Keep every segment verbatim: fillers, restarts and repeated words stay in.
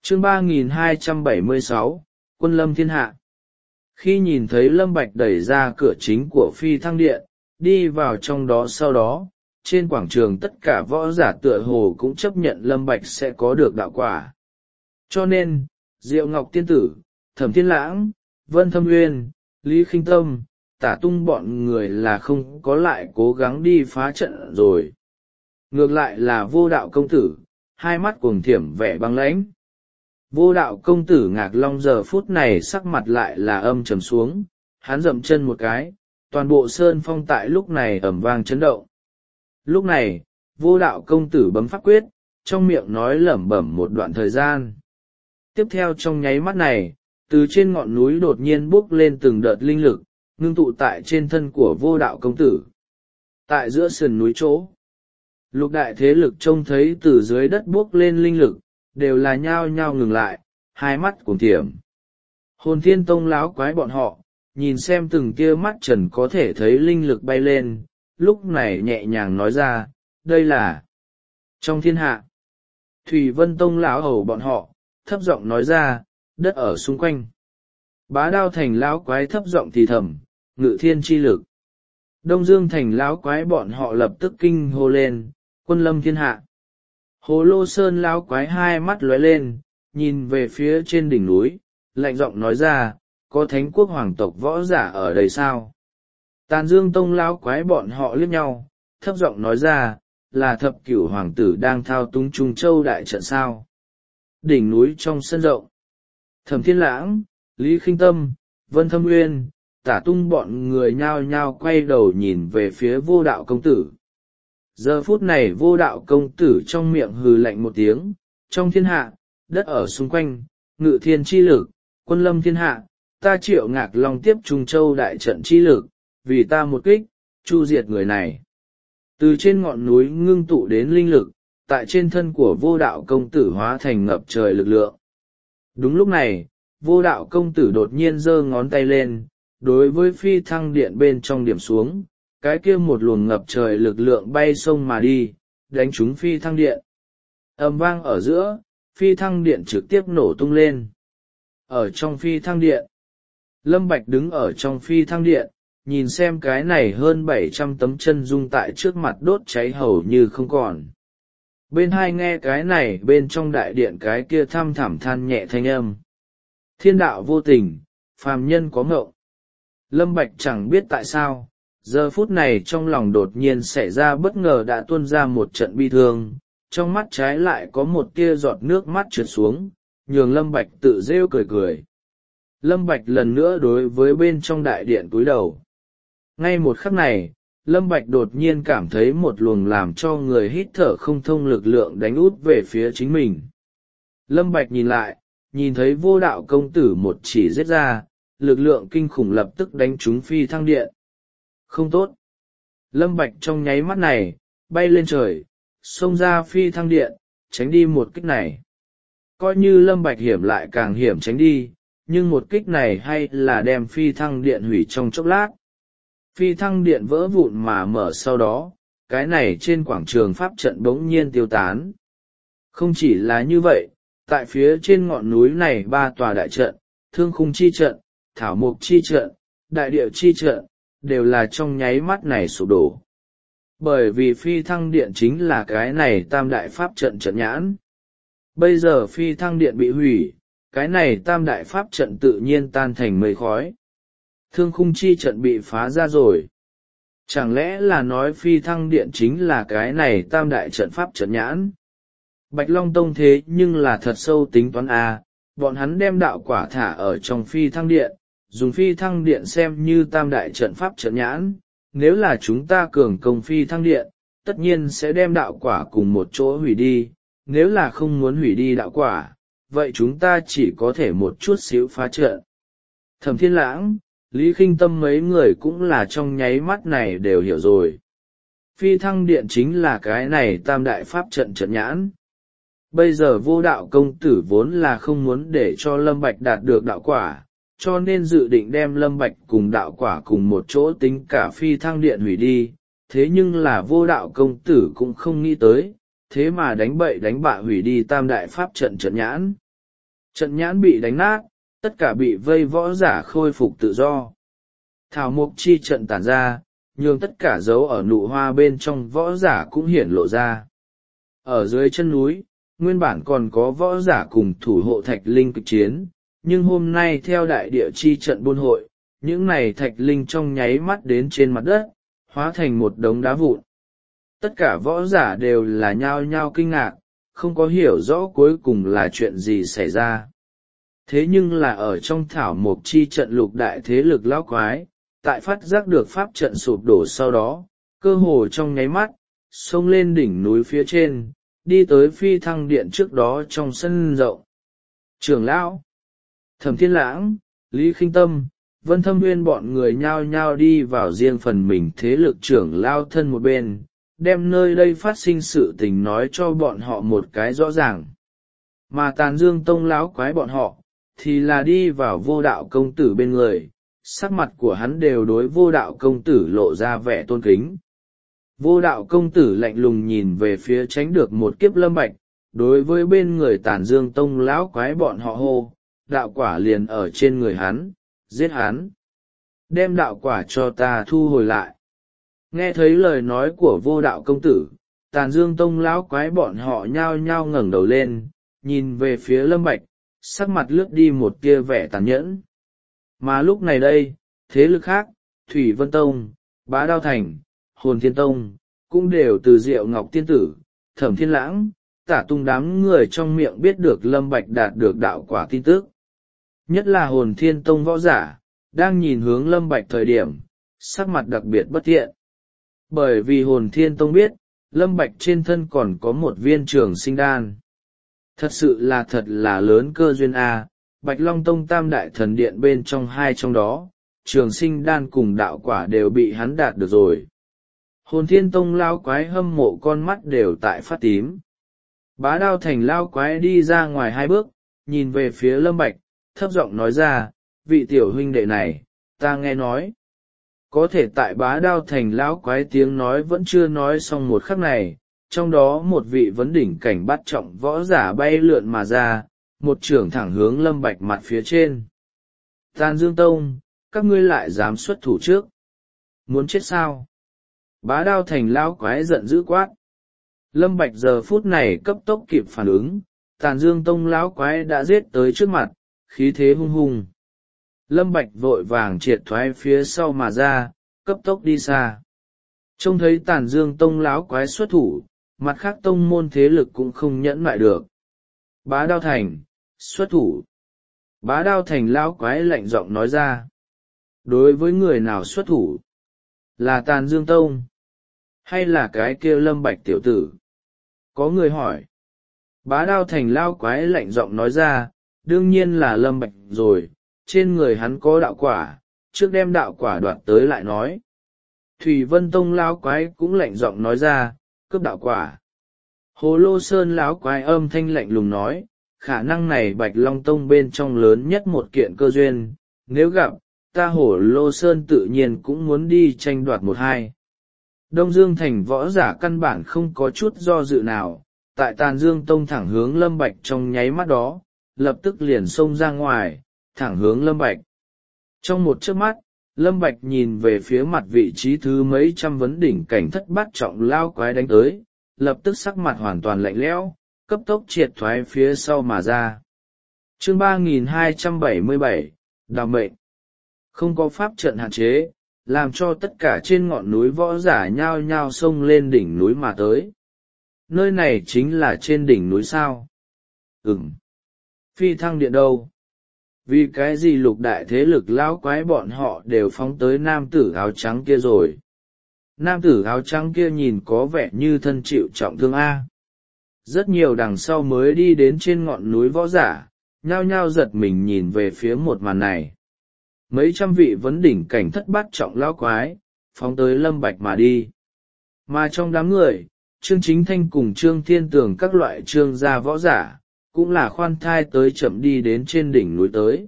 chương ba nghìn hai trăm bảy mươi sáu, quân lâm thiên hạ. Khi nhìn thấy Lâm Bạch đẩy ra cửa chính của phi thăng điện, đi vào trong đó, sau đó trên quảng trường tất cả võ giả tựa hồ cũng chấp nhận Lâm Bạch sẽ có được đạo quả. Cho nên Diệu Ngọc Tiên Tử, Thẩm Thiên Lãng, Vân Thâm Uyên, Lý Khinh Tâm, Tả Tung bọn người là không có lại cố gắng đi phá trận rồi. Ngược lại là Vô Đạo công tử, hai mắt cuồng thiểm vẻ băng lãnh. Vô Đạo công tử Ngạc Long giờ phút này sắc mặt lại là âm trầm xuống, hắn dậm chân một cái, toàn bộ sơn phong tại lúc này ầm vang chấn động. Lúc này, Vô Đạo công tử bấm pháp quyết, trong miệng nói lẩm bẩm một đoạn thời gian. Tiếp theo trong nháy mắt này, từ trên ngọn núi đột nhiên bốc lên từng đợt linh lực, ngưng tụ tại trên thân của Vô Đạo công tử. Tại giữa sườn núi chỗ, lục đại thế lực trông thấy từ dưới đất bốc lên linh lực, đều là nhao nhao ngừng lại, hai mắt cuồng thiểm. Hồn Thiên Tông láo quái bọn họ, nhìn xem từng tia mắt trần có thể thấy linh lực bay lên, lúc này nhẹ nhàng nói ra, đây là trong thiên hạ. Thủy Vân Tông lão hầu bọn họ, thấp giọng nói ra, đất ở xung quanh. Bá Đao Thành lão quái thấp giọng thì thầm, ngự thiên chi lực. Đông Dương Thành lão quái bọn họ lập tức kinh hô lên, quân lâm thiên hạ. Hồ Lô Sơn lão quái hai mắt lóe lên, nhìn về phía trên đỉnh núi, lạnh giọng nói ra, có thánh quốc hoàng tộc võ giả ở đây sao? Tàn Dương Tông lão quái bọn họ liếc nhau, thấp giọng nói ra, là thập cửu hoàng tử đang thao túng Trung Châu đại trận sao? Đỉnh núi trong sân rộng, Thẩm Thiên Lãng, Lý Khinh Tâm, Vân Thâm Uyên, Tả Tung bọn người nhao nhao quay đầu nhìn về phía Vô Đạo công tử. Giờ phút này Vô Đạo công tử trong miệng hừ lạnh một tiếng, trong thiên hạ, đất ở xung quanh, ngự thiên chi lực, quân lâm thiên hạ, ta Triệu Ngạc Long tiếp Trung Châu đại trận chi lực, vì ta một kích, chu diệt người này. Từ trên ngọn núi ngưng tụ đến linh lực, tại trên thân của Vô Đạo công tử hóa thành ngập trời lực lượng. Đúng lúc này, Vô Đạo công tử đột nhiên giơ ngón tay lên, đối với phi thăng điện bên trong điểm xuống, cái kia một luồng ngập trời lực lượng bay sông mà đi, đánh trúng phi thăng điện. Ầm vang ở giữa, phi thăng điện trực tiếp nổ tung lên. Ở trong phi thăng điện, Lâm Bạch đứng ở trong phi thăng điện, nhìn xem cái này hơn bảy trăm tấm chân dung tại trước mặt đốt cháy hầu như không còn. Bên hai nghe cái này bên trong đại điện cái kia thăm thẳm than nhẹ thanh âm. Thiên đạo vô tình, phàm nhân có ngộng. Lâm Bạch chẳng biết tại sao, giờ phút này trong lòng đột nhiên xảy ra bất ngờ đã tuôn ra một trận bi thương, trong mắt trái lại có một tia giọt nước mắt trượt xuống, nhường Lâm Bạch tự rêu cười cười. Lâm Bạch lần nữa đối với bên trong đại điện cúi đầu. Ngay một khắc này, Lâm Bạch đột nhiên cảm thấy một luồng làm cho người hít thở không thông lực lượng đánh út về phía chính mình. Lâm Bạch nhìn lại, nhìn thấy Vô Đạo công tử một chỉ giết ra, lực lượng kinh khủng lập tức đánh trúng phi thăng điện. Không tốt. Lâm Bạch trong nháy mắt này, bay lên trời, xông ra phi thăng điện, tránh đi một kích này. Coi như Lâm Bạch hiểm lại càng hiểm tránh đi, nhưng một kích này hay là đem phi thăng điện hủy trong chốc lát. Phi thăng điện vỡ vụn mà mở sau đó, cái này trên quảng trường pháp trận bỗng nhiên tiêu tán. Không chỉ là như vậy, tại phía trên ngọn núi này ba tòa đại trận, Thương Khung chi trận, Thảo Mộc chi trận, Đại Địa chi trận, đều là trong nháy mắt này sụp đổ. Bởi vì phi thăng điện chính là cái này tam đại pháp trận trận nhãn. Bây giờ phi thăng điện bị hủy, cái này tam đại pháp trận tự nhiên tan thành mây khói. Thương Khung chi trận bị phá ra rồi. Chẳng lẽ là nói phi thăng điện chính là cái này tam đại trận pháp trận nhãn? Bạch Long Tông thế nhưng là thật sâu tính toán a, bọn hắn đem đạo quả thả ở trong phi thăng điện, dùng phi thăng điện xem như tam đại trận pháp trận nhãn. Nếu là chúng ta cường công phi thăng điện, tất nhiên sẽ đem đạo quả cùng một chỗ hủy đi. Nếu là không muốn hủy đi đạo quả, vậy chúng ta chỉ có thể một chút xíu phá trận. Thẩm Thiên Lãng, Lý Khinh Tâm mấy người cũng là trong nháy mắt này đều hiểu rồi. Phi thăng điện chính là cái này tam đại pháp trận trận nhãn. Bây giờ Vô Đạo công tử vốn là không muốn để cho Lâm Bạch đạt được đạo quả, cho nên dự định đem Lâm Bạch cùng đạo quả cùng một chỗ tính cả phi thăng điện hủy đi. Thế nhưng là Vô Đạo công tử cũng không nghĩ tới, thế mà đánh bậy đánh bạ hủy đi tam đại pháp trận trận nhãn. Trận nhãn bị đánh nát, tất cả bị vây võ giả khôi phục tự do. Thảo mộc chi trận tản ra, nhường tất cả dấu ở nụ hoa bên trong võ giả cũng hiển lộ ra. Ở dưới chân núi, nguyên bản còn có võ giả cùng thủ hộ thạch linh cực chiến, nhưng hôm nay theo đại địa chi trận buôn hội, những này thạch linh trong nháy mắt đến trên mặt đất, hóa thành một đống đá vụn. Tất cả võ giả đều là nhao nhao kinh ngạc, không có hiểu rõ cuối cùng là chuyện gì xảy ra. Thế nhưng là ở trong thảo mộc chi trận lục đại thế lực lão quái, tại phát giác được pháp trận sụp đổ sau đó, cơ hồ trong nháy mắt, xông lên đỉnh núi phía trên, đi tới phi thăng điện trước đó trong sân rộng. Trưởng lão, Thẩm Thiên Lãng, Lý Khinh Tâm, Vân Thâm Nguyên bọn người nhao nhao đi vào riêng phần mình thế lực trưởng lao thân một bên, đem nơi đây phát sinh sự tình nói cho bọn họ một cái rõ ràng. Mà Tàn Dương Tông lão quái bọn họ, thì là đi vào Vô Đạo công tử bên người, sắc mặt của hắn đều đối Vô Đạo công tử lộ ra vẻ tôn kính. Vô Đạo công tử lạnh lùng nhìn về phía tránh được một kiếp Lâm Bạch, đối với bên người Tàn Dương Tông lão quái bọn họ hô, đạo quả liền ở trên người hắn, giết hắn. Đem đạo quả cho ta thu hồi lại. Nghe thấy lời nói của Vô Đạo công tử, Tàn Dương Tông lão quái bọn họ nhao nhao ngẩng đầu lên, nhìn về phía Lâm Bạch, sắc mặt lướt đi một tia vẻ tàn nhẫn. Mà lúc này đây, thế lực khác, Thủy Vân Tông, Bá Đao Thành, Hồn Thiên Tông, cũng đều từ Diệu Ngọc Tiên Tử, Thẩm Thiên Lãng, Tả Tung đám người trong miệng biết được Lâm Bạch đạt được đạo quả tin tức. Nhất là Hồn Thiên Tông võ giả, đang nhìn hướng Lâm Bạch thời điểm, sắc mặt đặc biệt bất thiện. Bởi vì Hồn Thiên Tông biết, Lâm Bạch trên thân còn có một viên trường sinh đan. Thật sự là thật là lớn cơ duyên a. Bạch Long Tông tam đại thần điện bên trong hai trong đó, trường sinh đan cùng đạo quả đều bị hắn đạt được rồi. Hồn Thiên Tông lao quái hâm mộ con mắt đều tại phát tím. Bá Đao Thành lao quái đi ra ngoài hai bước, nhìn về phía Lâm Bạch, thấp giọng nói ra, vị tiểu huynh đệ này, ta nghe nói. Có thể tại Bá Đao Thành lão quái tiếng nói vẫn chưa nói xong một khắc này, trong đó một vị vấn đỉnh cảnh bắt trọng võ giả bay lượn mà ra, một trưởng thẳng hướng Lâm Bạch mặt phía trên. Tàn Dương Tông, các ngươi lại dám xuất thủ trước. Muốn chết sao? Bá Đao Thành lão quái giận dữ quát. Lâm Bạch giờ phút này cấp tốc kịp phản ứng, Tàn Dương Tông lão quái đã giết tới trước mặt, khí thế hung hùng. Lâm Bạch vội vàng triệt thoái phía sau mà ra, cấp tốc đi xa. Trông thấy Tàn Dương Tông lão quái xuất thủ, mặt khác tông môn thế lực cũng không nhẫn nại được. Bá Đao Thành, xuất thủ. Bá Đao Thành lão quái lạnh giọng nói ra. Đối với người nào xuất thủ? Là Tàn Dương Tông? Hay là cái kia Lâm Bạch tiểu tử? Có người hỏi. Bá Đao Thành lão quái lạnh giọng nói ra, đương nhiên là Lâm Bạch rồi, trên người hắn có đạo quả, trước đem đạo quả đoạt tới lại nói. Thủy Vân Tông lão quái cũng lạnh giọng nói ra, cướp đạo quả. Hồ Lô Sơn lão quái âm thanh lạnh lùng nói, khả năng này Bạch Long Tông bên trong lớn nhất một kiện cơ duyên, nếu gặp, ta Hồ Lô Sơn tự nhiên cũng muốn đi tranh đoạt một hai. Đông Dương Thành võ giả căn bản không có chút do dự nào, tại Tàn Dương Tông thẳng hướng Lâm Bạch trong nháy mắt đó, lập tức liền xông ra ngoài, thẳng hướng Lâm Bạch. Trong một chớp mắt, Lâm Bạch nhìn về phía mặt vị trí thứ mấy trăm vấn đỉnh cảnh thất bát trọng lao quái đánh tới, lập tức sắc mặt hoàn toàn lạnh lẽo, cấp tốc triệt thoái phía sau mà ra. Chương ba nghìn hai trăm bảy mươi bảy, Đào mệnh. Không có pháp trận hạn chế, làm cho tất cả trên ngọn núi võ giả nhao nhao xông lên đỉnh núi mà tới. Nơi này chính là trên đỉnh núi sao? Ừm. Phi thăng điện đâu? Vì cái gì lục đại thế lực lão quái bọn họ đều phóng tới nam tử áo trắng kia rồi? Nam tử áo trắng kia nhìn có vẻ như thân chịu trọng thương A. Rất nhiều đằng sau mới đi đến trên ngọn núi võ giả, nhao nhao giật mình nhìn về phía một màn này. Mấy trăm vị vấn đỉnh cảnh thất bát trọng lão quái, phóng tới Lâm Bạch mà đi. Mà trong đám người, Trương Chính Thanh cùng Trương Thiên Tường các loại trương gia võ giả, cũng là khoan thai tới chậm đi đến trên đỉnh núi tới.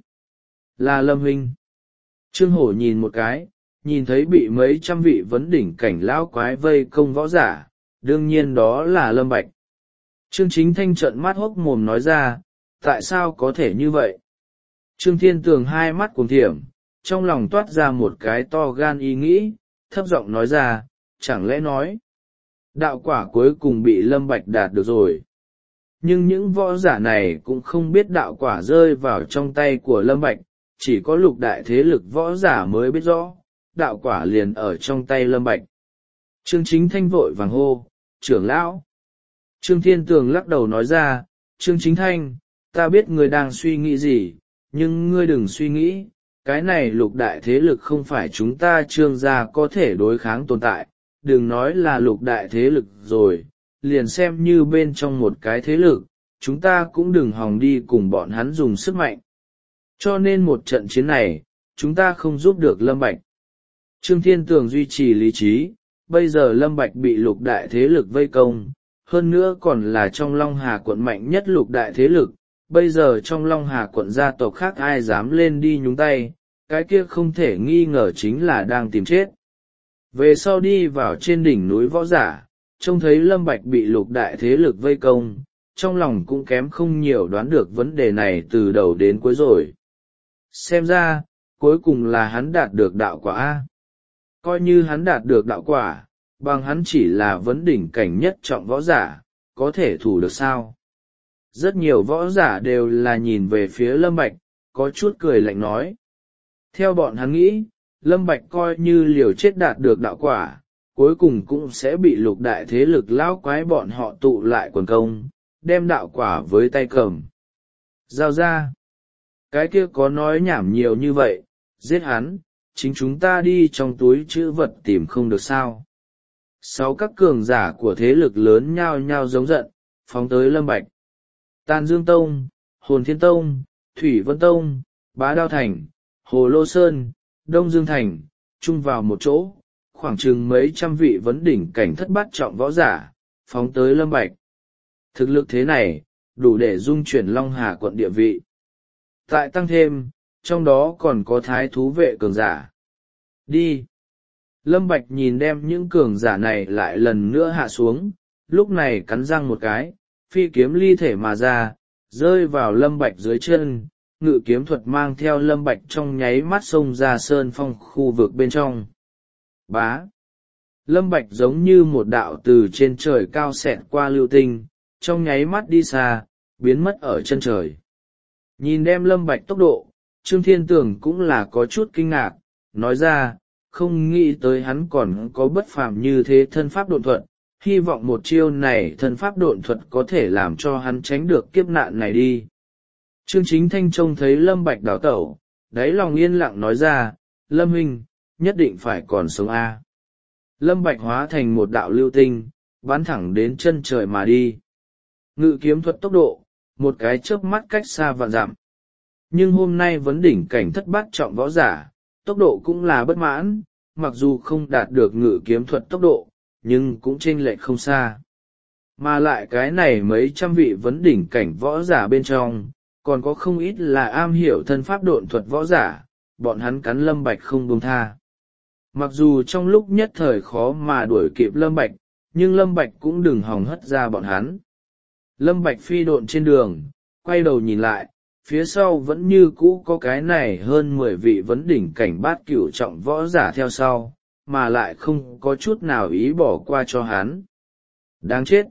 Là Lâm huynh. Trương Hổ nhìn một cái, nhìn thấy bị mấy trăm vị vấn đỉnh cảnh lão quái vây công võ giả, đương nhiên đó là Lâm Bạch. Trương Chính Thanh trợn mắt hốc mồm nói ra, Tại sao có thể như vậy? Trương Thiên Tường hai mắt cuồng thiểm, trong lòng toát ra một cái to gan ý nghĩ, thấp giọng nói ra, chẳng lẽ nói, đạo quả cuối cùng bị Lâm Bạch đạt được rồi. Nhưng những võ giả này cũng không biết đạo quả rơi vào trong tay của Lâm Bạch, chỉ có lục đại thế lực võ giả mới biết rõ, đạo quả liền ở trong tay Lâm Bạch. Trương Chính Thanh vội vàng hô, trưởng lão. Trương Thiên Tường lắc đầu nói ra, Trương Chính Thanh, ta biết ngươi đang suy nghĩ gì, nhưng ngươi đừng suy nghĩ, cái này lục đại thế lực không phải chúng ta Trương gia có thể đối kháng tồn tại, đừng nói là lục đại thế lực rồi, liền xem như bên trong một cái thế lực, chúng ta cũng đừng hòng đi cùng bọn hắn dùng sức mạnh. Cho nên một trận chiến này, chúng ta không giúp được Lâm Bạch. Trương Thiên Tường duy trì lý trí, bây giờ Lâm Bạch bị lục đại thế lực vây công, hơn nữa còn là trong Long Hà quận mạnh nhất lục đại thế lực, bây giờ trong Long Hà quận gia tộc khác ai dám lên đi nhúng tay, cái kia không thể nghi ngờ chính là đang tìm chết. Về sau đi vào trên đỉnh núi võ giả, trông thấy Lâm Bạch bị lục đại thế lực vây công, trong lòng cũng kém không nhiều đoán được vấn đề này từ đầu đến cuối rồi. Xem ra, cuối cùng là hắn đạt được đạo quả A. Coi như hắn đạt được đạo quả, bằng hắn chỉ là vấn đỉnh cảnh nhất trọng võ giả, có thể thủ được sao? Rất nhiều võ giả đều là nhìn về phía Lâm Bạch, có chút cười lạnh nói. Theo bọn hắn nghĩ, Lâm Bạch coi như liều chết đạt được đạo quả, cuối cùng cũng sẽ bị lục đại thế lực lão quái bọn họ tụ lại quần công, đem đạo quả với tay cầm. Giao ra, cái kia có nói nhảm nhiều như vậy, giết hắn, chính chúng ta đi trong túi chữ vật tìm không được sao. Sáu các cường giả của thế lực lớn nhao nhao giống giận, phóng tới Lâm Bạch. Tàn Dương Tông, Hồn Thiên Tông, Thủy Vân Tông, Bá Đao Thành, Hồ Lô Sơn, Đông Dương Thành, chung vào một chỗ, khoảng chừng mấy trăm vị vấn đỉnh cảnh thất bát trọng võ giả, phóng tới Lâm Bạch. Thực lực thế này, đủ để dung chuyển Long Hà quận địa vị. Tại tăng thêm, trong đó còn có thái thú vệ cường giả. Đi! Lâm Bạch nhìn đem những cường giả này lại lần nữa hạ xuống, lúc này cắn răng một cái, phi kiếm ly thể mà ra, rơi vào Lâm Bạch dưới chân, ngự kiếm thuật mang theo Lâm Bạch trong nháy mắt xông ra sơn phong khu vực bên trong. Bá! Lâm Bạch giống như một đạo từ trên trời cao xẹt qua lưu tinh, trong nháy mắt đi xa, biến mất ở chân trời. Nhìn đem Lâm Bạch tốc độ, Trương Thiên Tường cũng là có chút kinh ngạc, nói ra, không nghĩ tới hắn còn có bất phàm như thế thân pháp độn thuật, hy vọng một chiêu này thân pháp độn thuật có thể làm cho hắn tránh được kiếp nạn này đi. Trương Chính Thanh trông thấy Lâm Bạch đảo tẩu, đáy lòng yên lặng nói ra, Lâm huynh, nhất định phải còn sống a. Lâm Bạch hóa thành một đạo lưu tinh, bắn thẳng đến chân trời mà đi. Ngự kiếm thuật tốc độ, một cái chớp mắt cách xa vạn dặm. Nhưng hôm nay vấn đỉnh cảnh thất bát trọng võ giả, tốc độ cũng là bất mãn, mặc dù không đạt được ngự kiếm thuật tốc độ, nhưng cũng chênh lệch không xa. Mà lại cái này mấy trăm vị vấn đỉnh cảnh võ giả bên trong, còn có không ít là am hiểu thân pháp độn thuật võ giả, bọn hắn cắn Lâm Bạch không buông tha. Mặc dù trong lúc nhất thời khó mà đuổi kịp Lâm Bạch, nhưng Lâm Bạch cũng đừng hòng hất ra bọn hắn. Lâm Bạch phi độn trên đường, quay đầu nhìn lại, phía sau vẫn như cũ có cái này hơn mười vị vấn đỉnh cảnh bát cửu trọng võ giả theo sau, mà lại không có chút nào ý bỏ qua cho hắn. Đáng chết!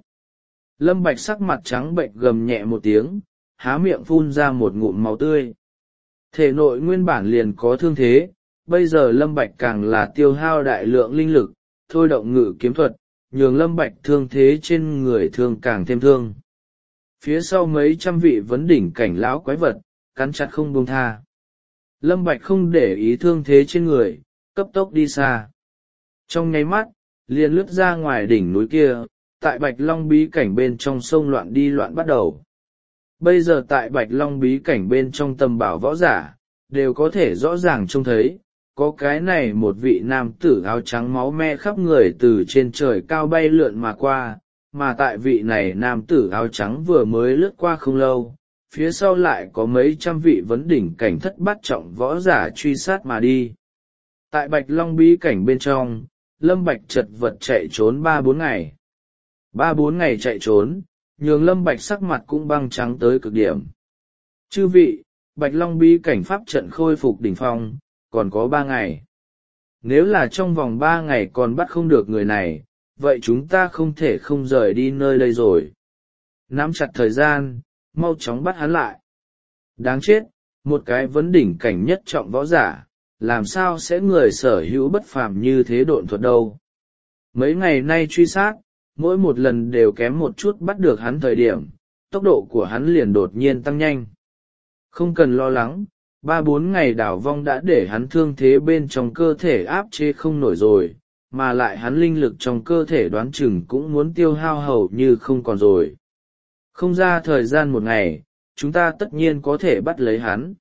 Lâm Bạch sắc mặt trắng bệnh gầm nhẹ một tiếng, há miệng phun ra một ngụm máu tươi. Thể nội nguyên bản liền có thương thế, bây giờ Lâm Bạch càng là tiêu hao đại lượng linh lực, thôi động ngự kiếm thuật, nhường Lâm Bạch thương thế trên người thương càng thêm thương. Phía sau mấy trăm vị vấn đỉnh cảnh lão quái vật, cắn chặt không buông tha. Lâm Bạch không để ý thương thế trên người, cấp tốc đi xa. Trong nháy mắt, liền lướt ra ngoài đỉnh núi kia, tại Bạch Long bí cảnh bên trong sông loạn đi loạn bắt đầu. Bây giờ tại Bạch Long bí cảnh bên trong tầm bảo võ giả, đều có thể rõ ràng trông thấy, có cái này một vị nam tử áo trắng máu me khắp người từ trên trời cao bay lượn mà qua, mà tại vị này nam tử áo trắng vừa mới lướt qua không lâu, phía sau lại có mấy trăm vị vấn đỉnh cảnh thất bát trọng võ giả truy sát mà đi. Tại Bạch Long bí cảnh bên trong, Lâm Bạch chật vật chạy trốn ba bốn ngày. Ba bốn ngày chạy trốn, nhường Lâm Bạch sắc mặt cũng băng trắng tới cực điểm. Chư vị, Bạch Long bí cảnh pháp trận khôi phục đỉnh phong, còn có ba ngày. Nếu là trong vòng ba ngày còn bắt không được người này, vậy chúng ta không thể không rời đi nơi đây rồi. Nắm chặt thời gian, mau chóng bắt hắn lại. Đáng chết, một cái vấn đỉnh cảnh nhất trọng võ giả, làm sao sẽ người sở hữu bất phàm như thế độn thuật đâu. Mấy ngày nay truy sát, mỗi một lần đều kém một chút bắt được hắn thời điểm, tốc độ của hắn liền đột nhiên tăng nhanh. Không cần lo lắng, ba bốn ngày đảo vong đã để hắn thương thế bên trong cơ thể áp chế không nổi rồi, mà lại hắn linh lực trong cơ thể đoán chừng cũng muốn tiêu hao hầu như không còn rồi. Không ra thời gian một ngày, chúng ta tất nhiên có thể bắt lấy hắn.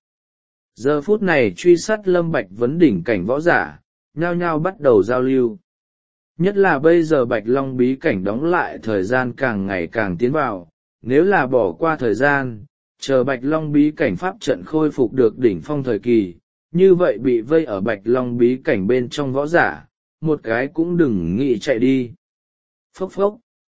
Giờ phút này truy sát Lâm Bạch vấn đỉnh cảnh võ giả, nhao nhao bắt đầu giao lưu. Nhất là bây giờ Bạch Long bí cảnh đóng lại, thời gian càng ngày càng tiến vào, nếu là bỏ qua thời gian, chờ Bạch Long bí cảnh pháp trận khôi phục được đỉnh phong thời kỳ, như vậy bị vây ở Bạch Long bí cảnh bên trong võ giả, một cái cũng đừng nghĩ chạy đi. Phốc phốc.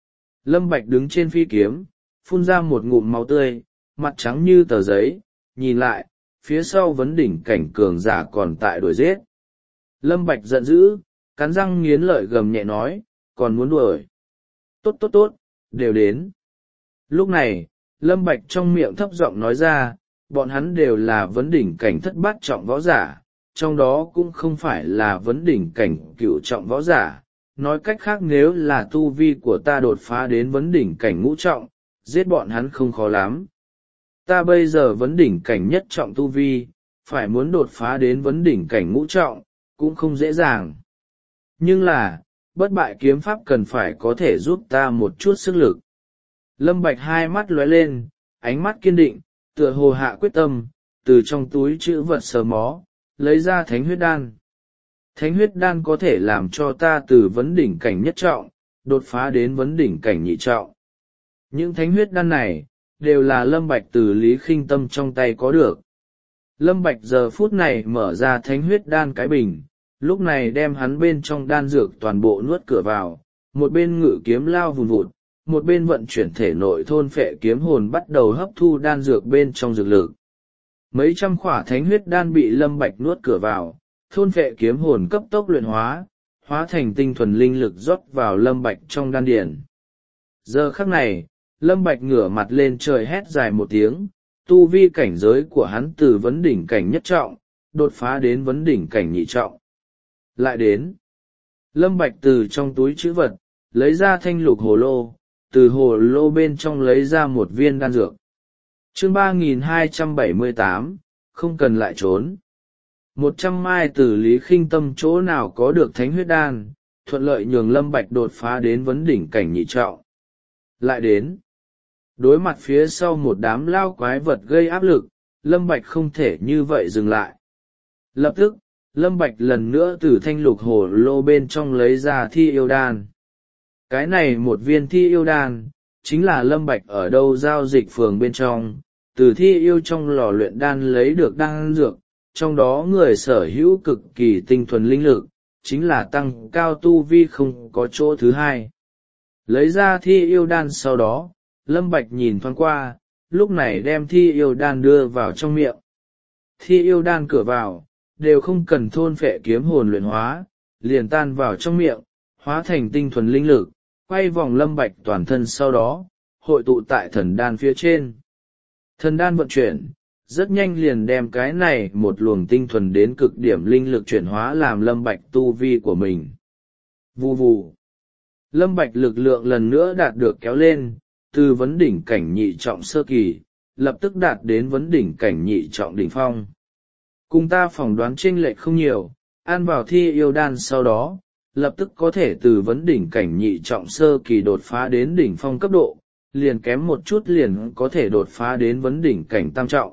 Lâm Bạch đứng trên phi kiếm, phun ra một ngụm máu tươi, mặt trắng như tờ giấy, nhìn lại, phía sau vấn đỉnh cảnh cường giả còn tại đuổi giết. Lâm Bạch giận dữ, cắn răng nghiến lợi gầm nhẹ nói, còn muốn đuổi. Tốt tốt tốt, đều đến. Lúc này, Lâm Bạch trong miệng thấp giọng nói ra, bọn hắn đều là vấn đỉnh cảnh thất bát trọng võ giả, trong đó cũng không phải là vấn đỉnh cảnh cửu trọng võ giả. Nói cách khác, nếu là tu vi của ta đột phá đến vấn đỉnh cảnh ngũ trọng, giết bọn hắn không khó lắm. Ta bây giờ vấn đỉnh cảnh nhất trọng tu vi, phải muốn đột phá đến vấn đỉnh cảnh ngũ trọng, cũng không dễ dàng. Nhưng là, bất bại kiếm pháp cần phải có thể giúp ta một chút sức lực. Lâm Bạch hai mắt lóe lên, ánh mắt kiên định, tựa hồ hạ quyết tâm, từ trong túi trữ vật sờ mó, lấy ra thánh huyết đan. Thánh huyết đan có thể làm cho ta từ vấn đỉnh cảnh nhất trọng, đột phá đến vấn đỉnh cảnh nhị trọng. Những thánh huyết đan này, đều là Lâm Bạch từ Lý Khinh Tâm trong tay có được. Lâm Bạch giờ phút này mở ra thánh huyết đan cái bình, lúc này đem hắn bên trong đan dược toàn bộ nuốt cửa vào, một bên ngự kiếm lao vùn vụt, một bên vận chuyển thể nội thôn phệ kiếm hồn bắt đầu hấp thu đan dược bên trong dược lực. Mấy trăm khỏa thánh huyết đan bị Lâm Bạch nuốt cửa vào, thôn phệ kiếm hồn cấp tốc luyện hóa, hóa thành tinh thuần linh lực rót vào Lâm Bạch trong đan điển. Giờ khắc này, Lâm Bạch ngửa mặt lên trời hét dài một tiếng, tu vi cảnh giới của hắn từ vấn đỉnh cảnh nhất trọng, đột phá đến vấn đỉnh cảnh nhị trọng. Lại đến, Lâm Bạch từ trong túi trữ vật, lấy ra thanh lục hồ lô, từ hồ lô bên trong lấy ra một viên đan dược. Chương ba nghìn hai trăm bảy mươi tám, không cần lại trốn. Một trăm mai từ Lý Khinh Tâm chỗ nào có được thánh huyết đan, thuận lợi nhường Lâm Bạch đột phá đến vấn đỉnh cảnh nhị trọng. Lại đến, đối mặt phía sau một đám lao quái vật gây áp lực, Lâm Bạch không thể như vậy dừng lại. Lập tức, Lâm Bạch lần nữa từ thanh lục hồ lô bên trong lấy ra thi yêu đan. Cái này một viên thi yêu đan, chính là Lâm Bạch ở đâu giao dịch phường bên trong, từ thi yêu trong lò luyện đan lấy được đan dược, trong đó người sở hữu cực kỳ tinh thuần linh lực, chính là tăng cao tu vi không có chỗ thứ hai. Lấy ra thi yêu đan sau đó, Lâm Bạch nhìn thoáng qua, lúc này đem thi yêu đan đưa vào trong miệng. Thi yêu đan cửa vào, đều không cần thôn phệ kiếm hồn luyện hóa, liền tan vào trong miệng, hóa thành tinh thuần linh lực, quay vòng Lâm Bạch toàn thân sau đó, hội tụ tại thần đan phía trên. Thần đan vận chuyển, rất nhanh liền đem cái này một luồng tinh thuần đến cực điểm linh lực chuyển hóa làm Lâm Bạch tu vi của mình. Vù vù. Lâm Bạch lực lượng lần nữa đạt được kéo lên, từ vấn đỉnh cảnh nhị trọng sơ kỳ, lập tức đạt đến vấn đỉnh cảnh nhị trọng đỉnh phong. Cùng ta phỏng đoán chênh lệch không nhiều, ăn vào thi yêu đan sau đó, lập tức có thể từ vấn đỉnh cảnh nhị trọng sơ kỳ đột phá đến đỉnh phong cấp độ, liền kém một chút liền có thể đột phá đến vấn đỉnh cảnh tam trọng.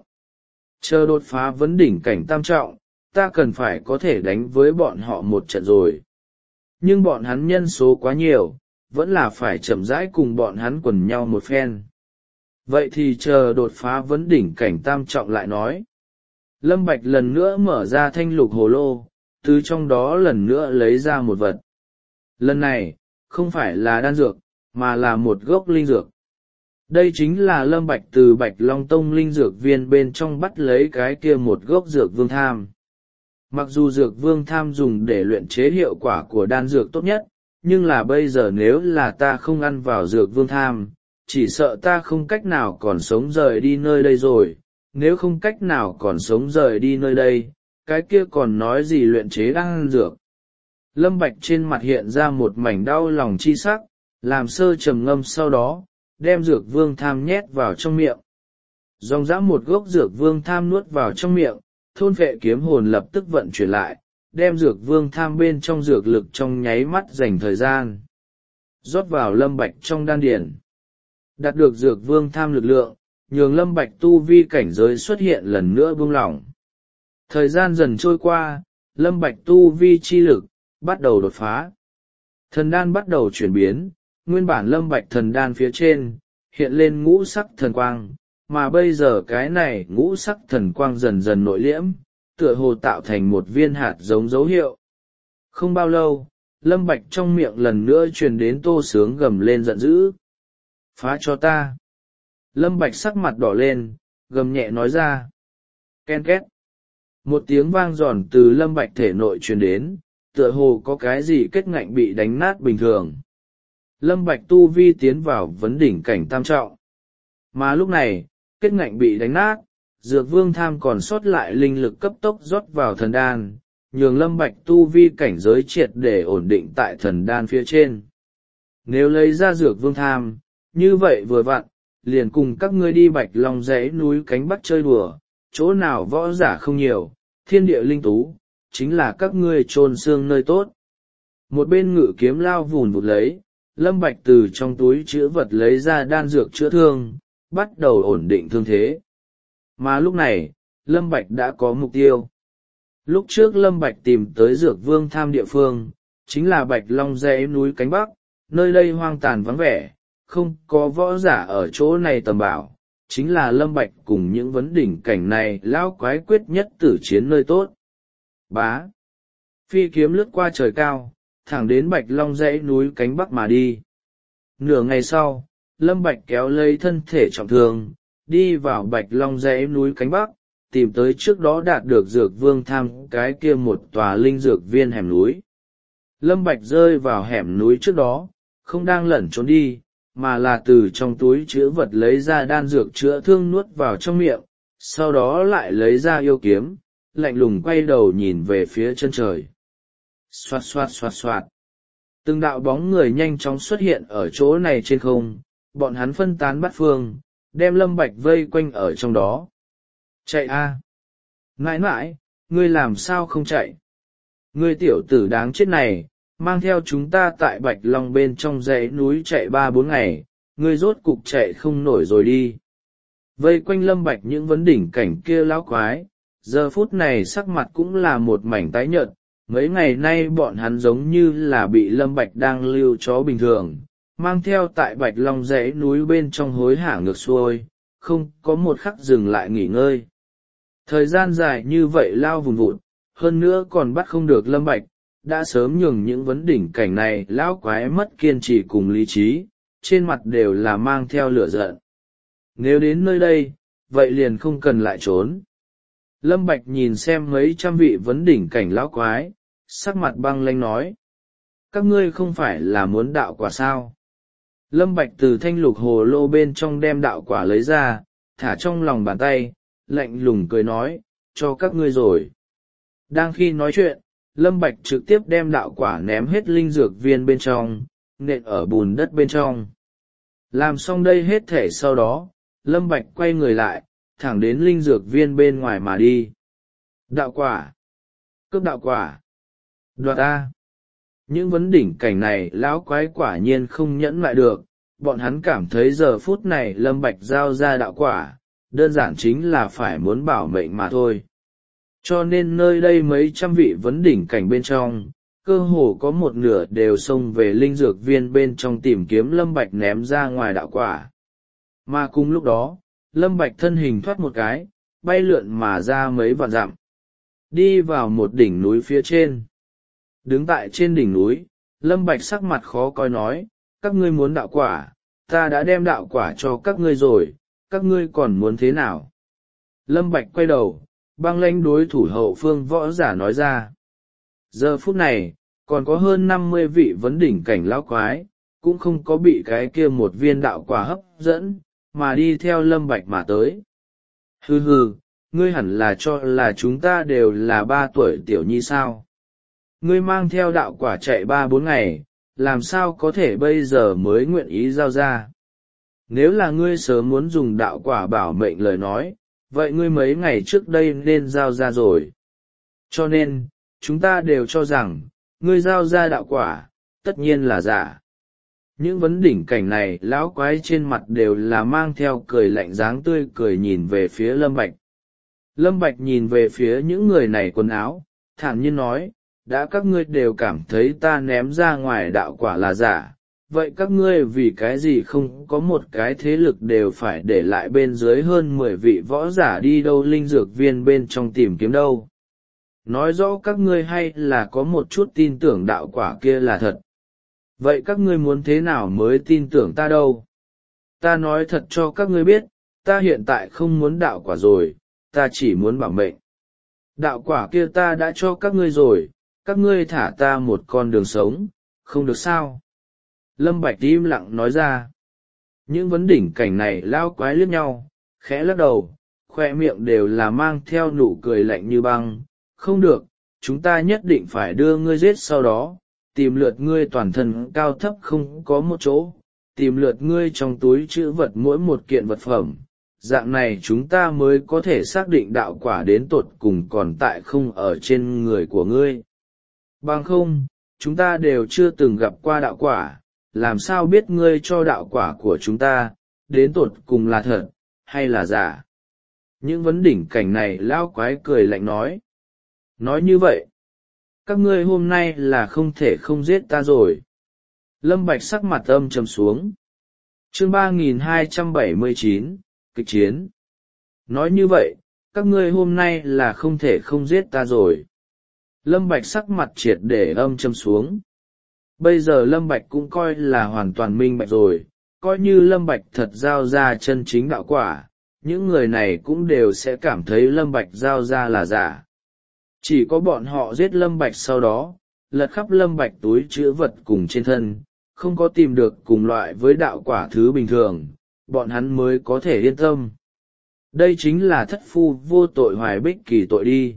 Chờ đột phá vấn đỉnh cảnh tam trọng, ta cần phải có thể đánh với bọn họ một trận rồi. Nhưng bọn hắn nhân số quá nhiều, vẫn là phải chậm rãi cùng bọn hắn quần nhau một phen. Vậy thì chờ đột phá vấn đỉnh cảnh tam trọng lại nói. Lâm Bạch lần nữa mở ra thanh lục hồ lô, từ trong đó lần nữa lấy ra một vật. Lần này, không phải là đan dược, mà là một gốc linh dược. Đây chính là Lâm Bạch từ Bạch Long Tông linh dược viên bên trong bắt lấy cái kia một gốc dược vương tham. Mặc dù dược vương tham dùng để luyện chế hiệu quả của đan dược tốt nhất, nhưng là bây giờ nếu là ta không ăn vào dược vương tham, chỉ sợ ta không cách nào còn sống rời đi nơi đây rồi. Nếu không cách nào còn sống rời đi nơi đây, cái kia còn nói gì luyện chế đan dược. Lâm Bạch trên mặt hiện ra một mảnh đau lòng chi sắc, làm sơ trầm ngâm sau đó, đem dược vương tham nhét vào trong miệng. Dòng dã một gốc dược vương tham nuốt vào trong miệng, thôn vệ kiếm hồn lập tức vận chuyển lại, đem dược vương tham bên trong dược lực trong nháy mắt dành thời gian. Rót vào Lâm Bạch trong đan điển. Đạt được dược vương tham lực lượng, nhường Lâm Bạch tu vi cảnh giới xuất hiện lần nữa buông lỏng. Thời gian dần trôi qua, Lâm Bạch tu vi chi lực, bắt đầu đột phá. Thần đan bắt đầu chuyển biến, nguyên bản Lâm Bạch thần đan phía trên, hiện lên ngũ sắc thần quang, mà bây giờ cái này ngũ sắc thần quang dần dần nội liễm, tựa hồ tạo thành một viên hạt giống dấu hiệu. Không bao lâu, Lâm Bạch trong miệng lần nữa truyền đến Tô Sướng gầm lên giận dữ. Phá cho ta. Lâm Bạch sắc mặt đỏ lên, gầm nhẹ nói ra. Ken két. Một tiếng vang giòn từ Lâm Bạch thể nội truyền đến, tựa hồ có cái gì kết ngạnh bị đánh nát bình thường. Lâm Bạch tu vi tiến vào vấn đỉnh cảnh tam trọng. Mà lúc này, kết ngạnh bị đánh nát, dược vương tham còn sót lại linh lực cấp tốc rót vào thần đan, nhường Lâm Bạch tu vi cảnh giới triệt để ổn định tại thần đan phía trên. Nếu lấy ra dược vương tham, như vậy vừa vặn, liền cùng các ngươi đi Bạch Long dãy núi cánh bắc chơi đùa, chỗ nào võ giả không nhiều, thiên địa linh tú, chính là các ngươi chôn xương nơi tốt. Một bên ngự kiếm lao vùn vụt lấy, Lâm Bạch từ trong túi chứa vật lấy ra đan dược chữa thương, bắt đầu ổn định thương thế. Mà lúc này, Lâm Bạch đã có mục tiêu. Lúc trước Lâm Bạch tìm tới dược vương tham địa phương, chính là Bạch Long dãy núi cánh bắc, nơi đây hoang tàn vắng vẻ, không có võ giả ở chỗ này tầm bảo, chính là Lâm Bạch cùng những vấn đỉnh cảnh này lão quái quyết nhất tử chiến nơi tốt. Bá. Phi kiếm lướt qua trời cao, thẳng đến Bạch Long dãy núi cánh bắc mà đi. Nửa ngày sau, Lâm Bạch kéo lấy thân thể trọng thương, đi vào Bạch Long dãy núi cánh bắc, tìm tới trước đó đạt được dược vương tham cái kia một tòa linh dược viên hẻm núi. Lâm Bạch rơi vào hẻm núi trước đó, không đang lẩn trốn đi, mà là từ trong túi chứa vật lấy ra đan dược chữa thương nuốt vào trong miệng, sau đó lại lấy ra yêu kiếm, lạnh lùng quay đầu nhìn về phía chân trời. Xoạt xoạt xoạt xoạt. Từng đạo bóng người nhanh chóng xuất hiện ở chỗ này trên không, bọn hắn phân tán bát phương, đem Lâm Bạch vây quanh ở trong đó. Chạy a! À. Ngãi ngãi, ngươi làm sao không chạy? Ngươi tiểu tử đáng chết này, mang theo chúng ta tại Bạch Long bên trong dãy núi chạy ba bốn ngày, ngươi rốt cục chạy không nổi rồi đi. Vây quanh Lâm Bạch những vấn đỉnh cảnh kia lão quái, giờ phút này sắc mặt cũng là một mảnh tái nhợt, mấy ngày nay bọn hắn giống như là bị Lâm Bạch đang lưu chó bình thường, mang theo tại Bạch Long dãy núi bên trong hối hả ngược xuôi, không có một khắc dừng lại nghỉ ngơi. Thời gian dài như vậy lao vùn vụt, hơn nữa còn bắt không được Lâm Bạch, đã sớm nhường những vấn đỉnh cảnh này lão quái mất kiên trì cùng lý trí, trên mặt đều là mang theo lửa giận. Nếu đến nơi đây, vậy liền không cần lại trốn. Lâm Bạch nhìn xem mấy trăm vị vấn đỉnh cảnh lão quái, sắc mặt băng lãnh nói. Các ngươi không phải là muốn đạo quả sao? Lâm Bạch từ thanh lục hồ lô bên trong đem đạo quả lấy ra, thả trong lòng bàn tay, lạnh lùng cười nói, cho các ngươi rồi. Đang khi nói chuyện, Lâm Bạch trực tiếp đem đạo quả ném hết linh dược viên bên trong, nện ở bùn đất bên trong. Làm xong đây hết thể sau đó, Lâm Bạch quay người lại, thẳng đến linh dược viên bên ngoài mà đi. Đạo quả! Cướp đạo quả! Đoạt A! Những vấn đỉnh cảnh này lão quái quả nhiên không nhẫn lại được, bọn hắn cảm thấy giờ phút này Lâm Bạch giao ra đạo quả, đơn giản chính là phải muốn bảo mệnh mà thôi. Cho nên nơi đây mấy trăm vị vấn đỉnh cảnh bên trong, cơ hồ có một nửa đều xông về linh dược viên bên trong tìm kiếm Lâm Bạch ném ra ngoài đạo quả. Mà cùng lúc đó, Lâm Bạch thân hình thoát một cái, bay lượn mà ra mấy vạn dặm, đi vào một đỉnh núi phía trên. Đứng tại trên đỉnh núi, Lâm Bạch sắc mặt khó coi nói, các ngươi muốn đạo quả, ta đã đem đạo quả cho các ngươi rồi, các ngươi còn muốn thế nào? Lâm Bạch quay đầu, băng lãnh đối thủ hậu phương võ giả nói ra. Giờ phút này, còn có hơn năm mươi vị vấn đỉnh cảnh lão quái, cũng không có bị cái kia một viên đạo quả hấp dẫn, mà đi theo Lâm Bạch mà tới. Hừ hừ, ngươi hẳn là cho là chúng ta đều là ba tuổi tiểu nhi sao? Ngươi mang theo đạo quả chạy ba bốn ngày, làm sao có thể bây giờ mới nguyện ý giao ra? Nếu là ngươi sớm muốn dùng đạo quả bảo mệnh lời nói, vậy ngươi mấy ngày trước đây nên giao ra rồi. Cho nên, chúng ta đều cho rằng, ngươi giao ra đạo quả, tất nhiên là giả. Những vấn đỉnh cảnh này lão quái trên mặt đều là mang theo cười lạnh dáng tươi cười nhìn về phía Lâm Bạch. Lâm Bạch nhìn về phía những người này quần áo, thản nhiên nói, đã các ngươi đều cảm thấy ta ném ra ngoài đạo quả là giả, vậy các ngươi vì cái gì không có một cái thế lực đều phải để lại bên dưới hơn mười vị võ giả đi đâu linh dược viên bên trong tìm kiếm đâu? Nói rõ các ngươi hay là có một chút tin tưởng đạo quả kia là thật. Vậy các ngươi muốn thế nào mới tin tưởng ta đâu? Ta nói thật cho các ngươi biết, ta hiện tại không muốn đạo quả rồi, ta chỉ muốn bảo mệnh. Đạo quả kia ta đã cho các ngươi rồi, các ngươi thả ta một con đường sống, không được sao? Lâm Bạch im lặng nói ra. Những vấn đỉnh cảnh này lao quái liếc nhau, khẽ lắc đầu, khoe miệng đều là mang theo nụ cười lạnh như băng. Không được, chúng ta nhất định phải đưa ngươi giết sau đó, tìm lượt ngươi toàn thân cao thấp không có một chỗ, tìm lượt ngươi trong túi trữ vật mỗi một kiện vật phẩm. Dạng này chúng ta mới có thể xác định đạo quả đến tột cùng còn tại không ở trên người của ngươi. Bằng không, chúng ta đều chưa từng gặp qua đạo quả, làm sao biết ngươi cho đạo quả của chúng ta, đến tột cùng là thật, hay là giả? Những vấn đỉnh cảnh này lão quái cười lạnh nói. Nói như vậy, các ngươi hôm nay là không thể không giết ta rồi. Lâm Bạch sắc mặt âm trầm xuống. Chương ba nghìn hai trăm bảy mươi chín, kịch chiến. Nói như vậy, các ngươi hôm nay là không thể không giết ta rồi. Lâm Bạch sắc mặt triệt để âm trầm xuống. Bây giờ Lâm Bạch cũng coi là hoàn toàn minh bạch rồi, coi như Lâm Bạch thật giao ra chân chính đạo quả, những người này cũng đều sẽ cảm thấy Lâm Bạch giao ra là giả. Chỉ có bọn họ giết Lâm Bạch sau đó, lật khắp Lâm Bạch túi trữ vật cùng trên thân, không có tìm được cùng loại với đạo quả thứ bình thường, bọn hắn mới có thể yên tâm. Đây chính là thất phu vô tội hoài bích kỳ tội đi.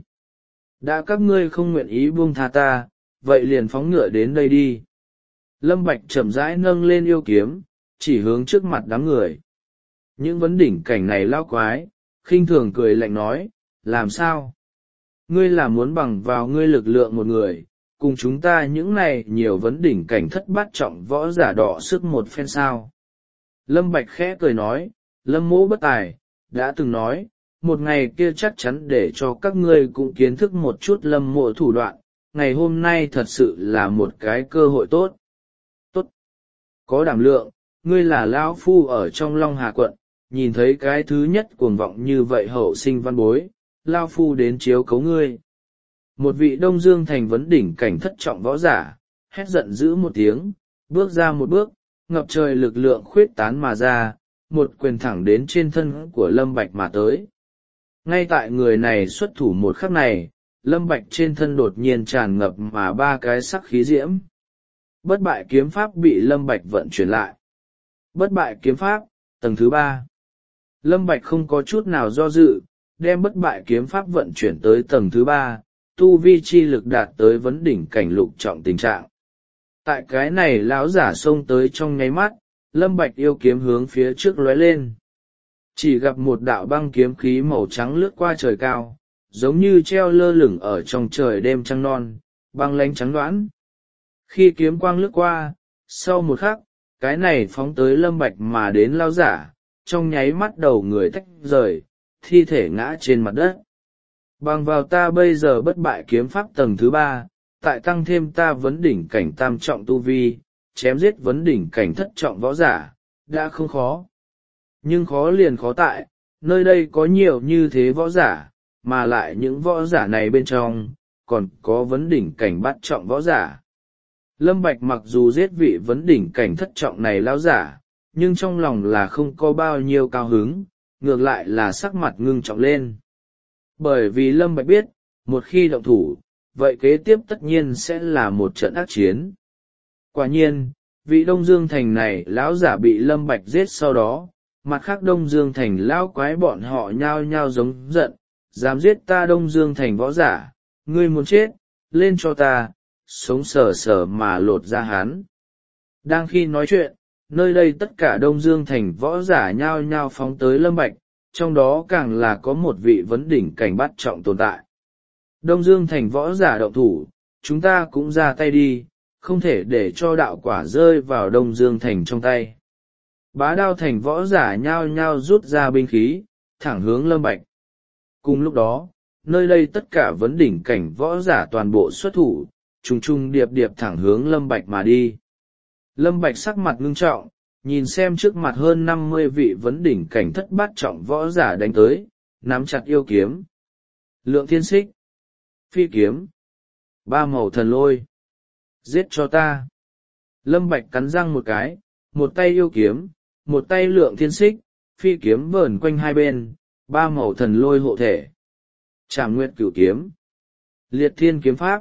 Đã các ngươi không nguyện ý buông tha ta, vậy liền phóng ngựa đến đây đi. Lâm Bạch chậm rãi nâng lên yêu kiếm, chỉ hướng trước mặt đám người. Những vấn đỉnh cảnh này lao quái, khinh thường cười lạnh nói, làm sao? Ngươi là muốn bằng vào ngươi lực lượng một người, cùng chúng ta những này nhiều vấn đỉnh cảnh thất bát trọng võ giả đỏ sức một phen sao? Lâm Bạch khẽ cười nói, Lâm mỗ bất tài, đã từng nói, một ngày kia chắc chắn để cho các ngươi cũng kiến thức một chút Lâm mộ thủ đoạn, ngày hôm nay thật sự là một cái cơ hội tốt. Tốt! Có đảm lượng, ngươi là lão phu ở trong Long Hà quận, nhìn thấy cái thứ nhất cuồng vọng như vậy hậu sinh văn bối, lão phu đến chiếu cấu ngươi. Một vị Đông Dương thành vấn đỉnh cảnh thất trọng võ giả, hét giận dữ một tiếng, bước ra một bước, ngập trời lực lượng khuyết tán mà ra, một quyền thẳng đến trên thân của Lâm Bạch mà tới. Ngay tại người này xuất thủ một khắc này, Lâm Bạch trên thân đột nhiên tràn ngập mà ba cái sắc khí diễm. Bất bại kiếm pháp bị Lâm Bạch vận chuyển lại. Bất bại kiếm pháp, tầng thứ ba. Lâm Bạch không có chút nào do dự, đem bất bại kiếm pháp vận chuyển tới tầng thứ ba, tu vi chi lực đạt tới vấn đỉnh cảnh lục trọng tình trạng. Tại cái này lão giả xông tới trong nháy mắt, Lâm Bạch yêu kiếm hướng phía trước lóe lên. Chỉ gặp một đạo băng kiếm khí màu trắng lướt qua trời cao, giống như treo lơ lửng ở trong trời đêm trăng non, băng lánh trắng đoán. Khi kiếm quang lướt qua, sau một khắc, cái này phóng tới Lâm Bạch mà đến lão giả, trong nháy mắt đầu người tách rời, thi thể ngã trên mặt đất. Bằng vào ta bây giờ bất bại kiếm pháp tầng thứ ba, tại tăng thêm ta vấn đỉnh cảnh tam trọng tu vi, chém giết vấn đỉnh cảnh thất trọng võ giả, đã không khó. Nhưng khó liền khó tại, nơi đây có nhiều như thế võ giả, mà lại những võ giả này bên trong, còn có vấn đỉnh cảnh bát trọng võ giả. Lâm Bạch mặc dù giết vị vấn đỉnh cảnh thất trọng này lão giả, nhưng trong lòng là không có bao nhiêu cao hứng, ngược lại là sắc mặt ngưng trọng lên. Bởi vì Lâm Bạch biết, một khi động thủ, vậy kế tiếp tất nhiên sẽ là một trận ác chiến. Quả nhiên, vị Đông Dương Thành này lão giả bị Lâm Bạch giết sau đó, mặt khác Đông Dương Thành lão quái bọn họ nhao nhao giống giận, dám giết ta Đông Dương Thành võ giả, ngươi muốn chết, lên cho ta, sống sờ sờ mà lột ra hắn. Đang khi nói chuyện, nơi đây tất cả Đông Dương Thành võ giả nhao nhao phóng tới Lâm Bạch, trong đó càng là có một vị vấn đỉnh cảnh bát trọng tồn tại. Đông Dương Thành võ giả động thủ, chúng ta cũng ra tay đi, không thể để cho đạo quả rơi vào Đông Dương Thành trong tay. Bá Đao Thành võ giả nhao nhao rút ra binh khí, thẳng hướng Lâm Bạch. Cùng lúc đó, nơi đây tất cả vấn đỉnh cảnh võ giả toàn bộ xuất thủ, trùng trùng điệp điệp thẳng hướng Lâm Bạch mà đi. Lâm Bạch sắc mặt ngưng trọng, nhìn xem trước mặt hơn năm mươi vị vấn đỉnh cảnh thất bát trọng võ giả đánh tới, nắm chặt yêu kiếm. Lượng thiên xích, phi kiếm, ba màu thần lôi. Giết cho ta. Lâm Bạch cắn răng một cái, một tay yêu kiếm, một tay lượng thiên xích, phi kiếm vờn quanh hai bên, ba màu thần lôi hộ thể. Trảm Nguyệt Cửu kiếm, Liệt Thiên kiếm pháp.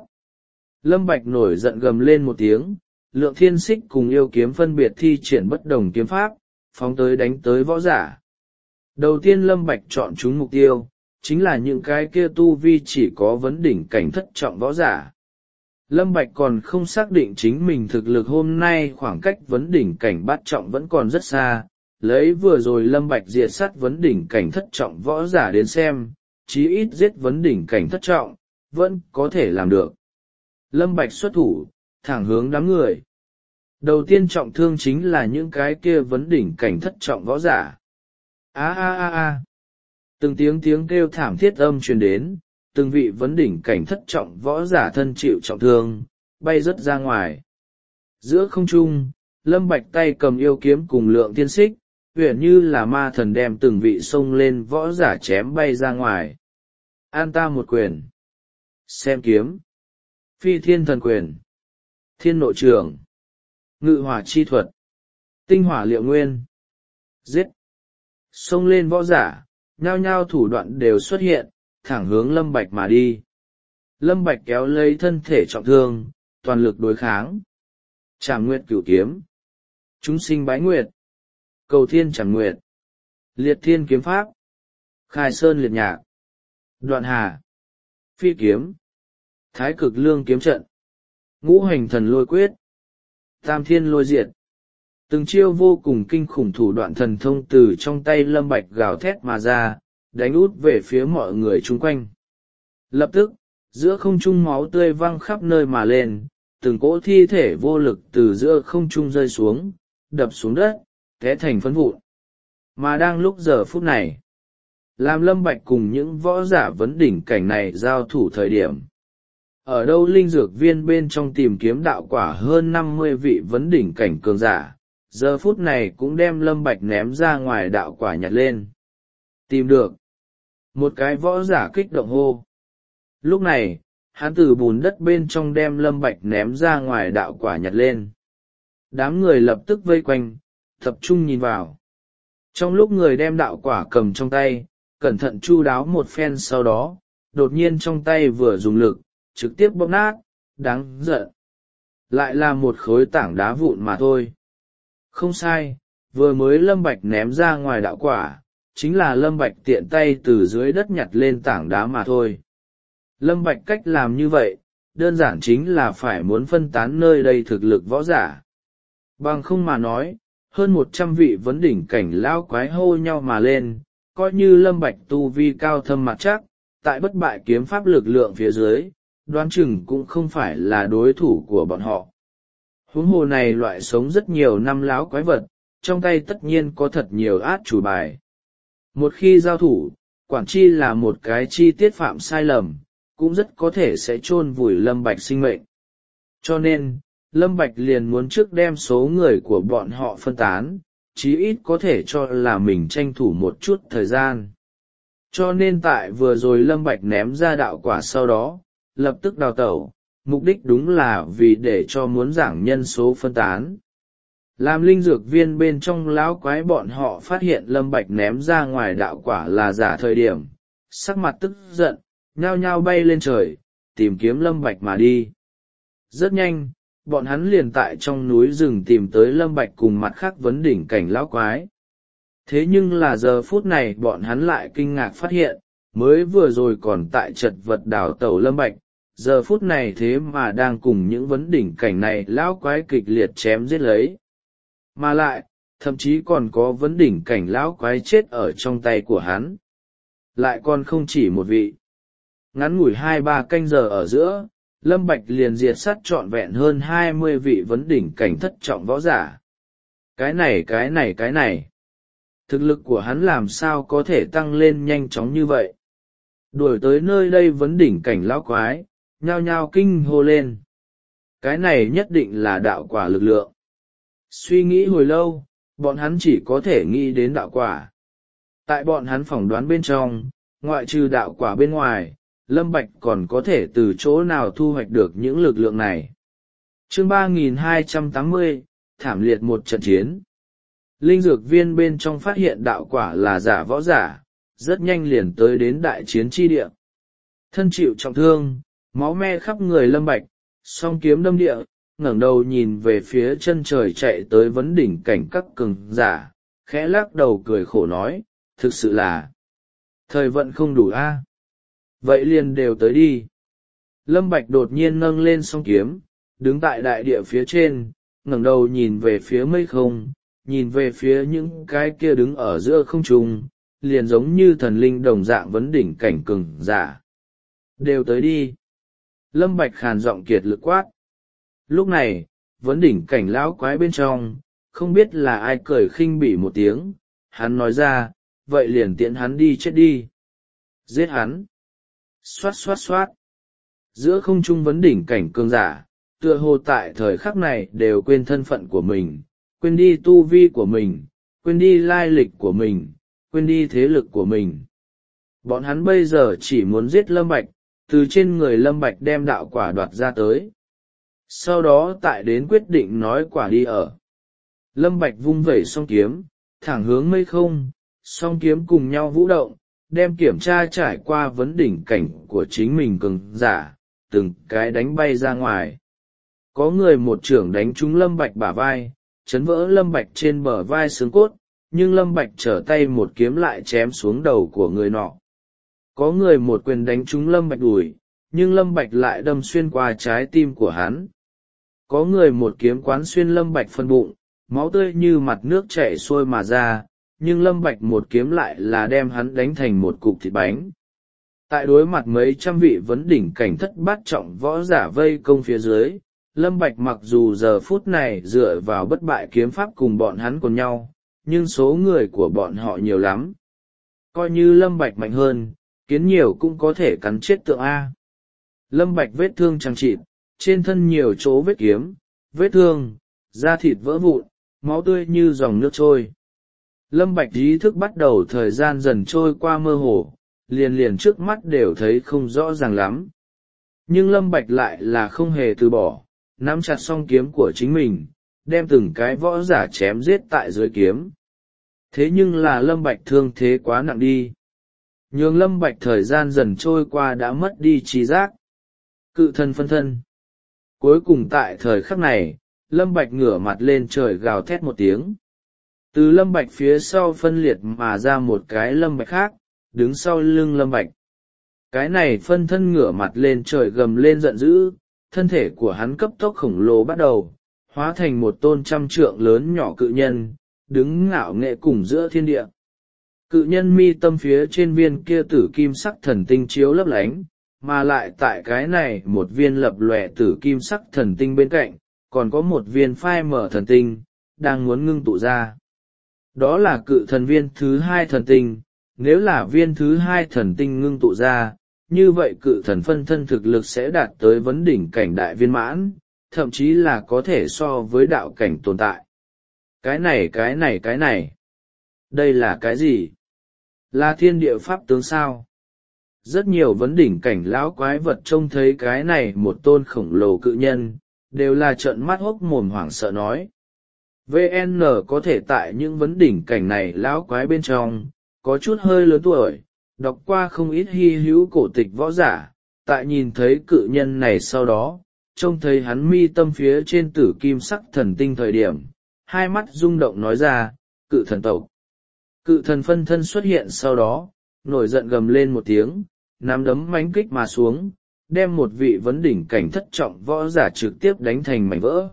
Lâm Bạch nổi giận gầm lên một tiếng, lượng thiên xích cùng yêu kiếm phân biệt thi triển bất đồng kiếm pháp, phóng tới đánh tới võ giả. Đầu tiên Lâm Bạch chọn chúng mục tiêu, chính là những cái kia tu vi chỉ có vấn đỉnh cảnh thất trọng võ giả. Lâm Bạch còn không xác định chính mình thực lực hôm nay khoảng cách vấn đỉnh cảnh bát trọng vẫn còn rất xa, lấy vừa rồi Lâm Bạch diệt sát vấn đỉnh cảnh thất trọng võ giả đến xem, chí ít giết vấn đỉnh cảnh thất trọng, vẫn có thể làm được. Lâm Bạch xuất thủ, thẳng hướng đám người. Đầu tiên trọng thương chính là những cái kia vấn đỉnh cảnh thất trọng võ giả. A a a a. Từng tiếng tiếng kêu thảm thiết âm truyền đến, từng vị vấn đỉnh cảnh thất trọng võ giả thân chịu trọng thương, bay rớt ra ngoài. Giữa không trung, Lâm Bạch tay cầm yêu kiếm cùng lượng thiên xích, huyền như là ma thần đem từng vị xông lên võ giả chém bay ra ngoài. An ta một quyền. Xem kiếm. Phi thiên thần quyền. Thiên nội trường. Ngự hỏa chi thuật. Tinh hỏa liệu nguyên. Giết. Xông lên võ giả, nhao nhao thủ đoạn đều xuất hiện, thẳng hướng Lâm Bạch mà đi. Lâm Bạch kéo lấy thân thể trọng thương, toàn lực đối kháng. Trảm Nguyệt Cửu kiếm. Chúng sinh bái nguyệt. Cầu thiên trảm nguyệt. Liệt thiên kiếm pháp. Khai sơn liệt nhạc. Đoạn hà. Phi kiếm. Thái cực lương kiếm trận. Ngũ hành thần lôi quyết. Tam thiên lôi diệt. Từng chiêu vô cùng kinh khủng thủ đoạn thần thông từ trong tay Lâm Bạch gào thét mà ra, đánh út về phía mọi người chung quanh. Lập tức, giữa không trung máu tươi văng khắp nơi mà lên, từng cỗ thi thể vô lực từ giữa không trung rơi xuống, đập xuống đất, té thành phấn vụn. Mà đang lúc giờ phút này, làm Lâm Bạch cùng những võ giả vấn đỉnh cảnh này giao thủ thời điểm. Ở đâu linh dược viên bên trong tìm kiếm đạo quả hơn năm mươi vị vấn đỉnh cảnh cường giả, giờ phút này cũng đem Lâm Bạch ném ra ngoài đạo quả nhặt lên. Tìm được. Một cái võ giả kích động hô. Lúc này, hắn từ bùn đất bên trong đem Lâm Bạch ném ra ngoài đạo quả nhặt lên. Đám người lập tức vây quanh, tập trung nhìn vào. Trong lúc người đem đạo quả cầm trong tay, cẩn thận chu đáo một phen sau đó, đột nhiên trong tay vừa dùng lực, trực tiếp bóp nát, đáng giận. Lại là một khối tảng đá vụn mà thôi. Không sai, vừa mới Lâm Bạch ném ra ngoài đạo quả, chính là Lâm Bạch tiện tay từ dưới đất nhặt lên tảng đá mà thôi. Lâm Bạch cách làm như vậy, đơn giản chính là phải muốn phân tán nơi đây thực lực võ giả. Bằng không mà nói, hơn một trăm vị vấn đỉnh cảnh lao quái hô nhau mà lên, coi như Lâm Bạch tu vi cao thâm mặt chắc, tại bất bại kiếm pháp lực lượng phía dưới, đoán chừng cũng không phải là đối thủ của bọn họ. Huống hồ này loại sống rất nhiều năm láo quái vật, trong tay tất nhiên có thật nhiều át chủ bài. Một khi giao thủ, quản chi là một cái chi tiết phạm sai lầm, cũng rất có thể sẽ chôn vùi Lâm Bạch sinh mệnh. Cho nên, Lâm Bạch liền muốn trước đem số người của bọn họ phân tán, chí ít có thể cho là mình tranh thủ một chút thời gian. Cho nên tại vừa rồi Lâm Bạch ném ra đạo quả sau đó, lập tức đào tẩu, mục đích đúng là vì để cho muốn giảm nhân số phân tán. Làm linh dược viên bên trong lão quái bọn họ phát hiện Lâm Bạch ném ra ngoài đạo quả là giả thời điểm, sắc mặt tức giận, nhao nhao bay lên trời, tìm kiếm Lâm Bạch mà đi. Rất nhanh, bọn hắn liền tại trong núi rừng tìm tới Lâm Bạch cùng mặt khác vấn đỉnh cảnh lão quái. Thế nhưng là giờ phút này bọn hắn lại kinh ngạc phát hiện, mới vừa rồi còn tại chật vật đào tẩu Lâm Bạch, giờ phút này thế mà đang cùng những vấn đỉnh cảnh này lão quái kịch liệt chém giết lấy. Mà lại, thậm chí còn có vấn đỉnh cảnh lão quái chết ở trong tay của hắn. Lại còn không chỉ một vị. Ngắn ngủi hai ba canh giờ ở giữa, Lâm Bạch liền diệt sát trọn vẹn hơn hai mươi vị vấn đỉnh cảnh thất trọng võ giả. Cái này cái này cái này. Thực lực của hắn làm sao có thể tăng lên nhanh chóng như vậy? Đuổi tới nơi đây vấn đỉnh cảnh lão quái, nhao nhao kinh hô lên. Cái này nhất định là đạo quả lực lượng. Suy nghĩ hồi lâu, bọn hắn chỉ có thể nghĩ đến đạo quả. Tại bọn hắn phỏng đoán bên trong, ngoại trừ đạo quả bên ngoài, Lâm Bạch còn có thể từ chỗ nào thu hoạch được những lực lượng này. Chương ba nghìn hai trăm tám mươi, thảm liệt một trận chiến. Linh dược viên bên trong phát hiện đạo quả là giả võ giả, rất nhanh liền tới đến đại chiến chi địa. Thân chịu trọng thương, máu me khắp người Lâm Bạch, song kiếm đâm địa, ngẩng đầu nhìn về phía chân trời chạy tới vấn đỉnh cảnh các cường giả, khẽ lắc đầu cười khổ nói, thực sự là thời vận không đủ a. Vậy liền đều tới đi. Lâm Bạch đột nhiên nâng lên song kiếm, đứng tại đại địa phía trên, ngẩng đầu nhìn về phía mây không, nhìn về phía những cái kia đứng ở giữa không trung, liền giống như thần linh đồng dạng vấn đỉnh cảnh cường giả. Đều tới đi. Lâm Bạch khàn giọng kiệt lực quát. Lúc này, vấn đỉnh cảnh lão quái bên trong, không biết là ai cười khinh bỉ một tiếng, hắn nói ra, vậy liền tiện hắn đi chết đi. Giết hắn. Xoát xoát xoát. Giữa không trung vấn đỉnh cảnh cường giả, tựa hồ tại thời khắc này đều quên thân phận của mình, quên đi tu vi của mình, quên đi lai lịch của mình, quên đi thế lực của mình. Bọn hắn bây giờ chỉ muốn giết Lâm Bạch, từ trên người Lâm Bạch đem đạo quả đoạt ra tới. Sau đó tại đến quyết định nói quả đi ở. Lâm Bạch vung vẩy song kiếm, thẳng hướng mây không, song kiếm cùng nhau vũ động, đem kiểm tra trải qua vấn đỉnh cảnh của chính mình cường giả, từng cái đánh bay ra ngoài. Có người một trưởng đánh trúng Lâm Bạch bả vai, chấn vỡ Lâm Bạch trên bờ vai xương cốt, nhưng Lâm Bạch trở tay một kiếm lại chém xuống đầu của người nọ. Có người một quyền đánh trúng Lâm Bạch đùi, nhưng Lâm Bạch lại đâm xuyên qua trái tim của hắn. Có người một kiếm quán xuyên Lâm Bạch phân bụng, máu tươi như mặt nước chảy xuôi mà ra, nhưng Lâm Bạch một kiếm lại là đem hắn đánh thành một cục thịt bánh. Tại đối mặt mấy trăm vị vấn đỉnh cảnh thất bát trọng võ giả vây công phía dưới, Lâm Bạch mặc dù giờ phút này dựa vào bất bại kiếm pháp cùng bọn hắn cùng nhau, nhưng số người của bọn họ nhiều lắm. Coi như Lâm Bạch mạnh hơn, kiến nhiều cũng có thể cắn chết tượng A. Lâm Bạch vết thương chằng chịt, trên thân nhiều chỗ vết kiếm, vết thương, da thịt vỡ vụn, máu tươi như dòng nước trôi. Lâm Bạch ý thức bắt đầu thời gian dần trôi qua mơ hồ, liền liền trước mắt đều thấy không rõ ràng lắm. Nhưng Lâm Bạch lại là không hề từ bỏ, nắm chặt song kiếm của chính mình, đem từng cái võ giả chém giết tại dưới kiếm. Thế nhưng là Lâm Bạch thương thế quá nặng đi. Nhường Lâm Bạch thời gian dần trôi qua đã mất đi trí giác. Cự thân phân thân. Cuối cùng tại thời khắc này, Lâm Bạch ngửa mặt lên trời gào thét một tiếng. Từ Lâm Bạch phía sau phân liệt mà ra một cái Lâm Bạch khác, đứng sau lưng Lâm Bạch. Cái này phân thân ngửa mặt lên trời gầm lên giận dữ, thân thể của hắn cấp tốc khổng lồ bắt đầu, hóa thành một tôn trăm trượng lớn nhỏ cự nhân, đứng ngạo nghệ cùng giữa thiên địa. Cự nhân mi tâm phía trên viên kia tử kim sắc thần tinh chiếu lấp lánh, mà lại tại cái này một viên lập lòe tử kim sắc thần tinh bên cạnh, còn có một viên phai mở thần tinh, đang muốn ngưng tụ ra. Đó là cự thần viên thứ hai thần tinh, nếu là viên thứ hai thần tinh ngưng tụ ra, như vậy cự thần phân thân thực lực sẽ đạt tới vấn đỉnh cảnh đại viên mãn, thậm chí là có thể so với đạo cảnh tồn tại. Cái này cái này cái này, đây là cái gì? Là thiên địa pháp tướng sao? Rất nhiều vấn đỉnh cảnh lão quái vật trông thấy cái này một tôn khổng lồ cự nhân, đều là trợn mắt hốc mồm hoảng sợ nói. vê en có thể tại những vấn đỉnh cảnh này lão quái bên trong có chút hơi lớn tuổi, đọc qua không ít hy hữu cổ tịch võ giả, tại nhìn thấy cự nhân này sau đó trông thấy hắn mi tâm phía trên tử kim sắc thần tinh thời điểm, hai mắt rung động nói ra, cự thần tộc. Cự thần phân thân xuất hiện sau đó, nổi giận gầm lên một tiếng, nắm đấm mánh kích mà xuống, đem một vị vấn đỉnh cảnh thất trọng võ giả trực tiếp đánh thành mảnh vỡ.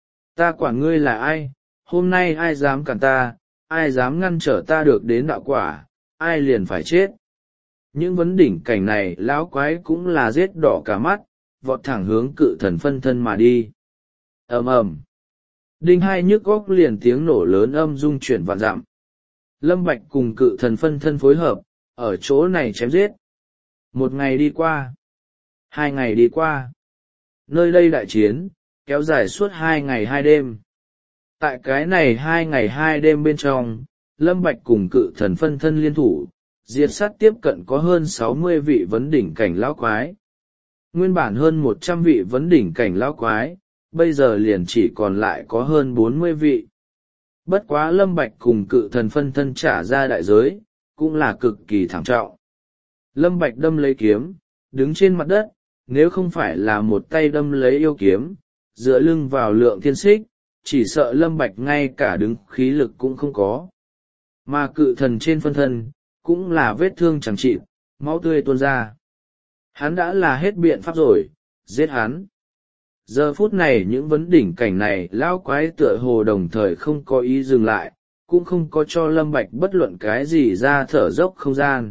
Ta quản ngươi là ai, hôm nay ai dám cản ta, ai dám ngăn trở ta được đến đạo quả, ai liền phải chết. Những vấn đỉnh cảnh này lão quái cũng là giết đỏ cả mắt, vọt thẳng hướng cự thần phân thân mà đi. Ầm ầm, đinh hai nhức óc liền tiếng nổ lớn âm rung chuyển vạn dặm. Lâm Bạch cùng cự thần phân thân phối hợp, ở chỗ này chém giết. Một ngày đi qua, hai ngày đi qua, nơi đây đại chiến kéo dài suốt hai ngày hai đêm. Tại cái này hai ngày hai đêm bên trong, Lâm Bạch cùng cự thần phân thân liên thủ, diệt sát tiếp cận có hơn sáu mươi vị vấn đỉnh cảnh lão quái. Nguyên bản hơn một trăm vị vấn đỉnh cảnh lão quái, bây giờ liền chỉ còn lại có hơn bốn mươi vị. Bất quá Lâm Bạch cùng cự thần phân thân trả ra đại giới, cũng là cực kỳ thảm trọng. Lâm Bạch đâm lấy kiếm, đứng trên mặt đất, nếu không phải là một tay đâm lấy yêu kiếm, dựa lưng vào lượng thiên xích, chỉ sợ Lâm Bạch ngay cả đứng khí lực cũng không có. Mà cự thần trên phân thân, cũng là vết thương chẳng chịt, máu tươi tuôn ra. Hắn đã là hết biện pháp rồi, giết hắn. Giờ phút này những vấn đỉnh cảnh này lão quái tựa hồ đồng thời không có ý dừng lại, cũng không có cho Lâm Bạch bất luận cái gì ra thở dốc không gian.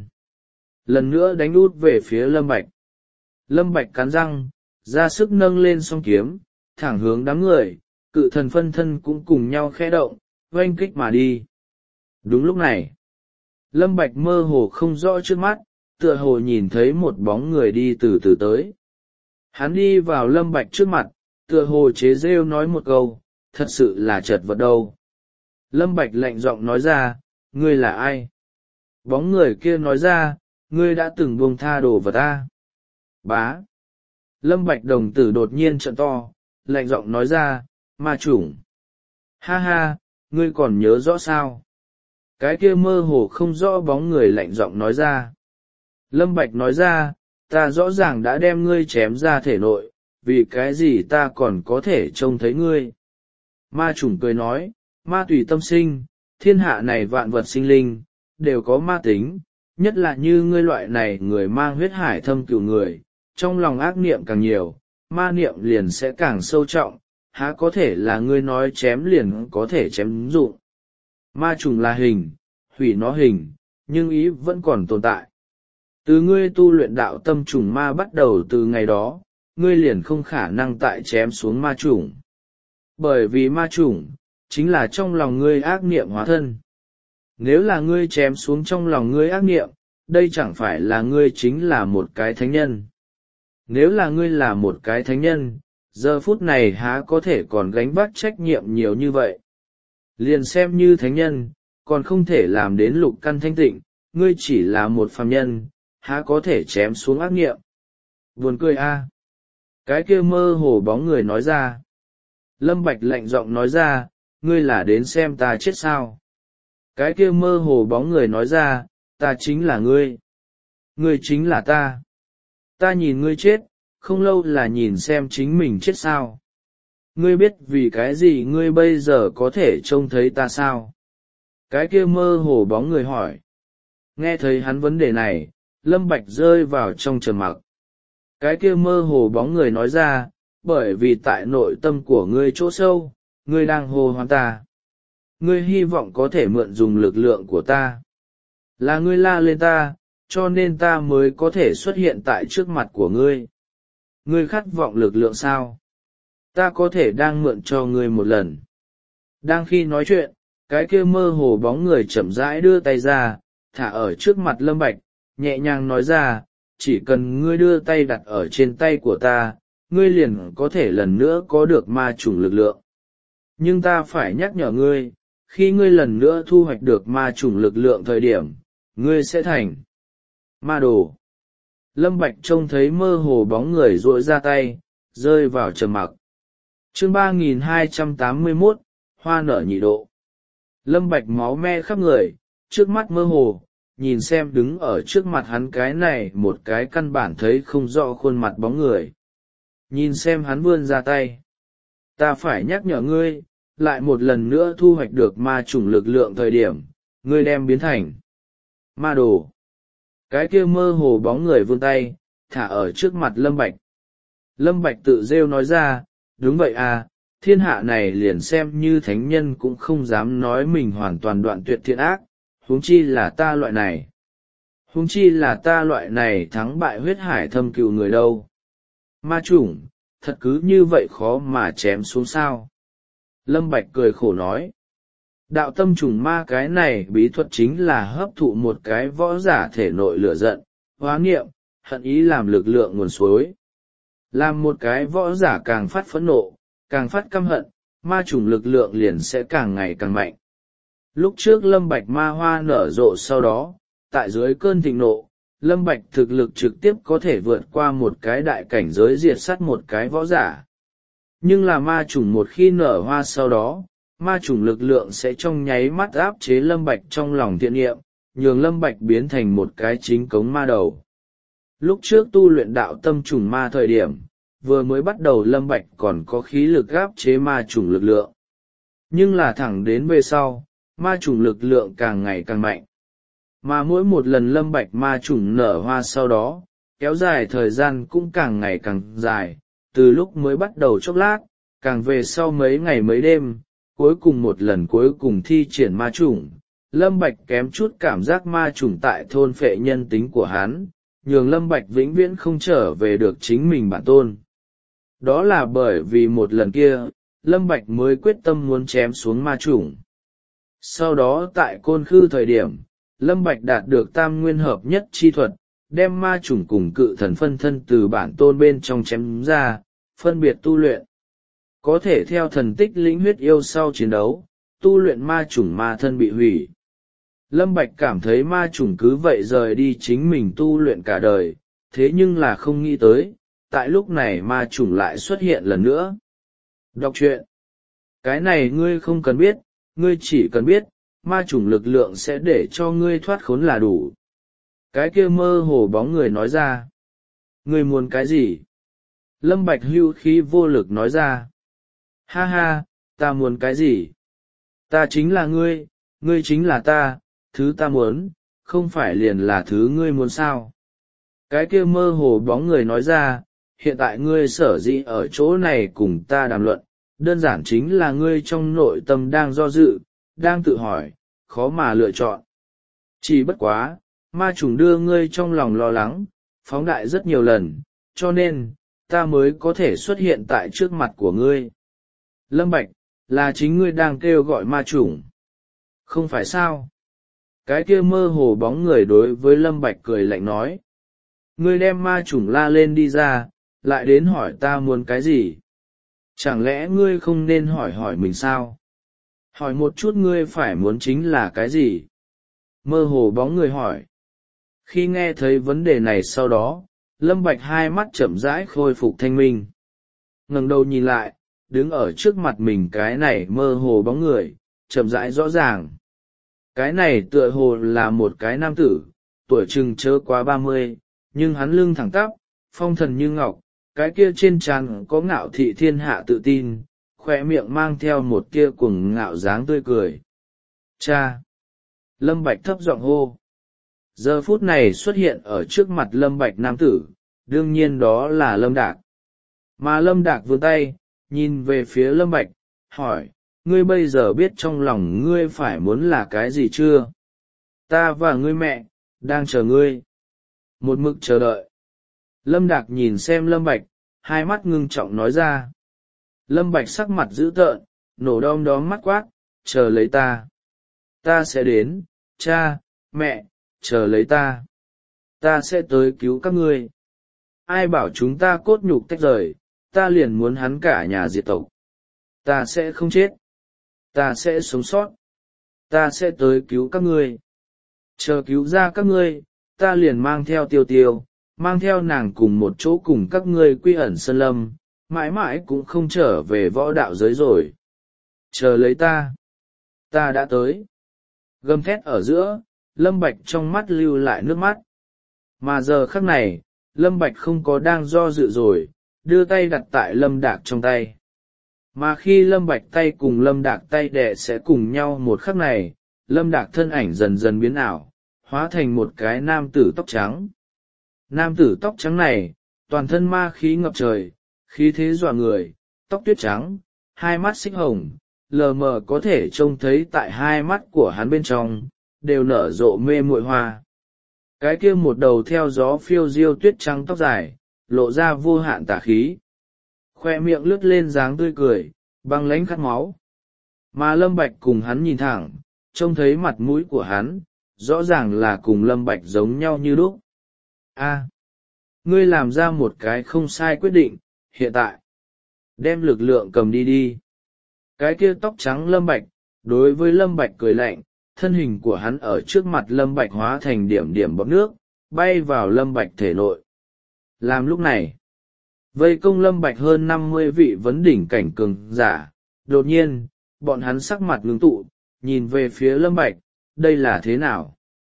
Lần nữa đánh út về phía Lâm Bạch. Lâm Bạch cắn răng, ra sức nâng lên song kiếm, thẳng hướng đám người, cự thần phân thân cũng cùng nhau khẽ động, oanh kích mà đi. Đúng lúc này, Lâm Bạch mơ hồ không rõ trước mắt, tựa hồ nhìn thấy một bóng người đi từ từ tới. Hắn đi vào Lâm Bạch trước mặt, tựa hồ chế rêu nói một câu, thật sự là chật vật đâu. Lâm Bạch lạnh giọng nói ra, ngươi là ai? Bóng người kia nói ra, ngươi đã từng buông tha đồ vật ta. Bá. Lâm Bạch đồng tử đột nhiên trợn to, lạnh giọng nói ra, ma chủng. Ha ha, ngươi còn nhớ rõ sao? Cái kia mơ hồ không rõ bóng người lạnh giọng nói ra. Lâm Bạch nói ra, ta rõ ràng đã đem ngươi chém ra thể nội, vì cái gì ta còn có thể trông thấy ngươi? Ma chủng cười nói, ma tùy tâm sinh, thiên hạ này vạn vật sinh linh, đều có ma tính, nhất là như ngươi loại này người mang huyết hải thâm cửu người, trong lòng ác niệm càng nhiều, ma niệm liền sẽ càng sâu trọng, há có thể là ngươi nói chém liền có thể chém dụng. Ma trùng là hình, hủy nó hình, nhưng ý vẫn còn tồn tại. Từ ngươi tu luyện đạo tâm trùng ma bắt đầu từ ngày đó, ngươi liền không khả năng tại chém xuống ma trùng. Bởi vì ma trùng, chính là trong lòng ngươi ác niệm hóa thân. Nếu là ngươi chém xuống trong lòng ngươi ác niệm, đây chẳng phải là ngươi chính là một cái thánh nhân. Nếu là ngươi là một cái thánh nhân, giờ phút này há có thể còn gánh vác trách nhiệm nhiều như vậy. Liền xem như thánh nhân, còn không thể làm đến lục căn thanh tịnh, ngươi chỉ là một phàm nhân, há có thể chém xuống ác niệm. Buồn cười a. Cái kia mơ hồ bóng người nói ra. Lâm Bạch lạnh giọng nói ra, ngươi là đến xem ta chết sao? Cái kia mơ hồ bóng người nói ra, ta chính là ngươi. Ngươi chính là ta. Ta nhìn ngươi chết, không lâu là nhìn xem chính mình chết sao. Ngươi biết vì cái gì ngươi bây giờ có thể trông thấy ta sao? Cái kia mơ hồ bóng người hỏi. Nghe thấy hắn vấn đề này, Lâm Bạch rơi vào trong trầm mặc. Cái kia mơ hồ bóng người nói ra, bởi vì tại nội tâm của ngươi chỗ sâu, ngươi đang hô hoán ta. Ngươi hy vọng có thể mượn dùng lực lượng của ta. Là ngươi la lên ta, cho nên ta mới có thể xuất hiện tại trước mặt của ngươi. Ngươi khát vọng lực lượng sao? Ta có thể đang mượn cho ngươi một lần. Đang khi nói chuyện, cái kia mơ hồ bóng người chậm rãi đưa tay ra, thả ở trước mặt Lâm Bạch, nhẹ nhàng nói ra, chỉ cần ngươi đưa tay đặt ở trên tay của ta, ngươi liền có thể lần nữa có được ma chủng lực lượng. Nhưng ta phải nhắc nhở ngươi, khi ngươi lần nữa thu hoạch được ma chủng lực lượng thời điểm, ngươi sẽ thành ma đồ. Lâm Bạch trông thấy mơ hồ bóng người duỗi ra tay, rơi vào trầm mặc. Chương ba nghìn hai trăm tám mươi mốt, hoa nở nhị độ. Lâm Bạch máu me khắp người, trước mắt mơ hồ, nhìn xem đứng ở trước mặt hắn cái này một cái căn bản thấy không rõ khuôn mặt bóng người. Nhìn xem hắn vươn ra tay. Ta phải nhắc nhở ngươi, lại một lần nữa thu hoạch được ma chủng lực lượng thời điểm, ngươi đem biến thành ma đồ. Cái kia mơ hồ bóng người vươn tay, thả ở trước mặt Lâm Bạch. Lâm Bạch tự rêu nói ra, đúng vậy à, thiên hạ này liền xem như thánh nhân cũng không dám nói mình hoàn toàn đoạn tuyệt thiện ác, huống chi là ta loại này. Huống chi là ta loại này thắng bại huyết hải thâm cừu người đâu. Ma chủng, thật cứ như vậy khó mà chém xuống sao. Lâm Bạch cười khổ nói. Đạo tâm trùng ma cái này bí thuật chính là hấp thụ một cái võ giả thể nội lửa giận, hóa niệm, hận ý làm lực lượng nguồn suối. Làm một cái võ giả càng phát phẫn nộ, càng phát căm hận, ma trùng lực lượng liền sẽ càng ngày càng mạnh. Lúc trước Lâm Bạch ma hoa nở rộ sau đó, tại dưới cơn thịnh nộ, Lâm Bạch thực lực trực tiếp có thể vượt qua một cái đại cảnh giới diệt sát một cái võ giả. Nhưng là ma trùng một khi nở hoa sau đó, ma trùng lực lượng sẽ trong nháy mắt áp chế Lâm Bạch trong lòng thiện niệm, nhường Lâm Bạch biến thành một cái chính cống ma đầu. Lúc trước tu luyện đạo tâm trùng ma thời điểm, vừa mới bắt đầu Lâm Bạch còn có khí lực áp chế ma trùng lực lượng. Nhưng là thẳng đến về sau, ma trùng lực lượng càng ngày càng mạnh. Mà mỗi một lần Lâm Bạch ma trùng nở hoa sau đó, kéo dài thời gian cũng càng ngày càng dài, từ lúc mới bắt đầu chốc lát, càng về sau mấy ngày mấy đêm, cuối cùng một lần cuối cùng thi triển ma trùng, Lâm Bạch kém chút cảm giác ma trùng tại thôn phệ nhân tính của hắn, nhường Lâm Bạch vĩnh viễn không trở về được chính mình bản tôn. Đó là bởi vì một lần kia, Lâm Bạch mới quyết tâm muốn chém xuống ma trùng. Sau đó tại Côn Khư thời điểm, Lâm Bạch đạt được tam nguyên hợp nhất chi thuật, đem ma trùng cùng cự thần phân thân từ bản tôn bên trong chém ra, phân biệt tu luyện. Có thể theo thần tích lĩnh huyết yêu sau chiến đấu, tu luyện ma trùng ma thân bị hủy. Lâm Bạch cảm thấy ma trùng cứ vậy rời đi chính mình tu luyện cả đời, thế nhưng là không nghĩ tới, tại lúc này ma trùng lại xuất hiện lần nữa. Đọc truyện. Cái này ngươi không cần biết, ngươi chỉ cần biết, ma trùng lực lượng sẽ để cho ngươi thoát khốn là đủ. Cái kia mơ hồ bóng người nói ra. Ngươi muốn cái gì? Lâm Bạch hưu khí vô lực nói ra. Ha ha, ta muốn cái gì? Ta chính là ngươi, ngươi chính là ta, thứ ta muốn, không phải liền là thứ ngươi muốn sao? Cái kia mơ hồ bóng người nói ra, hiện tại ngươi sở dĩ ở chỗ này cùng ta đàm luận, đơn giản chính là ngươi trong nội tâm đang do dự, đang tự hỏi, khó mà lựa chọn. Chỉ bất quá, ma trùng đưa ngươi trong lòng lo lắng, phóng đại rất nhiều lần, cho nên, ta mới có thể xuất hiện tại trước mặt của ngươi. Lâm Bạch, là chính ngươi đang kêu gọi ma trùng. Không phải sao? Cái kia mơ hồ bóng người đối với Lâm Bạch cười lạnh nói. Ngươi đem ma trùng la lên đi ra, lại đến hỏi ta muốn cái gì? Chẳng lẽ ngươi không nên hỏi hỏi mình sao? Hỏi một chút ngươi phải muốn chính là cái gì? Mơ hồ bóng người hỏi. Khi nghe thấy vấn đề này sau đó, Lâm Bạch hai mắt chậm rãi khôi phục thanh minh. Ngẩng đầu nhìn lại, đứng ở trước mặt mình cái này mơ hồ bóng người, chậm rãi rõ ràng. Cái này tựa hồ là một cái nam tử, tuổi chừng chớ quá ba mươi, nhưng hắn lưng thẳng tắp, phong thần như ngọc, cái kia trên trán có ngạo thị thiên hạ tự tin, khỏe miệng mang theo một tia cuồng ngạo dáng tươi cười. Cha! Lâm Bạch thấp giọng hô. Giờ phút này xuất hiện ở trước mặt Lâm Bạch nam tử, đương nhiên đó là Lâm Đạc. Mà Lâm Đạc vươn tay, nhìn về phía Lâm Bạch, hỏi, ngươi bây giờ biết trong lòng ngươi phải muốn là cái gì chưa? Ta và ngươi mẹ, đang chờ ngươi. Một mực chờ đợi. Lâm Đạc nhìn xem Lâm Bạch, hai mắt ngưng trọng nói ra. Lâm Bạch sắc mặt dữ tợn, nổ đom đóm mắt quát, chờ lấy ta. Ta sẽ đến, cha, mẹ, chờ lấy ta. Ta sẽ tới cứu các ngươi. Ai bảo chúng ta cốt nhục tách rời, ta liền muốn hắn cả nhà diệt tộc. Ta sẽ không chết. Ta sẽ sống sót. Ta sẽ tới cứu các ngươi. Chờ cứu ra các ngươi, ta liền mang theo Tiêu Tiêu, mang theo nàng cùng một chỗ cùng các ngươi quy ẩn sơn lâm, mãi mãi cũng không trở về võ đạo giới rồi. chờ lấy ta, ta đã tới. Gầm thét ở giữa, Lâm Bạch trong mắt lưu lại nước mắt. Mà giờ khắc này, Lâm Bạch không có đang do dự rồi, đưa tay đặt tại Lâm Đạc trong tay. Mà khi Lâm Bạch tay cùng Lâm Đạc tay đè sẽ cùng nhau một khắc này, Lâm Đạc thân ảnh dần dần biến ảo, hóa thành một cái nam tử tóc trắng. Nam tử tóc trắng này, toàn thân ma khí ngập trời, khí thế dọa người, tóc tuyết trắng, hai mắt xích hồng, lờ mờ có thể trông thấy tại hai mắt của hắn bên trong, đều nở rộ mê muội hoa. Cái kia một đầu theo gió phiêu diêu tuyết trắng tóc dài, lộ ra vô hạn tà khí. Khoe miệng lướt lên dáng tươi cười, băng lãnh khát máu. Mà Lâm Bạch cùng hắn nhìn thẳng, trông thấy mặt mũi của hắn, rõ ràng là cùng Lâm Bạch giống nhau như lúc. A, ngươi làm ra một cái không sai quyết định, hiện tại, đem lực lượng cầm đi đi. Cái kia tóc trắng Lâm Bạch, đối với Lâm Bạch cười lạnh, thân hình của hắn ở trước mặt Lâm Bạch hóa thành điểm điểm bọt nước, bay vào Lâm Bạch thể nội. Làm lúc này, vây công Lâm Bạch hơn năm mươi vị vấn đỉnh cảnh cường giả, đột nhiên, bọn hắn sắc mặt ngưng tụ, nhìn về phía Lâm Bạch, đây là thế nào?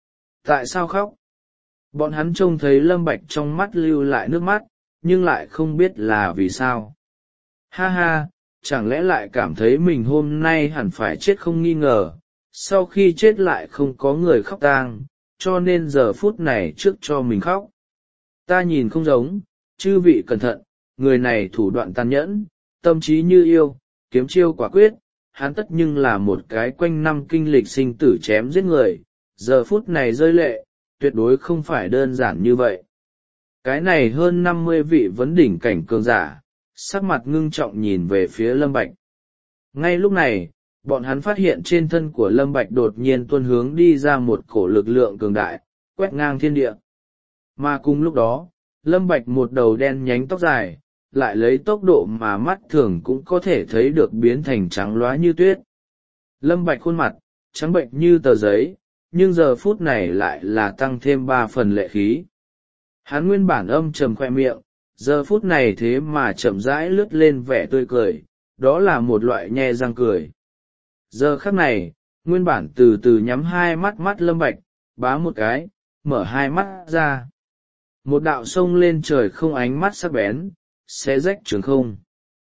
Tại sao khóc? Bọn hắn trông thấy Lâm Bạch trong mắt lưu lại nước mắt, nhưng lại không biết là vì sao. Ha ha, chẳng lẽ lại cảm thấy mình hôm nay hẳn phải chết không nghi ngờ, sau khi chết lại không có người khóc tang, cho nên giờ phút này trước cho mình khóc. Ta nhìn không giống, chư vị cẩn thận, người này thủ đoạn tàn nhẫn, tâm trí như yêu, kiếm chiêu quả quyết, hắn tất nhưng là một cái quanh năm kinh lịch sinh tử chém giết người, giờ phút này rơi lệ, tuyệt đối không phải đơn giản như vậy. Cái này hơn năm mươi vị vấn đỉnh cảnh cường giả, sắc mặt ngưng trọng nhìn về phía Lâm Bạch. Ngay lúc này, bọn hắn phát hiện trên thân của Lâm Bạch đột nhiên tuôn hướng đi ra một cổ lực lượng cường đại, quét ngang thiên địa. Mà cùng lúc đó, Lâm Bạch một đầu đen nhánh tóc dài, lại lấy tốc độ mà mắt thường cũng có thể thấy được biến thành trắng loá như tuyết. Lâm Bạch khuôn mặt, trắng bệnh như tờ giấy, nhưng giờ phút này lại là tăng thêm ba phần lệ khí. Hắn nguyên bản âm trầm khoe miệng, giờ phút này thế mà chậm rãi lướt lên vẻ tươi cười, đó là một loại nhe răng cười. Giờ khắc này, nguyên bản từ từ nhắm hai mắt mắt Lâm Bạch, bá một cái, mở hai mắt ra. Một đạo sông lên trời không ánh mắt sắc bén, xé rách trường không.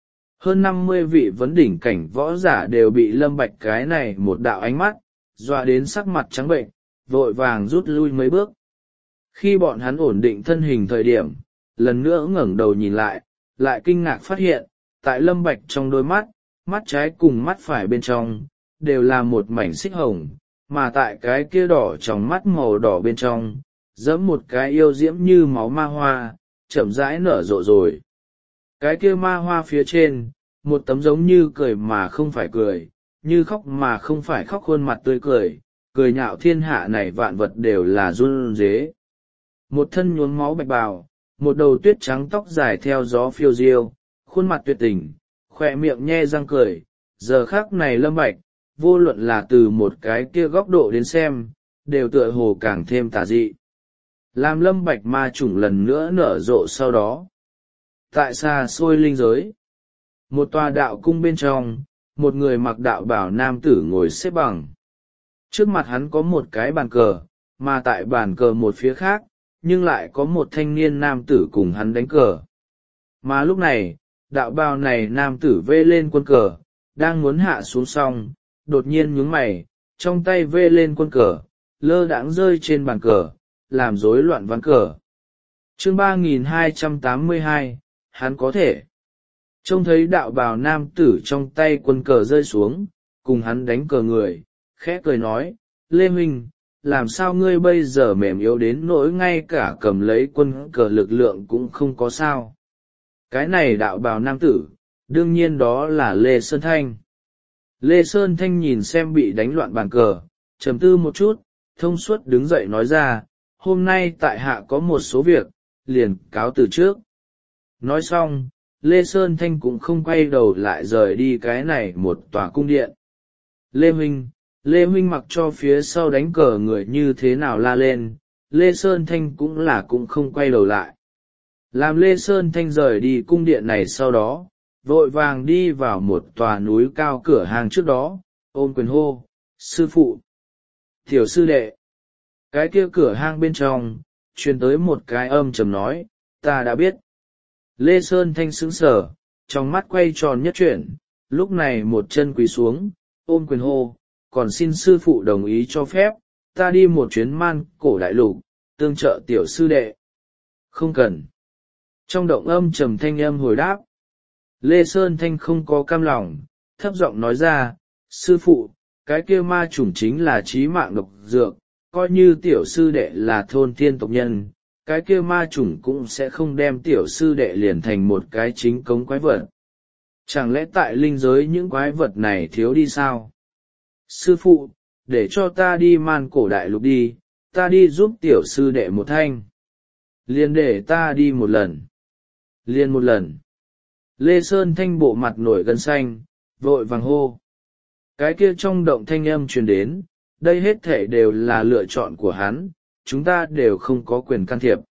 Hơn năm mươi vị vấn đỉnh cảnh võ giả đều bị Lâm Bạch cái này một đạo ánh mắt, dọa đến sắc mặt trắng bệnh, vội vàng rút lui mấy bước. Khi bọn hắn ổn định thân hình thời điểm, lần nữa ngẩng đầu nhìn lại, lại kinh ngạc phát hiện, tại Lâm Bạch trong đôi mắt, mắt trái cùng mắt phải bên trong, đều là một mảnh xích hồng, mà tại cái kia đỏ trong mắt màu đỏ bên trong, giẫm một cái yêu diễm như máu ma hoa, chậm rãi nở rộ rồi. Cái kia ma hoa phía trên, một tấm giống như cười mà không phải cười, như khóc mà không phải khóc khuôn mặt tươi cười, cười nhạo thiên hạ này vạn vật đều là run rế. Một thân nhuốm máu bạch bào, một đầu tuyết trắng tóc dài theo gió phiêu diêu, khuôn mặt tuyệt tình, khỏe miệng nhe răng cười, giờ khắc này Lâm Bạch, vô luận là từ một cái kia góc độ đến xem, đều tựa hồ càng thêm tà dị. Làm Lâm Bạch ma chủng lần nữa nở rộ sau đó. Tại xa xôi linh giới, một tòa đạo cung bên trong, một người mặc đạo bào nam tử ngồi xếp bằng. Trước mặt hắn có một cái bàn cờ, mà tại bàn cờ một phía khác, nhưng lại có một thanh niên nam tử cùng hắn đánh cờ. Mà lúc này, đạo bào này nam tử vê lên quân cờ, đang muốn hạ xuống xong, đột nhiên nhướng mày, trong tay vê lên quân cờ, lơ đãng rơi trên bàn cờ, làm rối loạn ván cờ. Chương ba nghìn hai trăm tám mươi hai, hắn có thể. Trông thấy đạo bào nam tử trong tay quân cờ rơi xuống, cùng hắn đánh cờ người, khẽ cười nói, Lê Minh, làm sao ngươi bây giờ mềm yếu đến nỗi ngay cả cầm lấy quân cờ lực lượng cũng không có sao. Cái này đạo bào nam tử, đương nhiên đó là Lê Sơn Thanh. Lê Sơn Thanh nhìn xem bị đánh loạn bàn cờ, trầm tư một chút, thông suốt đứng dậy nói ra, hôm nay tại hạ có một số việc, liền cáo từ trước. Nói xong, Lê Sơn Thanh cũng không quay đầu lại rời đi cái này một tòa cung điện. Lê Huynh, Lê Huynh mặc cho phía sau đánh cờ người như thế nào la lên, Lê Sơn Thanh cũng là cũng không quay đầu lại. Làm Lê Sơn Thanh rời đi cung điện này sau đó, vội vàng đi vào một tòa núi cao cửa hàng trước đó, ôm quyền hô: sư phụ, tiểu sư đệ. Cái kia cửa hang bên trong truyền tới một cái âm trầm nói: ta đã biết. Lê Sơn Thanh sững sờ, trong mắt quay tròn nhất chuyển, lúc này một chân quỳ xuống, ôm quyền hô: còn xin sư phụ đồng ý cho phép ta đi một chuyến man cổ đại lục, tương trợ tiểu sư đệ. Không cần. Trong động âm trầm thanh âm hồi đáp. Lê Sơn Thanh không có cam lòng, thấp giọng nói ra: sư phụ, cái kia ma chủng chính là chí mạng độc dược, coi như tiểu sư đệ là thôn thiên tộc nhân, cái kia ma chủng cũng sẽ không đem tiểu sư đệ liền thành một cái chính cống quái vật. Chẳng lẽ tại linh giới những quái vật này thiếu đi sao? Sư phụ, để cho ta đi man cổ đại lục đi, ta đi giúp tiểu sư đệ một thanh. Liền để ta đi một lần. Liền một lần. Lê Sơn Thanh bộ mặt nổi gân xanh, vội vàng hô. Cái kia trong động thanh âm truyền đến, đây hết thể đều là lựa chọn của hắn, chúng ta đều không có quyền can thiệp.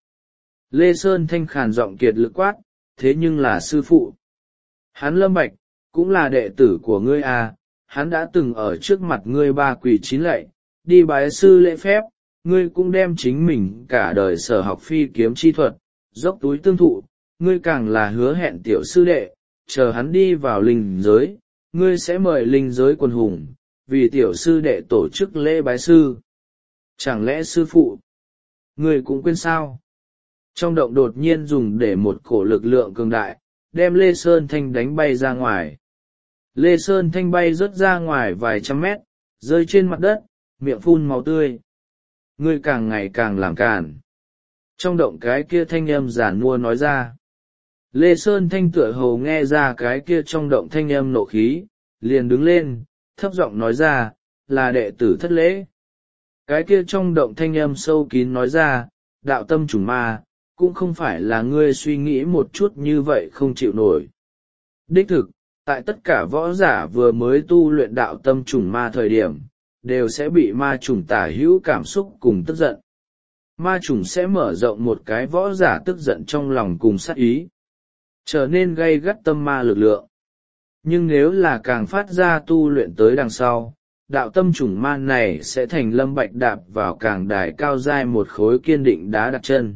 Lê Sơn Thanh khàn giọng kiệt lực quát: thế nhưng là sư phụ. Hắn Lâm Bạch, cũng là đệ tử của ngươi à, hắn đã từng ở trước mặt ngươi ba quỳ chín lạy, đi bái sư lễ phép, ngươi cũng đem chính mình cả đời sở học phi kiếm chi thuật, dốc túi tương thụ, ngươi càng là hứa hẹn tiểu sư đệ, chờ hắn đi vào linh giới, ngươi sẽ mời linh giới quân hùng, vì tiểu sư đệ tổ chức lễ bái sư. Chẳng lẽ sư phụ, ngươi cũng quên sao? Trong động đột nhiên dùng để một cổ lực lượng cường đại, đem Lê Sơn Thanh đánh bay ra ngoài. Lê Sơn Thanh bay rớt ra ngoài vài trăm mét, rơi trên mặt đất, miệng phun máu tươi. Ngươi càng ngày càng làm càn. Trong động cái kia thanh âm giản mua nói ra. Lê Sơn Thanh tựa hồ nghe ra cái kia trong động thanh âm nộ khí, liền đứng lên, thấp giọng nói ra: là đệ tử thất lễ. Cái kia trong động thanh âm sâu kín nói ra: đạo tâm chủng ma, cũng không phải là ngươi suy nghĩ một chút như vậy không chịu nổi. Đích thực, tại tất cả võ giả vừa mới tu luyện đạo tâm chủng ma thời điểm, đều sẽ bị ma chủng tả hữu cảm xúc cùng tức giận. Ma chủng sẽ mở rộng một cái võ giả tức giận trong lòng cùng sát ý, trở nên gay gắt tâm ma lực lượng. Nhưng nếu là càng phát ra tu luyện tới đằng sau, đạo tâm chủng ma này sẽ thành Lâm Bạch đạp vào càng đài cao dai một khối kiên định đá đặt chân.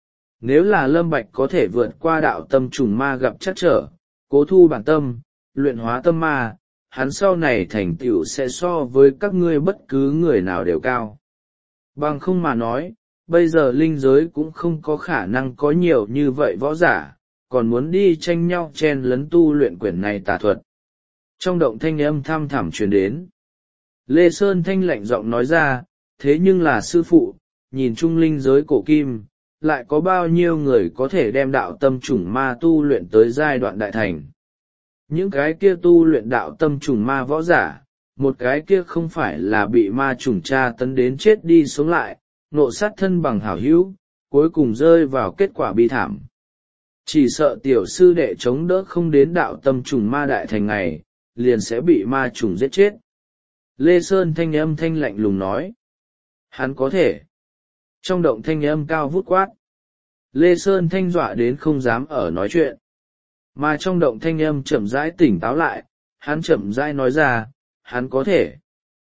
Nếu là Lâm Bạch có thể vượt qua đạo tâm chủng ma gặp trắc trở, cố thu bản tâm, luyện hóa tâm ma, hắn sau này thành tựu sẽ so với các ngươi bất cứ người nào đều cao. Bằng không mà nói, bây giờ linh giới cũng không có khả năng có nhiều như vậy võ giả, còn muốn đi tranh nhau chen lấn tu luyện quyển này tà thuật. Trong động thanh âm thăm thẳm truyền đến. Lê Sơn Thanh lạnh giọng nói ra: thế nhưng là sư phụ, nhìn chung linh giới cổ kim, lại có bao nhiêu người có thể đem đạo tâm chủng ma tu luyện tới giai đoạn đại thành. Những cái kia tu luyện đạo tâm chủng ma võ giả, một cái kia không phải là bị ma chủng tra tấn đến chết đi sống lại, nộ sát thân bằng hảo hữu, cuối cùng rơi vào kết quả bi thảm. Chỉ sợ tiểu sư đệ chống đỡ không đến đạo tâm chủng ma đại thành ngày, liền sẽ bị ma chủng giết chết. Lê Sơn thanh âm thanh lạnh lùng nói. Hắn có thể. Trong động thanh âm cao vút quát. Lê Sơn thanh dọa đến không dám ở nói chuyện. Mà trong động thanh âm chậm rãi tỉnh táo lại, hắn chậm rãi nói ra: hắn có thể.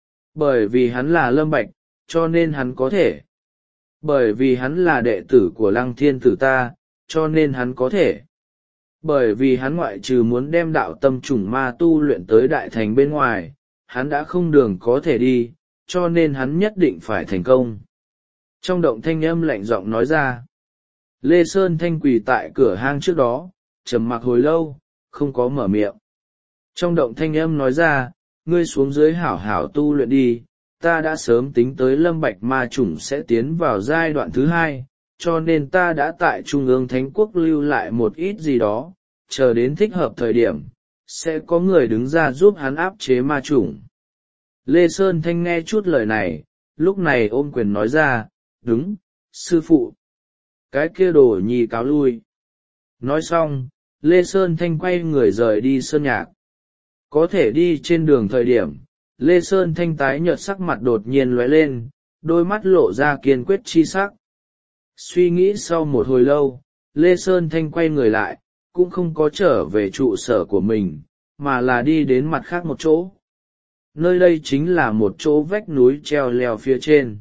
Bởi vì hắn là Lâm Bạch, cho nên hắn có thể. Bởi vì hắn là đệ tử của Lăng Thiên Tử ta, cho nên hắn có thể. Bởi vì hắn ngoại trừ muốn đem đạo tâm chủng ma tu luyện tới đại thành bên ngoài, hắn đã không đường có thể đi, cho nên hắn nhất định phải thành công. Trong động thanh âm lạnh giọng nói ra. Lê Sơn Thanh quỳ tại cửa hang trước đó, trầm mặc hồi lâu, không có mở miệng. Trong động thanh âm nói ra: ngươi xuống dưới hảo hảo tu luyện đi, ta đã sớm tính tới Lâm Bạch ma chủng sẽ tiến vào giai đoạn thứ hai, cho nên ta đã tại Trung ương Thánh Quốc lưu lại một ít gì đó, chờ đến thích hợp thời điểm, sẽ có người đứng ra giúp hắn áp chế ma chủng. Lê Sơn Thanh nghe chút lời này, lúc này ôm quyền nói ra: đúng, sư phụ. Cái kia đồ nhi cáo lui. Nói xong, Lê Sơn Thanh quay người rời đi sơn nhạc. Có thể đi trên đường thời điểm, Lê Sơn Thanh tái nhợt sắc mặt đột nhiên lóe lên, đôi mắt lộ ra kiên quyết chi sắc. Suy nghĩ sau một hồi lâu, Lê Sơn Thanh quay người lại, cũng không có trở về trụ sở của mình, mà là đi đến mặt khác một chỗ. Nơi đây chính là một chỗ vách núi treo leo phía trên.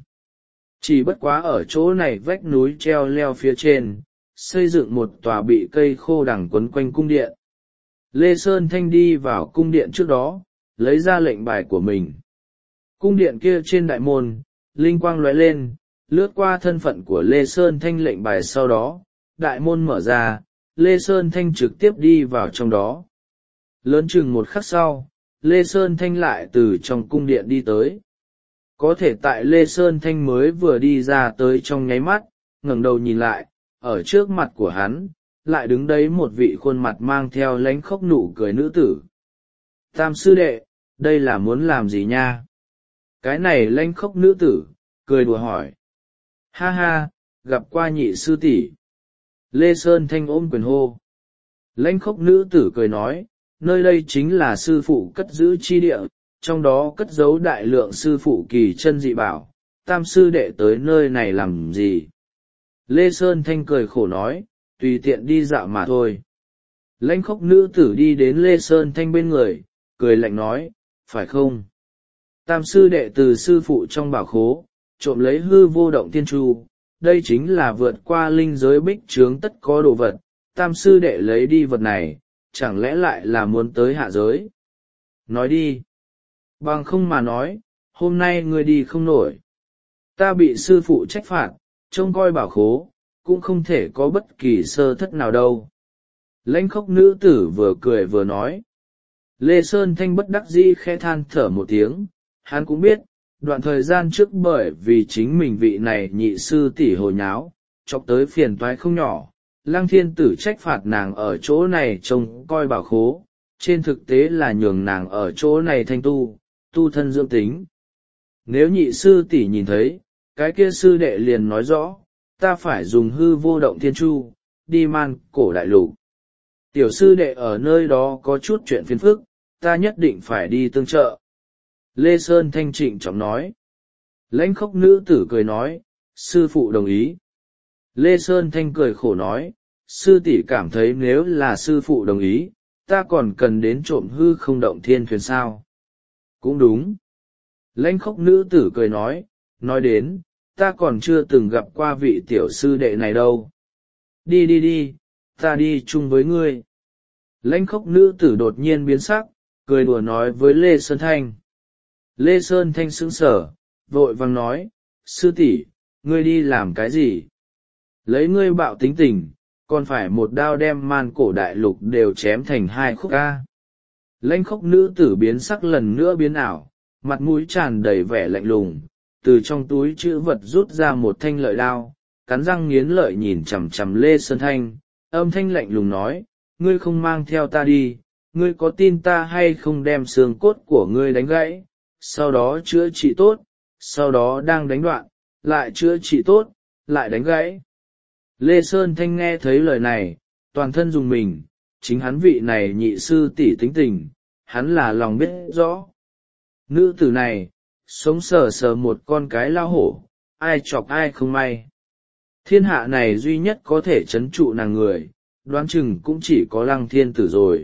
Chỉ bất quá ở chỗ này vách núi treo leo phía trên, xây dựng một tòa bị cây khô đằng quấn quanh cung điện. Lê Sơn Thanh đi vào cung điện trước đó, lấy ra lệnh bài của mình. Cung điện kia trên đại môn, linh quang lóe lên, lướt qua thân phận của Lê Sơn Thanh lệnh bài, sau đó, đại môn mở ra, Lê Sơn Thanh trực tiếp đi vào trong đó. Lớn chừng một khắc sau, Lê Sơn Thanh lại từ trong cung điện đi tới. Có thể tại Lê Sơn Thanh mới vừa đi ra tới trong nháy mắt, ngẩng đầu nhìn lại, ở trước mặt của hắn, lại đứng đấy một vị khuôn mặt mang theo lánh khóc nụ cười nữ tử. Tam sư đệ, đây là muốn làm gì nha? Cái này lánh khóc nữ tử, cười đùa hỏi. Ha ha, gặp qua nhị sư tỷ. Lê Sơn Thanh ôm quyền hô. Lánh khóc nữ tử cười nói, nơi đây chính là sư phụ cất giữ chi địa, trong đó cất giấu đại lượng sư phụ kỳ chân dị bảo, tam sư đệ tới nơi này làm gì? Lê Sơn Thanh cười khổ nói, tùy tiện đi dạo mà thôi. Lãnh khốc nữ tử đi đến Lê Sơn Thanh bên người, cười lạnh nói, phải không? Tam sư đệ từ sư phụ trong bảo khố, trộm lấy hư vô động tiên chu, đây chính là vượt qua linh giới bích trướng tất có đồ vật, tam sư đệ lấy đi vật này, chẳng lẽ lại là muốn tới hạ giới? Nói đi. Bằng không mà nói, hôm nay ngươi đi không nổi. Ta bị sư phụ trách phạt, trông coi bảo khố, cũng không thể có bất kỳ sơ thất nào đâu. Lãnh khốc nữ tử vừa cười vừa nói. Lê Sơn Thanh bất đắc dĩ khẽ than thở một tiếng, hắn cũng biết, đoạn thời gian trước bởi vì chính mình vị này nhị sư tỷ hồ nháo, chọc tới phiền toái không nhỏ, Lăng Thiên Tử trách phạt nàng ở chỗ này trông coi bảo khố, trên thực tế là nhường nàng ở chỗ này thanh tu, tu thân dưỡng tính. Nếu nhị sư tỷ nhìn thấy, cái kia sư đệ liền nói rõ, ta phải dùng hư vô động thiên chu, đi man cổ đại lục. Tiểu sư đệ ở nơi đó có chút chuyện phiền phức, ta nhất định phải đi tương trợ. Lê Sơn Thanh trịnh trọng nói. Lãnh khốc nữ tử cười nói, sư phụ đồng ý. Lê Sơn Thanh cười khổ nói, sư tỷ cảm thấy nếu là sư phụ đồng ý, ta còn cần đến trộm hư không động thiên thuyền sao? Cũng đúng. Lãnh khốc nữ tử cười nói, nói đến, ta còn chưa từng gặp qua vị tiểu sư đệ này đâu. Đi đi đi, ta đi chung với ngươi. Lãnh khốc nữ tử đột nhiên biến sắc, cười đùa nói với Lê Sơn Thanh. Lê Sơn Thanh sững sờ, vội vàng nói, sư tỷ, ngươi đi làm cái gì? Lấy ngươi bạo tính tình, còn phải một đao đem man cổ đại lục đều chém thành hai khúc ca. Lãnh khốc nữ tử biến sắc lần nữa biến ảo, mặt mũi tràn đầy vẻ lạnh lùng, từ trong túi chữ vật rút ra một thanh lợi đao, cắn răng nghiến lợi nhìn chằm chằm Lê Sơn Thanh, âm thanh lạnh lùng nói, ngươi không mang theo ta đi, ngươi có tin ta hay không đem xương cốt của ngươi đánh gãy, sau đó chữa trị tốt, sau đó đang đánh đoạn, lại chữa trị tốt, lại đánh gãy. Lê Sơn Thanh nghe thấy lời này, toàn thân dùng mình, chính hắn vị này nhị sư tỷ tính tình, hắn là lòng biết rõ. Nữ tử này, sống sờ sờ một con cái lao hổ, ai chọc ai không may. Thiên hạ này duy nhất có thể trấn trụ nàng người, đoán chừng cũng chỉ có Lăng Thiên Tử rồi.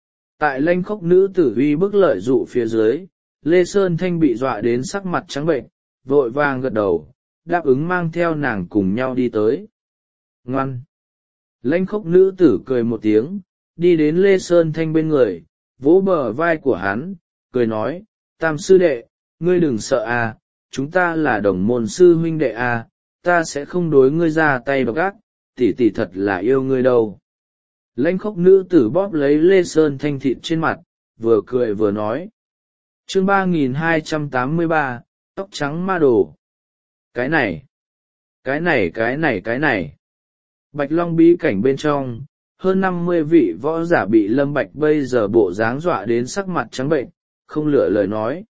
Tại lãnh khốc nữ tử uy bức lợi dụ phía dưới, Lê Sơn Thanh bị dọa đến sắc mặt trắng bệnh, vội vàng gật đầu, đáp ứng mang theo nàng cùng nhau đi tới. Ngoan! Lãnh khốc nữ tử cười một tiếng, đi đến Lê Sơn Thanh bên người, vỗ bờ vai của hắn, cười nói, tam sư đệ, ngươi đừng sợ à, chúng ta là đồng môn sư huynh đệ à, ta sẽ không đối ngươi ra tay độc ác, tỷ tỷ thật là yêu ngươi đâu. Lãnh khốc nữ tử bóp lấy Lê Sơn Thanh thịt trên mặt, vừa cười vừa nói. Chương ba nghìn hai trăm tám mươi ba, tóc trắng ma đồ. Cái này, cái này cái này cái này. Bạch Long bí cảnh bên trong, hơn năm mươi vị võ giả bị Lâm Bạch bây giờ bộ dáng dọa đến sắc mặt trắng bệnh, không lựa lời nói.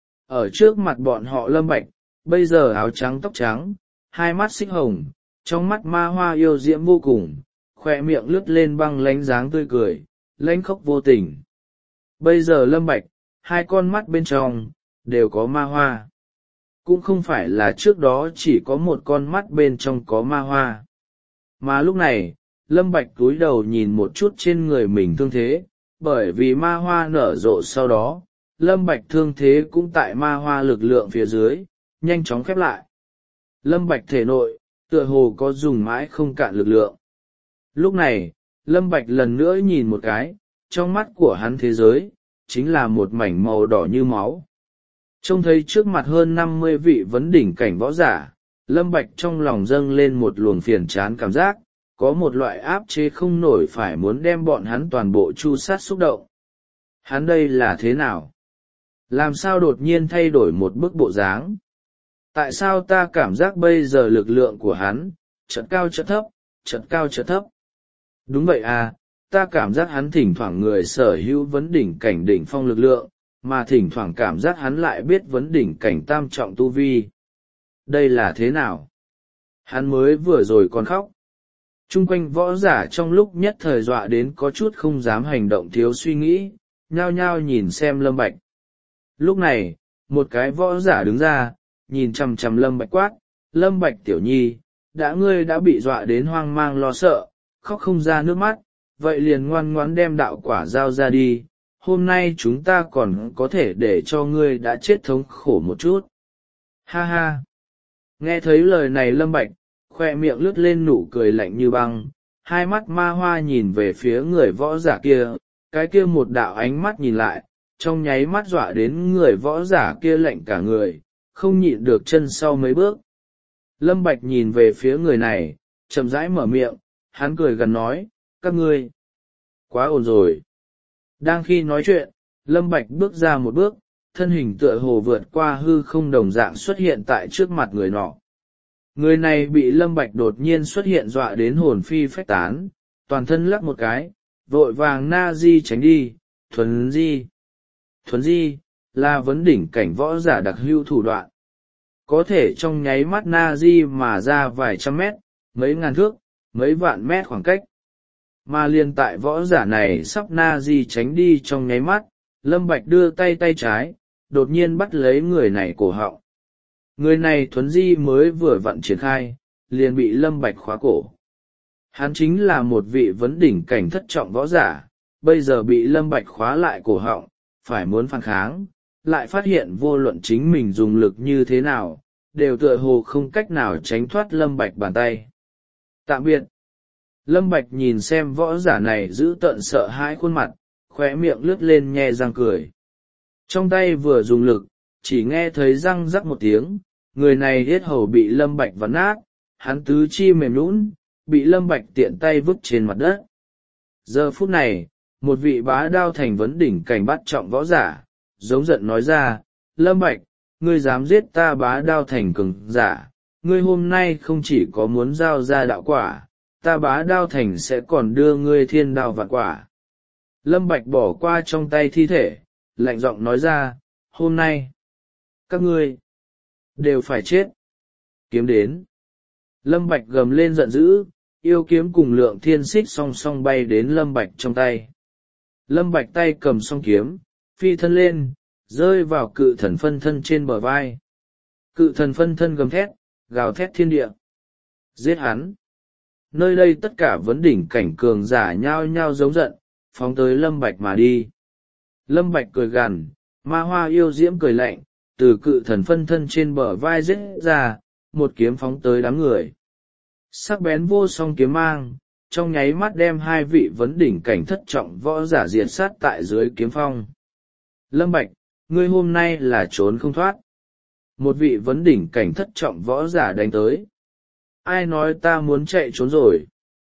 Ở trước mặt bọn họ Lâm Bạch, bây giờ áo trắng tóc trắng, hai mắt xích hồng, trong mắt ma hoa yêu diễm vô cùng, khoe miệng lướt lên băng lánh dáng tươi cười, lãnh khốc vô tình. Bây giờ Lâm Bạch, hai con mắt bên trong, đều có ma hoa. Cũng không phải là trước đó chỉ có một con mắt bên trong có ma hoa. Mà lúc này, Lâm Bạch cúi đầu nhìn một chút trên người mình thương thế, bởi vì ma hoa nở rộ sau đó, Lâm Bạch thương thế cũng tại ma hoa lực lượng phía dưới, nhanh chóng khép lại. Lâm Bạch thể nội, tựa hồ có dùng mãi không cạn lực lượng. Lúc này, Lâm Bạch lần nữa nhìn một cái, trong mắt của hắn thế giới, chính là một mảnh màu đỏ như máu. Trông thấy trước mặt hơn năm mươi vị vấn đỉnh cảnh võ giả, Lâm Bạch trong lòng dâng lên một luồng phiền chán cảm giác, có một loại áp chế không nổi phải muốn đem bọn hắn toàn bộ chu sát xúc động. Hắn đây là thế nào? Làm sao đột nhiên thay đổi một bức bộ dáng? Tại sao ta cảm giác bây giờ lực lượng của hắn, chợt cao chợt thấp, chợt cao chợt thấp? Đúng vậy à, ta cảm giác hắn thỉnh thoảng người sở hữu vấn đỉnh cảnh đỉnh phong lực lượng, mà thỉnh thoảng cảm giác hắn lại biết vấn đỉnh cảnh tam trọng tu vi. Đây là thế nào? Hắn mới vừa rồi còn khóc. Trung quanh võ giả trong lúc nhất thời dọa đến có chút không dám hành động thiếu suy nghĩ, nhao nhao nhìn xem Lâm Bạch. Lúc này, một cái võ giả đứng ra, nhìn chằm chằm Lâm Bạch quát, Lâm Bạch tiểu nhi, đã ngươi đã bị dọa đến hoang mang lo sợ, khóc không ra nước mắt, vậy liền ngoan ngoãn đem đạo quả giao ra đi, hôm nay chúng ta còn có thể để cho ngươi đã chết thống khổ một chút. Ha ha! Nghe thấy lời này Lâm Bạch, khoe miệng lướt lên nụ cười lạnh như băng, hai mắt ma hoa nhìn về phía người võ giả kia, cái kia một đạo ánh mắt nhìn lại, trong nháy mắt dọa đến người võ giả kia lạnh cả người, không nhịn được chân sau mấy bước. Lâm Bạch nhìn về phía người này, chậm rãi mở miệng, hắn cười gần nói, các ngươi, quá ổn rồi. Đang khi nói chuyện, Lâm Bạch bước ra một bước, thân hình tựa hồ vượt qua hư không đồng dạng xuất hiện tại trước mặt người nọ. Người này bị Lâm Bạch đột nhiên xuất hiện dọa đến hồn phi phách tán, toàn thân lắc một cái, vội vàng na di tránh đi, thuần di. Thuần di, là vấn đỉnh cảnh võ giả đặc hữu thủ đoạn. Có thể trong nháy mắt na di mà ra vài trăm mét, mấy ngàn thước, mấy vạn mét khoảng cách. Mà liền tại võ giả này sắp na di tránh đi trong nháy mắt, Lâm Bạch đưa tay tay trái, đột nhiên bắt lấy người này cổ họng. Người này thuấn di mới vừa vặn triển khai, liền bị Lâm Bạch khóa cổ. Hắn chính là một vị vấn đỉnh cảnh thất trọng võ giả, bây giờ bị Lâm Bạch khóa lại cổ họng, phải muốn phản kháng, lại phát hiện vô luận chính mình dùng lực như thế nào, đều tựa hồ không cách nào tránh thoát Lâm Bạch bàn tay. Tạm biệt. Lâm Bạch nhìn xem võ giả này giữ tợn sợ hãi khuôn mặt, khóe miệng lướt lên nhe răng cười. Trong tay vừa dùng lực, chỉ nghe thấy răng rắc một tiếng, người này yết hầu bị Lâm Bạch vặn nát, hắn tứ chi mềm nhũn, bị Lâm Bạch tiện tay vứt trên mặt đất. Giờ phút này, một vị bá đao thành vấn đỉnh cảnh bắt trọng võ giả, giống giận nói ra, Lâm Bạch, ngươi dám giết ta bá đao thành cường giả, ngươi hôm nay không chỉ có muốn giao ra đạo quả, ta bá đao thành sẽ còn đưa ngươi thiên đao vạn quả. Lâm Bạch bỏ qua trong tay thi thể, lạnh giọng nói ra, hôm nay, các ngươi, đều phải chết. Kiếm đến. Lâm Bạch gầm lên giận dữ, yêu kiếm cùng lượng thiên xích song song bay đến Lâm Bạch trong tay. Lâm Bạch tay cầm song kiếm, phi thân lên, rơi vào cự thần phân thân trên bờ vai. Cự thần phân thân gầm thét, gào thét thiên địa. Giết hắn. Nơi đây tất cả vấn đỉnh cảnh cường giả nhao nhao giống giận, phóng tới Lâm Bạch mà đi. Lâm Bạch cười gằn, ma hoa yêu diễm cười lạnh, từ cự thần phân thân trên bờ vai giết ra, một kiếm phóng tới đám người. Sắc bén vô song kiếm mang, trong nháy mắt đem hai vị vấn đỉnh cảnh thất trọng võ giả diệt sát tại dưới kiếm phong. Lâm Bạch, ngươi hôm nay là trốn không thoát. Một vị vấn đỉnh cảnh thất trọng võ giả đánh tới. Ai nói ta muốn chạy trốn rồi?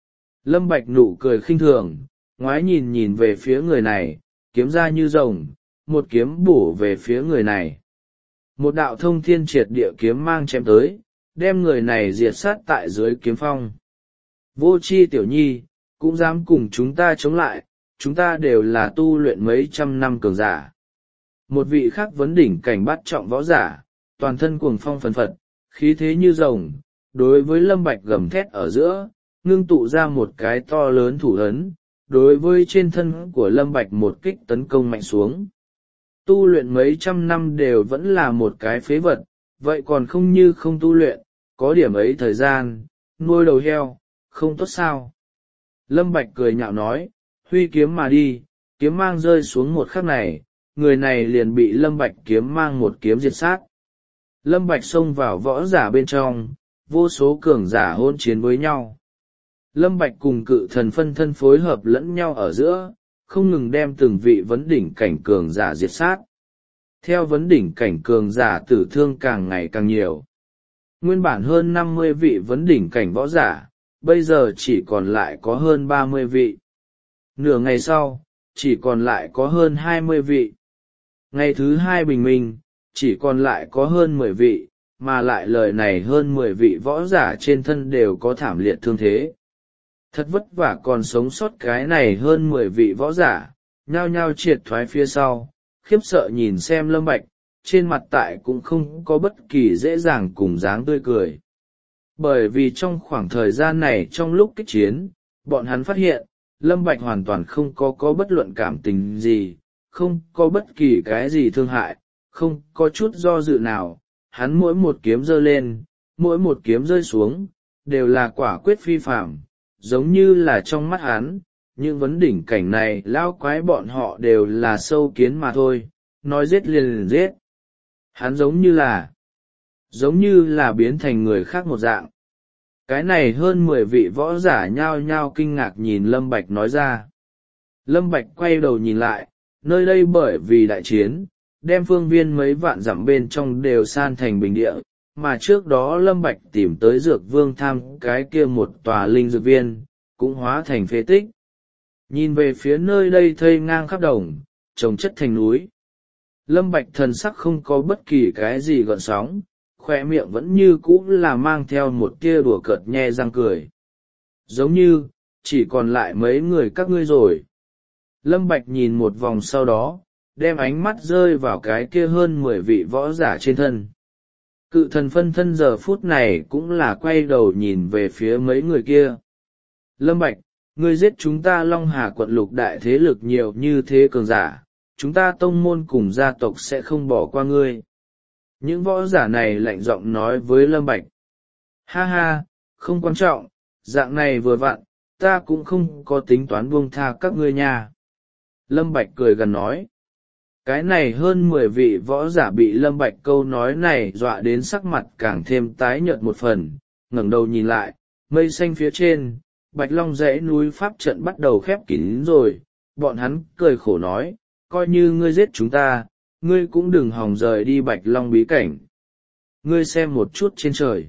Lâm Bạch nụ cười khinh thường, ngoái nhìn nhìn về phía người này, kiếm ra như rồng, một kiếm bổ về phía người này. Một đạo thông thiên triệt địa kiếm mang chém tới, đem người này diệt sát tại dưới kiếm phong. Vô chi tiểu nhi, cũng dám cùng chúng ta chống lại, chúng ta đều là tu luyện mấy trăm năm cường giả. Một vị khác vấn đỉnh cảnh bắt trọng võ giả, toàn thân cuồng phong phấn phật, khí thế như rồng, đối với Lâm Bạch gầm thét ở giữa, ngưng tụ ra một cái to lớn thủ ấn, đối với trên thân của Lâm Bạch một kích tấn công mạnh xuống. Tu luyện mấy trăm năm đều vẫn là một cái phế vật, vậy còn không như không tu luyện, có điểm ấy thời gian, nuôi đầu heo, không tốt sao. Lâm Bạch cười nhạo nói, huy kiếm mà đi. Kiếm mang rơi xuống một khắc này, người này liền bị Lâm Bạch kiếm mang một kiếm diệt sát. Lâm Bạch xông vào võ giả bên trong, vô số cường giả hôn chiến với nhau. Lâm Bạch cùng cự thần phân thân phối hợp lẫn nhau ở giữa, không ngừng đem từng vị vấn đỉnh cảnh cường giả diệt sát. Theo vấn đỉnh cảnh cường giả tử thương càng ngày càng nhiều. Nguyên bản hơn năm mươi vị vấn đỉnh cảnh võ giả, bây giờ chỉ còn lại có hơn ba mươi vị. Nửa ngày sau, chỉ còn lại có hơn hai mươi vị. Ngày thứ hai bình minh, chỉ còn lại có hơn mười vị, mà lại lời này hơn mười vị võ giả trên thân đều có thảm liệt thương thế. Thật vất vả còn sống sót cái này hơn mười vị võ giả, nhao nhao triệt thoái phía sau, khiếp sợ nhìn xem Lâm Bạch, trên mặt tại cũng không có bất kỳ dễ dàng cùng dáng tươi cười. Bởi vì trong khoảng thời gian này trong lúc kích chiến, bọn hắn phát hiện, Lâm Bạch hoàn toàn không có có bất luận cảm tình gì, không có bất kỳ cái gì thương hại, không có chút do dự nào, hắn mỗi một kiếm giơ lên, mỗi một kiếm rơi xuống, đều là quả quyết phi phạm, giống như là trong mắt hắn, những vấn đỉnh cảnh này lao quái bọn họ đều là sâu kiến mà thôi, nói giết liền liền giết. Hắn giống như là, giống như là biến thành người khác một dạng. Cái này hơn mười vị võ giả nhao nhao kinh ngạc nhìn Lâm Bạch nói ra. Lâm Bạch quay đầu nhìn lại, nơi đây bởi vì đại chiến, đem phương viên mấy vạn dặm bên trong đều san thành bình địa, mà trước đó Lâm Bạch tìm tới dược vương tham cái kia một tòa linh dược viên, cũng hóa thành phế tích. Nhìn về phía nơi đây thây ngang khắp đồng, trồng chất thành núi. Lâm Bạch thần sắc không có bất kỳ cái gì gợn sóng, khoe miệng vẫn như cũ là mang theo một tia đùa cợt nhe răng cười. Giống như, chỉ còn lại mấy người các ngươi rồi. Lâm Bạch nhìn một vòng sau đó, đem ánh mắt rơi vào cái kia hơn mười vị võ giả trên thân. Cự thần phân thân giờ phút này cũng là quay đầu nhìn về phía mấy người kia. Lâm Bạch, ngươi giết chúng ta Long Hà quận lục đại thế lực nhiều như thế cường giả, chúng ta tông môn cùng gia tộc sẽ không bỏ qua ngươi. Những võ giả này lạnh giọng nói với Lâm Bạch. Ha ha, không quan trọng, dạng này vừa vặn, ta cũng không có tính toán buông tha các ngươi nha. Lâm Bạch cười gần nói. Cái này hơn mười vị võ giả bị Lâm Bạch câu nói này dọa đến sắc mặt càng thêm tái nhợt một phần, ngẩng đầu nhìn lại, mây xanh phía trên, Bạch Long dãy núi pháp trận bắt đầu khép kín rồi, bọn hắn cười khổ nói, coi như ngươi giết chúng ta, ngươi cũng đừng hòng rời đi Bạch Long bí cảnh. Ngươi xem một chút trên trời.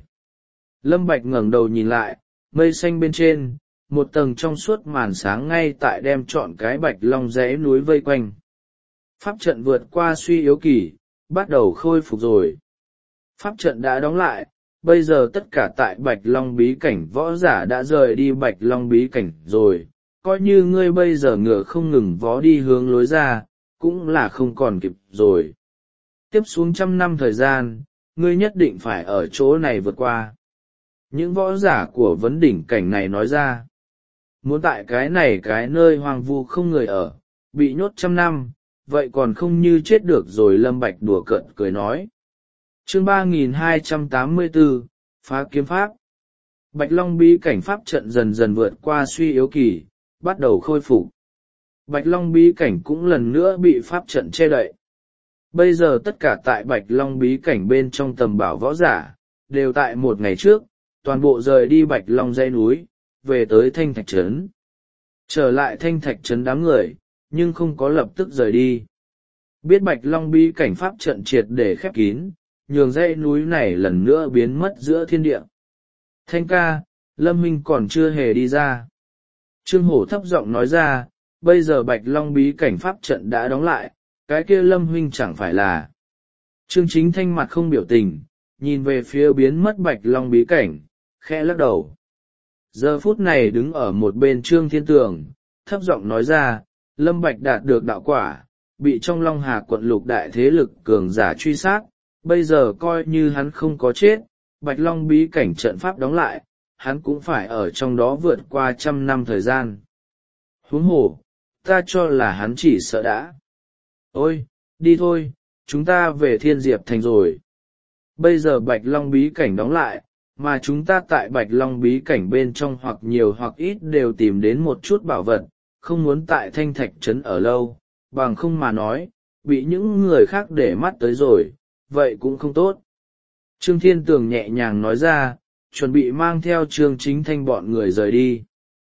Lâm Bạch ngẩng đầu nhìn lại, mây xanh bên trên, một tầng trong suốt màn sáng ngay tại đem trọn cái Bạch Long dãy núi vây quanh. Pháp trận vượt qua suy yếu kỳ, bắt đầu khôi phục rồi. Pháp trận đã đóng lại, bây giờ tất cả tại Bạch Long bí cảnh võ giả đã rời đi Bạch Long bí cảnh rồi, coi như ngươi bây giờ ngựa không ngừng vó đi hướng lối ra, cũng là không còn kịp rồi. Tiếp xuống trăm năm thời gian, ngươi nhất định phải ở chỗ này vượt qua. Những võ giả của vấn đỉnh cảnh này nói ra, muốn tại cái này cái nơi hoang vu không người ở, bị nhốt trăm năm, vậy còn không như chết được rồi. Lâm Bạch đùa cợt cười nói. Chương ba nghìn hai trăm tám mươi tư, phá kiếm pháp. Bạch Long bí cảnh pháp trận dần dần vượt qua suy yếu kỳ, bắt đầu khôi phục. Bạch Long bí cảnh cũng lần nữa bị pháp trận che đậy. Bây giờ tất cả tại Bạch Long bí cảnh bên trong tầm bảo võ giả, đều tại một ngày trước, toàn bộ rời đi Bạch Long dãy núi, về tới Thanh Thạch Trấn. Trở lại Thanh Thạch Trấn đám người, nhưng không có lập tức rời đi. Biết Bạch Long bí cảnh pháp trận triệt để khép kín, nhường dãy núi này lần nữa biến mất giữa thiên địa. Thanh ca, Lâm Minh còn chưa hề đi ra. Trương Hổ thấp giọng nói ra, bây giờ Bạch Long bí cảnh pháp trận đã đóng lại, cái kia Lâm huynh chẳng phải là. Trương Chính Thanh mặt không biểu tình, nhìn về phía biến mất Bạch Long bí cảnh, khẽ lắc đầu. Giờ phút này đứng ở một bên Trương Thiên Tường, thấp giọng nói ra, Lâm Bạch đạt được đạo quả, bị trong Long Hà quận lục đại thế lực cường giả truy sát, bây giờ coi như hắn không có chết, Bạch Long bí cảnh trận pháp đóng lại, hắn cũng phải ở trong đó vượt qua trăm năm thời gian. Huống hồ, ta cho là hắn chỉ sợ đã. Ôi, đi thôi, chúng ta về Thiên Diệp Thành rồi. Bây giờ Bạch Long bí cảnh đóng lại, mà chúng ta tại Bạch Long bí cảnh bên trong hoặc nhiều hoặc ít đều tìm đến một chút bảo vật, không muốn tại Thanh Thạch Trấn ở lâu, bằng không mà nói, bị những người khác để mắt tới rồi, vậy cũng không tốt. Trương Thiên Tường nhẹ nhàng nói ra, chuẩn bị mang theo Trương Chính Thanh bọn người rời đi.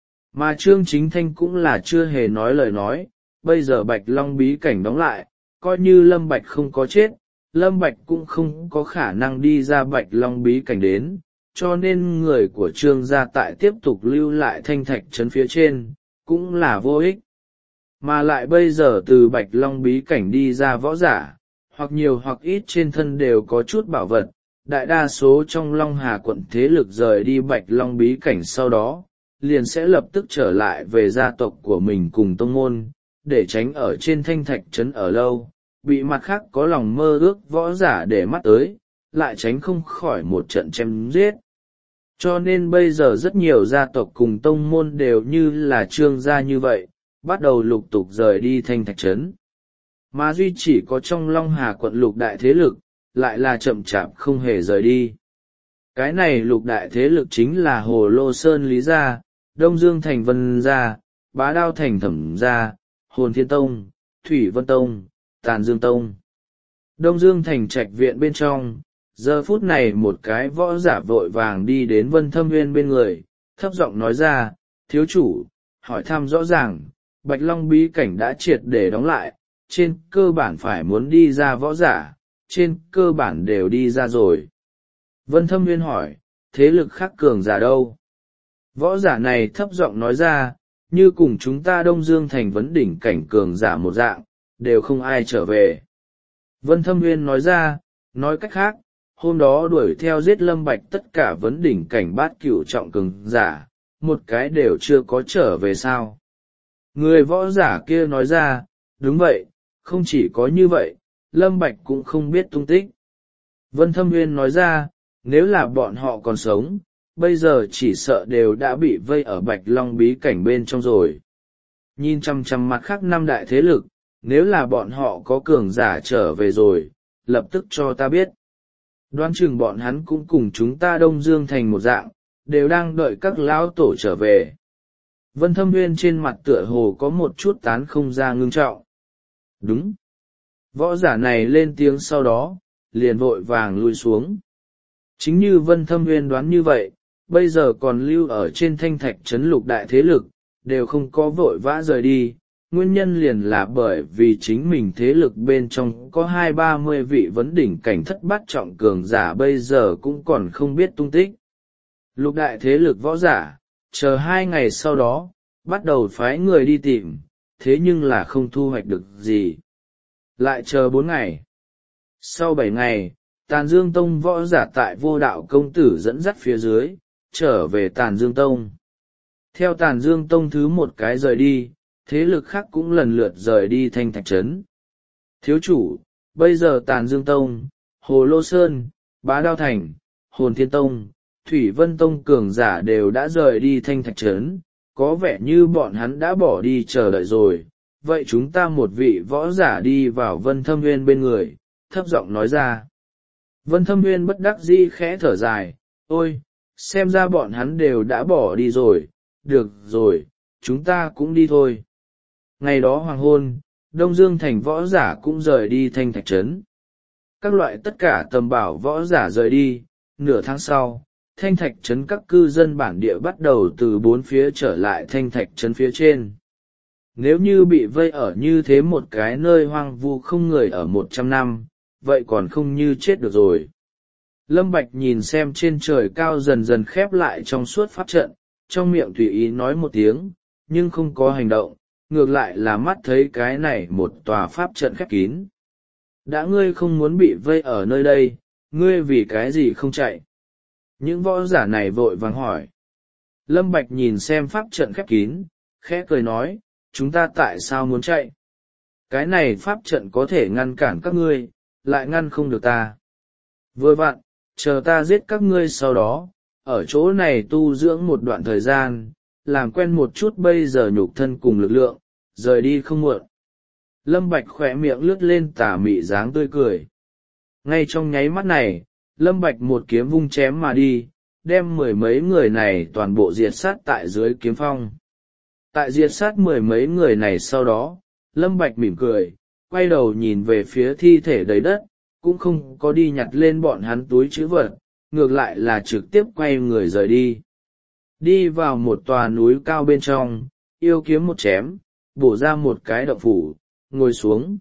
Mà Trương Chính Thanh cũng là chưa hề nói lời nói, bây giờ Bạch Long bí cảnh đóng lại, coi như Lâm Bạch không có chết, Lâm Bạch cũng không có khả năng đi ra Bạch Long bí cảnh đến, cho nên người của Trương gia tại tiếp tục lưu lại Thanh Thạch Trấn phía trên, cũng là vô ích. Mà lại bây giờ từ Bạch Long bí cảnh đi ra võ giả, hoặc nhiều hoặc ít trên thân đều có chút bảo vật, đại đa số trong Long Hà quận thế lực rời đi Bạch Long bí cảnh sau đó, liền sẽ lập tức trở lại về gia tộc của mình cùng tông môn, để tránh ở trên Thanh Thạch Trấn ở lâu, bị mặt khác có lòng mơ ước võ giả để mắt tới, lại tránh không khỏi một trận chém giết. Cho nên bây giờ rất nhiều gia tộc cùng tông môn đều như là Trương gia như vậy, bắt đầu lục tục rời đi Thanh Thạch Trấn. Mà duy chỉ có trong Long Hà quận lục đại thế lực, lại là chậm chạp không hề rời đi. Cái này lục đại thế lực chính là Hồ Lô Sơn Lý Gia, Đông Dương Thành Vân Gia, Bá Đao Thành Thẩm Gia, Hồn Thiên Tông, Thủy Vân Tông, Tàn Dương Tông. Đông Dương Thành trạch viện bên trong, giờ phút này một cái võ giả vội vàng đi đến Vân Thâm Nguyên bên người, thấp giọng nói ra, thiếu chủ, hỏi thăm rõ ràng, Bạch Long bí cảnh đã triệt để đóng lại, trên cơ bản phải muốn đi ra võ giả, trên cơ bản đều đi ra rồi. Vân Thâm Nguyên hỏi, thế lực khác cường giả đâu? Võ giả này thấp giọng nói ra, như cùng chúng ta Đông Dương Thành vấn đỉnh cảnh cường giả một dạng, đều không ai trở về. Vân Thâm Nguyên nói ra, nói cách khác, hôm đó đuổi theo giết Lâm Bạch tất cả vấn đỉnh cảnh bát cửu trọng cường giả, một cái đều chưa có trở về sao. Người võ giả kia nói ra, đúng vậy, không chỉ có như vậy, Lâm Bạch cũng không biết tung tích. Vân Thâm Nguyên nói ra, nếu là bọn họ còn sống, bây giờ chỉ sợ đều đã bị vây ở Bạch Long bí cảnh bên trong rồi. Nhìn chăm chăm mặt khác năm đại thế lực, nếu là bọn họ có cường giả trở về rồi, lập tức cho ta biết. Đoán chừng bọn hắn cũng cùng chúng ta Đông Dương Thành một dạng, đều đang đợi các lão tổ trở về. Vân Thâm Nguyên trên mặt tựa hồ có một chút tán không ra ngưng trọng. Đúng. Võ giả này lên tiếng sau đó, liền vội vàng lui xuống. Chính như Vân Thâm Nguyên đoán như vậy, bây giờ còn lưu ở trên Thanh Thạch Trấn lục đại thế lực, đều không có vội vã rời đi. Nguyên nhân liền là bởi vì chính mình thế lực bên trong có hai ba mươi vị vấn đỉnh cảnh thất bát trọng cường giả bây giờ cũng còn không biết tung tích. Lục đại thế lực võ giả, chờ hai ngày sau đó, bắt đầu phái người đi tìm, thế nhưng là không thu hoạch được gì. Lại chờ bốn ngày. Sau bảy ngày, Tàn Dương Tông võ giả tại Vô Đạo công tử dẫn dắt phía dưới, trở về Tàn Dương Tông. Theo Tàn Dương Tông thứ một cái rời đi, thế lực khác cũng lần lượt rời đi Thanh Thạch Trấn. Thiếu chủ, bây giờ Tàn Dương Tông, Hồ Lô Sơn, Bá Đao Thành, Hồn Thiên Tông, Thủy Vân Tông cường giả đều đã rời đi Thanh Thạch Trấn, có vẻ như bọn hắn đã bỏ đi chờ đợi rồi. Vậy chúng ta một vị võ giả đi vào Vân Thâm Nguyên bên người, thấp giọng nói ra. Vân Thâm Nguyên bất đắc dĩ khẽ thở dài, ôi, xem ra bọn hắn đều đã bỏ đi rồi, được rồi, chúng ta cũng đi thôi. Ngày đó hoàng hôn, Đông Dương Thành võ giả cũng rời đi Thanh Thạch Trấn. Các loại tất cả tầm bảo võ giả rời đi, nửa tháng sau, Thanh Thạch Trấn các cư dân bản địa bắt đầu từ bốn phía trở lại Thanh Thạch Trấn phía trên. Nếu như bị vây ở như thế một cái nơi hoang vu không người ở một trăm năm, vậy còn không như chết được rồi. Lâm Bạch nhìn xem trên trời cao dần dần khép lại trong suốt pháp trận, trong miệng tùy ý nói một tiếng, nhưng không có hành động, ngược lại là mắt thấy cái này một tòa pháp trận khép kín. Đã ngươi không muốn bị vây ở nơi đây, ngươi vì cái gì không chạy? Những võ giả này vội vàng hỏi. Lâm Bạch nhìn xem pháp trận khép kín, khẽ cười nói, chúng ta tại sao muốn chạy? Cái này pháp trận có thể ngăn cản các ngươi, lại ngăn không được ta. Vừa vặn, chờ ta giết các ngươi sau đó, ở chỗ này tu dưỡng một đoạn thời gian, làm quen một chút bây giờ nhục thân cùng lực lượng, rời đi không muộn. Lâm Bạch khỏe miệng lướt lên tà mị dáng tươi cười. Ngay trong nháy mắt này, Lâm Bạch một kiếm vung chém mà đi, đem mười mấy người này toàn bộ diệt sát tại dưới kiếm phong. Tại diệt sát mười mấy người này sau đó, Lâm Bạch mỉm cười, quay đầu nhìn về phía thi thể đầy đất, cũng không có đi nhặt lên bọn hắn túi trữ vật, ngược lại là trực tiếp quay người rời đi. Đi vào một tòa núi cao bên trong, yêu kiếm một chém, bổ ra một cái động phủ, ngồi xuống.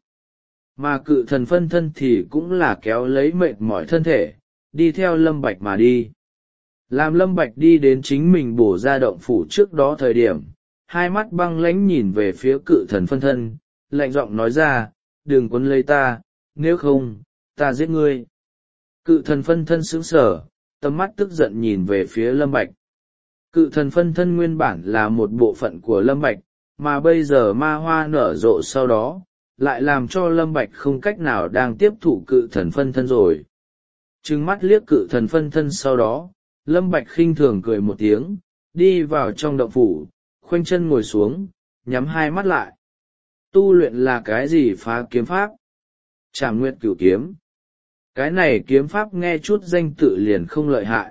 Mà cự thần phân thân thì cũng là kéo lấy mệt mỏi thân thể, đi theo Lâm Bạch mà đi. Làm Lâm Bạch đi đến chính mình bổ ra động phủ trước đó thời điểm, hai mắt băng lãnh nhìn về phía cự thần phân thân, lạnh giọng nói ra, đừng quấn lấy ta, nếu không, ta giết ngươi. Cự thần phân thân sững sờ, tầm mắt tức giận nhìn về phía Lâm Bạch. Cự thần phân thân nguyên bản là một bộ phận của Lâm Bạch, mà bây giờ ma hoa nở rộ sau đó, lại làm cho Lâm Bạch không cách nào đang tiếp thụ cự thần phân thân rồi. Trừng mắt liếc cự thần phân thân sau đó, Lâm Bạch khinh thường cười một tiếng, đi vào trong động phủ, khoanh chân ngồi xuống, nhắm hai mắt lại. Tu luyện là cái gì phá kiếm pháp? Trảm Nguyệt Cửu Kiếm. Cái này kiếm pháp nghe chút danh tự liền không lợi hại.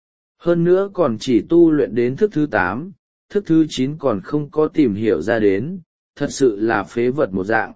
Hơn nữa còn chỉ tu luyện đến thức thứ tám, thức thứ chín còn không có tìm hiểu ra đến, thật sự là phế vật một dạng.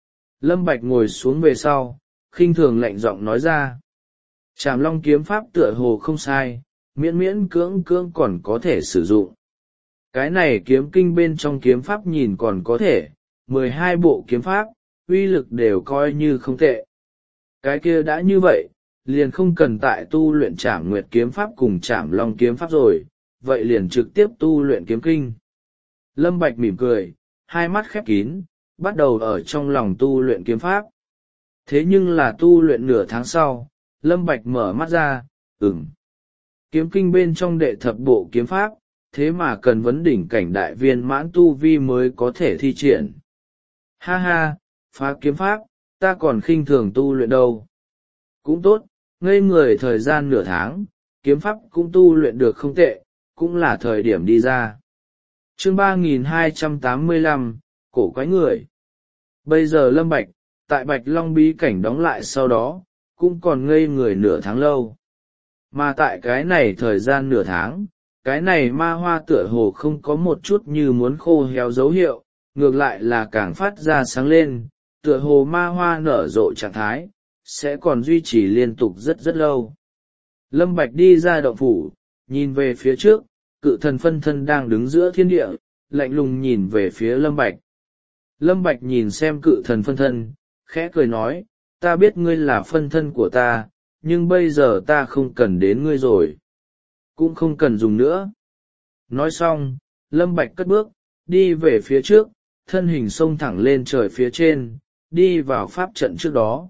Lâm Bạch ngồi xuống về sau, khinh thường lạnh giọng nói ra. Trảm Long kiếm pháp tựa hồ không sai, miễn miễn cưỡng cưỡng còn có thể sử dụng. Cái này kiếm kinh bên trong kiếm pháp nhìn còn có thể, mười hai bộ kiếm pháp, uy lực đều coi như không tệ. Cái kia đã như vậy, liền không cần tại tu luyện Trảm Nguyệt kiếm pháp cùng Trảm Long kiếm pháp rồi, vậy liền trực tiếp tu luyện kiếm kinh. Lâm Bạch mỉm cười, hai mắt khép kín, bắt đầu ở trong lòng tu luyện kiếm pháp. Thế nhưng là tu luyện nửa tháng sau, Lâm Bạch mở mắt ra, ừm. Kiếm kinh bên trong đệ thập bộ kiếm pháp, thế mà cần vấn đỉnh cảnh đại viên mãn tu vi mới có thể thi triển. Ha ha, phá kiếm pháp, ta còn khinh thường tu luyện đâu. Cũng tốt, ngây người thời gian nửa tháng, kiếm pháp cũng tu luyện được không tệ, cũng là thời điểm đi ra. Chương ba nghìn hai trăm tám mươi lăm, cổ quái người. Bây giờ Lâm Bạch, tại Bạch Long bí cảnh đóng lại sau đó, cũng còn ngây người nửa tháng lâu. Mà tại cái này thời gian nửa tháng, cái này ma hoa tựa hồ không có một chút như muốn khô héo dấu hiệu, ngược lại là càng phát ra sáng lên, tựa hồ ma hoa nở rộ trạng thái, sẽ còn duy trì liên tục rất rất lâu. Lâm Bạch đi ra động phủ, nhìn về phía trước, cự thần phân thân đang đứng giữa thiên địa, lạnh lùng nhìn về phía Lâm Bạch. Lâm Bạch nhìn xem cự thần phân thân, khẽ cười nói, ta biết ngươi là phân thân của ta, nhưng bây giờ ta không cần đến ngươi rồi. Cũng không cần dùng nữa. Nói xong, Lâm Bạch cất bước, đi về phía trước, thân hình xông thẳng lên trời phía trên, đi vào pháp trận trước đó.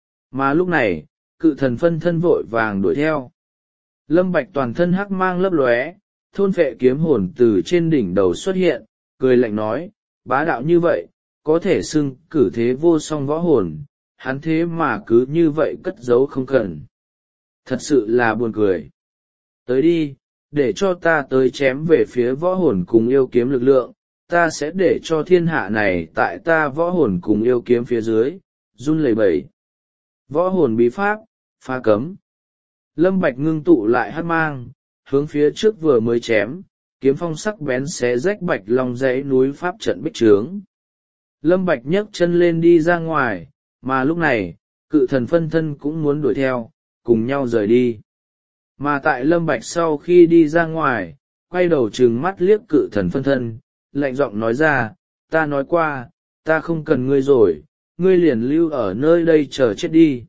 Mà lúc này, cự thần phân thân vội vàng đuổi theo. Lâm Bạch toàn thân hắc mang lấp lóe, thôn phệ kiếm hồn từ trên đỉnh đầu xuất hiện, cười lạnh nói, bá đạo như vậy, có thể xưng cử thế vô song võ hồn, hắn thế mà cứ như vậy cất giấu không cần. Thật sự là buồn cười. Tới đi, để cho ta tới chém về phía võ hồn cùng yêu kiếm lực lượng, ta sẽ để cho thiên hạ này tại ta võ hồn cùng yêu kiếm phía dưới, run lẩy bẩy. Võ hồn bí pháp, phá cấm. Lâm Bạch ngưng tụ lại hắc mang, hướng phía trước vừa mới chém, kiếm phong sắc bén xé rách Bạch Long dãy núi pháp trận bích trướng. Lâm Bạch nhấc chân lên đi ra ngoài, mà lúc này, cự thần phân thân cũng muốn đuổi theo, cùng nhau rời đi. Mà tại Lâm Bạch sau khi đi ra ngoài, quay đầu trừng mắt liếc cự thần phân thân, lạnh giọng nói ra, ta nói qua, ta không cần ngươi rồi, ngươi liền lưu ở nơi đây chờ chết đi.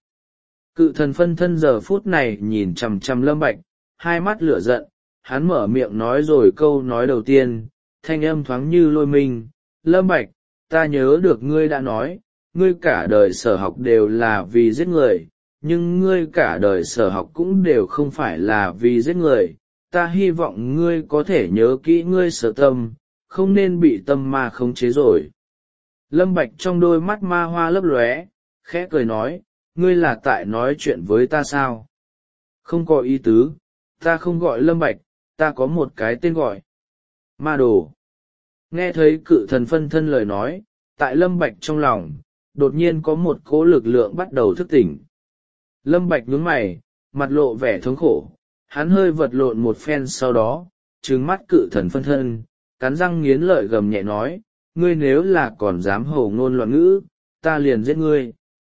Cự thần phân thân giờ phút này nhìn chằm chằm Lâm Bạch, hai mắt lửa giận, hắn mở miệng nói rồi câu nói đầu tiên, thanh âm thoáng như lôi minh, Lâm Bạch, ta nhớ được ngươi đã nói, ngươi cả đời sở học đều là vì giết người, nhưng ngươi cả đời sở học cũng đều không phải là vì giết người, ta hy vọng ngươi có thể nhớ kỹ ngươi sở tâm, không nên bị tâm ma khống chế rồi. Lâm Bạch trong đôi mắt ma hoa lấp lóe, khẽ cười nói, ngươi là tại nói chuyện với ta sao? Không có ý tứ, ta không gọi Lâm Bạch, ta có một cái tên gọi. Ma đồ. Nghe thấy cự thần phân thân lời nói, tại Lâm Bạch trong lòng, đột nhiên có một cỗ lực lượng bắt đầu thức tỉnh. Lâm Bạch nhướng mày, mặt lộ vẻ thống khổ, hắn hơi vật lộn một phen sau đó trừng mắt cự thần phân thân, cắn răng nghiến lợi gầm nhẹ nói, ngươi nếu là còn dám hổ ngôn loạn ngữ, ta liền giết ngươi.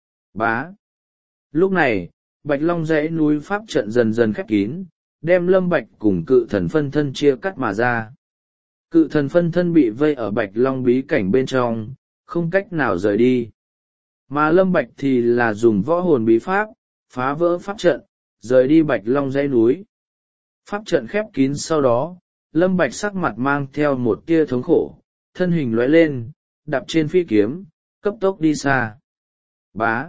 Bá. Lúc này, Bạch Long dãy núi pháp trận dần dần khép kín, đem Lâm Bạch cùng cự thần phân thân chia cắt mà ra. Cự thần phân thân bị vây ở Bạch Long bí cảnh bên trong, không cách nào rời đi. Mà Lâm Bạch thì là dùng võ hồn bí pháp, phá vỡ pháp trận, rời đi Bạch Long dãy núi. Pháp trận khép kín sau đó, Lâm Bạch sắc mặt mang theo một tia thống khổ, thân hình lóe lên, đạp trên phi kiếm, cấp tốc đi xa. Bá.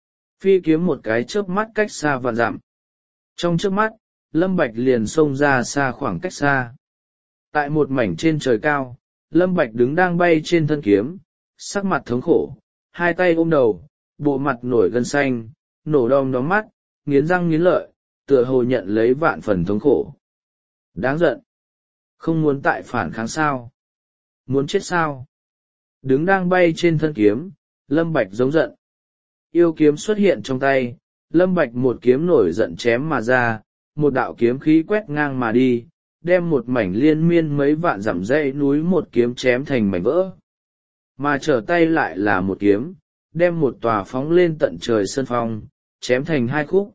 Phi kiếm một cái chớp mắt cách xa vạn dặm. Trong chớp mắt, Lâm Bạch liền xông ra xa khoảng cách xa. Tại một mảnh trên trời cao, Lâm Bạch đứng đang bay trên thân kiếm, sắc mặt thống khổ, hai tay ôm đầu, bộ mặt nổi gân xanh, nổ đom đóm mắt, nghiến răng nghiến lợi, tựa hồ nhận lấy vạn phần thống khổ. Đáng giận. Không muốn tại phản kháng sao? Muốn chết sao? Đứng đang bay trên thân kiếm, Lâm Bạch giống giận. Yêu kiếm xuất hiện trong tay, Lâm Bạch một kiếm nổi giận chém mà ra, một đạo kiếm khí quét ngang mà đi, đem một mảnh liên miên mấy vạn dặm dãy núi một kiếm chém thành mảnh vỡ. Mà trở tay lại là một kiếm, đem một tòa phóng lên tận trời sơn phong, chém thành hai khúc.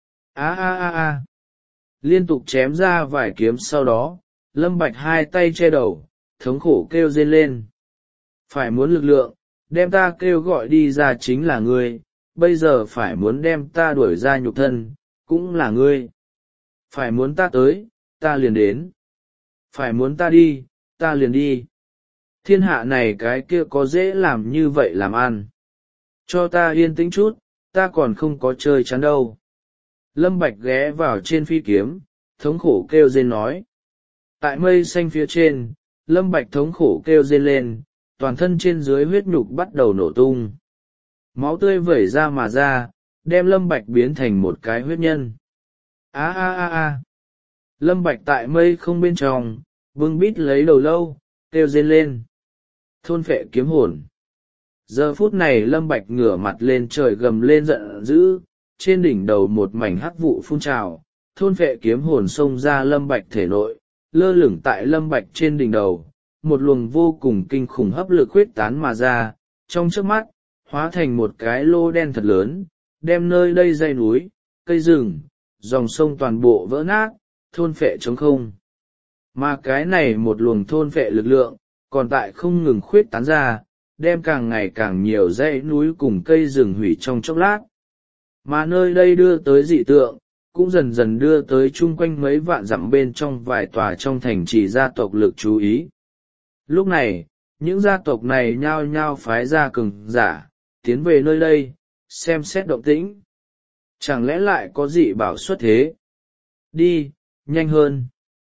A a a a. Liên tục chém ra vài kiếm sau đó, Lâm Bạch hai tay che đầu, thống khổ kêu rên lên. Phải muốn lực lượng, đem ta kêu gọi đi ra chính là ngươi, bây giờ phải muốn đem ta đuổi ra nhục thân, cũng là ngươi. Phải muốn ta tới, ta liền đến. Phải muốn ta đi, ta liền đi. Thiên hạ này cái kia có dễ làm như vậy làm ăn. Cho ta yên tĩnh chút, ta còn không có chơi chán đâu. Lâm Bạch ghé vào trên phi kiếm, thống khổ kêu rên nói. Tại mây xanh phía trên, Lâm Bạch thống khổ kêu rên lên, toàn thân trên dưới huyết nhục bắt đầu nổ tung. Máu tươi vẩy ra mà ra, đem Lâm Bạch biến thành một cái huyết nhân. A a a a. Lâm Bạch tại mây không bên trong, bưng bít lấy đầu lâu, kêu rên lên. Thôn phệ kiếm hồn. Giờ phút này Lâm Bạch ngửa mặt lên trời gầm lên giận dữ, trên đỉnh đầu một mảnh hắc vụ phun trào, thôn phệ kiếm hồn xông ra Lâm Bạch thể nội, lơ lửng tại Lâm Bạch trên đỉnh đầu, một luồng vô cùng kinh khủng hấp lực huyết tán mà ra, trong chớp mắt, hóa thành một cái lô đen thật lớn, đem nơi đây dãy núi, cây rừng, dòng sông toàn bộ vỡ nát, thôn phệ trống không. Mà cái này một luồng thôn phệ lực lượng, còn tại không ngừng khuyết tán ra, đem càng ngày càng nhiều dãy núi cùng cây rừng hủy trong chốc lát. Mà nơi đây đưa tới dị tượng, cũng dần dần đưa tới chung quanh mấy vạn dặm bên trong vài tòa trong thành trì gia tộc lực chú ý. Lúc này, những gia tộc này nhao nhao phái ra cường giả, tiến về nơi đây, xem xét động tĩnh. Chẳng lẽ lại có dị bảo xuất thế? Đi, nhanh hơn.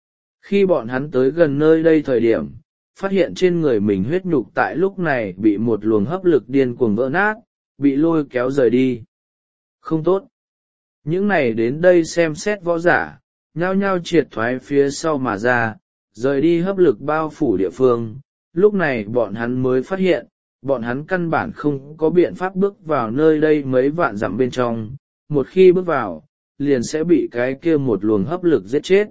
Khi bọn hắn tới gần nơi đây thời điểm, phát hiện trên người mình huyết nhục tại lúc này bị một luồng hấp lực điên cuồng vỡ nát, bị lôi kéo rời đi. Không tốt. Những này đến đây xem xét võ giả, nhao nhao triệt thoái phía sau mà ra, rời đi hấp lực bao phủ địa phương. Lúc này bọn hắn mới phát hiện, bọn hắn căn bản không có biện pháp bước vào nơi đây mấy vạn dặm bên trong, một khi bước vào, liền sẽ bị cái kia một luồng hấp lực giết chết.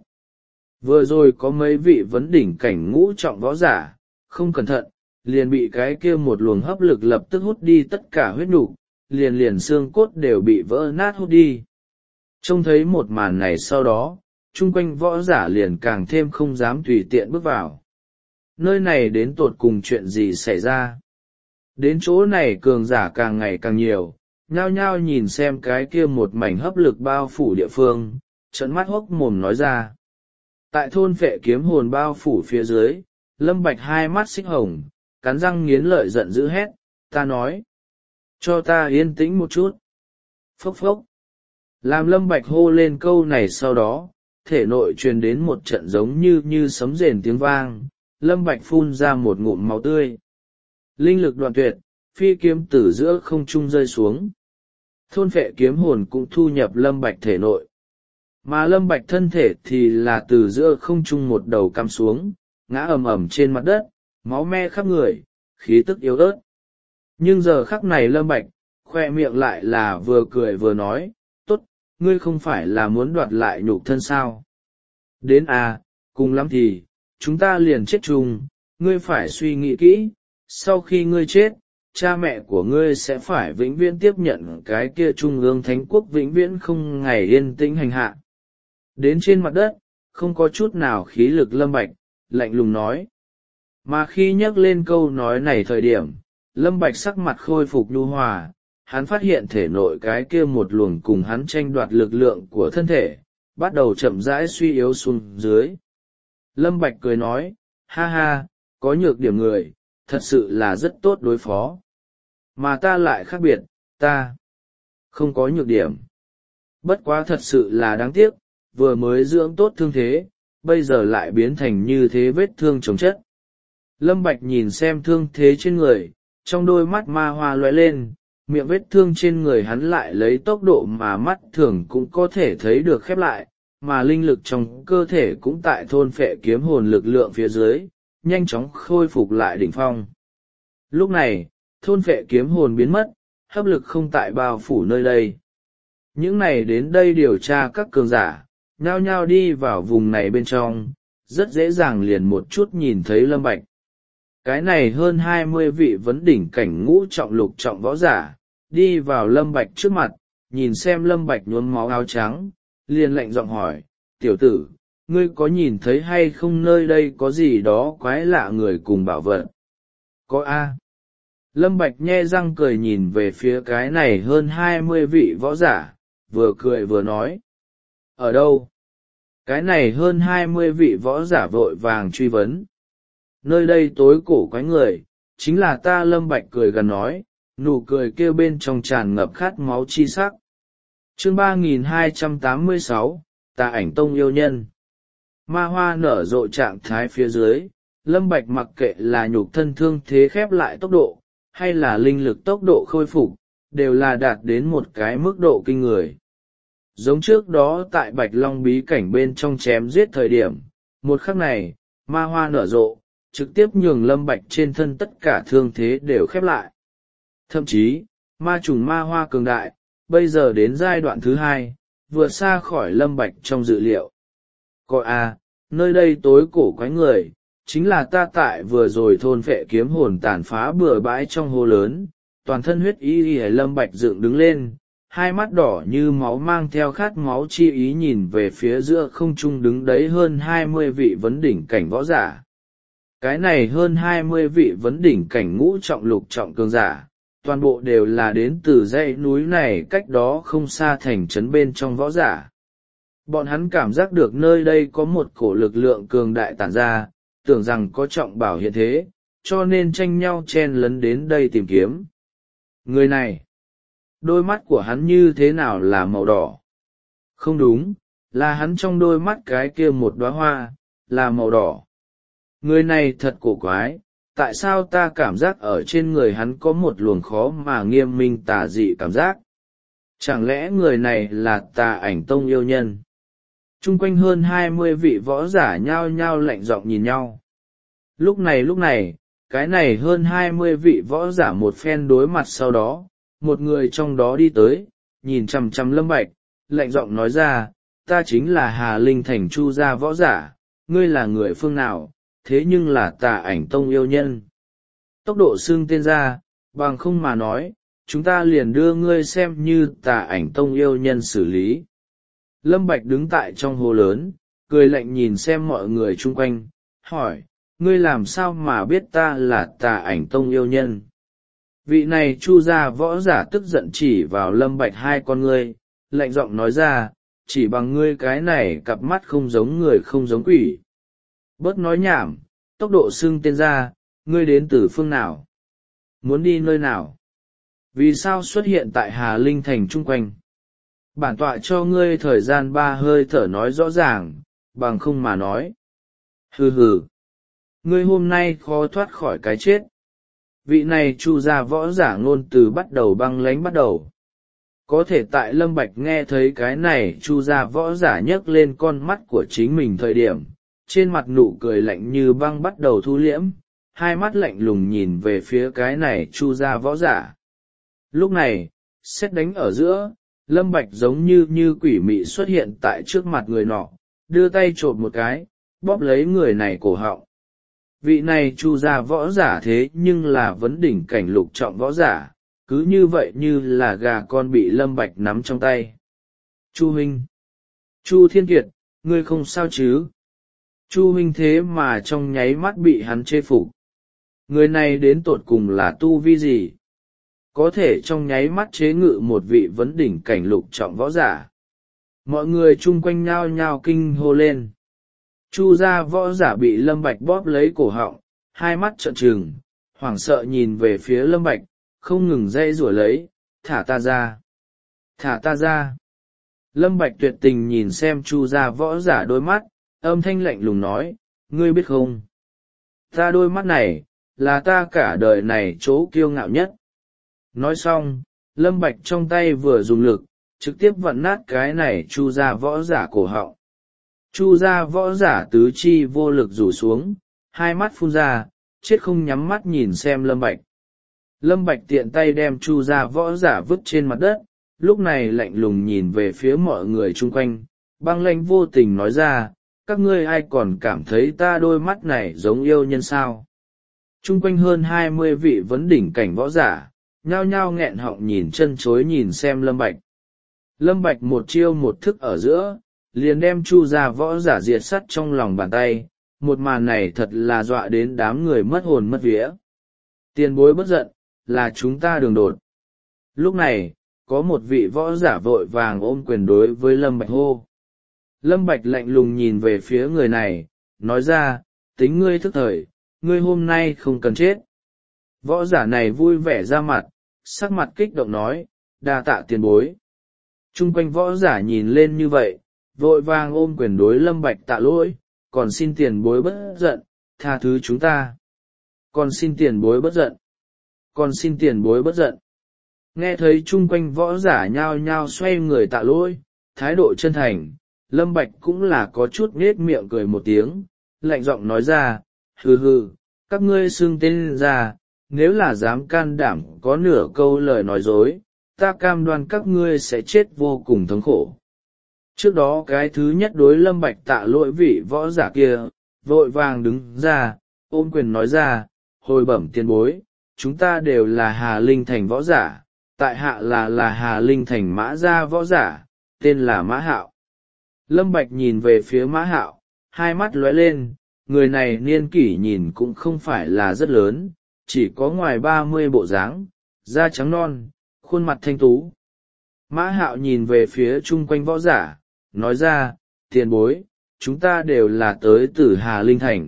Vừa rồi có mấy vị vấn đỉnh cảnh ngũ trọng võ giả, không cẩn thận, liền bị cái kia một luồng hấp lực lập tức hút đi tất cả huyết nhục, liền liền xương cốt đều bị vỡ nát hút đi. Trông thấy một màn này sau đó, chung quanh võ giả liền càng thêm không dám tùy tiện bước vào. Nơi này đến tột cùng chuyện gì xảy ra? Đến chỗ này cường giả càng ngày càng nhiều, nhao nhao nhìn xem cái kia một mảnh hấp lực bao phủ địa phương, trợn mắt hốc mồm nói ra. Tại thôn phệ kiếm hồn bao phủ phía dưới, Lâm Bạch hai mắt xích hồng, cắn răng nghiến lợi giận dữ hét, ta nói. Cho ta yên tĩnh một chút. Phốc phốc. Làm Lâm Bạch hô lên câu này sau đó, thể nội truyền đến một trận giống như như sấm rền tiếng vang, Lâm Bạch phun ra một ngụm máu tươi. Linh lực đoạn tuyệt, phi kiếm từ giữa không trung rơi xuống. Thôn phệ kiếm hồn cũng thu nhập Lâm Bạch thể nội. Mà Lâm Bạch thân thể thì là từ giữa không trung một đầu cắm xuống, ngã ầm ầm trên mặt đất, máu me khắp người, khí tức yếu ớt. Nhưng giờ khắc này Lâm Bạch, khoe miệng lại là vừa cười vừa nói, tốt, ngươi không phải là muốn đoạt lại nhục thân sao? Đến à, cùng lắm thì, chúng ta liền chết chung, ngươi phải suy nghĩ kỹ, sau khi ngươi chết, cha mẹ của ngươi sẽ phải vĩnh viễn tiếp nhận cái kia trung ương thánh quốc vĩnh viễn không ngày yên tĩnh hành hạ. Đến trên mặt đất, không có chút nào khí lực Lâm Bạch, lạnh lùng nói. Mà khi nhắc lên câu nói này thời điểm, Lâm Bạch sắc mặt khôi phục nhu hòa, hắn phát hiện thể nội cái kia một luồng cùng hắn tranh đoạt lực lượng của thân thể, bắt đầu chậm rãi suy yếu xuống dưới. Lâm Bạch cười nói, ha ha, có nhược điểm người, thật sự là rất tốt đối phó. Mà ta lại khác biệt, ta không có nhược điểm. Bất quá thật sự là đáng tiếc, vừa mới dưỡng tốt thương thế, bây giờ lại biến thành như thế vết thương chồng chất. Lâm Bạch nhìn xem thương thế trên người, trong đôi mắt ma hoa lóe lên, miệng vết thương trên người hắn lại lấy tốc độ mà mắt thường cũng có thể thấy được khép lại, mà linh lực trong cơ thể cũng tại thôn phệ kiếm hồn lực lượng phía dưới, nhanh chóng khôi phục lại đỉnh phong. Lúc này, thôn phệ kiếm hồn biến mất, hấp lực không tại bao phủ nơi đây. Những này đến đây điều tra các cường giả, nhao nhao đi vào vùng này bên trong, rất dễ dàng liền một chút nhìn thấy Lâm Bạch. Cái này hơn hai mươi vị vấn đỉnh cảnh ngũ trọng lục trọng võ giả, đi vào Lâm Bạch trước mặt, nhìn xem Lâm Bạch nhuốm máu áo trắng, liền lạnh giọng hỏi, tiểu tử, ngươi có nhìn thấy hay không nơi đây có gì đó quái lạ người cùng bảo vật? Có a. Lâm Bạch nhe răng cười nhìn về phía cái này hơn hai mươi vị võ giả, vừa cười vừa nói. Ở đâu? Cái này hơn hai mươi vị võ giả vội vàng truy vấn. Nơi đây tối cổ quái người, chính là ta. Lâm Bạch cười gần nói, nụ cười kêu bên trong tràn ngập khát máu chi sắc. Chương ba nghìn hai trăm tám mươi sáu, Tà Ảnh Tông yêu nhân. Ma hoa nở rộ trạng thái phía dưới, Lâm Bạch mặc kệ là nhục thân thương thế khép lại tốc độ, hay là linh lực tốc độ khôi phục, đều là đạt đến một cái mức độ kinh người. Giống trước đó tại Bạch Long bí cảnh bên trong chém giết thời điểm, một khắc này, ma hoa nở rộ, trực tiếp nhường Lâm Bạch trên thân tất cả thương thế đều khép lại. Thậm chí, ma trùng ma hoa cường đại, bây giờ đến giai đoạn thứ hai, vượt xa khỏi Lâm Bạch trong dự liệu. Coi à, nơi đây tối cổ quái người, chính là ta tại vừa rồi thôn phệ kiếm hồn tàn phá bừa bãi trong hồ lớn, toàn thân huyết y y. Lâm Bạch dựng đứng lên, hai mắt đỏ như máu mang theo khát máu chi ý nhìn về phía giữa không trung đứng đấy hơn hai mươi vị vấn đỉnh cảnh võ giả. Cái này hơn hai mươi vị vấn đỉnh cảnh ngũ trọng lục trọng cường giả, toàn bộ đều là đến từ dãy núi này cách đó không xa thành trấn bên trong võ giả. Bọn hắn cảm giác được nơi đây có một cổ lực lượng cường đại tản ra, tưởng rằng có trọng bảo hiện thế, cho nên tranh nhau chen lấn đến đây tìm kiếm. Người này, đôi mắt của hắn như thế nào là màu đỏ? Không đúng, là hắn trong đôi mắt cái kia một đóa hoa, là màu đỏ. Người này thật cổ quái, tại sao ta cảm giác ở trên người hắn có một luồng khó mà nghiêm minh tà dị cảm giác? Chẳng lẽ người này là Tà Ảnh Tông yêu nhân? Trung quanh hơn hai mươi vị võ giả nhao nhao lạnh giọng nhìn nhau. Lúc này lúc này, cái này hơn hai mươi vị võ giả một phen đối mặt sau đó, một người trong đó đi tới, nhìn chằm chằm Lâm Bạch, lạnh giọng nói ra, ta chính là Hà Linh Thành Chu gia võ giả, ngươi là người phương nào, thế nhưng là Tà Ảnh Tông yêu nhân. Tốc độ xưng tên ra, bằng không mà nói, chúng ta liền đưa ngươi xem như Tà Ảnh Tông yêu nhân xử lý. Lâm Bạch đứng tại trong hồ lớn, cười lạnh nhìn xem mọi người chung quanh, hỏi, ngươi làm sao mà biết ta là Tà Ảnh Tông yêu nhân? Vị này Chu gia võ giả tức giận chỉ vào Lâm Bạch hai con ngươi, lạnh giọng nói ra, chỉ bằng ngươi cái này cặp mắt không giống người không giống quỷ. Bớt nói nhảm, tốc độ xưng tên ra, ngươi đến từ phương nào? Muốn đi nơi nào? Vì sao xuất hiện tại Hà Linh Thành chung quanh? Bản tọa cho ngươi thời gian ba hơi thở nói rõ ràng, bằng không mà nói. Hừ hừ, ngươi hôm nay khó thoát khỏi cái chết. Vị này Chu gia võ giả ngôn từ bắt đầu băng lãnh bắt đầu. Có thể tại Lâm Bạch nghe thấy cái này Chu gia võ giả nhấc lên con mắt của chính mình thời điểm, trên mặt nụ cười lạnh như băng bắt đầu thu liễm, hai mắt lạnh lùng nhìn về phía cái này Chu gia võ giả. Lúc này, sét đánh ở giữa, Lâm Bạch giống như như quỷ mị xuất hiện tại trước mặt người nọ, đưa tay chộp một cái, bóp lấy người này cổ họng. Vị này Chu gia võ giả thế nhưng là vấn đỉnh cảnh lục trọng võ giả, cứ như vậy như là gà con bị Lâm Bạch nắm trong tay. Chu huynh! Chu Thiên Kiệt, ngươi không sao chứ? Chu huynh thế mà trong nháy mắt bị hắn chê phục. Người này đến tột cùng là tu vi gì? Có thể trong nháy mắt chế ngự một vị vấn đỉnh cảnh lục trọng võ giả. Mọi người chung quanh nhao nhao kinh hô lên. Chu gia võ giả bị Lâm Bạch bóp lấy cổ họng, hai mắt trợn trừng, hoảng sợ nhìn về phía Lâm Bạch, không ngừng dây rủa lấy, thả ta ra, thả ta ra. Lâm Bạch tuyệt tình nhìn xem Chu gia võ giả đôi mắt, âm thanh lạnh lùng nói, ngươi biết không? Ta đôi mắt này, là ta cả đời này chỗ kiêu ngạo nhất. Nói xong, Lâm Bạch trong tay vừa dùng lực, trực tiếp vặn nát cái này Chu gia võ giả cổ họng. Chu gia võ giả tứ chi vô lực rủ xuống, hai mắt phun ra, chết không nhắm mắt nhìn xem Lâm Bạch. Lâm Bạch tiện tay đem Chu gia võ giả vứt trên mặt đất, lúc này lạnh lùng nhìn về phía mọi người chung quanh, băng lãnh vô tình nói ra, các ngươi ai còn cảm thấy ta đôi mắt này giống yêu nhân sao? Chung quanh hơn hai mươi vị vấn đỉnh cảnh võ giả, nhao nhao nghẹn họng nhìn chân chối nhìn xem Lâm Bạch. Lâm Bạch một chiêu một thức ở giữa, liền đem Chu gia võ giả diệt sắt trong lòng bàn tay, một màn này thật là dọa đến đám người mất hồn mất vía. Tiền bối bất giận, là chúng ta đường đột. Lúc này, có một vị võ giả vội vàng ôm quyền đối với Lâm Bạch hô. Lâm Bạch lạnh lùng nhìn về phía người này, nói ra, tính ngươi thức thời, ngươi hôm nay không cần chết. Võ giả này vui vẻ ra mặt, sắc mặt kích động nói, đa tạ tiền bối. Trung quanh võ giả nhìn lên như vậy, vội vàng ôm quyền đối Lâm Bạch tạ lỗi, còn xin tiền bối bất giận, tha thứ chúng ta. Còn xin tiền bối bất giận. Còn xin tiền bối bất giận. Nghe thấy chung quanh võ giả nhao nhao xoay người tạ lỗi, thái độ chân thành, Lâm Bạch cũng là có chút nết miệng cười một tiếng, lạnh giọng nói ra, hừ hừ, các ngươi xưng tên ra, nếu là dám can đảm có nửa câu lời nói dối, ta cam đoan các ngươi sẽ chết vô cùng thống khổ. Trước đó cái thứ nhất đối Lâm Bạch tạ lỗi vị võ giả kia, vội vàng đứng ra, ôm quyền nói ra, hồi bẩm tiền bối, chúng ta đều là Hà Linh Thành võ giả, tại hạ là là Hà Linh Thành Mã gia võ giả, tên là Mã Hạo. Lâm Bạch nhìn về phía Mã Hạo, hai mắt lóe lên, người này niên kỷ nhìn cũng không phải là rất lớn, chỉ có ngoài ba mươi bộ dáng, da trắng non, khuôn mặt thanh tú. Mã Hạo nhìn về phía chung quanh võ giả, nói ra, tiền bối, chúng ta đều là tới từ Hà Linh Thành.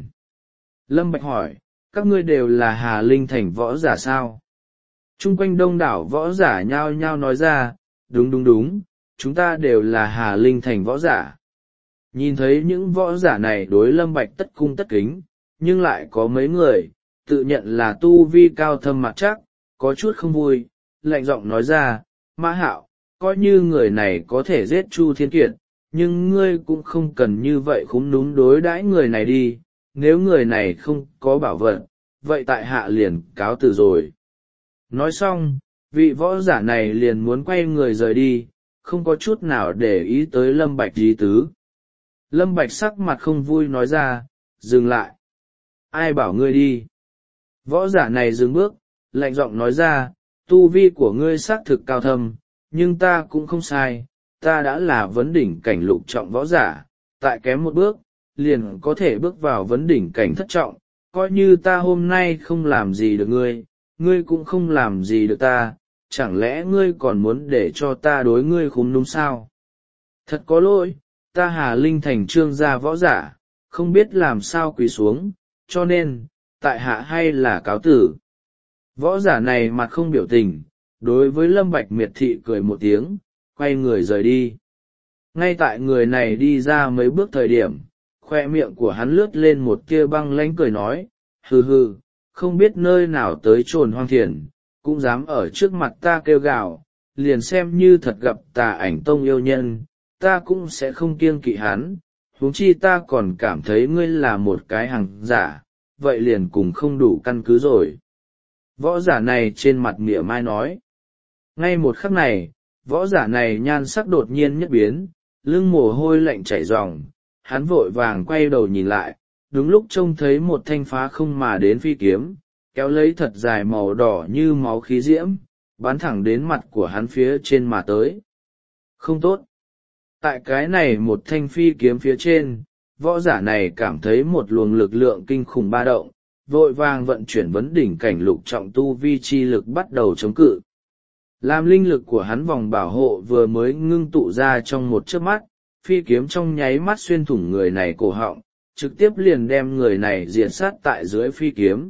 Lâm Bạch hỏi, các ngươi đều là Hà Linh Thành võ giả sao? Chung quanh đông đảo võ giả nhao nhao nói ra, đúng đúng đúng, chúng ta đều là Hà Linh Thành võ giả. Nhìn thấy những võ giả này đối Lâm Bạch tất cung tất kính, nhưng lại có mấy người, tự nhận là tu vi cao thâm mặt chắc, có chút không vui, lạnh giọng nói ra, Mã Hạo, coi như người này có thể giết Chu Thiên Kiệt, nhưng ngươi cũng không cần như vậy khúm núm đối đãi người này đi, nếu người này không có bảo vật, vậy tại hạ liền cáo từ rồi. Nói xong, vị võ giả này liền muốn quay người rời đi, không có chút nào để ý tới Lâm Bạch ý tứ. Lâm Bạch sắc mặt không vui nói ra, dừng lại. Ai bảo ngươi đi? Võ giả này dừng bước, lạnh giọng nói ra, tu vi của ngươi xác thực cao thâm, nhưng ta cũng không sai, ta đã là vấn đỉnh cảnh lục trọng võ giả, tại kém một bước, liền có thể bước vào vấn đỉnh cảnh thất trọng, coi như ta hôm nay không làm gì được ngươi, ngươi cũng không làm gì được ta, chẳng lẽ ngươi còn muốn để cho ta đối ngươi khúm núm sao? Thật có lỗi, ta Hà Linh Thành Trương gia võ giả, không biết làm sao quỳ xuống, cho nên, tại hạ hay là cáo tử. Võ giả này mặt không biểu tình, đối với Lâm Bạch miệt thị cười một tiếng, quay người rời đi. Ngay tại người này đi ra mấy bước thời điểm, khoe miệng của hắn lướt lên một tia băng lãnh cười nói, hừ hừ, không biết nơi nào tới trồn hoang thiền, cũng dám ở trước mặt ta kêu gào, liền xem như thật gặp tà ảnh tông yêu nhân, ta cũng sẽ không kiêng kỵ hắn, huống chi ta còn cảm thấy ngươi là một cái hàng giả, vậy liền cùng không đủ căn cứ rồi. Võ giả này trên mặt mỉa mai nói. Ngay một khắc này, võ giả này nhan sắc đột nhiên nhất biến, lưng mồ hôi lạnh chảy ròng, hắn vội vàng quay đầu nhìn lại, đúng lúc trông thấy một thanh phá không mà đến phi kiếm, kéo lấy thật dài màu đỏ như máu khí diễm, bắn thẳng đến mặt của hắn phía trên mà tới. Không tốt! Tại cái này một thanh phi kiếm phía trên, võ giả này cảm thấy một luồng lực lượng kinh khủng ba động, vội vàng vận chuyển vấn đỉnh cảnh lục trọng tu vi chi lực bắt đầu chống cự. Làm linh lực của hắn vòng bảo hộ vừa mới ngưng tụ ra trong một chớp mắt, phi kiếm trong nháy mắt xuyên thủng người này cổ họng, trực tiếp liền đem người này diệt sát tại dưới phi kiếm.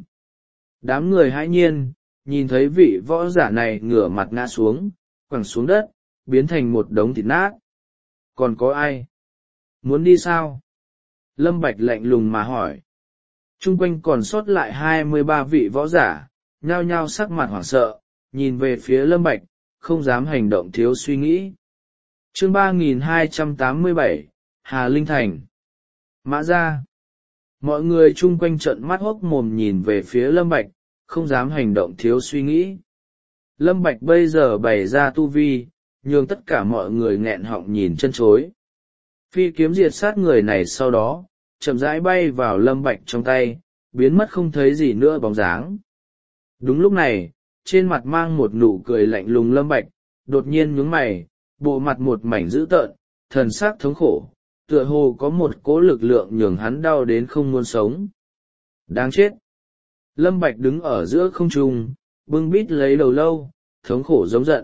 Đám người hãi nhiên, nhìn thấy vị võ giả này ngửa mặt ngã xuống, quẳng xuống đất, biến thành một đống thịt nát. Còn có ai? Muốn đi sao? Lâm Bạch lạnh lùng mà hỏi. Trung quanh còn sót lại hai mươi ba vị võ giả, nhao nhao sắc mặt hoảng sợ, nhìn về phía Lâm Bạch, không dám hành động thiếu suy nghĩ. Chương ba nghìn hai trăm tám mươi bảy, Hà Linh Thành. Mã Gia. Mọi người chung quanh trợn mắt hốc mồm nhìn về phía Lâm Bạch, không dám hành động thiếu suy nghĩ. Lâm Bạch bây giờ bày ra tu vi, nhường tất cả mọi người nghẹn họng nhìn chân chối. Phi kiếm diệt sát người này sau đó, chậm rãi bay vào Lâm Bạch trong tay, biến mất không thấy gì nữa bóng dáng. Đúng lúc này, trên mặt mang một nụ cười lạnh lùng Lâm Bạch, đột nhiên nhướng mày, bộ mặt một mảnh dữ tợn, thần sắc thống khổ, tựa hồ có một cỗ lực lượng nhường hắn đau đến không muốn sống. Đáng chết! Lâm Bạch đứng ở giữa không trung, bưng bít lấy đầu lâu, thống khổ giống giận.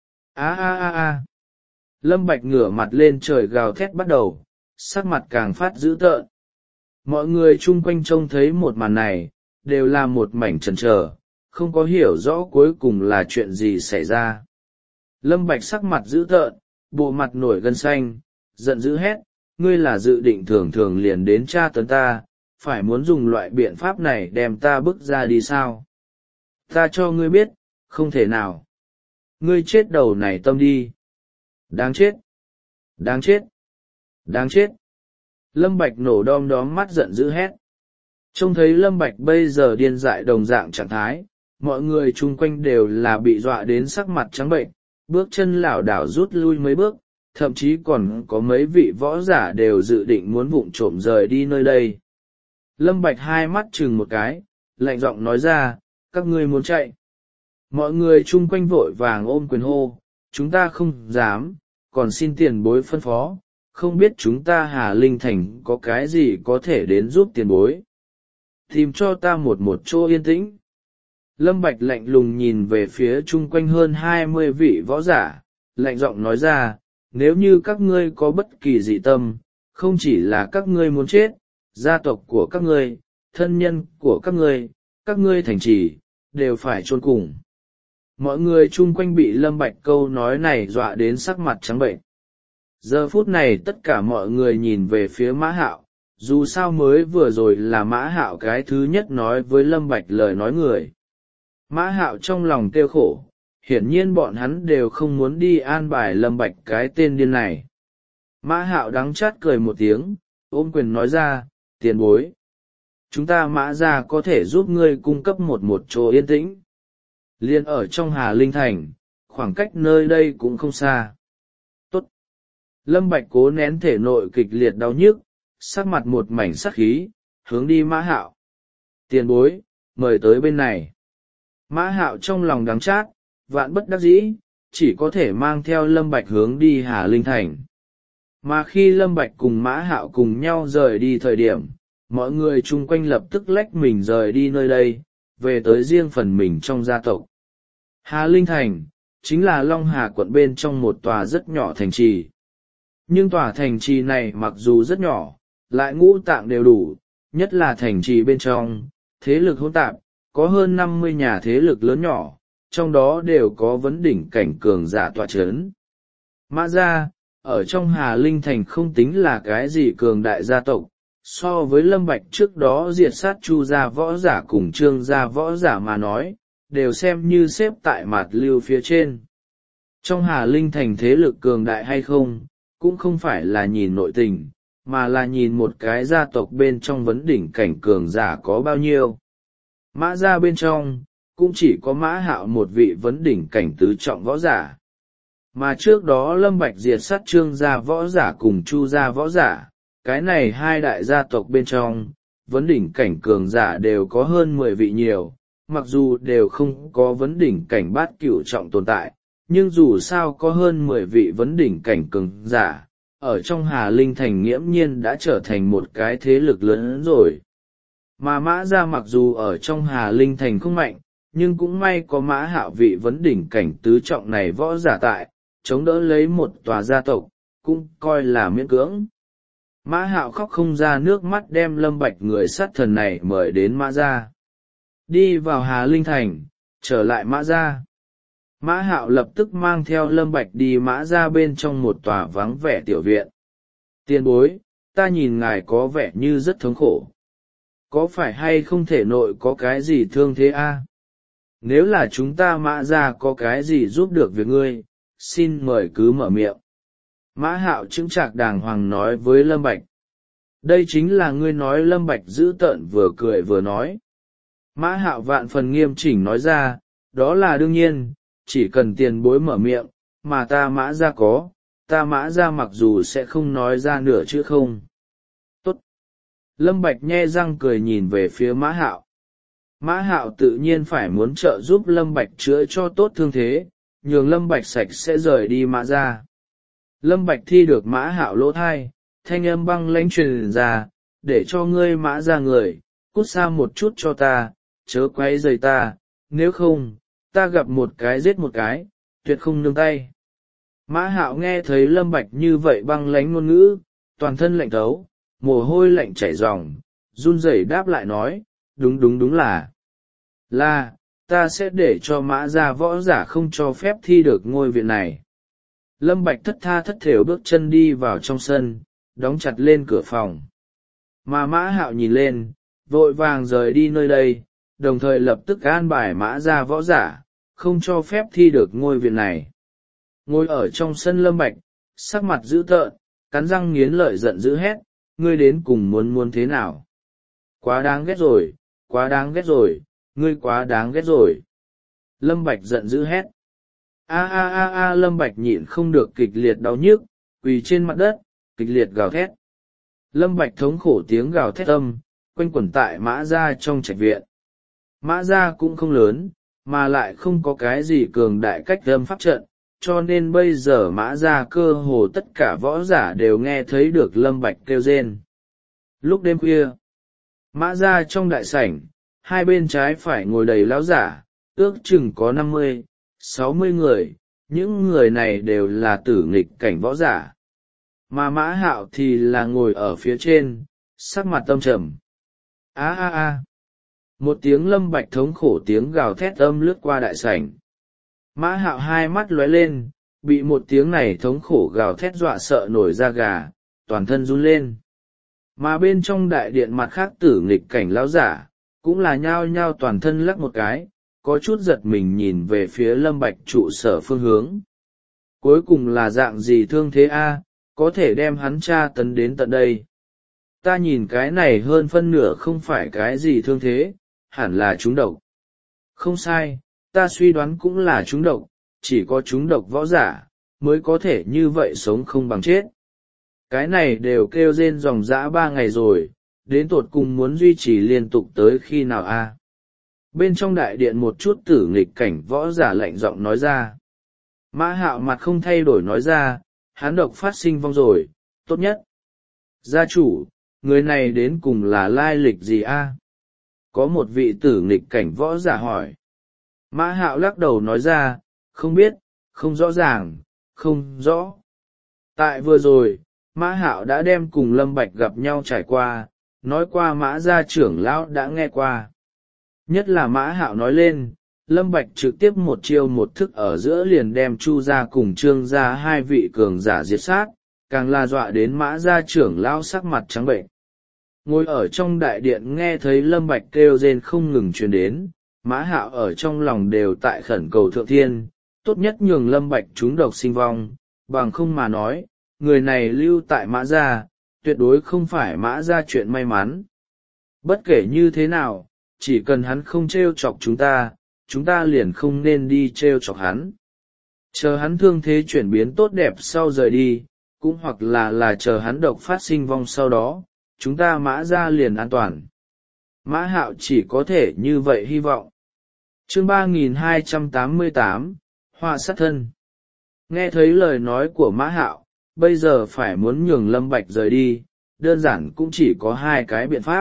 A a a a! Lâm Bạch ngửa mặt lên trời gào thét bắt đầu, sắc mặt càng phát dữ tợn. Mọi người chung quanh trông thấy một màn này, đều là một mảnh chần chờ, không có hiểu rõ cuối cùng là chuyện gì xảy ra. Lâm Bạch sắc mặt dữ tợn, bộ mặt nổi gân xanh, giận dữ hét, ngươi là dự định thường thường liền đến tra tấn ta, phải muốn dùng loại biện pháp này đem ta bức ra đi sao? Ta cho ngươi biết, không thể nào. Ngươi chết đầu này tâm đi. Đáng chết! Đáng chết! Đáng chết! Lâm Bạch nổ đom đóm mắt giận dữ hét. Trông thấy Lâm Bạch bây giờ điên dại đồng dạng trạng thái, mọi người chung quanh đều là bị dọa đến sắc mặt trắng bệnh, bước chân lảo đảo rút lui mấy bước, thậm chí còn có mấy vị võ giả đều dự định muốn vụng trộm rời đi nơi đây. Lâm Bạch hai mắt chừng một cái, lạnh giọng nói ra, các ngươi muốn chạy. Mọi người chung quanh vội vàng ôm quyền hô, chúng ta không dám, còn xin tiền bối phân phó, không biết chúng ta Hà Linh Thành có cái gì có thể đến giúp tiền bối. Tìm cho ta một một chỗ yên tĩnh. Lâm Bạch lạnh lùng nhìn về phía chung quanh hơn hai mươi vị võ giả, lạnh giọng nói ra, nếu như các ngươi có bất kỳ dị tâm, không chỉ là các ngươi muốn chết, gia tộc của các ngươi, thân nhân của các ngươi, các ngươi thành trì, đều phải chôn cùng. Mọi người chung quanh bị Lâm Bạch câu nói này dọa đến sắc mặt trắng bệnh. Giờ phút này tất cả mọi người nhìn về phía Mã Hạo, dù sao mới vừa rồi là Mã Hạo cái thứ nhất nói với Lâm Bạch lời nói người. Mã Hạo trong lòng tiêu khổ, hiển nhiên bọn hắn đều không muốn đi an bài Lâm Bạch cái tên điên này. Mã Hạo đắng chát cười một tiếng, ôm quyền nói ra, tiền bối. Chúng ta Mã gia có thể giúp ngươi cung cấp một một chỗ yên tĩnh. Liên ở trong Hà Linh Thành, khoảng cách nơi đây cũng không xa. Tốt. Lâm Bạch cố nén thể nội kịch liệt đau nhức, sắc mặt một mảnh sắc khí, hướng đi Mã Hạo. Tiền bối, mời tới bên này. Mã Hạo trong lòng đắng chát, vạn bất đắc dĩ, chỉ có thể mang theo Lâm Bạch hướng đi Hà Linh Thành. Mà khi Lâm Bạch cùng Mã Hạo cùng nhau rời đi thời điểm, mọi người chung quanh lập tức lách mình rời đi nơi đây, về tới riêng phần mình trong gia tộc. Hà Linh Thành, chính là Long Hà quận bên trong một tòa rất nhỏ thành trì. Nhưng tòa thành trì này mặc dù rất nhỏ, lại ngũ tạng đều đủ, nhất là thành trì bên trong, thế lực hỗn tạp, có hơn năm mươi nhà thế lực lớn nhỏ, trong đó đều có vấn đỉnh cảnh cường giả tọa chấn. Mã gia, ở trong Hà Linh Thành không tính là cái gì cường đại gia tộc, so với Lâm Bạch trước đó diệt sát Chu gia võ giả cùng Trương gia võ giả mà nói, đều xem như xếp tại mặt lưu phía trên. Trong Hà Linh Thành thế lực cường đại hay không, cũng không phải là nhìn nội tình, mà là nhìn một cái gia tộc bên trong vấn đỉnh cảnh cường giả có bao nhiêu. Mã gia bên trong, cũng chỉ có Mã Hạo một vị vấn đỉnh cảnh tứ trọng võ giả. Mà trước đó Lâm Bạch diệt sát Trương gia võ giả cùng Chu gia võ giả, cái này hai đại gia tộc bên trong, vấn đỉnh cảnh cường giả đều có hơn mười vị nhiều, mặc dù đều không có vấn đỉnh cảnh bát cửu trọng tồn tại, nhưng dù sao có hơn mười vị vấn đỉnh cảnh cường giả, ở trong Hà Linh Thành nghiễm nhiên đã trở thành một cái thế lực lớn rồi. Mà Mã gia mặc dù ở trong Hà Linh Thành không mạnh, nhưng cũng may có Mã Hạo vị vấn đỉnh cảnh tứ trọng này võ giả tại, chống đỡ lấy một tòa gia tộc, cũng coi là miễn cưỡng. Mã Hạo khóc không ra nước mắt đem Lâm Bạch người sát thần này mời đến Mã gia. Đi vào Hà Linh Thành, trở lại Mã gia. Mã Hạo lập tức mang theo Lâm Bạch đi Mã gia bên trong một tòa vắng vẻ tiểu viện. Tiền bối, ta nhìn ngài có vẻ như rất thống khổ. Có phải hay không thể nội có cái gì thương thế a? Nếu là chúng ta Mã gia có cái gì giúp được việc ngươi, xin mời cứ mở miệng. Mã Hạo chững chạc đàng hoàng nói với Lâm Bạch. Đây chính là ngươi nói. Lâm Bạch giữ tợn vừa cười vừa nói. Mã Hạo vạn phần nghiêm chỉnh nói ra, đó là đương nhiên, chỉ cần tiền bối mở miệng, mà ta Mã gia có, ta Mã gia mặc dù sẽ không nói ra nửa chữ không. Tốt. Lâm Bạch nhe răng cười nhìn về phía Mã Hạo. Mã Hạo tự nhiên phải muốn trợ giúp Lâm Bạch chữa cho tốt thương thế, nhường Lâm Bạch sạch sẽ rời đi Mã gia. Lâm Bạch thi được Mã Hạo lỗ thai, thanh âm băng lãnh truyền ra, để cho ngươi Mã gia người, cút xa một chút cho ta, chớ quấy rầy ta, nếu không, ta gặp một cái giết một cái, tuyệt không nương tay. Mã Hạo nghe thấy Lâm Bạch như vậy băng lãnh ngôn ngữ, toàn thân lạnh thấu, mồ hôi lạnh chảy ròng, run rẩy đáp lại nói, đúng đúng đúng là, là, ta sẽ để cho Mã gia võ giả không cho phép thi được ngôi viện này. Lâm Bạch thất tha thất thểu bước chân đi vào trong sân, đóng chặt lên cửa phòng. Mà Mã Hạo nhìn lên, vội vàng rời đi nơi đây, đồng thời lập tức an bài Mã gia võ giả, không cho phép thi được ngôi viện này. Ngồi ở trong sân Lâm Bạch, sắc mặt dữ tợn, cắn răng nghiến lợi giận dữ hét, ngươi đến cùng muốn muốn thế nào? Quá đáng ghét rồi, quá đáng ghét rồi, ngươi quá đáng ghét rồi. Lâm Bạch giận dữ hét. A a a a Lâm Bạch nhịn không được kịch liệt đau nhức, quỳ trên mặt đất, kịch liệt gào thét. Lâm Bạch thống khổ tiếng gào thét âm, quanh quẩn tại Mã gia trong trạch viện. Mã gia cũng không lớn, mà lại không có cái gì cường đại cách âm pháp trận, cho nên bây giờ Mã gia cơ hồ tất cả võ giả đều nghe thấy được Lâm Bạch kêu rên. Lúc đêm khuya, Mã gia trong đại sảnh, hai bên trái phải ngồi đầy lão giả, ước chừng có năm mươi, sáu mươi người, những người này đều là tử nghịch cảnh võ giả. Mà Mã Hạo thì là ngồi ở phía trên, sắc mặt tâm trầm. A a a. Một tiếng Lâm Bạch thống khổ tiếng gào thét âm lướt qua đại sảnh. Mã Hạo hai mắt lóe lên, bị một tiếng này thống khổ gào thét dọa sợ nổi da gà, toàn thân run lên. Mà bên trong đại điện mặt khác tử nghịch cảnh lão giả, cũng là nhao nhao toàn thân lắc một cái, có chút giật mình nhìn về phía Lâm Bạch trụ sở phương hướng. Cuối cùng là dạng gì thương thế a, có thể đem hắn tra tấn đến tận đây. Ta nhìn cái này hơn phân nửa không phải cái gì thương thế, hẳn là trúng độc. Không sai, ta suy đoán cũng là trúng độc, chỉ có trúng độc võ giả, mới có thể như vậy sống không bằng chết. Cái này đều kêu rên dòng dã ba ngày rồi, đến tột cùng muốn duy trì liên tục tới khi nào a? Bên trong đại điện một chút tử nghịch cảnh võ giả lạnh giọng nói ra. Mã Hạo mặt không thay đổi nói ra, hắn độc phát sinh vong rồi, tốt nhất. Gia chủ, người này đến cùng là lai lịch gì a? Có một vị tử nghịch cảnh võ giả hỏi. Mã Hạo lắc đầu nói ra, không biết, không rõ ràng, không rõ. Tại vừa rồi, Mã Hạo đã đem cùng Lâm Bạch gặp nhau trải qua, nói qua Mã gia trưởng lão đã nghe qua. Nhất là Mã Hạo nói lên, Lâm Bạch trực tiếp một chiêu một thức ở giữa liền đem Chu gia cùng Trương gia hai vị cường giả diệt sát, càng là dọa đến Mã gia trưởng lão sắc mặt trắng bệnh. Ngồi ở trong đại điện nghe thấy Lâm Bạch kêu rên không ngừng truyền đến, Mã Hạo ở trong lòng đều tại khẩn cầu thượng thiên, tốt nhất nhường Lâm Bạch trúng độc sinh vong, bằng không mà nói, người này lưu tại Mã gia, tuyệt đối không phải Mã gia chuyện may mắn. Bất kể như thế nào, chỉ cần hắn không trêu chọc chúng ta, chúng ta liền không nên đi trêu chọc hắn. chờ hắn thương thế chuyển biến tốt đẹp sau rời đi, cũng hoặc là là chờ hắn độc phát sinh vong sau đó, chúng ta Mã ra liền an toàn. Mã Hạo chỉ có thể như vậy hy vọng. Chương ba nghìn hai trăm tám mươi tám, Họa sát thân. Nghe thấy lời nói của Mã Hạo, bây giờ phải muốn nhường Lâm Bạch rời đi, đơn giản cũng chỉ có hai cái biện pháp.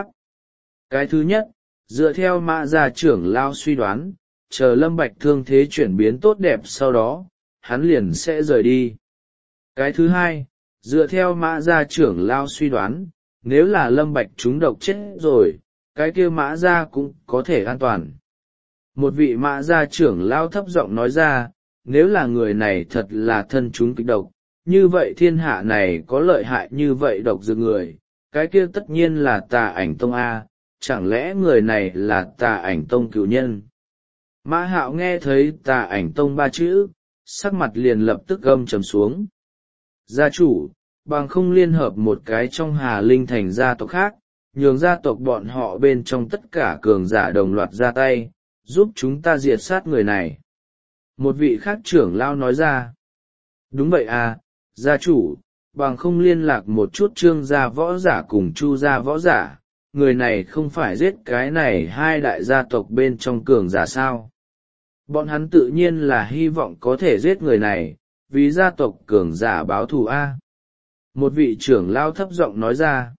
Cái thứ nhất, dựa theo Mã gia trưởng lao suy đoán, chờ Lâm Bạch thương thế chuyển biến tốt đẹp sau đó, hắn liền sẽ rời đi. Cái thứ hai, dựa theo Mã gia trưởng lao suy đoán, nếu là Lâm Bạch trúng độc chết rồi, cái kia Mã gia cũng có thể an toàn. Một vị Mã gia trưởng lao thấp giọng nói ra, nếu là người này thật là thân chúng kịch độc, như vậy thiên hạ này có lợi hại như vậy độc dược người, cái kia tất nhiên là Tà Ảnh Tông A, chẳng lẽ người này là Tà Ảnh Tông cửu nhân? Mã Hạo nghe thấy Tà Ảnh Tông ba chữ, sắc mặt liền lập tức gâm trầm xuống. Gia chủ, bằng không liên hợp một cái trong Hà Linh thành gia tộc khác, nhường gia tộc bọn họ bên trong tất cả cường giả đồng loạt ra tay, giúp chúng ta diệt sát người này. Một vị khác trưởng lao nói ra. Đúng vậy à, gia chủ, bằng không liên lạc một chút Trương gia võ giả cùng Chu gia võ giả, người này không phải giết cái này hai đại gia tộc bên trong cường giả sao. Bọn hắn tự nhiên là hy vọng có thể giết người này, vì gia tộc cường giả báo thù A. Một vị trưởng lao thấp giọng nói ra.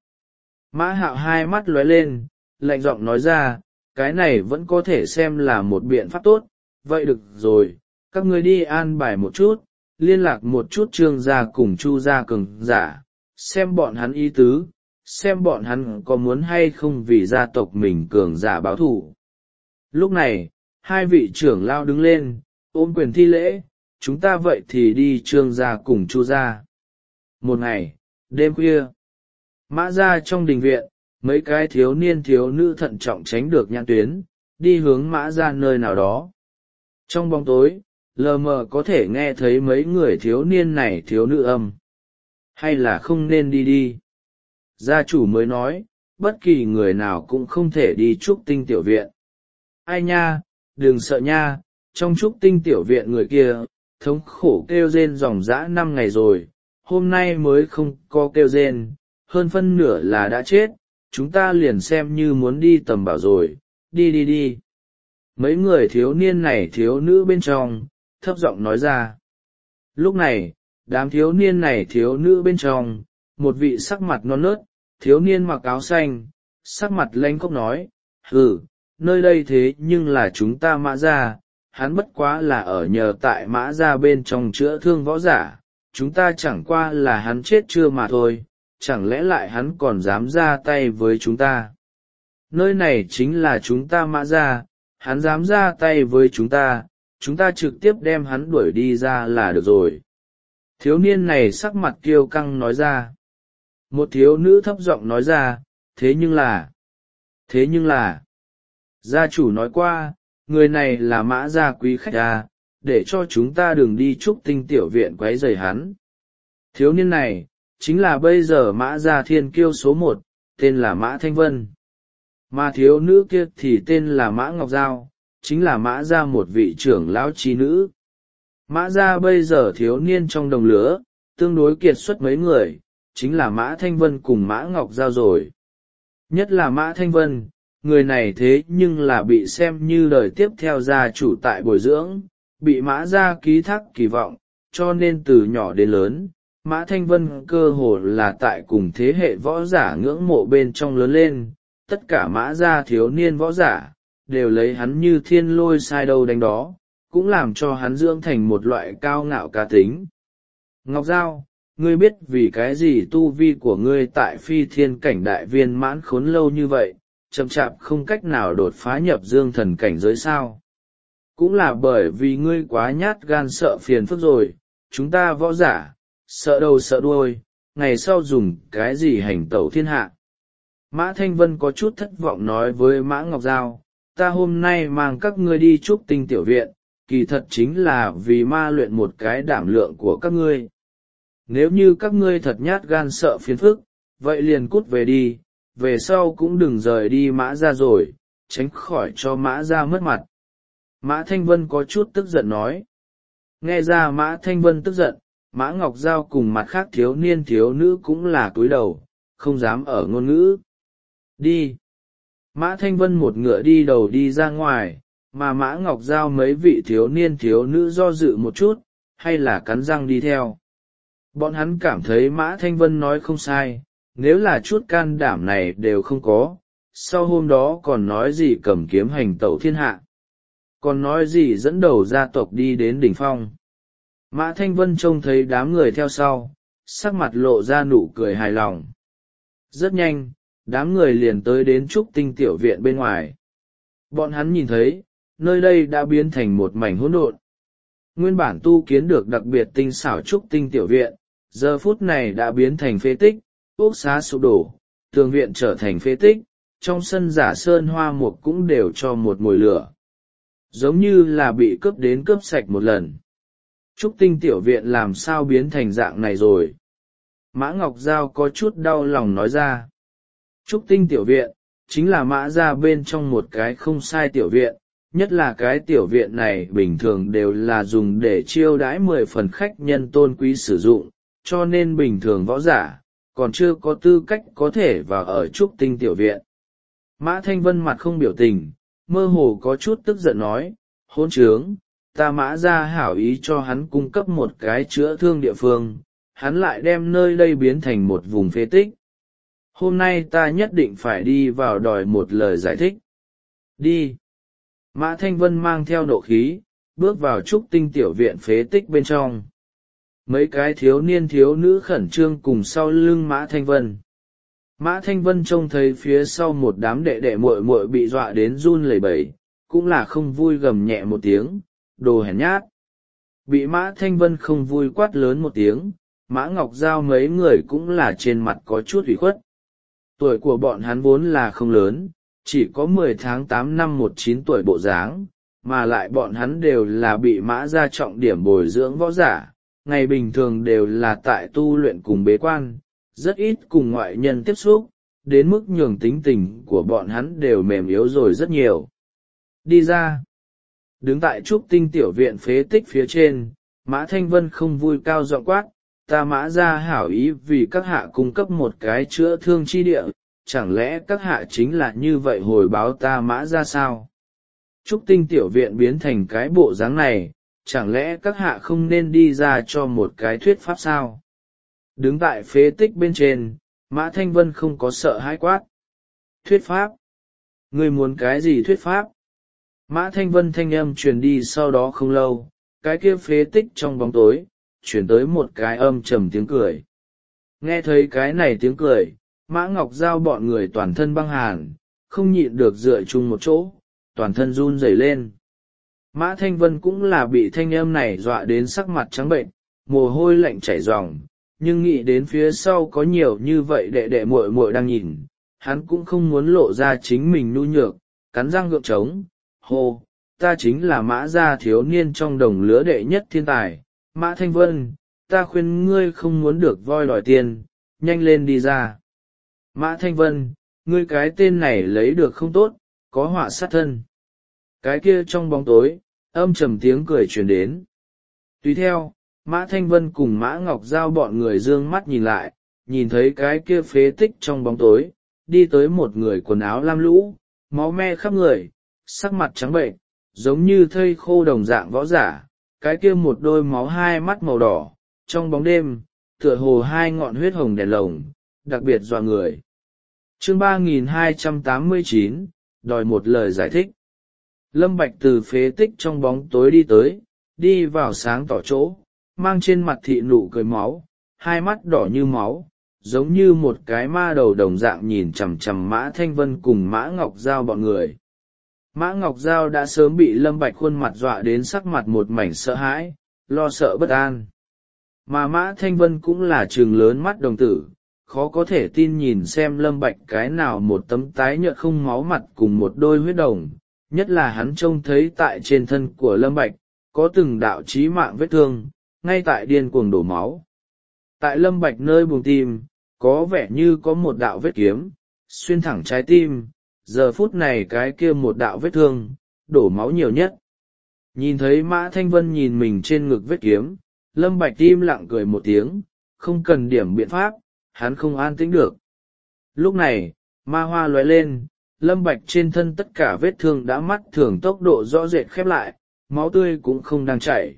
Mã Hạo hai mắt lóe lên, lạnh giọng nói ra, cái này vẫn có thể xem là một biện pháp tốt, vậy được rồi, các ngươi đi an bài một chút, liên lạc một chút Trương gia cùng Chu gia cường giả, xem bọn hắn ý tứ, xem bọn hắn có muốn hay không vì gia tộc mình cường giả báo thù. Lúc này, hai vị trưởng lao đứng lên, ôm quyền thi lễ, chúng ta vậy thì đi Trương gia cùng Chu gia. Một ngày, đêm khuya, Mã gia trong đình viện, mấy cái thiếu niên thiếu nữ thận trọng tránh được nhãn tuyến, đi hướng Mã gia nơi nào đó. Trong bóng tối, lờ mờ có thể nghe thấy mấy người thiếu niên này thiếu nữ âm. Hay là không nên đi đi. Gia chủ mới nói, bất kỳ người nào cũng không thể đi trúc tinh tiểu viện. Ai nha, đừng sợ nha, trong trúc tinh tiểu viện người kia, thống khổ kêu rên dòng dã năm ngày rồi, hôm nay mới không có kêu rên, hơn phân nửa là đã chết, chúng ta liền xem như muốn đi tầm bảo rồi, đi đi đi. Mấy người thiếu niên này thiếu nữ bên trong, thấp giọng nói ra. Lúc này, đám thiếu niên này thiếu nữ bên trong, một vị sắc mặt non nớt, thiếu niên mặc áo xanh, sắc mặt lanh khóc nói, hừ, nơi đây thế nhưng là chúng ta Mã gia, hắn bất quá là ở nhờ tại Mã gia bên trong chữa thương võ giả, chúng ta chẳng qua là hắn chết chưa mà thôi, chẳng lẽ lại hắn còn dám ra tay với chúng ta. Nơi này chính là chúng ta Mã gia, hắn dám ra tay với chúng ta, chúng ta trực tiếp đem hắn đuổi đi ra là được rồi. Thiếu niên này sắc mặt kiêu căng nói ra. Một thiếu nữ thấp giọng nói ra, thế nhưng là, thế nhưng là, gia chủ nói qua, người này là Mã gia quý khách à, để cho chúng ta đừng đi trúc tinh tiểu viện quấy rầy hắn. Thiếu niên này, chính là bây giờ Mã gia thiên kiêu số một, tên là Mã Thanh Vân. Mà thiếu nữ kia thì tên là Mã Ngọc Giao, chính là Mã gia một vị trưởng lão trí nữ. Mã gia bây giờ thiếu niên trong đồng lứa, tương đối kiệt xuất mấy người, chính là Mã Thanh Vân cùng Mã Ngọc Giao rồi. Nhất là Mã Thanh Vân, người này thế nhưng là bị xem như đời tiếp theo gia chủ tại bồi dưỡng, bị Mã gia ký thác kỳ vọng, cho nên từ nhỏ đến lớn, Mã Thanh Vân cơ hồ là tại cùng thế hệ võ giả ngưỡng mộ bên trong lớn lên, tất cả Mã gia thiếu niên võ giả, đều lấy hắn như thiên lôi sai đâu đánh đó, cũng làm cho hắn dưỡng thành một loại cao ngạo cá tính. Ngọc Giao, ngươi biết vì cái gì tu vi của ngươi tại phi thiên cảnh đại viên mãn khốn lâu như vậy, chậm chạp không cách nào đột phá nhập dương thần cảnh giới sao? Cũng là bởi vì ngươi quá nhát gan sợ phiền phức rồi, chúng ta võ giả, sợ đầu sợ đuôi, ngày sau dùng cái gì hành tẩu thiên hạ. Mã Thanh Vân có chút thất vọng nói với Mã Ngọc Giao, ta hôm nay mang các ngươi đi trúc tinh tiểu viện, kỳ thật chính là vì ma luyện một cái đảm lượng của các ngươi. Nếu như các ngươi thật nhát gan sợ phiền phức, vậy liền cút về đi, về sau cũng đừng rời đi Mã gia rồi, tránh khỏi cho Mã gia mất mặt. Mã Thanh Vân có chút tức giận nói. Nghe ra Mã Thanh Vân tức giận, Mã Ngọc Giao cùng mặt khác thiếu niên thiếu nữ cũng là cúi đầu, không dám ở ngôn ngữ. Đi! Mã Thanh Vân một ngựa đi đầu đi ra ngoài, mà Mã Ngọc Giao mấy vị thiếu niên thiếu nữ do dự một chút, hay là cắn răng đi theo. Bọn hắn cảm thấy Mã Thanh Vân nói không sai, nếu là chút can đảm này đều không có, sau hôm đó còn nói gì cầm kiếm hành tẩu thiên hạ, còn nói gì dẫn đầu gia tộc đi đến đỉnh phong. Mã Thanh Vân trông thấy đám người theo sau, sắc mặt lộ ra nụ cười hài lòng. Rất nhanh, đám người liền tới đến trúc tinh tiểu viện bên ngoài. Bọn hắn nhìn thấy, nơi đây đã biến thành một mảnh hỗn độn. Nguyên bản tu kiến được đặc biệt tinh xảo trúc tinh tiểu viện, giờ phút này đã biến thành phế tích, ốc xá sụp đổ, tường viện trở thành phế tích, trong sân giả sơn hoa mục cũng đều cho một mồi lửa. Giống như là bị cướp đến cướp sạch một lần. Trúc tinh tiểu viện làm sao biến thành dạng này rồi? Mã Ngọc Giao có chút đau lòng nói ra. Trúc tinh tiểu viện, chính là mã ra bên trong một cái không sai tiểu viện, nhất là cái tiểu viện này bình thường đều là dùng để chiêu đãi mười phần khách nhân tôn quý sử dụng, cho nên bình thường võ giả, còn chưa có tư cách có thể vào ở trúc tinh tiểu viện. Mã Thanh Vân mặt không biểu tình, mơ hồ có chút tức giận nói, hỗn trướng, ta Mã ra hảo ý cho hắn cung cấp một cái chữa thương địa phương, hắn lại đem nơi đây biến thành một vùng phế tích. Hôm nay ta nhất định phải đi vào đòi một lời giải thích. Đi! Mã Thanh Vân mang theo nộ khí, bước vào trúc tinh tiểu viện phế tích bên trong. Mấy cái thiếu niên thiếu nữ khẩn trương cùng sau lưng Mã Thanh Vân. Mã Thanh Vân trông thấy phía sau một đám đệ đệ muội muội bị dọa đến run lẩy bẩy, cũng là không vui gầm nhẹ một tiếng, đồ hèn nhát. Bị Mã Thanh Vân không vui quát lớn một tiếng, Mã Ngọc Giao mấy người cũng là trên mặt có chút ủy khuất. Tuổi của bọn hắn vốn là không lớn, chỉ có mười tháng tám năm một chín tuổi bộ dáng, mà lại bọn hắn đều là bị Mã ra trọng điểm bồi dưỡng võ giả, ngày bình thường đều là tại tu luyện cùng bế quan, rất ít cùng ngoại nhân tiếp xúc, đến mức nhường tính tình của bọn hắn đều mềm yếu rồi rất nhiều. Đi ra! Đứng tại trúc tinh tiểu viện phế tích phía trên, Mã Thanh Vân không vui cao giọng quát, ta Mã ra hảo ý vì các hạ cung cấp một cái chữa thương chi địa, chẳng lẽ các hạ chính là như vậy hồi báo ta Mã ra sao? Trúc tinh tiểu viện biến thành cái bộ dáng này, chẳng lẽ các hạ không nên đi ra cho một cái thuyết pháp sao? Đứng tại phế tích bên trên, Mã Thanh Vân không có sợ hãi quát. Thuyết pháp? Ngươi muốn cái gì thuyết pháp? Mã Thanh Vân thanh âm truyền đi sau đó không lâu, cái kia phế tích trong bóng tối, chuyển tới một cái âm trầm tiếng cười. Nghe thấy cái này tiếng cười, Mã Ngọc Giao bọn người toàn thân băng hàn, không nhịn được dựa chung một chỗ, toàn thân run rẩy lên. Mã Thanh Vân cũng là bị thanh âm này dọa đến sắc mặt trắng bệnh, mồ hôi lạnh chảy ròng, nhưng nghĩ đến phía sau có nhiều như vậy đệ đệ muội muội đang nhìn, hắn cũng không muốn lộ ra chính mình nhu nhược, cắn răng gượng trống, hô, ta chính là Mã gia thiếu niên trong đồng lứa đệ nhất thiên tài, Mã Thanh Vân, ta khuyên ngươi không muốn được voi đòi tiền, nhanh lên đi ra. Mã Thanh Vân, ngươi cái tên này lấy được không tốt, có họa sát thân. Cái kia trong bóng tối, âm trầm tiếng cười truyền đến. Tùy theo, Mã Thanh Vân cùng Mã Ngọc Giao bọn người dương mắt nhìn lại, nhìn thấy cái kia phế tích trong bóng tối, đi tới một người quần áo lam lũ, máu me khắp người, sắc mặt trắng bệnh, giống như thây khô đồng dạng võ giả, cái kia một đôi máu hai mắt màu đỏ, trong bóng đêm, tựa hồ hai ngọn huyết hồng đèn lồng, đặc biệt dọa người. Chương ba nghìn hai trăm tám mươi chín, đòi một lời giải thích. Lâm Bạch từ phế tích trong bóng tối đi tới, đi vào sáng tỏ chỗ, mang trên mặt thị nụ cười máu, hai mắt đỏ như máu, giống như một cái ma đầu đồng dạng nhìn chằm chằm Mã Thanh Vân cùng Mã Ngọc Giao bọn người. Mã Ngọc Giao đã sớm bị Lâm Bạch khuôn mặt dọa đến sắc mặt một mảnh sợ hãi, lo sợ bất an. Mà Mã Thanh Vân cũng là trừng lớn mắt đồng tử, khó có thể tin nhìn xem Lâm Bạch cái nào một tấm tái nhợt không máu mặt cùng một đôi huyết đồng, nhất là hắn trông thấy tại trên thân của Lâm Bạch, có từng đạo chí mạng vết thương, ngay tại điên cuồng đổ máu. Tại Lâm Bạch nơi buồng tim, có vẻ như có một đạo vết kiếm, xuyên thẳng trái tim, giờ phút này cái kia một đạo vết thương, đổ máu nhiều nhất. Nhìn thấy Mã Thanh Vân nhìn mình trên ngực vết kiếm, Lâm Bạch im lặng cười một tiếng, không cần điểm biện pháp, hắn không an tĩnh được. Lúc này, ma hoa lóe lên, Lâm Bạch trên thân tất cả vết thương đã mắt thường tốc độ rõ rệt khép lại, máu tươi cũng không đang chảy.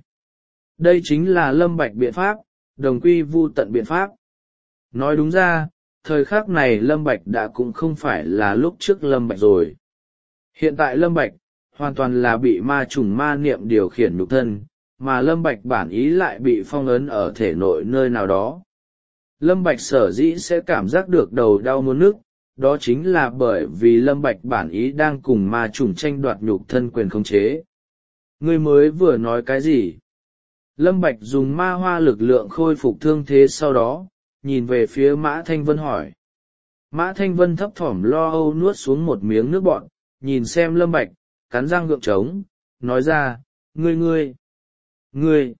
Đây chính là Lâm Bạch biện pháp, đồng quy vu tận biện pháp. Nói đúng ra, thời khắc này Lâm Bạch đã cũng không phải là lúc trước Lâm Bạch rồi. Hiện tại Lâm Bạch, hoàn toàn là bị ma trùng ma niệm điều khiển nhục thân, mà Lâm Bạch bản ý lại bị phong ấn ở thể nội nơi nào đó. Lâm Bạch sở dĩ sẽ cảm giác được đầu đau muốn nức, đó chính là bởi vì Lâm Bạch bản ý đang cùng ma trùng tranh đoạt nhục thân quyền khống chế. Ngươi mới vừa nói cái gì? Lâm Bạch dùng ma hoa lực lượng khôi phục thương thế sau đó, nhìn về phía Mã Thanh Vân hỏi. Mã Thanh Vân thấp thỏm lo âu nuốt xuống một miếng nước bọt, nhìn xem Lâm Bạch, cắn răng gượng trống, nói ra, ngươi ngươi, ngươi,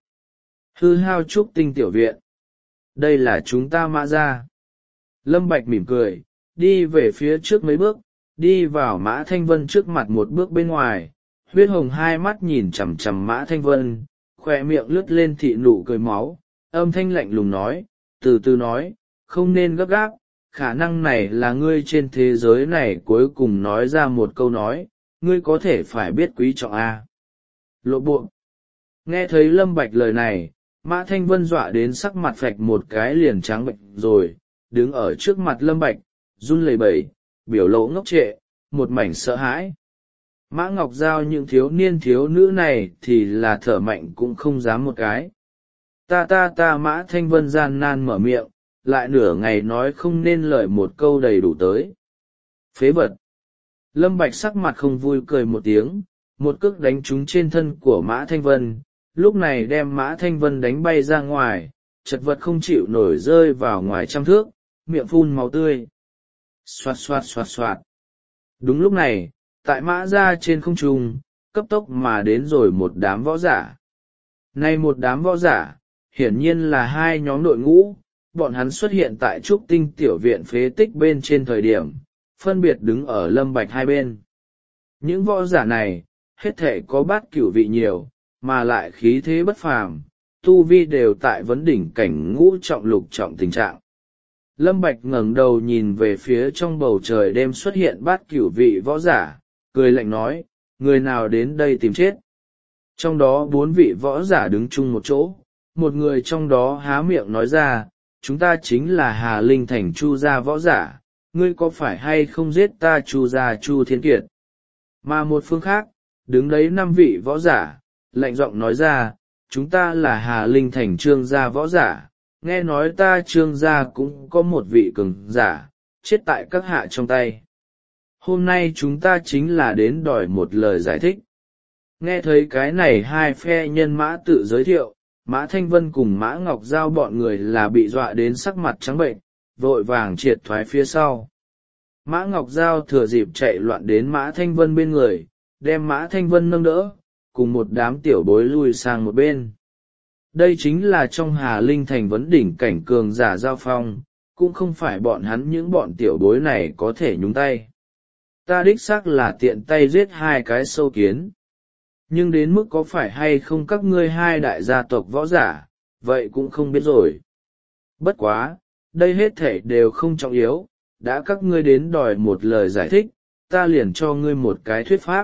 hư hao trúc tinh tiểu viện. Đây là chúng ta Mã gia. Lâm Bạch mỉm cười, đi về phía trước mấy bước, đi vào Mã Thanh Vân trước mặt một bước bên ngoài, huyết hồng hai mắt nhìn chằm chằm Mã Thanh Vân, khỏe miệng lướt lên thị nụ cười máu, âm thanh lạnh lùng nói, từ từ nói, không nên gấp gáp, khả năng này là ngươi trên thế giới này cuối cùng nói ra một câu nói, ngươi có thể phải biết quý trọng a. Lộ bộ. Nghe thấy Lâm Bạch lời này, Mã Thanh Vân dọa đến sắc mặt phạch một cái liền trắng bệch rồi, đứng ở trước mặt Lâm Bạch, run lẩy bẩy, biểu lộ ngốc trệ, một mảnh sợ hãi. Mã Ngọc Giao những thiếu niên thiếu nữ này thì là thở mạnh cũng không dám một cái. Ta ta ta Mã Thanh Vân gian nan mở miệng, lại nửa ngày nói không nên lời một câu đầy đủ tới. Phế vật. Lâm Bạch sắc mặt không vui cười một tiếng, một cước đánh trúng trên thân của Mã Thanh Vân, lúc này đem Mã Thanh Vân đánh bay ra ngoài, chật vật không chịu nổi rơi vào ngoài trăm thước, miệng phun máu tươi. Xoạt xoạt xoạt xoạt. Đúng lúc này, tại Mã gia trên không trung, cấp tốc mà đến rồi một đám võ giả. Nay một đám võ giả, hiển nhiên là hai nhóm đội ngũ, bọn hắn xuất hiện tại trúc tinh tiểu viện phế tích bên trên thời điểm, phân biệt đứng ở Lâm Bạch hai bên. Những võ giả này, hết thể có bát cửu vị nhiều, mà lại khí thế bất phàm, tu vi đều tại vấn đỉnh cảnh ngũ trọng lục trọng tình trạng. Lâm Bạch ngẩng đầu nhìn về phía trong bầu trời đêm xuất hiện bát cửu vị võ giả, cười lạnh nói, người nào đến đây tìm chết. Trong đó bốn vị võ giả đứng chung một chỗ, một người trong đó há miệng nói ra, chúng ta chính là Hà Linh Thành Chu gia võ giả, ngươi có phải hay không giết ta Chu gia Chu Thiên Kiệt. Mà một phương khác, đứng đấy năm vị võ giả, lạnh giọng nói ra, chúng ta là Hà Linh Thành Trương gia võ giả, nghe nói ta Trương gia cũng có một vị cường giả, chết tại các hạ trong tay. Hôm nay chúng ta chính là đến đòi một lời giải thích. Nghe thấy cái này hai phe nhân mã tự giới thiệu, Mã Thanh Vân cùng Mã Ngọc Giao bọn người là bị dọa đến sắc mặt trắng bệnh, vội vàng triệt thoái phía sau. Mã Ngọc Giao thừa dịp chạy loạn đến Mã Thanh Vân bên người, đem Mã Thanh Vân nâng đỡ, cùng một đám tiểu bối lui sang một bên. Đây chính là trong Hà Linh Thành vấn đỉnh cảnh cường giả giao phong, cũng không phải bọn hắn những bọn tiểu bối này có thể nhúng tay. Ta đích xác là tiện tay giết hai cái sâu kiến. Nhưng đến mức có phải hay không các ngươi hai đại gia tộc võ giả, vậy cũng không biết rồi. Bất quá, đây hết thể đều không trọng yếu, đã các ngươi đến đòi một lời giải thích, ta liền cho ngươi một cái thuyết pháp.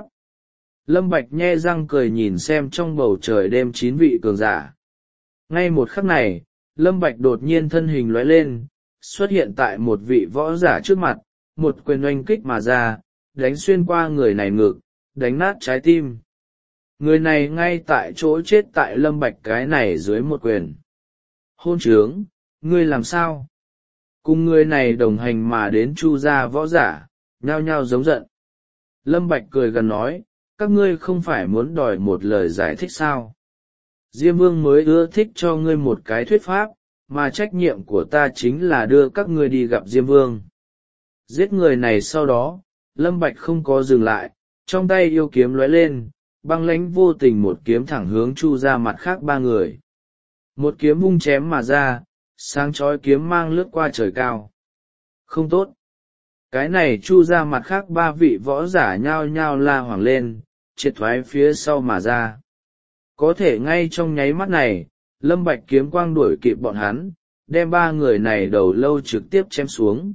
Lâm Bạch nhe răng cười nhìn xem trong bầu trời đêm chín vị cường giả. Ngay một khắc này, Lâm Bạch đột nhiên thân hình lóe lên, xuất hiện tại một vị võ giả trước mặt, một quyền oanh kích mà ra, đánh xuyên qua người này ngực, đánh nát trái tim. Người này ngay tại chỗ chết tại Lâm Bạch cái này dưới một quyền. Hôn trướng, ngươi làm sao? Cùng người này đồng hành mà đến Chu gia võ giả, nhao nhao giống giận. Lâm Bạch cười gần nói, các ngươi không phải muốn đòi một lời giải thích sao? Diêm Vương mới ưa thích cho ngươi một cái thuyết pháp, mà trách nhiệm của ta chính là đưa các ngươi đi gặp Diêm Vương. Giết người này sau đó, Lâm Bạch không có dừng lại, trong tay yêu kiếm lóe lên, băng lãnh vô tình một kiếm thẳng hướng Chu ra mặt khác ba người. Một kiếm vung chém mà ra, sáng chói kiếm mang lướt qua trời cao. Không tốt. Cái này Chu ra mặt khác ba vị võ giả nhao nhao la hoảng lên, triệt thoái phía sau mà ra. Có thể ngay trong nháy mắt này, Lâm Bạch kiếm quang đuổi kịp bọn hắn, đem ba người này đầu lâu trực tiếp chém xuống.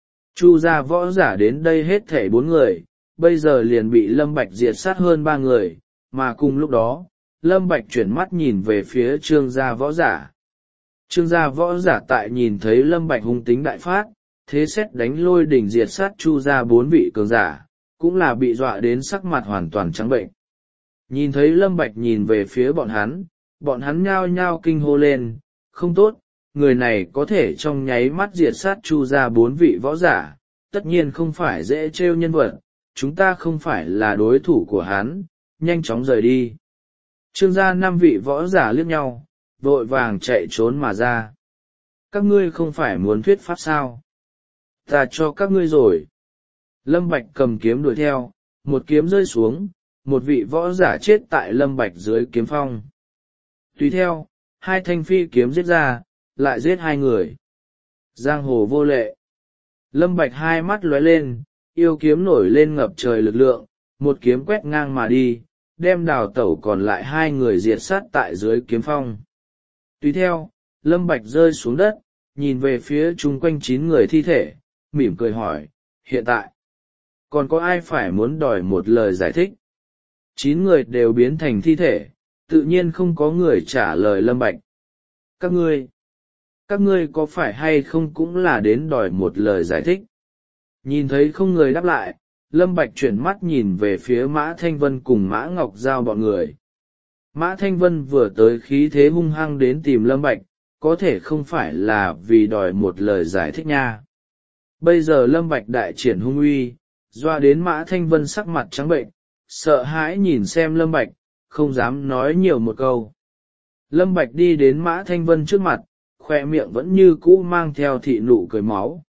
Chu gia võ giả đến đây hết thảy bốn người, bây giờ liền bị Lâm Bạch diệt sát hơn ba người, mà cùng lúc đó, Lâm Bạch chuyển mắt nhìn về phía Trương gia võ giả. Trương gia võ giả tại nhìn thấy Lâm Bạch hung tính đại phát, thế xét đánh lôi đỉnh diệt sát Chu gia bốn vị cường giả, cũng là bị dọa đến sắc mặt hoàn toàn trắng bệnh. Nhìn thấy Lâm Bạch nhìn về phía bọn hắn, bọn hắn nhao nhao kinh hô lên, không tốt, người này có thể trong nháy mắt diệt sát Chu gia bốn vị võ giả, tất nhiên không phải dễ trêu nhân vật, chúng ta không phải là đối thủ của hắn, nhanh chóng rời đi. Trương gia năm vị võ giả liếc nhau, vội vàng chạy trốn mà ra. Các ngươi không phải muốn thuyết pháp sao? Ta cho các ngươi rồi. Lâm Bạch cầm kiếm đuổi theo, một kiếm rơi xuống, một vị võ giả chết tại Lâm Bạch dưới kiếm phong. Tùy theo, hai thanh phi kiếm giết ra, lại giết hai người. Giang hồ vô lệ. Lâm Bạch hai mắt lóe lên, yêu kiếm nổi lên ngập trời lực lượng, một kiếm quét ngang mà đi, đem đào tẩu còn lại hai người diệt sát tại dưới kiếm phong. Tùy theo, Lâm Bạch rơi xuống đất, nhìn về phía chung quanh chín người thi thể, mỉm cười hỏi, hiện tại, còn có ai phải muốn đòi một lời giải thích? Chín người đều biến thành thi thể, tự nhiên không có người trả lời Lâm Bạch. Các ngươi, các ngươi có phải hay không cũng là đến đòi một lời giải thích? Nhìn thấy không người đáp lại, Lâm Bạch chuyển mắt nhìn về phía Mã Thanh Vân cùng Mã Ngọc Giao bọn người. Mã Thanh Vân vừa tới khí thế hung hăng đến tìm Lâm Bạch, có thể không phải là vì đòi một lời giải thích nha. Bây giờ Lâm Bạch đại triển hung uy, doa đến Mã Thanh Vân sắc mặt trắng bệnh, sợ hãi nhìn xem Lâm Bạch, không dám nói nhiều một câu. Lâm Bạch đi đến Mã Thanh Vân trước mặt, khoe miệng vẫn như cũ mang theo thị nụ cười máu.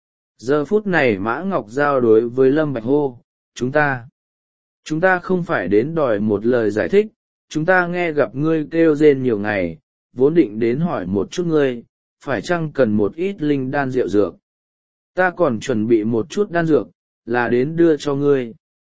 Giờ phút này Mã Ngọc Giao đối với Lâm Bạch hô, chúng ta, chúng ta không phải đến đòi một lời giải thích, chúng ta nghe gặp ngươi kêu rên nhiều ngày, vốn định đến hỏi một chút ngươi, phải chăng cần một ít linh đan rượu dược. Ta còn chuẩn bị một chút đan dược, là đến đưa cho ngươi.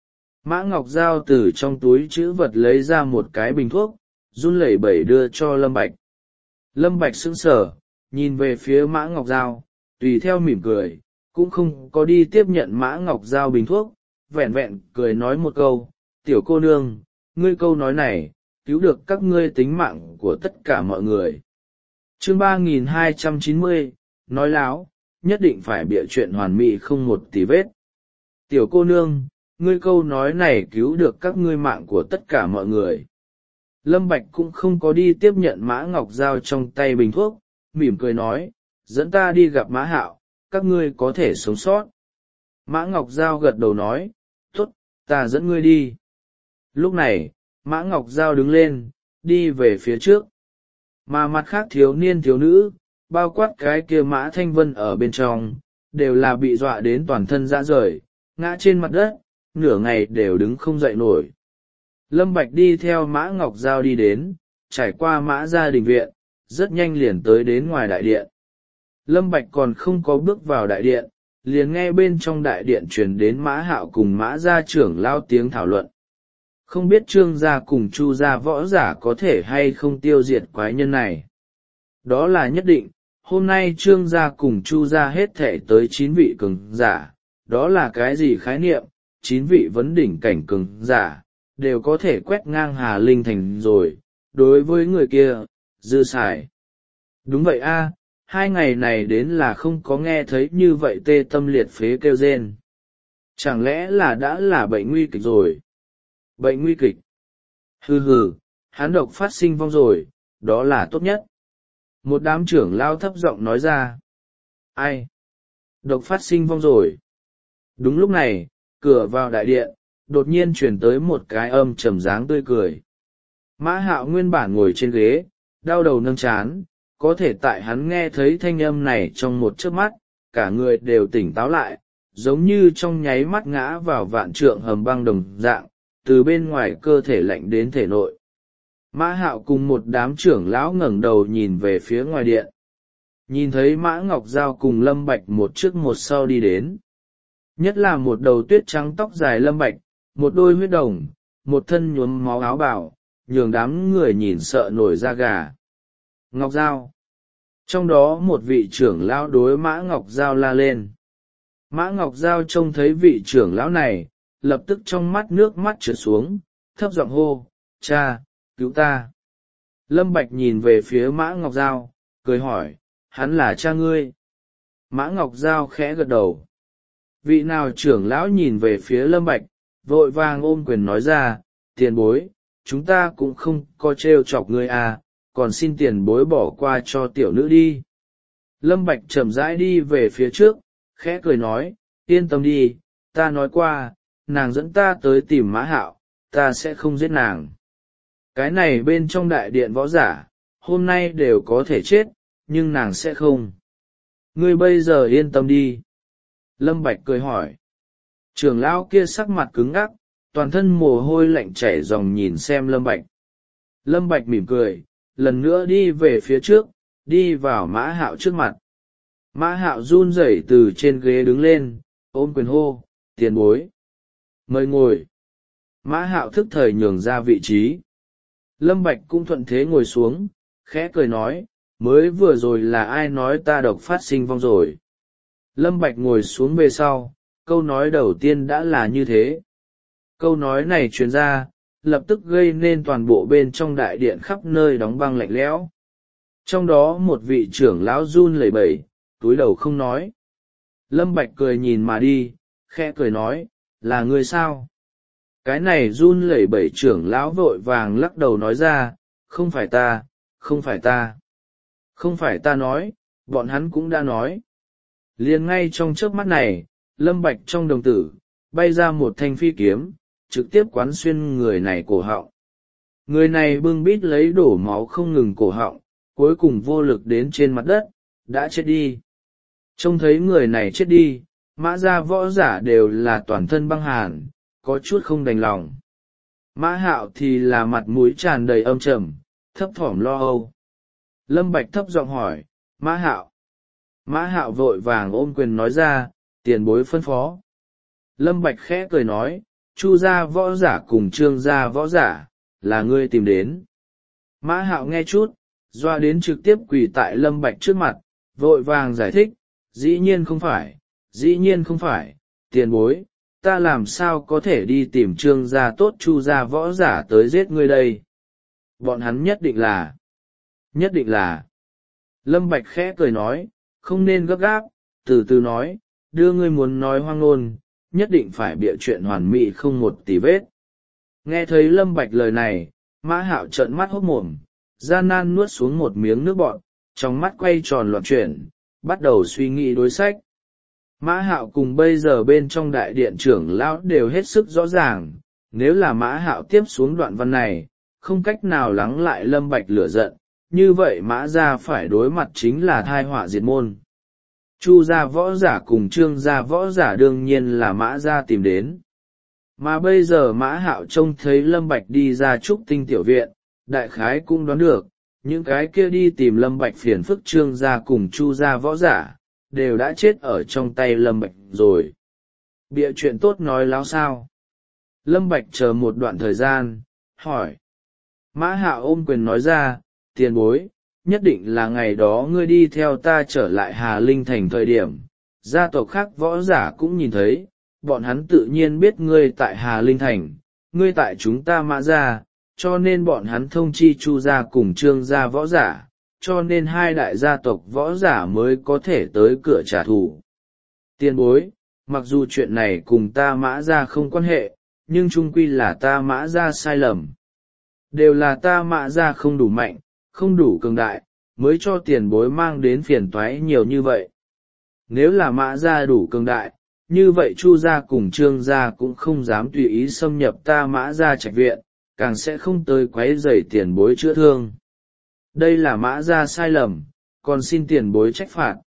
Mã Ngọc Giao từ trong túi trữ vật lấy ra một cái bình thuốc, run lẩy bẩy đưa cho Lâm Bạch. Lâm Bạch sững sờ, nhìn về phía Mã Ngọc Giao, tùy theo mỉm cười, cũng không có đi tiếp nhận Mã Ngọc Giao bình thuốc, vẹn vẹn cười nói một câu, tiểu cô nương, ngươi câu nói này, cứu được các ngươi tính mạng của tất cả mọi người. Chương ba nghìn hai trăm chín mươi, nói láo, nhất định phải bịa chuyện hoàn mỹ không một tì vết. Tiểu cô nương, ngươi câu nói này cứu được các ngươi mạng của tất cả mọi người. Lâm Bạch cũng không có đi tiếp nhận Mã Ngọc Giao trong tay bình thuốc, mỉm cười nói, dẫn ta đi gặp Mã Hạo, các ngươi có thể sống sót. Mã Ngọc Giao gật đầu nói, tốt, ta dẫn ngươi đi. Lúc này, Mã Ngọc Giao đứng lên, đi về phía trước. Mà mặt khác thiếu niên thiếu nữ, bao quát cái kia Mã Thanh Vân ở bên trong, đều là bị dọa đến toàn thân rã rời, ngã trên mặt đất, nửa ngày đều đứng không dậy nổi. Lâm Bạch đi theo Mã Ngọc Giao đi đến, trải qua Mã gia đình viện, rất nhanh liền tới đến ngoài đại điện. Lâm Bạch còn không có bước vào đại điện, liền nghe bên trong đại điện truyền đến Mã Hạo cùng Mã gia trưởng lao tiếng thảo luận. Không biết Trương gia cùng Chu gia võ giả có thể hay không tiêu diệt quái nhân này. Đó là nhất định, hôm nay Trương gia cùng Chu gia hết thể tới chín vị cường giả, đó là cái gì khái niệm, chín vị vấn đỉnh cảnh cường giả, đều có thể quét ngang Hà Linh Thành rồi, đối với người kia, dư xài. Đúng vậy a, hai ngày này đến là không có nghe thấy như vậy tê tâm liệt phế kêu rên. Chẳng lẽ là đã là bệnh nguy kịch rồi? Bệnh nguy kịch. Hừ hừ, hắn độc phát sinh vong rồi, đó là tốt nhất. Một đám trưởng lao thấp giọng nói ra. Ai? Độc phát sinh vong rồi. Đúng lúc này, cửa vào đại điện, đột nhiên chuyển tới một cái âm trầm dáng tươi cười. Mã Hạo nguyên bản ngồi trên ghế, đau đầu nâng chán, có thể tại hắn nghe thấy thanh âm này trong một chớp mắt, cả người đều tỉnh táo lại, giống như trong nháy mắt ngã vào vạn trượng hầm băng đồng dạng, từ bên ngoài cơ thể lạnh đến thể nội. Mã Hạo cùng một đám trưởng lão ngẩng đầu nhìn về phía ngoài điện. Nhìn thấy Mã Ngọc Giao cùng Lâm Bạch một trước một sau đi đến. Nhất là một đầu tuyết trắng tóc dài Lâm Bạch, một đôi huyết đồng, một thân nhuốm máu áo bào, nhường đám người nhìn sợ nổi da gà. Ngọc Giao. Trong đó một vị trưởng lão đối Mã Ngọc Giao la lên. Mã Ngọc Giao trông thấy vị trưởng lão này, lập tức trong mắt nước mắt trượt xuống, thấp giọng hô, cha, cứu ta. Lâm Bạch nhìn về phía Mã Ngọc Giao, cười hỏi, hắn là cha ngươi. Mã Ngọc Giao khẽ gật đầu. Vị nào trưởng lão nhìn về phía Lâm Bạch, vội vàng ôm quyền nói ra, tiền bối, chúng ta cũng không có trêu chọc ngươi à, còn xin tiền bối bỏ qua cho tiểu nữ đi. Lâm Bạch chậm rãi đi về phía trước, khẽ cười nói, yên tâm đi, ta nói qua, nàng dẫn ta tới tìm Mã Hạo, ta sẽ không giết nàng. Cái này bên trong đại điện võ giả, hôm nay đều có thể chết, nhưng nàng sẽ không. Ngươi bây giờ yên tâm đi. Lâm Bạch cười hỏi. Trưởng lão kia sắc mặt cứng ngắc, toàn thân mồ hôi lạnh chảy ròng nhìn xem Lâm Bạch. Lâm Bạch mỉm cười, lần nữa đi về phía trước, đi vào Mã Hạo trước mặt. Mã Hạo run rẩy từ trên ghế đứng lên, ôm quyền hô, tiền bối. Mời ngồi. Mã Hạo thức thời nhường ra vị trí. Lâm Bạch cũng thuận thế ngồi xuống, khẽ cười nói, mới vừa rồi là ai nói ta độc phát sinh vong rồi. Lâm Bạch ngồi xuống về sau, câu nói đầu tiên đã là như thế. Câu nói này truyền ra, lập tức gây nên toàn bộ bên trong đại điện khắp nơi đóng băng lạnh lẽo. Trong đó một vị trưởng lão run lẩy bẩy, túi đầu không nói. Lâm Bạch cười nhìn mà đi, khẽ cười nói, là ngươi sao? Cái này run lẩy bẩy trưởng lão vội vàng lắc đầu nói ra, không phải ta, không phải ta. Không phải ta nói, bọn hắn cũng đã nói. Liền ngay trong chớp mắt này, Lâm Bạch trong đồng tử, bay ra một thanh phi kiếm, trực tiếp quán xuyên người này cổ họng. Người này bưng bít lấy đổ máu không ngừng cổ họng, cuối cùng vô lực đến trên mặt đất, đã chết đi. Trông thấy người này chết đi, Mã gia võ giả đều là toàn thân băng hàn, có chút không đành lòng. Mã Hạo thì là mặt mũi tràn đầy âm trầm, thấp thỏm lo âu. Lâm Bạch thấp giọng hỏi, Mã Hạo. Mã Hạo vội vàng ôm quyền nói ra, tiền bối phân phó. Lâm Bạch khẽ cười nói, Chu gia võ giả cùng Trương gia võ giả, là ngươi tìm đến. Mã Hạo nghe chút, doa đến trực tiếp quỳ tại Lâm Bạch trước mặt, vội vàng giải thích, dĩ nhiên không phải, dĩ nhiên không phải, tiền bối, ta làm sao có thể đi tìm Trương gia tốt Chu gia võ giả tới giết ngươi đây. Bọn hắn nhất định là, nhất định là. Lâm Bạch khẽ cười nói, không nên gấp gáp, từ từ nói, đưa ngươi muốn nói hoang ngôn, nhất định phải bịa chuyện hoàn mỹ không một tì vết. Nghe thấy Lâm Bạch lời này, Mã Hạo trợn mắt hốt mồm, gian nan nuốt xuống một miếng nước bọt, trong mắt quay tròn loạn chuyển, bắt đầu suy nghĩ đối sách. Mã Hạo cùng bây giờ bên trong đại điện trưởng lão đều hết sức rõ ràng, nếu là Mã Hạo tiếp xuống đoạn văn này, không cách nào lắng lại Lâm Bạch lửa giận, như vậy Mã gia phải đối mặt chính là thai họa diệt môn. Chu gia võ giả cùng Trương gia võ giả đương nhiên là Mã gia tìm đến. Mà bây giờ Mã Hạo trông thấy Lâm Bạch đi ra trúc tinh tiểu viện, đại khái cũng đoán được, những cái kia đi tìm Lâm Bạch phiền phức Trương gia cùng Chu gia võ giả, đều đã chết ở trong tay Lâm Bạch rồi. Bịa chuyện tốt nói láo sao? Lâm Bạch chờ một đoạn thời gian, hỏi. Mã Hạo ôm quyền nói ra, tiền bối, nhất định là ngày đó ngươi đi theo ta trở lại Hà Linh Thành thời điểm, gia tộc khác võ giả cũng nhìn thấy, bọn hắn tự nhiên biết ngươi tại Hà Linh Thành, ngươi tại chúng ta Mã gia, cho nên bọn hắn thông chi Chu gia cùng Trương gia võ giả, cho nên hai đại gia tộc võ giả mới có thể tới cửa trả thù. Tiền bối, mặc dù chuyện này cùng ta Mã gia không quan hệ, nhưng chung quy là ta Mã gia sai lầm. Đều là ta Mã gia không đủ mạnh, không đủ cường đại, mới cho tiền bối mang đến phiền toái nhiều như vậy. Nếu là Mã gia đủ cường đại, như vậy Chu gia cùng Trương gia cũng không dám tùy ý xâm nhập ta Mã gia trạch viện, càng sẽ không tới quấy rầy tiền bối chữa thương. Đây là Mã gia sai lầm, còn xin tiền bối trách phạt.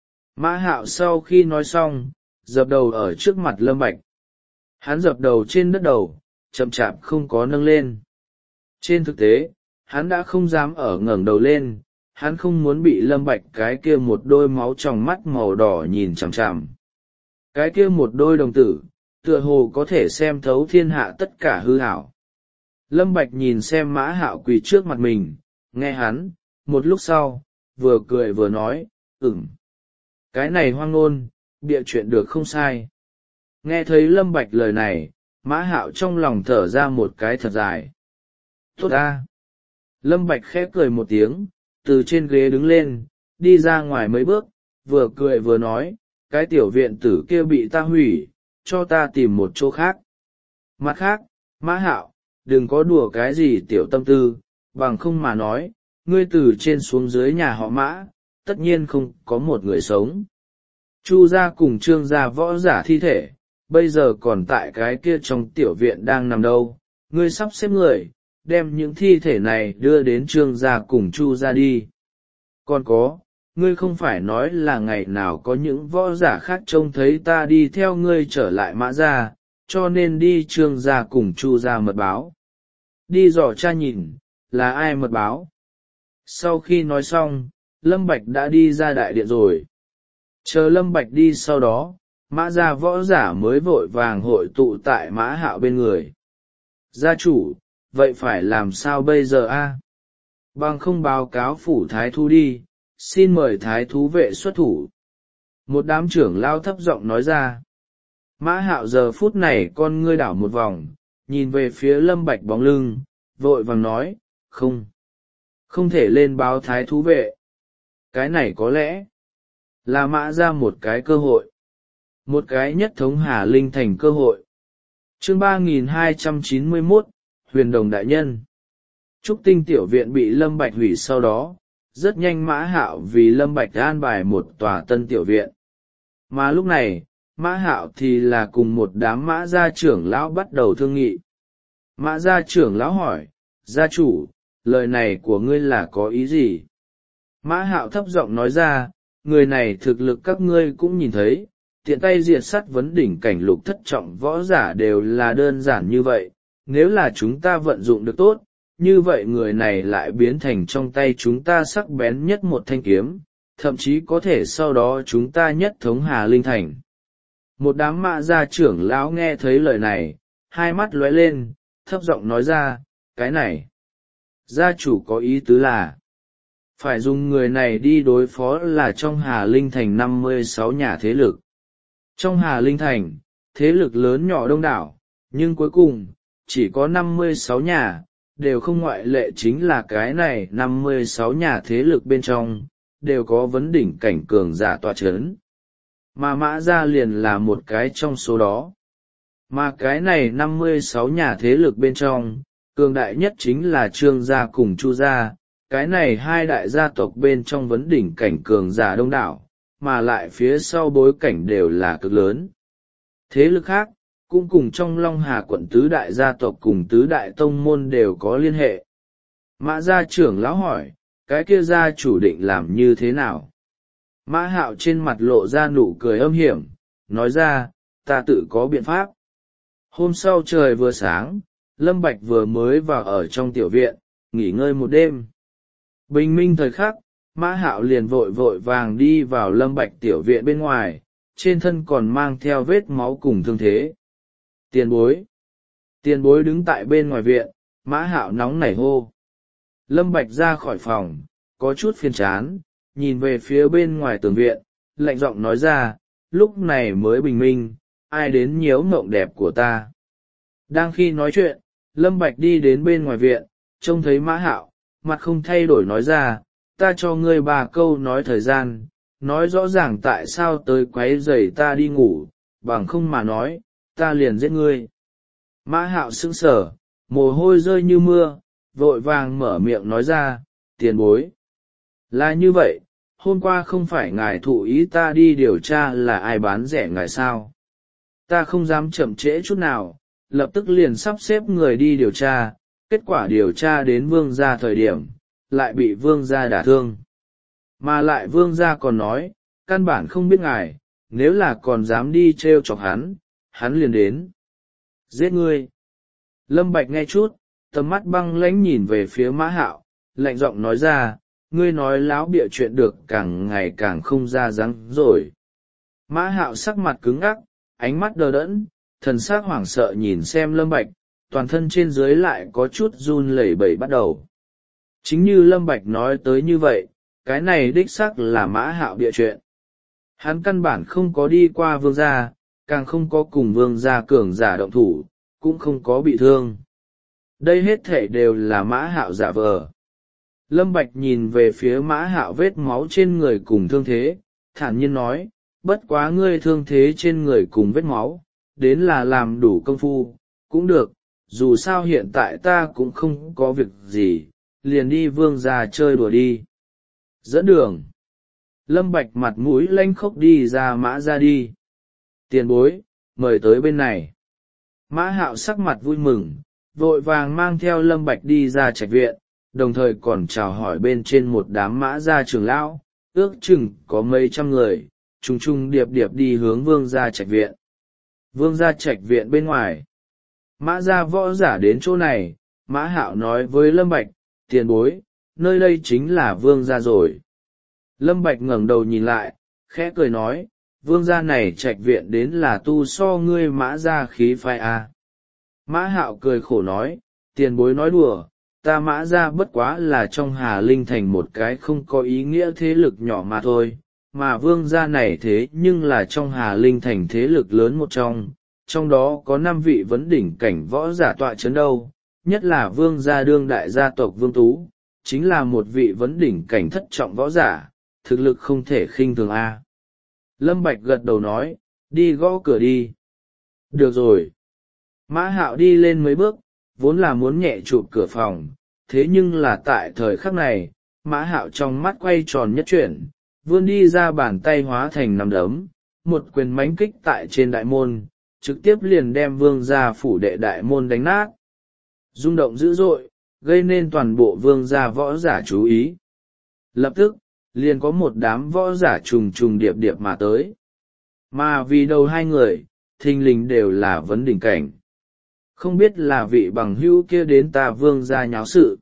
Mã Hạo sau khi nói xong, dập đầu ở trước mặt Lâm Bạch. Hắn dập đầu trên đất đầu, chậm chạp không có nâng lên. Trên thực tế, hắn đã không dám ở ngẩng đầu lên, hắn không muốn bị Lâm Bạch cái kia một đôi máu trong mắt màu đỏ nhìn chằm chằm. Cái kia một đôi đồng tử, tựa hồ có thể xem thấu thiên hạ tất cả hư ảo. Lâm Bạch nhìn xem Mã Hạo quỳ trước mặt mình, nghe hắn, một lúc sau, vừa cười vừa nói, ừm. Cái này hoang ngôn, bịa chuyện được không sai. Nghe thấy Lâm Bạch lời này, Mã Hạo trong lòng thở ra một cái thật dài. Tốt ta! Lâm Bạch khẽ cười một tiếng, từ trên ghế đứng lên, đi ra ngoài mấy bước, vừa cười vừa nói, cái tiểu viện tử kia bị ta hủy, cho ta tìm một chỗ khác. Mặt khác, Mã Hạo, đừng có đùa cái gì tiểu tâm tư, bằng không mà nói, ngươi từ trên xuống dưới nhà họ Mã, tất nhiên không có một người sống. Chu gia cùng Trương gia võ giả thi thể, bây giờ còn tại cái kia trong tiểu viện đang nằm đâu, ngươi sắp xếp người, đem những thi thể này đưa đến Trương gia cùng Chu gia đi. Còn có, ngươi không phải nói là ngày nào có những võ giả khác trông thấy ta đi theo ngươi trở lại Mã gia, cho nên đi Trương gia cùng Chu gia mật báo. Đi dò cha nhìn, là ai mật báo? Sau khi nói xong, Lâm Bạch đã đi ra đại điện rồi. Chờ Lâm Bạch đi sau đó, Mã gia võ giả mới vội vàng hội tụ tại Mã Hạo bên người. Gia chủ, vậy phải làm sao bây giờ a? Bằng không báo cáo phủ thái thú đi, xin mời thái thú vệ xuất thủ. Một đám trưởng lao thấp giọng nói ra. Mã Hạo giờ phút này con ngươi đảo một vòng, nhìn về phía Lâm Bạch bóng lưng, vội vàng nói, không, không thể lên báo thái thú vệ. Cái này có lẽ là Mã ra một cái cơ hội, một cái nhất thống Hà Linh thành cơ hội. Chương ba nghìn hai trăm chín mươi mốt, Huyền Đồng Đại Nhân. Trúc Tinh tiểu viện bị Lâm Bạch hủy sau đó, rất nhanh Mã Hạo vì Lâm Bạch an bài một tòa tân tiểu viện. Mà lúc này, Mã Hạo thì là cùng một đám Mã gia trưởng lão bắt đầu thương nghị. Mã gia trưởng lão hỏi, gia chủ, lời này của ngươi là có ý gì? Mã Hạo thấp giọng nói ra, người này thực lực các ngươi cũng nhìn thấy, tiện tay diệt sát vấn đỉnh cảnh lục thất trọng võ giả đều là đơn giản như vậy, nếu là chúng ta vận dụng được tốt, như vậy người này lại biến thành trong tay chúng ta sắc bén nhất một thanh kiếm, thậm chí có thể sau đó chúng ta nhất thống Hà Linh thành. Một đám Mã gia trưởng lão nghe thấy lời này, hai mắt lóe lên, thấp giọng nói ra, cái này, gia chủ có ý tứ là, phải dùng người này đi đối phó là trong Hà Linh thành năm mươi sáu nhà thế lực. Trong Hà Linh thành, thế lực lớn nhỏ đông đảo, nhưng cuối cùng, chỉ có năm mươi sáu nhà, đều không ngoại lệ chính là cái này năm mươi sáu nhà thế lực bên trong, đều có vấn đỉnh cảnh cường giả tọa chấn. Mà Mã gia liền là một cái trong số đó. Mà cái này năm mươi sáu nhà thế lực bên trong, cường đại nhất chính là Trương gia cùng Chu gia, cái này hai đại gia tộc bên trong vấn đỉnh cảnh cường giả đông đảo, mà lại phía sau bối cảnh đều là cực lớn. Thế lực khác, cũng cùng trong Long Hà quận tứ đại gia tộc cùng tứ đại tông môn đều có liên hệ. Mã gia trưởng lão hỏi, cái kia gia chủ định làm như thế nào? Mã Hạo trên mặt lộ ra nụ cười âm hiểm, nói ra, ta tự có biện pháp. Hôm sau trời vừa sáng, Lâm Bạch vừa mới vào ở trong tiểu viện, nghỉ ngơi một đêm. Bình minh thời khắc, Mã Hạo liền vội vội vàng đi vào Lâm Bạch tiểu viện bên ngoài, trên thân còn mang theo vết máu cùng thương thế. Tiền bối. Tiền bối đứng tại bên ngoài viện, Mã Hạo nóng nảy hô. Lâm Bạch ra khỏi phòng, có chút phiền chán, nhìn về phía bên ngoài tường viện, lạnh giọng nói ra, lúc này mới bình minh, ai đến nhiễu mộng đẹp của ta. Đang khi nói chuyện, Lâm Bạch đi đến bên ngoài viện, trông thấy Mã Hạo, mặt không thay đổi nói ra, ta cho ngươi ba câu nói thời gian, nói rõ ràng tại sao tới quấy rầy ta đi ngủ, bằng không mà nói, ta liền giết ngươi. Mã Hạo sững sờ, mồ hôi rơi như mưa, vội vàng mở miệng nói ra, tiền bối. Là như vậy, hôm qua không phải ngài thụ ý ta đi điều tra là ai bán rẻ ngài sao? Ta không dám chậm trễ chút nào, lập tức liền sắp xếp người đi điều tra, kết quả điều tra đến vương gia thời điểm, lại bị vương gia đả thương. Mà lại vương gia còn nói, căn bản không biết ngài, nếu là còn dám đi trêu chọc hắn, hắn liền đến. Giết ngươi. Lâm Bạch nghe chút, tầm mắt băng lãnh nhìn về phía Mã Hạo, lạnh giọng nói ra, ngươi nói láo bịa chuyện được càng ngày càng không ra dáng rồi. Mã Hạo sắc mặt cứng ngắc, ánh mắt đờ đẫn, thần sắc hoảng sợ nhìn xem Lâm Bạch, toàn thân trên dưới lại có chút run lẩy bẩy bắt đầu. Chính như Lâm Bạch nói tới như vậy, cái này đích xác là Mã Hạo bịa chuyện. Hắn căn bản không có đi qua vương gia, càng không có cùng vương gia cường giả động thủ, cũng không có bị thương. Đây hết thể đều là Mã Hạo giả vờ. Lâm Bạch nhìn về phía Mã Hạo vết máu trên người cùng thương thế, thản nhiên nói, bất quá ngươi thương thế trên người cùng vết máu, đến là làm đủ công phu, cũng được, dù sao hiện tại ta cũng không có việc gì, liền đi vương gia chơi đùa đi. Dẫn đường. Lâm Bạch mặt mũi lanh khốc đi ra Mã ra đi. Tiền bối, mời tới bên này. Mã Hạo sắc mặt vui mừng, vội vàng mang theo Lâm Bạch đi ra trạch viện, đồng thời còn chào hỏi bên trên một đám Mã gia trưởng lão, ước chừng có mấy trăm người, trùng trùng điệp điệp đi hướng vương gia trạch viện. Vương gia trạch viện bên ngoài. Mã gia võ giả đến chỗ này, Mã Hạo nói với Lâm Bạch, tiền bối, nơi đây chính là vương gia rồi. Lâm Bạch ngẩng đầu nhìn lại, khẽ cười nói, vương gia này trạch viện đến là tu so ngươi Mã gia khí phái à. Mã Hạo cười khổ nói, tiền bối nói đùa, ta Mã gia bất quá là trong Hà Linh Thành một cái không có ý nghĩa thế lực nhỏ mà thôi, mà vương gia này thế nhưng là trong Hà Linh Thành thế lực lớn một trong, trong đó có năm vị vấn đỉnh cảnh võ giả tọa chấn đâu, nhất là vương gia đương đại gia tộc Vương Tú, chính là một vị vấn đỉnh cảnh thất trọng võ giả, thực lực không thể khinh thường a. Lâm Bạch gật đầu nói, đi gõ cửa đi. Được rồi. Mã Hạo đi lên mấy bước, vốn là muốn nhẹ chụp cửa phòng, thế nhưng là tại thời khắc này, Mã Hạo trong mắt quay tròn nhất chuyển, vươn đi ra bàn tay hóa thành nắm đấm, một quyền mãnh kích tại trên đại môn, trực tiếp liền đem vương gia phủ đệ đại môn đánh nát. Rung động dữ dội, gây nên toàn bộ vương gia võ giả chú ý. Lập tức, liền có một đám võ giả trùng trùng điệp điệp mà tới. Mà vì đầu hai người, thình lình đều là vấn đỉnh cảnh. Không biết là vị bằng hữu kia đến ta vương gia nháo sự.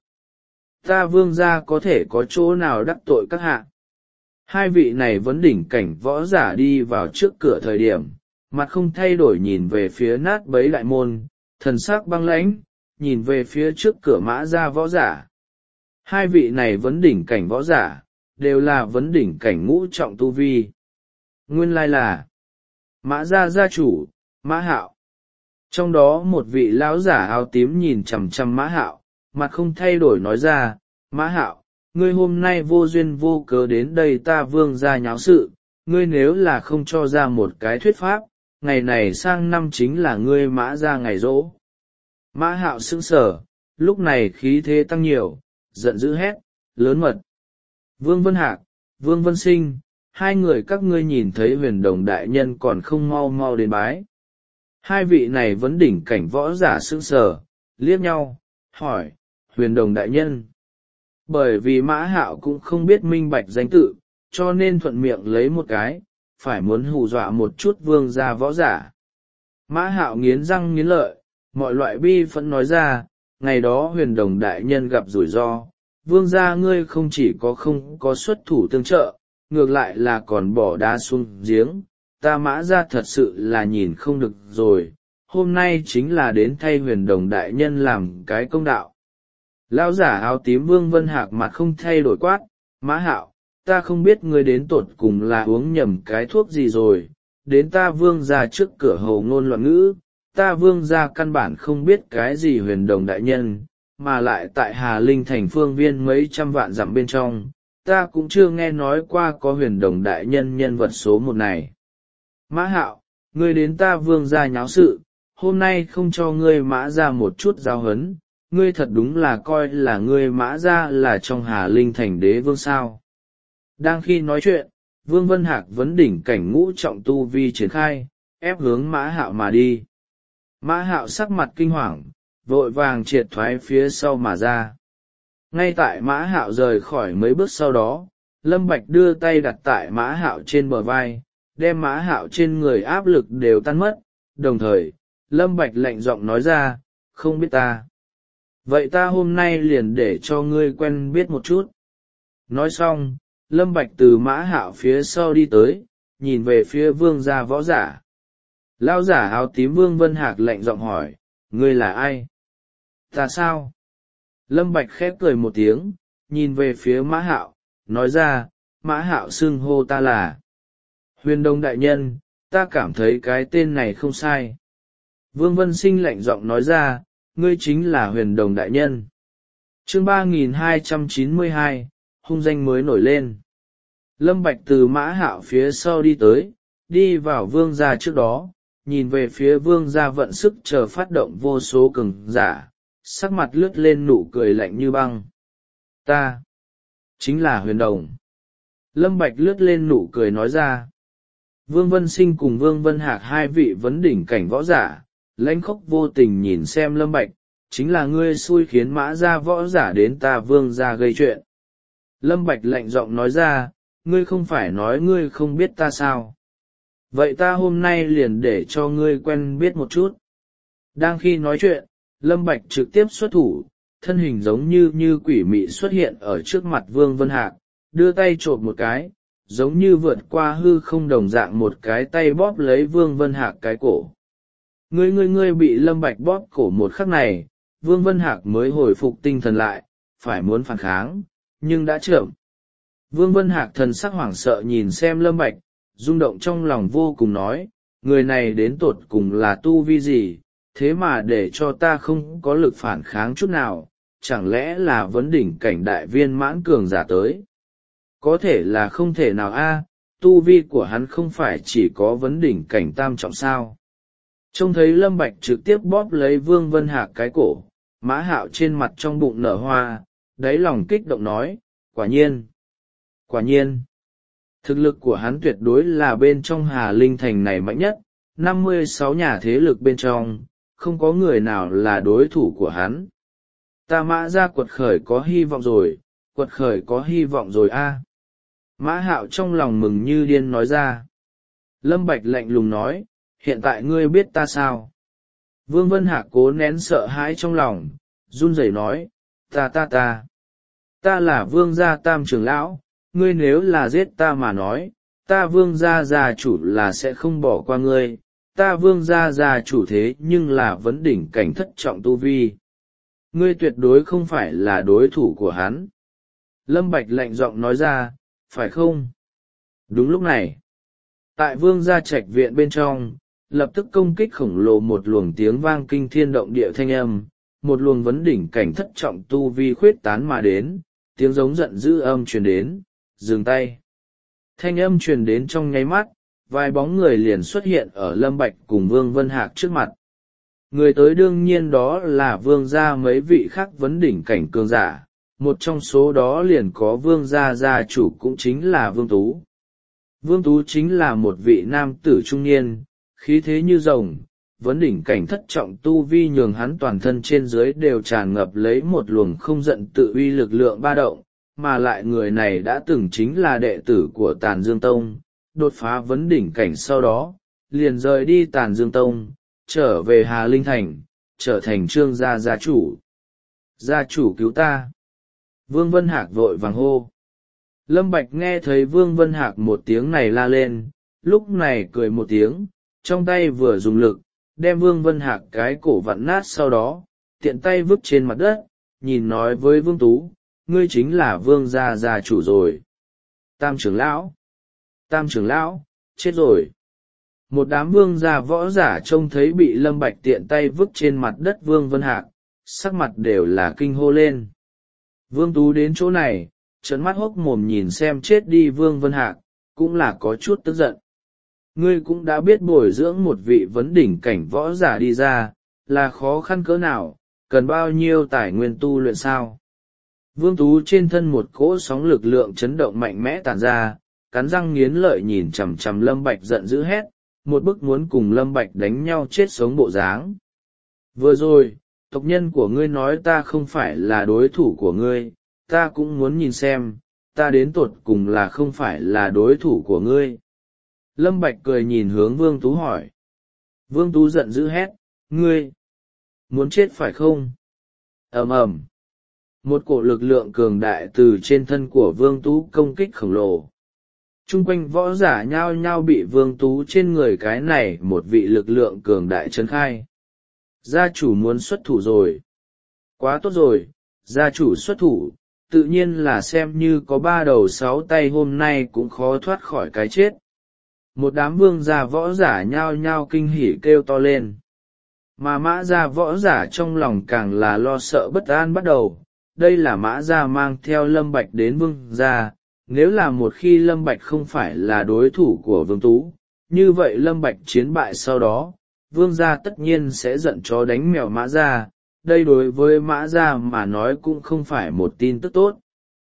Ta vương gia có thể có chỗ nào đắc tội các hạ. Hai vị này vấn đỉnh cảnh võ giả đi vào trước cửa thời điểm, mặt không thay đổi nhìn về phía nát bấy đại môn, thần sắc băng lãnh, nhìn về phía trước cửa Mã gia võ giả. Hai vị này vấn đỉnh cảnh võ giả, đều là vấn đỉnh cảnh ngũ trọng tu vi. Nguyên lai là Mã gia gia chủ, Mã Hạo. Trong đó một vị lão giả áo tím nhìn chằm chằm Mã Hạo, mặt không thay đổi nói ra, Mã Hạo, ngươi hôm nay vô duyên vô cớ đến đây ta vương gia nháo sự, ngươi nếu là không cho ra một cái thuyết pháp, ngày này sang năm chính là ngươi Mã gia ngày rỗ. Mã Hạo sững sờ, lúc này khí thế tăng nhiều, giận dữ hét, lớn mật. Vương Vân Hạc, Vương Vân Sinh, hai người các ngươi nhìn thấy huyền đồng đại nhân còn không mau mau đến bái. Hai vị này vấn đỉnh cảnh võ giả sững sờ, liếc nhau, hỏi, huyền đồng đại nhân. Bởi vì Mã Hạo cũng không biết minh bạch danh tự, cho nên thuận miệng lấy một cái, phải muốn hù dọa một chút vương gia võ giả. Mã Hạo nghiến răng nghiến lợi, mọi loại bi phẫn nói ra, ngày đó huyền đồng đại nhân gặp rủi ro, vương gia ngươi không chỉ có không có xuất thủ tương trợ, ngược lại là còn bỏ đá xuống giếng, ta Mã gia thật sự là nhìn không được rồi, hôm nay chính là đến thay huyền đồng đại nhân làm cái công đạo. Lão giả áo tím Vương Vân Hạc mặt không thay đổi quát, Mã Hạo, ta không biết ngươi đến tột cùng là uống nhầm cái thuốc gì rồi, đến ta vương gia trước cửa hồ ngôn loạn ngữ, ta vương gia căn bản không biết cái gì huyền đồng đại nhân, mà lại tại Hà Linh thành phương viên mấy trăm vạn dặm bên trong, ta cũng chưa nghe nói qua có huyền đồng đại nhân nhân vật số một này. Mã Hạo, ngươi đến ta vương gia nháo sự, hôm nay không cho ngươi Mã gia một chút giáo huấn, ngươi thật đúng là coi là ngươi Mã gia là trong Hà Linh thành đế vương sao. Đang khi nói chuyện, Vương Vân Hạc vấn đỉnh cảnh ngũ trọng tu vi triển khai, ép hướng Mã Hạo mà đi. Mã Hạo sắc mặt kinh hoàng, vội vàng triệt thoái phía sau mà ra. Ngay tại Mã Hạo rời khỏi mấy bước sau đó, Lâm Bạch đưa tay đặt tại Mã Hạo trên bờ vai, đem Mã Hạo trên người áp lực đều tan mất, đồng thời, Lâm Bạch lạnh giọng nói ra, không biết ta. Vậy ta hôm nay liền để cho ngươi quen biết một chút. Nói xong, Lâm Bạch từ Mã Hạo phía sau đi tới, nhìn về phía vương gia võ giả. Lão giả áo tím Vương Vân Hạc lạnh giọng hỏi, ngươi là ai? Ta sao? Lâm Bạch khép cười một tiếng, nhìn về phía Mã Hạo, nói ra, Mã Hạo xưng hô ta là Huyền Đồng đại nhân, ta cảm thấy cái tên này không sai. Vương Vân Sinh lạnh giọng nói ra, ngươi chính là Huyền Đồng đại nhân. Chương ba nghìn hai trăm chín mươi hai, hung danh mới nổi lên. Lâm Bạch từ Mã Hạo phía sau đi tới, đi vào vương gia trước đó, nhìn về phía vương gia vận sức chờ phát động vô số cường giả, sắc mặt lướt lên nụ cười lạnh như băng. Ta, chính là Huyền Đồng. Lâm Bạch lướt lên nụ cười nói ra. Vương Vân Sinh cùng Vương Vân Hạc hai vị vấn đỉnh cảnh võ giả, lãnh khốc vô tình nhìn xem Lâm Bạch, chính là ngươi xui khiến Mã gia võ giả đến ta vương gia gây chuyện. Lâm Bạch lạnh giọng nói ra, ngươi không phải nói ngươi không biết ta sao? Vậy ta hôm nay liền để cho ngươi quen biết một chút. Đang khi nói chuyện, Lâm Bạch trực tiếp xuất thủ, thân hình giống như như quỷ mị xuất hiện ở trước mặt Vương Vân Hạc, đưa tay trộm một cái, giống như vượt qua hư không đồng dạng một cái tay bóp lấy Vương Vân Hạc cái cổ. Ngươi ngươi ngươi bị Lâm Bạch bóp cổ một khắc này, Vương Vân Hạc mới hồi phục tinh thần lại, phải muốn phản kháng, nhưng đã chậm. Vương Vân Hạc thần sắc hoảng sợ nhìn xem Lâm Bạch, rung động trong lòng vô cùng nói, người này đến tột cùng là tu vi gì, thế mà để cho ta không có lực phản kháng chút nào, chẳng lẽ là vấn đỉnh cảnh đại viên mãn cường giả tới. Có thể là không thể nào a, tu vi của hắn không phải chỉ có vấn đỉnh cảnh tam trọng sao. Trông thấy Lâm Bạch trực tiếp bóp lấy Vương Vân Hạc cái cổ, Mã Hạo trên mặt trong bụng nở hoa, đáy lòng kích động nói, quả nhiên, quả nhiên, thực lực của hắn tuyệt đối là bên trong Hà Linh Thành này mạnh nhất, năm mươi sáu nhà thế lực bên trong, không có người nào là đối thủ của hắn. Ta Mã gia quật khởi có hy vọng rồi, quật khởi có hy vọng rồi a. Mã Hạo trong lòng mừng như điên nói ra. Lâm Bạch lạnh lùng nói, hiện tại ngươi biết ta sao? Vương Vân Hạc cố nén sợ hãi trong lòng, run rẩy nói, ta ta ta, ta là Vương gia tam trưởng lão, ngươi nếu là giết ta mà nói, ta Vương gia gia chủ là sẽ không bỏ qua ngươi, ta Vương gia gia chủ thế nhưng là vấn đỉnh cảnh thất trọng tu vi. Ngươi tuyệt đối không phải là đối thủ của hắn. Lâm Bạch lạnh giọng nói ra, phải không? Đúng lúc này, tại Vương gia trạch viện bên trong, lập tức công kích khổng lồ một luồng tiếng vang kinh thiên động địa thanh âm, một luồng vấn đỉnh cảnh thất trọng tu vi khuyết tán mà đến, tiếng giống giận dữ âm truyền đến, dừng tay. Thanh âm truyền đến trong nháy mắt, vài bóng người liền xuất hiện ở Lâm Bạch cùng Vương Vân Hạc trước mặt. Người tới đương nhiên đó là Vương gia mấy vị khác vấn đỉnh cảnh cường giả, một trong số đó liền có Vương gia gia chủ cũng chính là Vương Tú. Vương Tú chính là một vị nam tử trung niên, khí thế như rồng, vấn đỉnh cảnh thất trọng tu vi nhường hắn toàn thân trên dưới đều tràn ngập lấy một luồng không giận tự uy lực lượng ba động, mà lại người này đã từng chính là đệ tử của Tàn Dương Tông, đột phá vấn đỉnh cảnh sau đó, liền rời đi Tàn Dương Tông, trở về Hà Linh Thành, trở thành Trương gia gia chủ. Gia chủ cứu ta! Vương Vân Hạc vội vàng hô. Lâm Bạch nghe thấy Vương Vân Hạc một tiếng này la lên, lúc này cười một tiếng, trong tay vừa dùng lực, đem Vương Vân Hạc cái cổ vặn nát sau đó, tiện tay vứt trên mặt đất, nhìn nói với Vương Tú, ngươi chính là Vương gia gia chủ rồi. Tam trưởng lão! Tam trưởng lão, chết rồi! Một đám vương gia võ giả trông thấy bị Lâm Bạch tiện tay vứt trên mặt đất Vương Vân Hạc, sắc mặt đều là kinh hô lên. Vương Tú đến chỗ này, trợn mắt hốc mồm nhìn xem chết đi Vương Vân Hạc, cũng là có chút tức giận. Ngươi cũng đã biết bồi dưỡng một vị vấn đỉnh cảnh võ giả đi ra, là khó khăn cỡ nào, cần bao nhiêu tài nguyên tu luyện sao. Vương Tú trên thân một cỗ sóng lực lượng chấn động mạnh mẽ tản ra, cắn răng nghiến lợi nhìn chằm chằm Lâm Bạch giận dữ hét, một bức muốn cùng Lâm Bạch đánh nhau chết sống bộ dáng. Vừa rồi, tộc nhân của ngươi nói ta không phải là đối thủ của ngươi, ta cũng muốn nhìn xem, ta đến tột cùng là không phải là đối thủ của ngươi. Lâm Bạch cười nhìn hướng Vương Tú hỏi. Vương Tú giận dữ hét, ngươi, muốn chết phải không? Ầm ầm. Một cổ lực lượng cường đại từ trên thân của Vương Tú công kích khổng lồ. Trung quanh võ giả nhao nhao bị Vương Tú trên người cái này một vị lực lượng cường đại chấn khai. Gia chủ muốn xuất thủ rồi. Quá tốt rồi, gia chủ xuất thủ, tự nhiên là xem như có ba đầu sáu tay hôm nay cũng khó thoát khỏi cái chết. Một đám vương gia võ giả nhao nhao kinh hỉ kêu to lên. Mà mã gia võ giả trong lòng càng là lo sợ bất an bắt đầu. Đây là mã gia mang theo Lâm Bạch đến vương gia, nếu là một khi Lâm Bạch không phải là đối thủ của vương tú, như vậy Lâm Bạch chiến bại sau đó, vương gia tất nhiên sẽ giận chó đánh mèo mã gia. Đây đối với mã gia mà nói cũng không phải một tin tức tốt.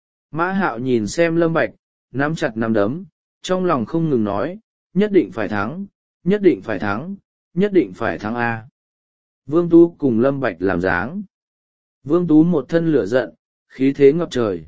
Mã Hạo nhìn xem Lâm Bạch, nắm chặt nắm đấm, trong lòng không ngừng nói, nhất định phải thắng, nhất định phải thắng, nhất định phải thắng A. Vương Tú cùng Lâm Bạch làm dáng. Vương Tú một thân lửa giận, khí thế ngập trời.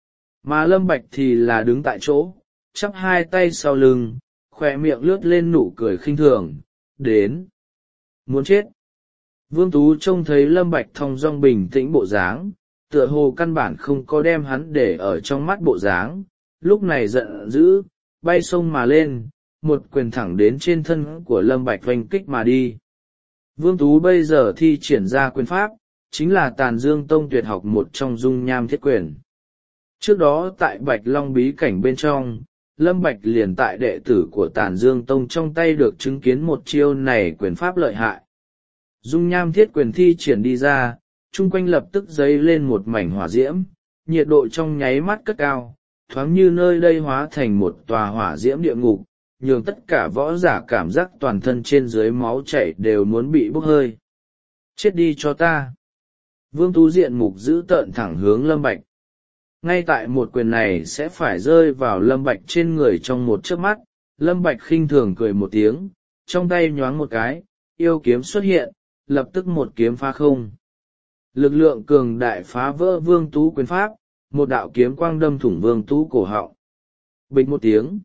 Mà Lâm Bạch thì là đứng tại chỗ, chắp hai tay sau lưng, khỏe miệng lướt lên nụ cười khinh thường, đến. Muốn chết. Vương Tú trông thấy Lâm Bạch thong dong bình tĩnh bộ dáng, tựa hồ căn bản không có đem hắn để ở trong mắt bộ dáng, lúc này giận dữ, bay sông mà lên, một quyền thẳng đến trên thân của Lâm Bạch vành kích mà đi. Vương Tú bây giờ thi triển ra quyền pháp, chính là Tàn Dương Tông tuyệt học một trong dung nham thiết quyền. Trước đó tại Bạch Long bí cảnh bên trong, Lâm Bạch liền tại đệ tử của Tàn Dương Tông trong tay được chứng kiến một chiêu này quyền pháp lợi hại. Dung nham thiết quyền thi triển đi ra, chung quanh lập tức dấy lên một mảnh hỏa diễm, nhiệt độ trong nháy mắt cất cao, thoáng như nơi đây hóa thành một tòa hỏa diễm địa ngục, nhường tất cả võ giả cảm giác toàn thân trên dưới máu chảy đều muốn bị bốc hơi. Chết đi cho ta! Vương Tú diện mục giữ tợn thẳng hướng Lâm Bạch. Ngay tại một quyền này sẽ phải rơi vào Lâm Bạch trên người trong một chớp mắt, Lâm Bạch khinh thường cười một tiếng, trong tay nhoáng một cái, yêu kiếm xuất hiện, lập tức một kiếm phá không. Lực lượng cường đại phá vỡ Vương Tú quyền pháp, một đạo kiếm quang đâm thủng Vương Tú cổ họng. Bịch một tiếng,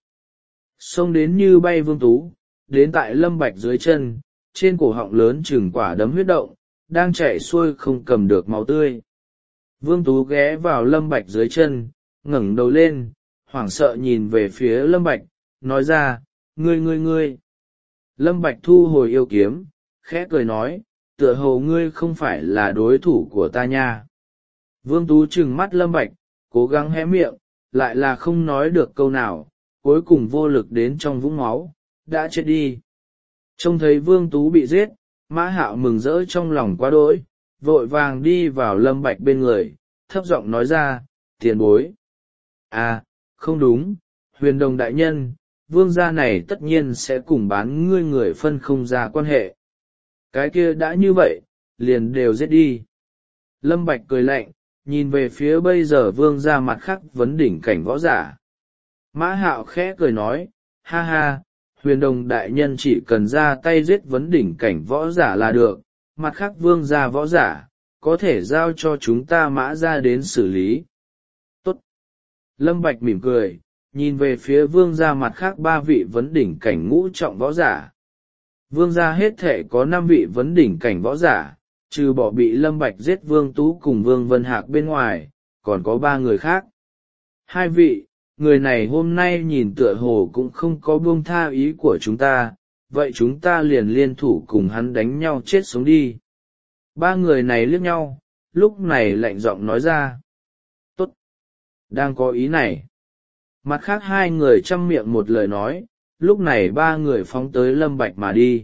xông đến như bay Vương Tú, đến tại Lâm Bạch dưới chân, trên cổ họng lớn chừng quả đấm huyết động, đang chảy xuôi không cầm được máu tươi. Vương Tú ghé vào Lâm Bạch dưới chân, ngẩng đầu lên, hoảng sợ nhìn về phía Lâm Bạch, nói ra, ngươi ngươi ngươi. Lâm Bạch thu hồi yêu kiếm, khẽ cười nói, tựa hồ ngươi không phải là đối thủ của ta nha. Vương Tú trừng mắt Lâm Bạch, cố gắng hé miệng, lại là không nói được câu nào, cuối cùng vô lực đến trong vũng máu, đã chết đi. Trông thấy Vương Tú bị giết, Mã Hạo mừng rỡ trong lòng quá đỗi, vội vàng đi vào Lâm Bạch bên người, thấp giọng nói ra, tiền bối. À, không đúng, Huyền Đồng đại nhân, vương gia này tất nhiên sẽ cùng bán ngươi người phân không ra quan hệ. Cái kia đã như vậy, liền đều giết đi. Lâm Bạch cười lạnh, nhìn về phía bây giờ vương gia mặt khác vấn đỉnh cảnh võ giả. Mã Hạo khẽ cười nói, ha ha, Huyền Đồng đại nhân chỉ cần ra tay giết vấn đỉnh cảnh võ giả là được, mặt khác vương gia võ giả, có thể giao cho chúng ta Mã gia đến xử lý. Tốt. Lâm Bạch mỉm cười, nhìn về phía vương gia mặt khác ba vị vấn đỉnh cảnh ngũ trọng võ giả. Vương gia hết thể có năm vị vấn đỉnh cảnh võ giả, trừ bỏ bị Lâm Bạch giết Vương Tú cùng Vương Vân Hạc bên ngoài, còn có ba người khác. Hai vị, người này hôm nay nhìn tựa hồ cũng không có buông tha ý của chúng ta, vậy chúng ta liền liên thủ cùng hắn đánh nhau chết sống đi. Ba người này liếc nhau, lúc này lạnh giọng nói ra. Tốt! Đang có ý này. Mặt khác hai người chăm miệng một lời nói, lúc này ba người phóng tới Lâm Bạch mà đi.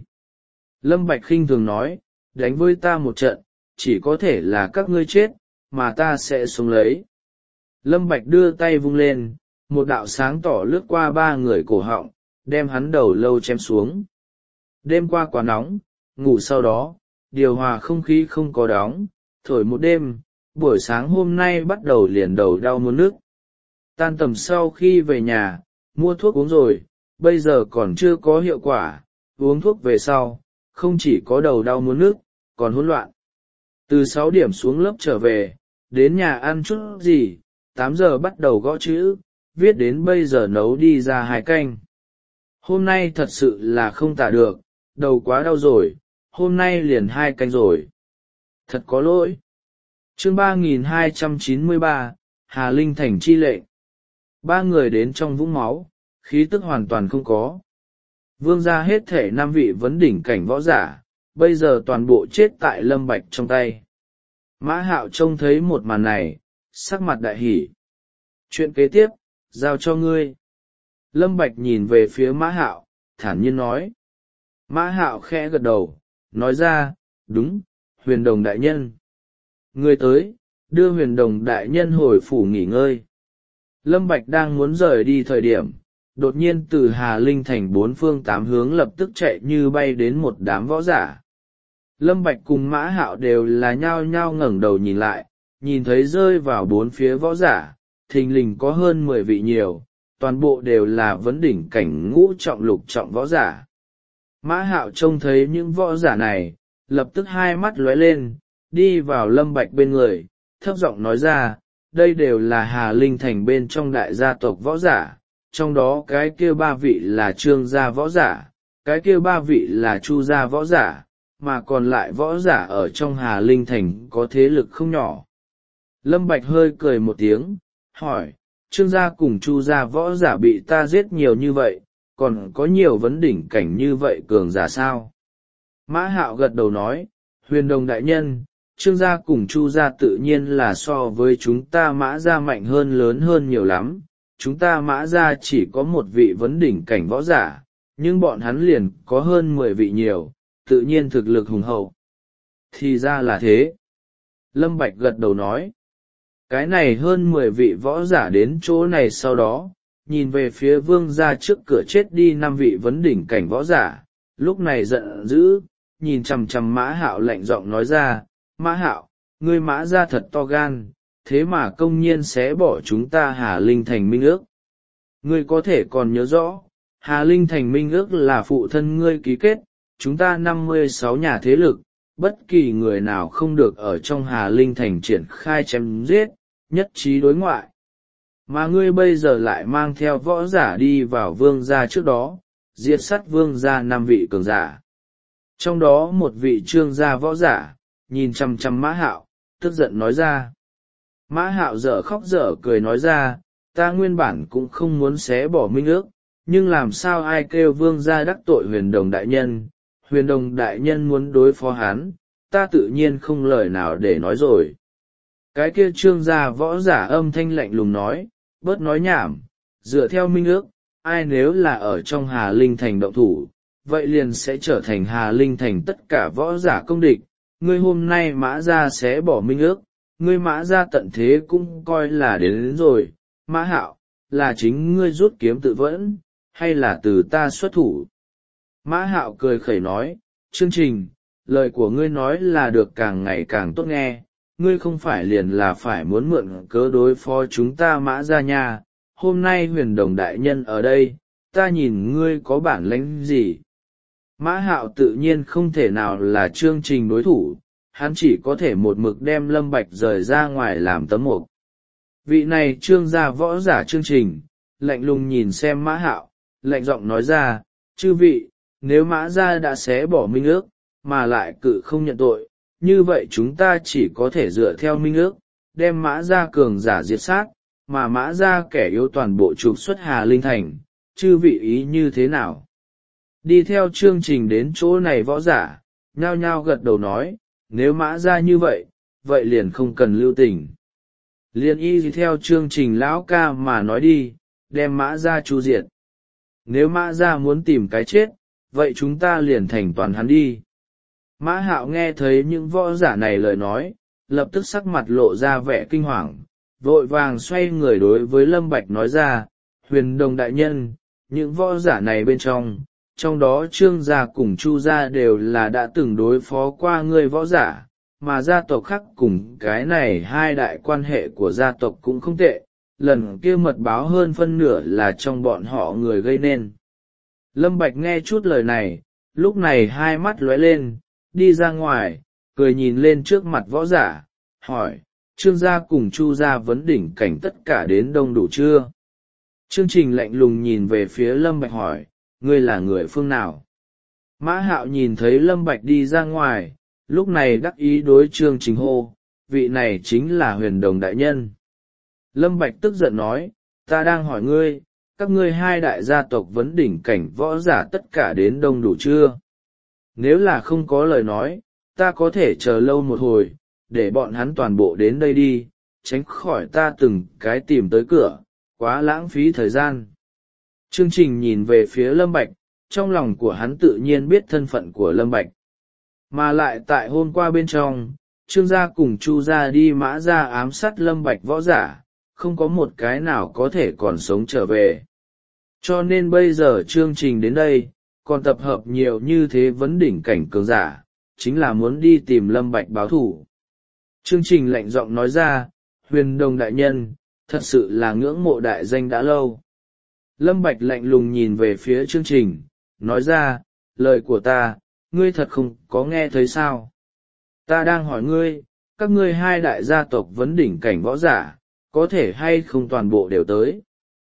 Lâm Bạch khinh thường nói, đánh với ta một trận, chỉ có thể là các ngươi chết, mà ta sẽ sống lấy. Lâm Bạch đưa tay vung lên, một đạo sáng tỏ lướt qua ba người cổ họng, đem hắn đầu lâu chém xuống. Đêm qua quá nóng, ngủ sau đó, điều hòa không khí không có đóng, thổi một đêm, buổi sáng hôm nay bắt đầu liền đầu đau muốn nức. Tan tầm sau khi về nhà, mua thuốc uống rồi, bây giờ còn chưa có hiệu quả, uống thuốc về sau, không chỉ có đầu đau muốn nức, còn hỗn loạn. Từ sáu điểm xuống lớp trở về, đến nhà ăn chút gì, tám giờ bắt đầu gõ chữ, viết đến bây giờ nấu đi ra hai canh. Hôm nay thật sự là không tả được, đầu quá đau rồi, hôm nay liền hai canh rồi. Thật có lỗi. Chương ba nghìn hai trăm chín mươi ba, Hà Linh Thành chi lệnh. Ba người đến trong vũng máu, khí tức hoàn toàn không có. Vương gia hết thể năm vị vấn đỉnh cảnh võ giả, bây giờ toàn bộ chết tại Lâm Bạch trong tay. Mã Hạo trông thấy một màn này, sắc mặt đại hỉ. Chuyện kế tiếp, giao cho ngươi. Lâm Bạch nhìn về phía Mã Hạo, thản nhiên nói. Mã Hạo khẽ gật đầu, nói ra, đúng, Huyền Đồng đại nhân. Ngươi tới, đưa Huyền Đồng đại nhân hồi phủ nghỉ ngơi. Lâm Bạch đang muốn rời đi thời điểm, đột nhiên từ Hà Linh thành bốn phương tám hướng lập tức chạy như bay đến một đám võ giả. Lâm Bạch cùng Mã Hạo đều là nhao nhao ngẩng đầu nhìn lại, nhìn thấy rơi vào bốn phía võ giả, thình lình có hơn mười vị nhiều, toàn bộ đều là vấn đỉnh cảnh ngũ trọng lục trọng võ giả. Mã Hạo trông thấy những võ giả này, lập tức hai mắt lóe lên, đi vào Lâm Bạch bên người, thấp giọng nói ra, đây đều là Hà Linh thành bên trong đại gia tộc võ giả, trong đó cái kia ba vị là Trương gia võ giả, cái kia ba vị là Chu gia võ giả, mà còn lại võ giả ở trong Hà Linh thành có thế lực không nhỏ. Lâm Bạch hơi cười một tiếng, hỏi, Trương gia cùng Chu gia võ giả bị ta giết nhiều như vậy, còn có nhiều vấn đỉnh cảnh như vậy cường giả sao? Mã Hạo gật đầu nói, Huyền Đồng đại nhân, Trương gia cùng Chu gia tự nhiên là so với chúng ta Mã gia mạnh hơn lớn hơn nhiều lắm, chúng ta Mã gia chỉ có một vị vấn đỉnh cảnh võ giả, nhưng bọn hắn liền có hơn mười vị nhiều, tự nhiên thực lực hùng hậu. Thì ra là thế. Lâm Bạch gật đầu nói, cái này hơn mười vị võ giả đến chỗ này sau đó, nhìn về phía vương gia trước cửa chết đi năm vị vấn đỉnh cảnh võ giả, lúc này giận dữ, nhìn chằm chằm Mã Hạo lạnh giọng nói ra, Mã Hạo, ngươi Mã gia thật to gan, thế mà công nhiên xé bỏ chúng ta Hà Linh thành minh ước. Ngươi có thể còn nhớ rõ, Hà Linh thành minh ước là phụ thân ngươi ký kết, chúng ta năm mươi sáu nhà thế lực, bất kỳ người nào không được ở trong Hà Linh thành triển khai chém giết, nhất trí đối ngoại. Mà ngươi bây giờ lại mang theo võ giả đi vào vương gia trước đó, diệt sát vương gia năm vị cường giả. Trong đó một vị Trương gia võ giả, nhìn chằm chằm Mã Hạo, tức giận nói ra. Mã Hạo dở khóc dở cười nói ra, ta nguyên bản cũng không muốn xé bỏ minh ước, nhưng làm sao ai kêu vương gia đắc tội Huyền Đồng đại nhân, Huyền Đồng đại nhân muốn đối phó hắn, ta tự nhiên không lời nào để nói rồi. Cái kia Trương gia võ giả âm thanh lạnh lùng nói, bớt nói nhảm, dựa theo minh ước, ai nếu là ở trong Hà Linh thành động thủ, vậy liền sẽ trở thành Hà Linh thành tất cả võ giả công địch, ngươi hôm nay Mã gia sẽ bỏ minh ước, ngươi Mã gia tận thế cũng coi là đến, đến rồi. Mã Hạo, là chính ngươi rút kiếm tự vẫn, hay là từ ta xuất thủ? Mã Hạo cười khẩy nói, chương trình, lời của ngươi nói là được càng ngày càng tốt nghe, ngươi không phải liền là phải muốn mượn cớ đối phó chúng ta Mã gia nha, hôm nay Huyền Đồng đại nhân ở đây, ta nhìn ngươi có bản lĩnh gì? Mã Hạo tự nhiên không thể nào là chương trình đối thủ, hắn chỉ có thể một mực đem Lâm Bạch rời ra ngoài làm tấm mục. Vị này Trương gia võ giả chương trình, lạnh lùng nhìn xem Mã Hạo, lạnh giọng nói ra, chư vị, nếu Mã gia đã xé bỏ minh ước, mà lại cự không nhận tội, như vậy chúng ta chỉ có thể dựa theo minh ước, đem Mã gia cường giả diệt sát, mà Mã gia kẻ yếu toàn bộ trục xuất Hà Linh thành, chư vị ý như thế nào? Đi theo chương trình đến chỗ này võ giả, nhao nhao gật đầu nói, nếu Mã gia như vậy, vậy liền không cần lưu tình. Liên y theo chương trình lão ca mà nói đi, đem Mã gia chu diệt. Nếu Mã gia muốn tìm cái chết, vậy chúng ta liền thành toàn hắn đi. Mã Hạo nghe thấy những võ giả này lời nói, lập tức sắc mặt lộ ra vẻ kinh hoàng, vội vàng xoay người đối với Lâm Bạch nói ra, Huyền Đồng đại nhân, những võ giả này bên trong, trong đó Trương gia cùng Chu gia đều là đã từng đối phó qua ngươi võ giả, mà gia tộc khác cùng cái này hai đại quan hệ của gia tộc cũng không tệ, lần kia mật báo hơn phân nửa là trong bọn họ người gây nên. Lâm Bạch nghe chút lời này, lúc này hai mắt lóe lên, đi ra ngoài, cười nhìn lên trước mặt võ giả, hỏi, Trương gia cùng Chu gia vấn đỉnh cảnh tất cả đến đông đủ chưa? Chương trình lạnh lùng nhìn về phía Lâm Bạch hỏi, ngươi là người phương nào? Mã Hạo nhìn thấy Lâm Bạch đi ra ngoài, lúc này đắc ý đối chương trình hô, vị này chính là Huyền Đồng đại nhân. Lâm Bạch tức giận nói, ta đang hỏi ngươi, các ngươi hai đại gia tộc vấn đỉnh cảnh võ giả tất cả đến đông đủ chưa? Nếu là không có lời nói, ta có thể chờ lâu một hồi, để bọn hắn toàn bộ đến đây đi, tránh khỏi ta từng cái tìm tới cửa, quá lãng phí thời gian. Chương Trình nhìn về phía Lâm Bạch, trong lòng của hắn tự nhiên biết thân phận của Lâm Bạch. Mà lại tại hôm qua bên trong, Trương gia cùng Chu gia đi Mã gia ám sát Lâm Bạch võ giả, không có một cái nào có thể còn sống trở về. Cho nên bây giờ chương trình đến đây, còn tập hợp nhiều như thế vấn đỉnh cảnh cường giả, chính là muốn đi tìm Lâm Bạch báo thù. Chương trình lạnh giọng nói ra, Huyền Đồng đại nhân, thật sự là ngưỡng mộ đại danh đã lâu. Lâm Bạch lạnh lùng nhìn về phía chương trình, nói ra, lời của ta, ngươi thật không có nghe thấy sao? Ta đang hỏi ngươi, các ngươi hai đại gia tộc vấn đỉnh cảnh võ giả, có thể hay không toàn bộ đều tới?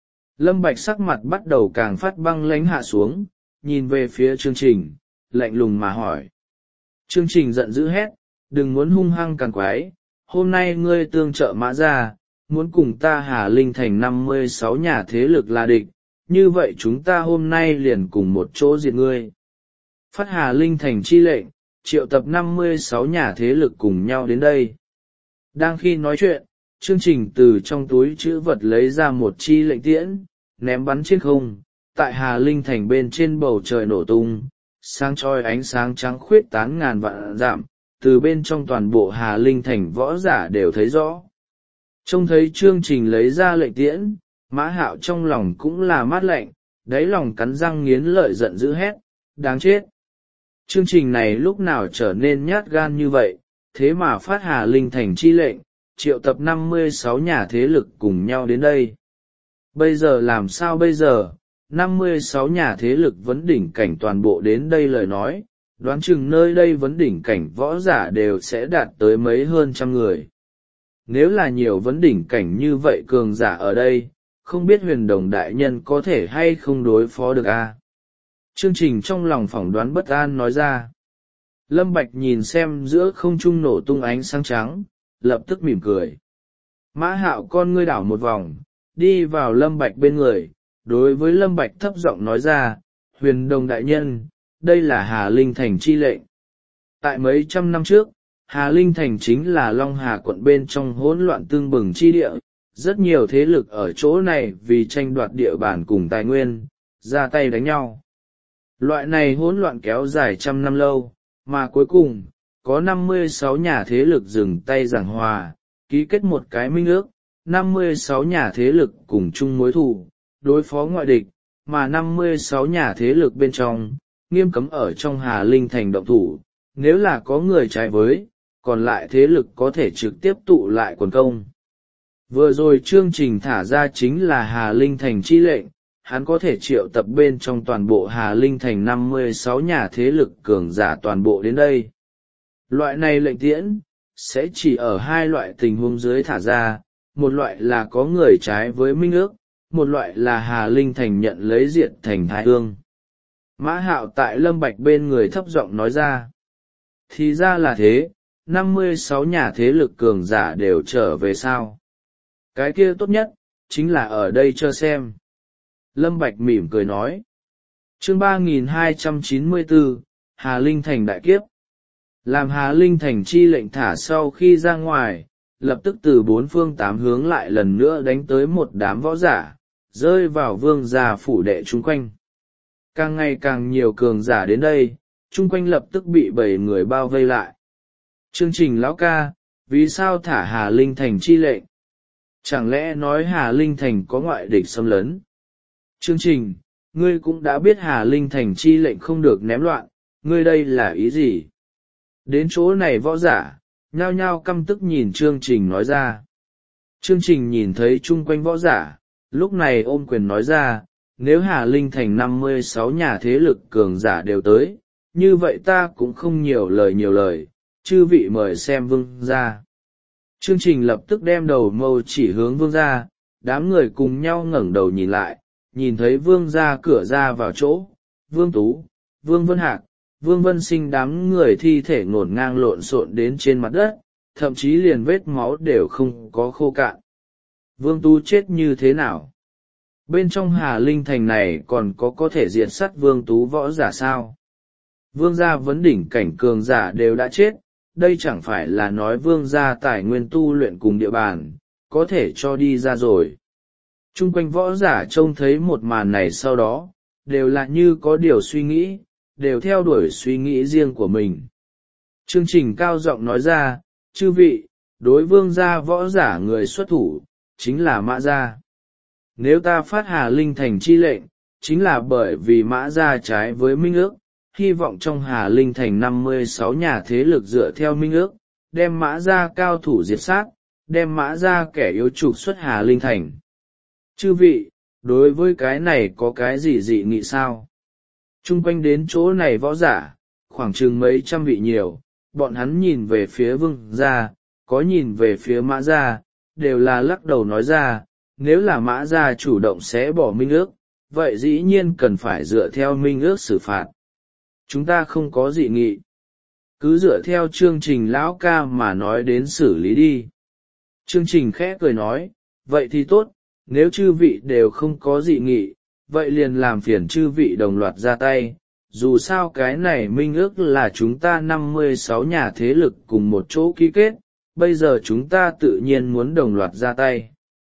Lâm Bạch sắc mặt bắt đầu càng phát băng lãnh hạ xuống, nhìn về phía chương trình, lạnh lùng mà hỏi. Chương trình giận dữ hét, đừng muốn hung hăng càng quái, hôm nay ngươi tương trợ Mã gia, muốn cùng ta Hà Linh thành năm mươi sáu nhà thế lực là địch, như vậy chúng ta hôm nay liền cùng một chỗ diệt ngươi. Phát Hà Linh thành chi lệnh, triệu tập năm mươi sáu nhà thế lực cùng nhau đến đây. Đang khi nói chuyện, chương trình từ trong túi trữ vật lấy ra một chi lệnh tiễn, ném bắn trên không, tại Hà Linh thành bên trên bầu trời nổ tung, sáng chói ánh sáng trắng khuyết tán ngàn vạn dặm, từ bên trong toàn bộ Hà Linh thành võ giả đều thấy rõ. Trông thấy chương trình lấy ra lệnh tiễn, Mã Hạo trong lòng cũng là mát lạnh, đáy lòng cắn răng nghiến lợi giận dữ hét, đáng chết. Chương trình này lúc nào trở nên nhát gan như vậy, thế mà phát Hà Linh thành chi lệnh, triệu tập năm mươi sáu nhà thế lực cùng nhau đến đây. Bây giờ làm sao bây giờ, năm mươi sáu nhà thế lực vấn đỉnh cảnh toàn bộ đến đây lời nói, đoán chừng nơi đây vấn đỉnh cảnh võ giả đều sẽ đạt tới mấy hơn trăm người. Nếu là nhiều vấn đỉnh cảnh như vậy cường giả ở đây, không biết Huyền Đồng đại nhân có thể hay không đối phó được a? À? Chương trình trong lòng phỏng đoán bất an nói ra. Lâm Bạch nhìn xem giữa không trung nổ tung ánh sáng trắng, lập tức mỉm cười. Mã Hạo con ngươi đảo một vòng, đi vào Lâm Bạch bên người, đối với Lâm Bạch thấp giọng nói ra, Huyền Đồng đại nhân, đây là Hà Linh thành chi lệnh. Tại mấy trăm năm trước, Hà Linh thành chính là Long Hà quận bên trong hỗn loạn tương bừng chi địa, rất nhiều thế lực ở chỗ này vì tranh đoạt địa bàn cùng tài nguyên, ra tay đánh nhau. Loại này hỗn loạn kéo dài trăm năm lâu, mà cuối cùng, có năm mươi sáu nhà thế lực dừng tay giảng hòa, ký kết một cái minh ước, năm mươi sáu nhà thế lực cùng chung mối thù, đối phó ngoại địch, mà năm mươi sáu nhà thế lực bên trong, nghiêm cấm ở trong Hà Linh thành động thủ, nếu là có người trái với, còn lại thế lực có thể trực tiếp tụ lại quần công. Vừa rồi chương trình thả ra chính là Hà Linh thành chi lệnh, hắn có thể triệu tập bên trong toàn bộ Hà Linh thành năm mươi sáu nhà thế lực cường giả toàn bộ đến đây. Loại này lệnh tiễn, sẽ chỉ ở hai loại tình huống dưới thả ra, một loại là có người trái với minh ước, một loại là Hà Linh thành nhận lấy diện thành thái hương. Mã Hạo tại Lâm Bạch bên người thấp giọng nói ra. Thì ra là thế, năm mươi sáu nhà thế lực cường giả đều trở về sao. Cái kia tốt nhất, chính là ở đây cho xem. Lâm Bạch mỉm cười nói. Chương ba nghìn hai trăm chín mươi bốn, Hà Linh thành đại kiếp. Làm Hà Linh thành chi lệnh thả sau khi ra ngoài, lập tức từ bốn phương tám hướng lại lần nữa đánh tới một đám võ giả, rơi vào vương gia phủ đệ chung quanh. Càng ngày càng nhiều cường giả đến đây, chung quanh lập tức bị bảy người bao vây lại. Chương trình lão ca, vì sao thả Hà Linh thành chi lệnh? Chẳng lẽ nói Hà Linh thành có ngoại địch xâm lấn? Chương trình, ngươi cũng đã biết Hà Linh thành chi lệnh không được ném loạn, ngươi đây là ý gì? Đến chỗ này võ giả, nhao nhao căm tức nhìn chương trình nói ra. Chương trình nhìn thấy chung quanh võ giả, lúc này ôm quyền nói ra, nếu Hà Linh thành năm mươi sáu nhà thế lực cường giả đều tới, như vậy ta cũng không nhiều lời nhiều lời, chư vị mời xem vương gia. Chương trình lập tức đem đầu mâu chỉ hướng vương gia, đám người cùng nhau ngẩng đầu nhìn lại, nhìn thấy vương gia cửa ra vào chỗ, vương tú, vương vân hạc, vương vân sinh đám người thi thể ngổn ngang lộn xộn đến trên mặt đất, thậm chí liền vết máu đều không có khô cạn. Vương tú chết như thế nào? Bên trong Hà Linh thành này còn có có thể diệt sát vương tú võ giả sao? Vương gia vấn đỉnh cảnh cường giả đều đã chết, đây chẳng phải là nói vương gia tài nguyên tu luyện cùng địa bàn, có thể cho đi ra rồi. Chung quanh võ giả trông thấy một màn này sau đó, đều là như có điều suy nghĩ, đều theo đuổi suy nghĩ riêng của mình. Chương trình cao giọng nói ra, chư vị, đối vương gia võ giả người xuất thủ, chính là Mã Gia. Nếu ta phát Hà Linh Thành chi lệnh, chính là bởi vì Mã Gia trái với minh ước, hy vọng trong Hà Linh Thành năm mươi sáu nhà thế lực dựa theo minh ước, đem Mã Gia cao thủ diệt sát, đem Mã Gia kẻ yếu trục xuất Hà Linh Thành. Chư vị, đối với cái này có cái gì dị nghị sao? Trung quanh đến chỗ này võ giả, khoảng chừng mấy trăm vị nhiều, bọn hắn nhìn về phía vương gia, có nhìn về phía Mã Gia, đều là lắc đầu nói ra, nếu là Mã Gia chủ động sẽ bỏ minh ước, vậy dĩ nhiên cần phải dựa theo minh ước xử phạt. Chúng ta không có dị nghị. Cứ dựa theo chương trình lão ca mà nói đến xử lý đi. Chương trình khẽ cười nói, vậy thì tốt, nếu chư vị đều không có dị nghị, vậy liền làm phiền chư vị đồng loạt ra tay. Dù sao cái này minh ước là chúng ta năm mươi sáu nhà thế lực cùng một chỗ ký kết, bây giờ chúng ta tự nhiên muốn đồng loạt ra tay.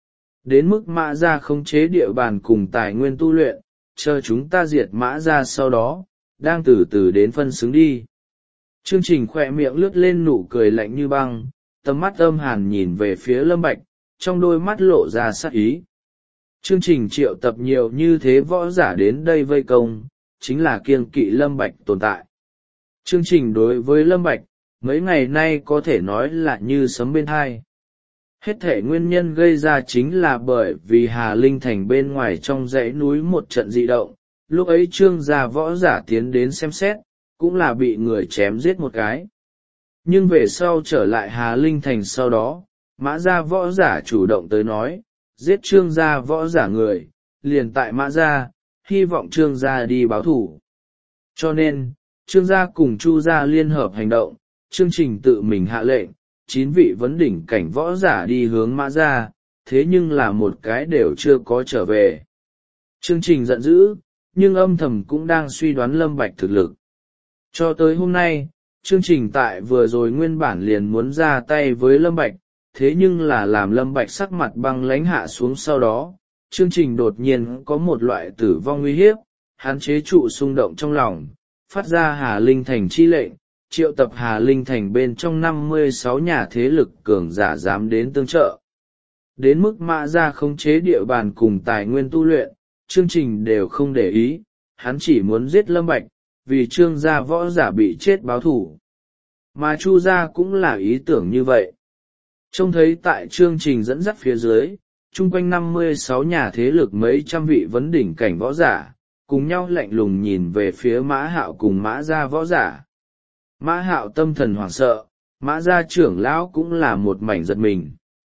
Đến mức Mã Gia khống chế địa bàn cùng tài nguyên tu luyện, chờ chúng ta diệt Mã Gia sau đó, đang từ từ đến phân xứng đi. Chương trình khỏe miệng lướt lên nụ cười lạnh như băng, tầm mắt âm hàn nhìn về phía Lâm Bạch, trong đôi mắt lộ ra sát ý. Chương trình triệu tập nhiều như thế võ giả đến đây vây công, chính là kiêng kỵ Lâm Bạch tồn tại. Chương trình đối với Lâm Bạch, mấy ngày nay có thể nói là như sấm bên tai. Hết thể nguyên nhân gây ra chính là bởi vì Hà Linh Thành bên ngoài trong dãy núi một trận dị động, lúc ấy Trương gia võ giả tiến đến xem xét, cũng là bị người chém giết một cái. Nhưng về sau trở lại Hà Linh Thành sau đó, Mã gia võ giả chủ động tới nói, giết Trương gia võ giả người, liền tại Mã gia, hy vọng Trương gia đi báo thủ. Cho nên, Trương gia cùng Chu gia liên hợp hành động, chương trình tự mình hạ lệnh, chín vị vấn đỉnh cảnh võ giả đi hướng Mã gia, thế nhưng là một cái đều chưa có trở về. Chương trình giận dữ, nhưng âm thầm cũng đang suy đoán Lâm Bạch thực lực. Cho tới hôm nay, chương trình tại vừa rồi nguyên bản liền muốn ra tay với Lâm Bạch, thế nhưng là làm Lâm Bạch sắc mặt băng lãnh hạ xuống sau đó, chương trình đột nhiên có một loại tử vong nguy hiếp, hắn chế trụ xung động trong lòng, phát ra Hà Linh Thành chi lệnh, triệu tập Hà Linh Thành bên trong năm mươi sáu nhà thế lực cường giả dám đến tương trợ. Đến mức Mã Gia khống chế địa bàn cùng tài nguyên tu luyện, chương trình đều không để ý, hắn chỉ muốn giết Lâm Bạch, vì Trương gia võ giả bị chết báo thủ. Mà Chu gia cũng là ý tưởng như vậy. Trông thấy tại chương trình dẫn dắt phía dưới, chung quanh năm mươi sáu nhà thế lực mấy trăm vị vấn đỉnh cảnh võ giả, cùng nhau lạnh lùng nhìn về phía Mã Hạo cùng Mã gia võ giả. Mã Hạo tâm thần hoảng sợ, Mã gia trưởng lão cũng là một mảnh giật mình.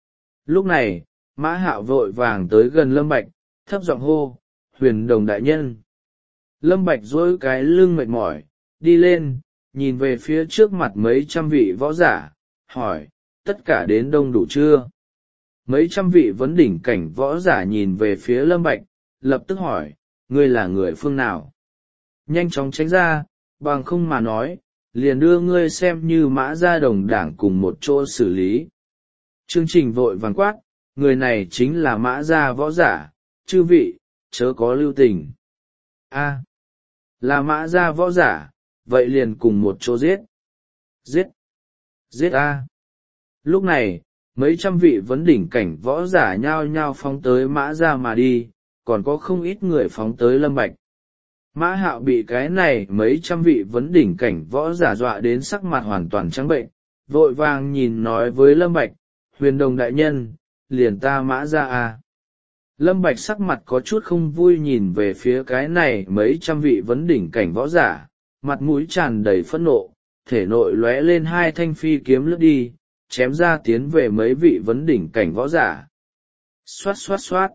Lúc này, Mã Hạo vội vàng tới gần Lâm Bạch, thấp giọng hô, Huyền Đồng đại nhân. Lâm Bạch duỗi cái lưng mệt mỏi, đi lên, nhìn về phía trước mặt mấy trăm vị võ giả, hỏi, tất cả đến đông đủ chưa? Mấy trăm vị vấn đỉnh cảnh võ giả nhìn về phía Lâm Bạch, lập tức hỏi, ngươi là người phương nào? Nhanh chóng tránh ra, bằng không mà nói, liền đưa ngươi xem như Mã gia đồng đảng cùng một chỗ xử lý. Chương trình vội vàng quát, người này chính là Mã gia võ giả, chư vị, chớ có lưu tình. A, là Mã gia võ giả, vậy liền cùng một chỗ giết. Giết, giết a. Lúc này, mấy trăm vị vấn đỉnh cảnh võ giả nhao nhao phóng tới Mã gia mà đi, còn có không ít người phóng tới Lâm Bạch. Mã Hạo bị cái này mấy trăm vị vấn đỉnh cảnh võ giả dọa đến sắc mặt hoàn toàn trắng bệnh, vội vàng nhìn nói với Lâm Bạch, Huyền Đồng đại nhân, liền ta Mã gia à. Lâm Bạch sắc mặt có chút không vui nhìn về phía cái này mấy trăm vị vấn đỉnh cảnh võ giả, mặt mũi tràn đầy phẫn nộ, thể nội lóe lên hai thanh phi kiếm lướt đi, chém ra tiến về mấy vị vấn đỉnh cảnh võ giả. Xoát xoát xoát.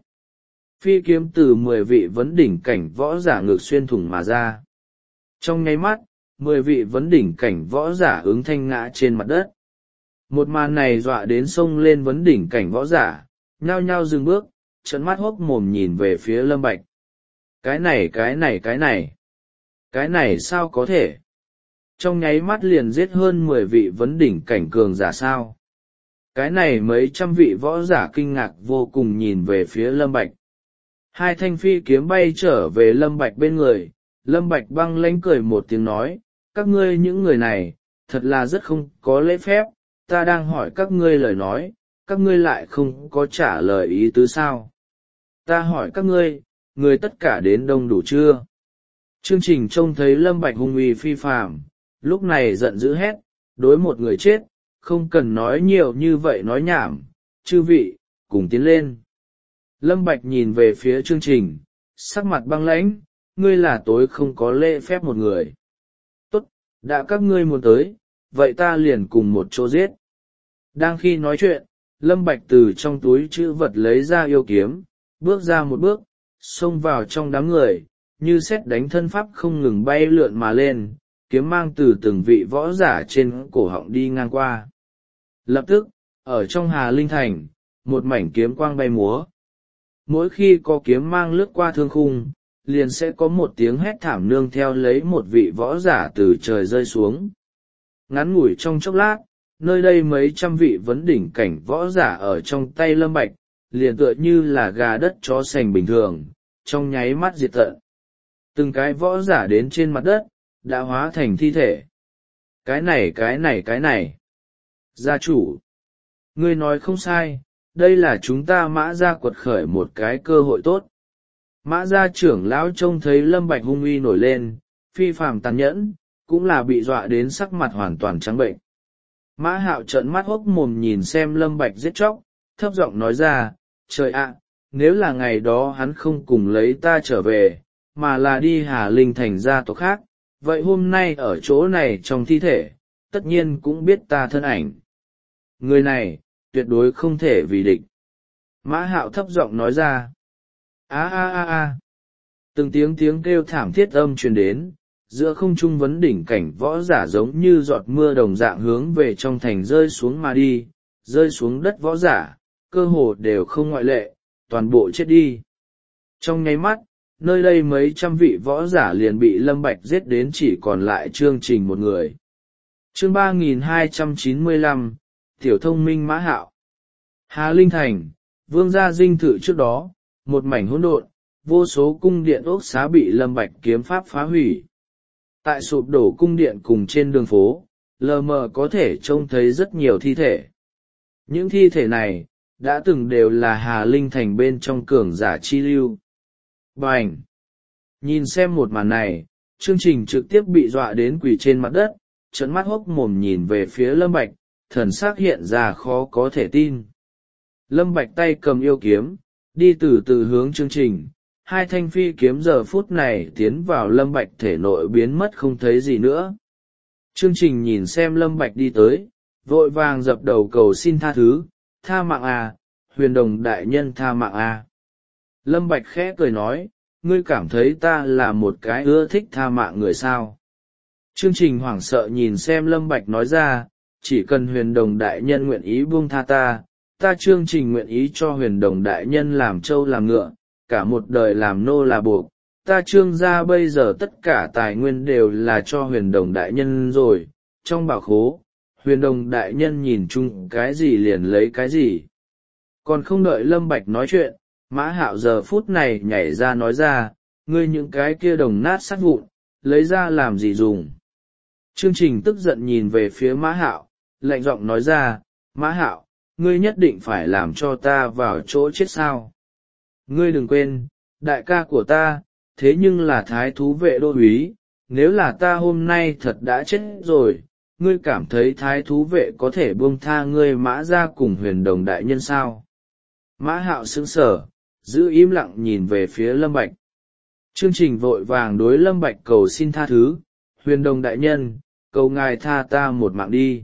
Phi kiếm từ mười vị vấn đỉnh cảnh võ giả ngược xuyên thủng mà ra. Trong nháy mắt, mười vị vấn đỉnh cảnh võ giả ứng thanh ngã trên mặt đất. Một màn này dọa đến sông lên vấn đỉnh cảnh võ giả, nhao nhao dừng bước, trợn mắt hốc mồm nhìn về phía Lâm Bạch. Cái này cái này cái này, cái này sao có thể? trong nháy mắt liền giết hơn mười vị vấn đỉnh cảnh cường giả sao? Cái này mấy trăm vị võ giả kinh ngạc vô cùng nhìn về phía Lâm Bạch. Hai thanh phi kiếm bay trở về Lâm Bạch bên người, Lâm Bạch băng lãnh cười một tiếng nói, các ngươi những người này, thật là rất không có lễ phép, ta đang hỏi các ngươi lời nói, các ngươi lại không có trả lời ý tứ sao. Ta hỏi các ngươi, người tất cả đến đông đủ chưa? Chương Trình trông thấy Lâm Bạch hung uy phi phàm, lúc này giận dữ hét, đối một người chết, không cần nói nhiều như vậy nói nhảm, chư vị, cùng tiến lên. Lâm Bạch nhìn về phía Chương Trình, sắc mặt băng lãnh, ngươi là tối không có lễ phép một người. Tốt, đã các ngươi muốn tới, vậy ta liền cùng một chỗ giết. Đang khi nói chuyện, Lâm Bạch từ trong túi trữ vật lấy ra yêu kiếm, bước ra một bước, xông vào trong đám người, như sét đánh thân pháp không ngừng bay lượn mà lên, kiếm mang từ từng vị võ giả trên cổ họng đi ngang qua. Lập tức, ở trong Hà Linh Thành, một mảnh kiếm quang bay múa. Mỗi khi có kiếm mang lướt qua thương khung, liền sẽ có một tiếng hét thảm nương theo lấy một vị võ giả từ trời rơi xuống. Ngắn ngủi trong chốc lát, nơi đây mấy trăm vị vấn đỉnh cảnh võ giả ở trong tay Lâm Bạch, liền tựa như là gà đất chó sành bình thường, trong nháy mắt diệt tận. Từng cái võ giả đến trên mặt đất, đã hóa thành thi thể. Cái này cái này cái này. Gia chủ, ngươi nói không sai, đây là chúng ta Mã gia quật khởi một cái cơ hội tốt. Mã gia trưởng lão trông thấy Lâm Bạch hung uy nổi lên, phi phàm tàn nhẫn, cũng là bị dọa đến sắc mặt hoàn toàn trắng bệnh. Mã Hạo trợn mắt hốc mồm nhìn xem Lâm Bạch giết chóc, thấp giọng nói ra, trời ạ, nếu là ngày đó hắn không cùng lấy ta trở về, mà là đi Hà Linh Thành gia tộc khác, vậy hôm nay ở chỗ này trong thi thể, tất nhiên cũng biết ta thân ảnh. Người này, tuyệt đối không thể vì địch. Mã Hạo thấp giọng nói ra, a a a a, từng tiếng tiếng kêu thảm thiết âm truyền đến, giữa không trung vấn đỉnh cảnh võ giả giống như giọt mưa đồng dạng hướng về trong thành rơi xuống mà đi, rơi xuống đất võ giả, cơ hồ đều không ngoại lệ, toàn bộ chết đi. Trong nháy mắt, nơi đây mấy trăm vị võ giả liền bị Lâm Bạch giết đến chỉ còn lại Chương Trình một người. Chương ba nghìn hai trăm chín mươi lăm, Tiểu Thông Minh Mã Hạo. Hà Linh Thành, vương gia dinh thự trước đó, một mảnh hỗn độn, vô số cung điện ốc xá bị Lâm Bạch kiếm pháp phá hủy. Tại sụp đổ cung điện cùng trên đường phố, lờ mờ có thể trông thấy rất nhiều thi thể. Những thi thể này, đã từng đều là Hà Linh Thành bên trong cường giả chi lưu. Bành! Nhìn xem một màn này, Chương Trình trực tiếp bị dọa đến quỳ trên mặt đất, trợn mắt hốc mồm nhìn về phía Lâm Bạch, thần sắc hiện ra khó có thể tin. Lâm Bạch tay cầm yêu kiếm, đi từ từ hướng Chương Trình, hai thanh phi kiếm giờ phút này tiến vào Lâm Bạch thể nội biến mất không thấy gì nữa. Chương Trình nhìn xem Lâm Bạch đi tới, vội vàng dập đầu cầu xin tha thứ, tha mạng à, Huyền Đồng đại nhân tha mạng à. Lâm Bạch khẽ cười nói, ngươi cảm thấy ta là một cái ưa thích tha mạng người sao? Chương Trình hoảng sợ nhìn xem Lâm Bạch nói ra, chỉ cần Huyền Đồng đại nhân nguyện ý buông tha ta, ta Chương Trình nguyện ý cho Huyền Đồng đại nhân làm trâu làm ngựa, cả một đời làm nô là buộc, ta Trương gia bây giờ tất cả tài nguyên đều là cho Huyền Đồng đại nhân rồi, trong bảo khố, Huyền Đồng đại nhân nhìn chung cái gì liền lấy cái gì. Còn không đợi Lâm Bạch nói chuyện, Mã Hạo giờ phút này nhảy ra nói ra, ngươi những cái kia đồng nát sắt vụn, lấy ra làm gì dùng. Chương Trình tức giận nhìn về phía Mã Hạo, lạnh giọng nói ra, Mã Hạo, ngươi nhất định phải làm cho ta vào chỗ chết sao. Ngươi đừng quên, đại ca của ta, thế nhưng là thái thú vệ đô úy, nếu là ta hôm nay thật đã chết rồi, ngươi cảm thấy thái thú vệ có thể buông tha ngươi Mã ra cùng Huyền Đồng đại nhân sao? Mã Hạo sững sờ, giữ im lặng nhìn về phía Lâm Bạch. Chương Trình vội vàng đối Lâm Bạch cầu xin tha thứ, Huyền Đồng đại nhân, cầu ngài tha ta một mạng đi.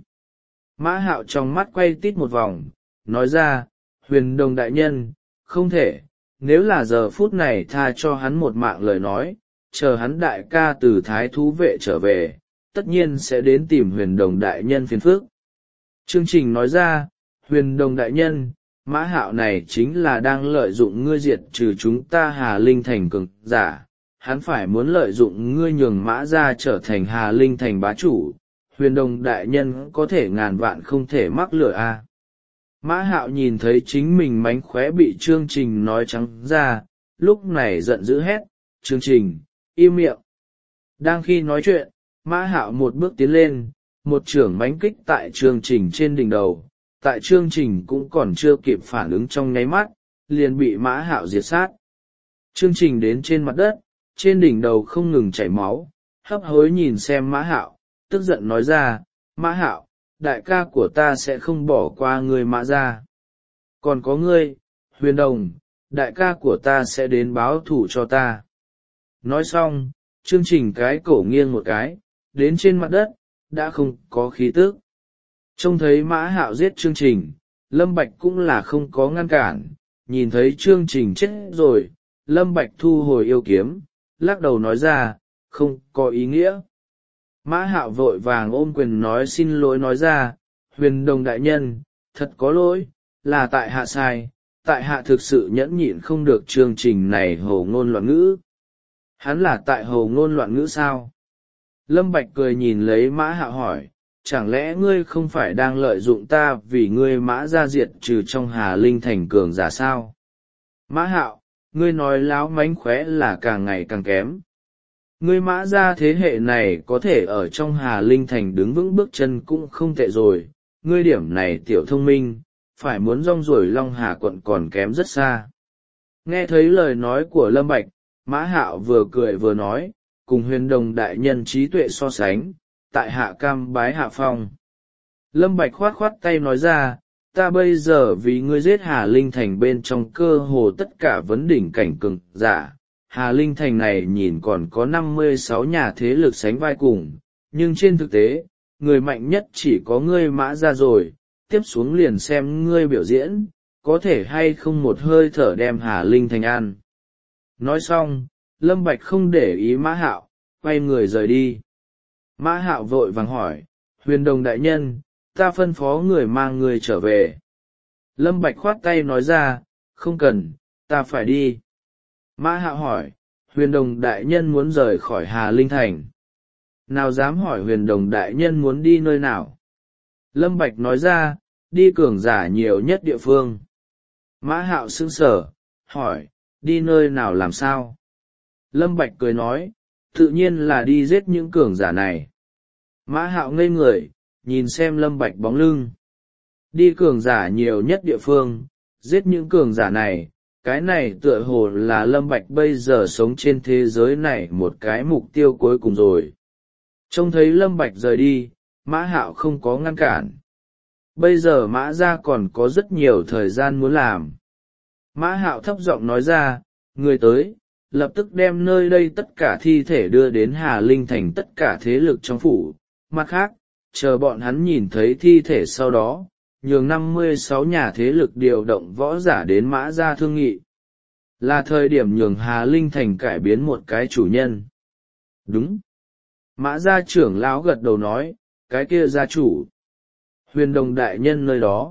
Mã Hạo trong mắt quay tít một vòng, nói ra, Huyền Đồng đại nhân, không thể, nếu là giờ phút này tha cho hắn một mạng lời nói, chờ hắn đại ca từ thái thú vệ trở về, tất nhiên sẽ đến tìm Huyền Đồng đại nhân phiền phức. Chương Trình nói ra, Huyền Đồng đại nhân, Mã Hạo này chính là đang lợi dụng ngươi diệt trừ chúng ta Hà Linh Thành cường giả, hắn phải muốn lợi dụng ngươi nhường mã ra trở thành Hà Linh thành bá chủ, Huyền Đồng đại nhân có thể ngàn vạn không thể mắc lửa a. À. Mã Hạo nhìn thấy chính mình mánh khóe bị Chương Trình nói trắng ra, lúc này giận dữ hét, Chương Trình, im miệng. Đang khi nói chuyện, Mã Hạo một bước tiến lên, một chưởng mánh kích tại Chương Trình trên đỉnh đầu, tại Chương Trình cũng còn chưa kịp phản ứng trong nháy mắt, liền bị Mã Hạo diệt sát. Chương Trình đến trên mặt đất, trên đỉnh đầu không ngừng chảy máu, hấp hối nhìn xem Mã Hạo, tức giận nói ra, Mã Hạo, đại ca của ta sẽ không bỏ qua ngươi Mã ra. Còn có ngươi, Huyền Đồng, đại ca của ta sẽ đến báo thù cho ta. Nói xong, Chương Trình cái cổ nghiêng một cái, đến trên mặt đất, đã không có khí tức. Trông thấy Mã Hạo giết Chương Trình, Lâm Bạch cũng là không có ngăn cản, nhìn thấy Chương Trình chết rồi, Lâm Bạch thu hồi yêu kiếm, lắc đầu nói ra, không có ý nghĩa. Mã Hạo vội vàng ôm quyền nói xin lỗi nói ra, Huyền Đồng đại nhân, thật có lỗi, là tại hạ sai, tại hạ thực sự nhẫn nhịn không được Chương Trình này hồ ngôn loạn ngữ. Hắn là tại hồ ngôn loạn ngữ sao? Lâm Bạch cười nhìn lấy Mã Hạo hỏi, chẳng lẽ ngươi không phải đang lợi dụng ta vì ngươi Mã ra diệt trừ trong Hà Linh thành cường giả sao? Mã Hạo, ngươi nói láo mánh khóe là càng ngày càng kém. Ngươi Mã ra thế hệ này có thể ở trong Hà Linh thành đứng vững bước chân cũng không tệ rồi, ngươi điểm này tiểu thông minh, phải muốn rong ruổi Long Hà quận còn kém rất xa. Nghe thấy lời nói của Lâm Bạch, Mã Hạo vừa cười vừa nói, cùng Huyền Đồng đại nhân trí tuệ so sánh, tại hạ cam bái hạ phong. Lâm Bạch khoát khoát tay nói ra, ta bây giờ vì ngươi giết Hà Linh thành bên trong cơ hồ tất cả vấn đỉnh cảnh cường giả. Hà Linh thành này nhìn còn có năm mươi sáu nhà thế lực sánh vai cùng, nhưng trên thực tế, người mạnh nhất chỉ có ngươi Mã ra rồi, tiếp xuống liền xem ngươi biểu diễn, có thể hay không một hơi thở đem Hà Linh thành ăn. Nói xong, Lâm Bạch không để ý Mã Hạo, quay người rời đi. Mã Hạo vội vàng hỏi, Huyền Đồng đại nhân, ta phân phó người mang người trở về. Lâm Bạch khoát tay nói ra, không cần, ta phải đi. Mã Hạo hỏi, Huyền Đồng đại nhân muốn rời khỏi Hà Linh thành. Nào dám hỏi Huyền Đồng đại nhân muốn đi nơi nào? Lâm Bạch nói ra, đi cường giả nhiều nhất địa phương. Mã Hạo sững sờ, hỏi, đi nơi nào làm sao? Lâm Bạch cười nói, tự nhiên là đi giết những cường giả này. Mã Hạo ngây người, nhìn xem Lâm Bạch bóng lưng. Đi cường giả nhiều nhất địa phương, giết những cường giả này, cái này tựa hồ là Lâm Bạch bây giờ sống trên thế giới này một cái mục tiêu cuối cùng rồi. Trông thấy Lâm Bạch rời đi, Mã Hạo không có ngăn cản. Bây giờ Mã ra còn có rất nhiều thời gian muốn làm. Mã Hạo thấp giọng nói ra, người tới, lập tức đem nơi đây tất cả thi thể đưa đến Hà Linh thành tất cả thế lực trong phủ. Mặt khác, chờ bọn hắn nhìn thấy thi thể sau đó, nhường năm mươi sáu nhà thế lực điều động võ giả đến Mã ra thương nghị. Là thời điểm nhường Hà Linh thành cải biến một cái chủ nhân. Đúng. Mã gia trưởng lão gật đầu nói, cái kia gia chủ. Huyền Đồng đại nhân nơi đó.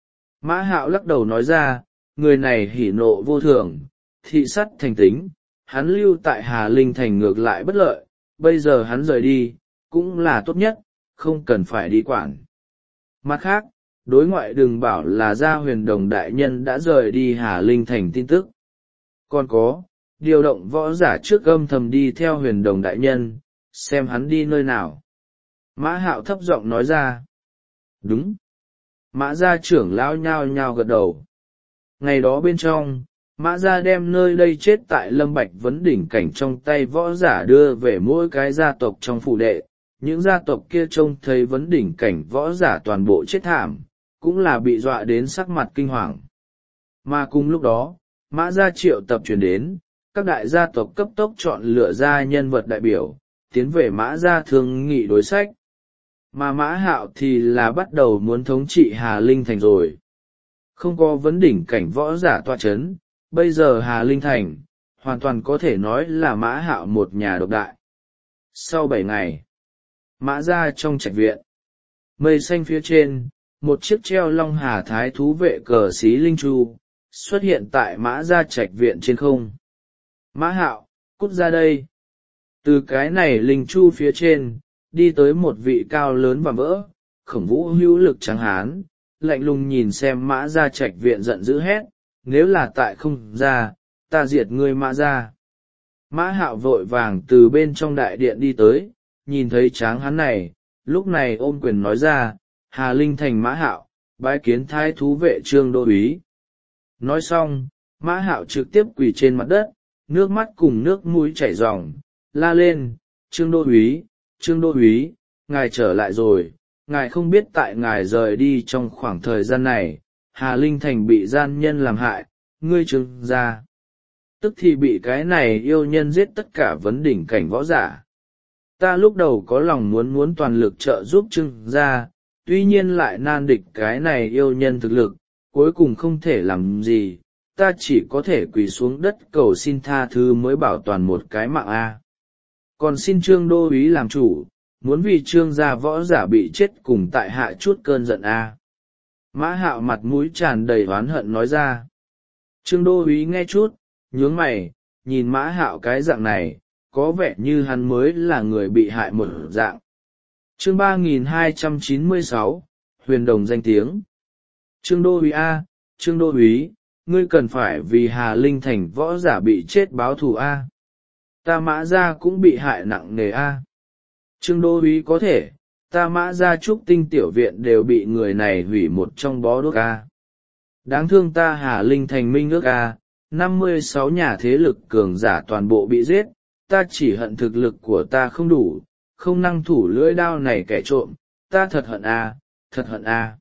Mã Hạo lắc đầu nói ra, người này hỉ nộ vô thường, thị sắt thành tính, hắn lưu tại Hà Linh thành ngược lại bất lợi, bây giờ hắn rời đi, cũng là tốt nhất, không cần phải đi quản. Mặt khác, đối ngoại đừng bảo là gia Huyền Đồng đại nhân đã rời đi Hà Linh thành tin tức. Còn có, điều động võ giả trước âm thầm đi theo Huyền Đồng đại nhân, xem hắn đi nơi nào. Mã Hạo thấp giọng nói ra. Đúng. Mã gia trưởng lão nhao nhao gật đầu. Ngày đó bên trong, Mã gia đem nơi đây chết tại Lâm Bạch vấn đỉnh cảnh trong tay võ giả đưa về mỗi cái gia tộc trong phủ đệ. Những gia tộc kia trông thấy vấn đỉnh cảnh võ giả toàn bộ chết thảm, cũng là bị dọa đến sắc mặt kinh hoàng. Mà cùng lúc đó, Mã gia triệu tập truyền đến, các đại gia tộc cấp tốc chọn lựa ra nhân vật đại biểu, tiến về Mã gia thương nghị đối sách. Mà Mã Hạo thì là bắt đầu muốn thống trị Hà Linh thành rồi. Không có vấn đỉnh cảnh võ giả tọa chấn, bây giờ Hà Linh thành, hoàn toàn có thể nói là Mã Hạo một nhà độc đại. Sau bảy ngày, Mã gia trong trạch viện, mây xanh phía trên, một chiếc treo Long Hà Thái thú vệ cờ xí linh chu, xuất hiện tại Mã gia trạch viện trên không. Mã Hạo, cút ra đây. Từ cái này linh chu phía trên đi tới một vị cao lớn và vỡ, Khổng Vũ hữu lực trắng hán, lạnh lùng nhìn xem Mã Gia Trạch viện giận dữ hét, nếu là tại không ra, ta diệt ngươi Mã Gia. Mã Hạo vội vàng từ bên trong đại điện đi tới, nhìn thấy tráng hán này, lúc này ôm quyền nói ra, Hà Linh Thành Mã Hạo, bái kiến thái thú vệ Trương đô úy. Nói xong, Mã Hạo trực tiếp quỳ trên mặt đất, nước mắt cùng nước mũi chảy ròng, la lên, Trương đô úy, Trương đô úy, ngài trở lại rồi, ngài không biết tại ngài rời đi trong khoảng thời gian này, Hà Linh Thành bị gian nhân làm hại, ngươi Trương gia tức thì bị cái này yêu nhân giết tất cả vấn đỉnh cảnh võ giả. Ta lúc đầu có lòng muốn muốn toàn lực trợ giúp Trương gia, tuy nhiên lại nan địch cái này yêu nhân thực lực, cuối cùng không thể làm gì, ta chỉ có thể quỳ xuống đất cầu xin tha thứ mới bảo toàn một cái mạng a. Còn xin Trương đô úy làm chủ, muốn vì Trương gia võ giả bị chết cùng tại hạ chút cơn giận a. Mã Hạo mặt mũi tràn đầy oán hận nói ra. Trương đô úy nghe chút, nhướng mày, nhìn Mã Hạo cái dạng này, có vẻ như hắn mới là người bị hại một dạng. Chương ba nghìn hai trăm chín mươi sáu, Huyền Đồng danh tiếng. Trương đô úy a, Trương đô úy, ngươi cần phải vì Hà Linh Thành võ giả bị chết báo thù a. Ta Mã Gia cũng bị hại nặng nề a. Trương đô úy có thể, ta Mã Gia Trúc Tinh tiểu viện đều bị người này hủy một trong bó đuốc a. Đáng thương ta Hà Linh Thành minh ước a, năm mươi sáu nhà thế lực cường giả toàn bộ bị giết, ta chỉ hận thực lực của ta không đủ, không năng thủ lưỡi đao này kẻ trộm, ta thật hận a, thật hận a.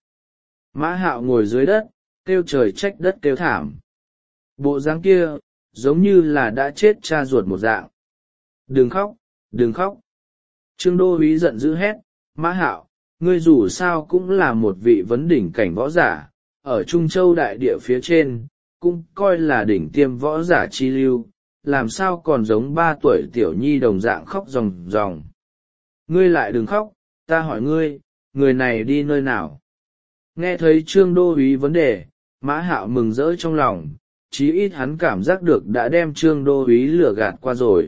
Mã Hạo ngồi dưới đất, kêu trời trách đất kêu thảm. Bộ dáng kia, giống như là đã chết cha ruột một dạng. Đừng khóc, đừng khóc. Trương đô úy giận dữ hét, Mã Hạo, ngươi dù sao cũng là một vị vấn đỉnh cảnh võ giả, ở Trung Châu đại địa phía trên, cũng coi là đỉnh tiêm võ giả chi lưu, làm sao còn giống ba tuổi tiểu nhi đồng dạng khóc ròng ròng. Ngươi lại đừng khóc, ta hỏi ngươi, người này đi nơi nào? Nghe thấy Trương đô úy vấn đề, Mã Hạo mừng rỡ trong lòng, chí ít hắn cảm giác được đã đem Trương đô úy lừa gạt qua rồi.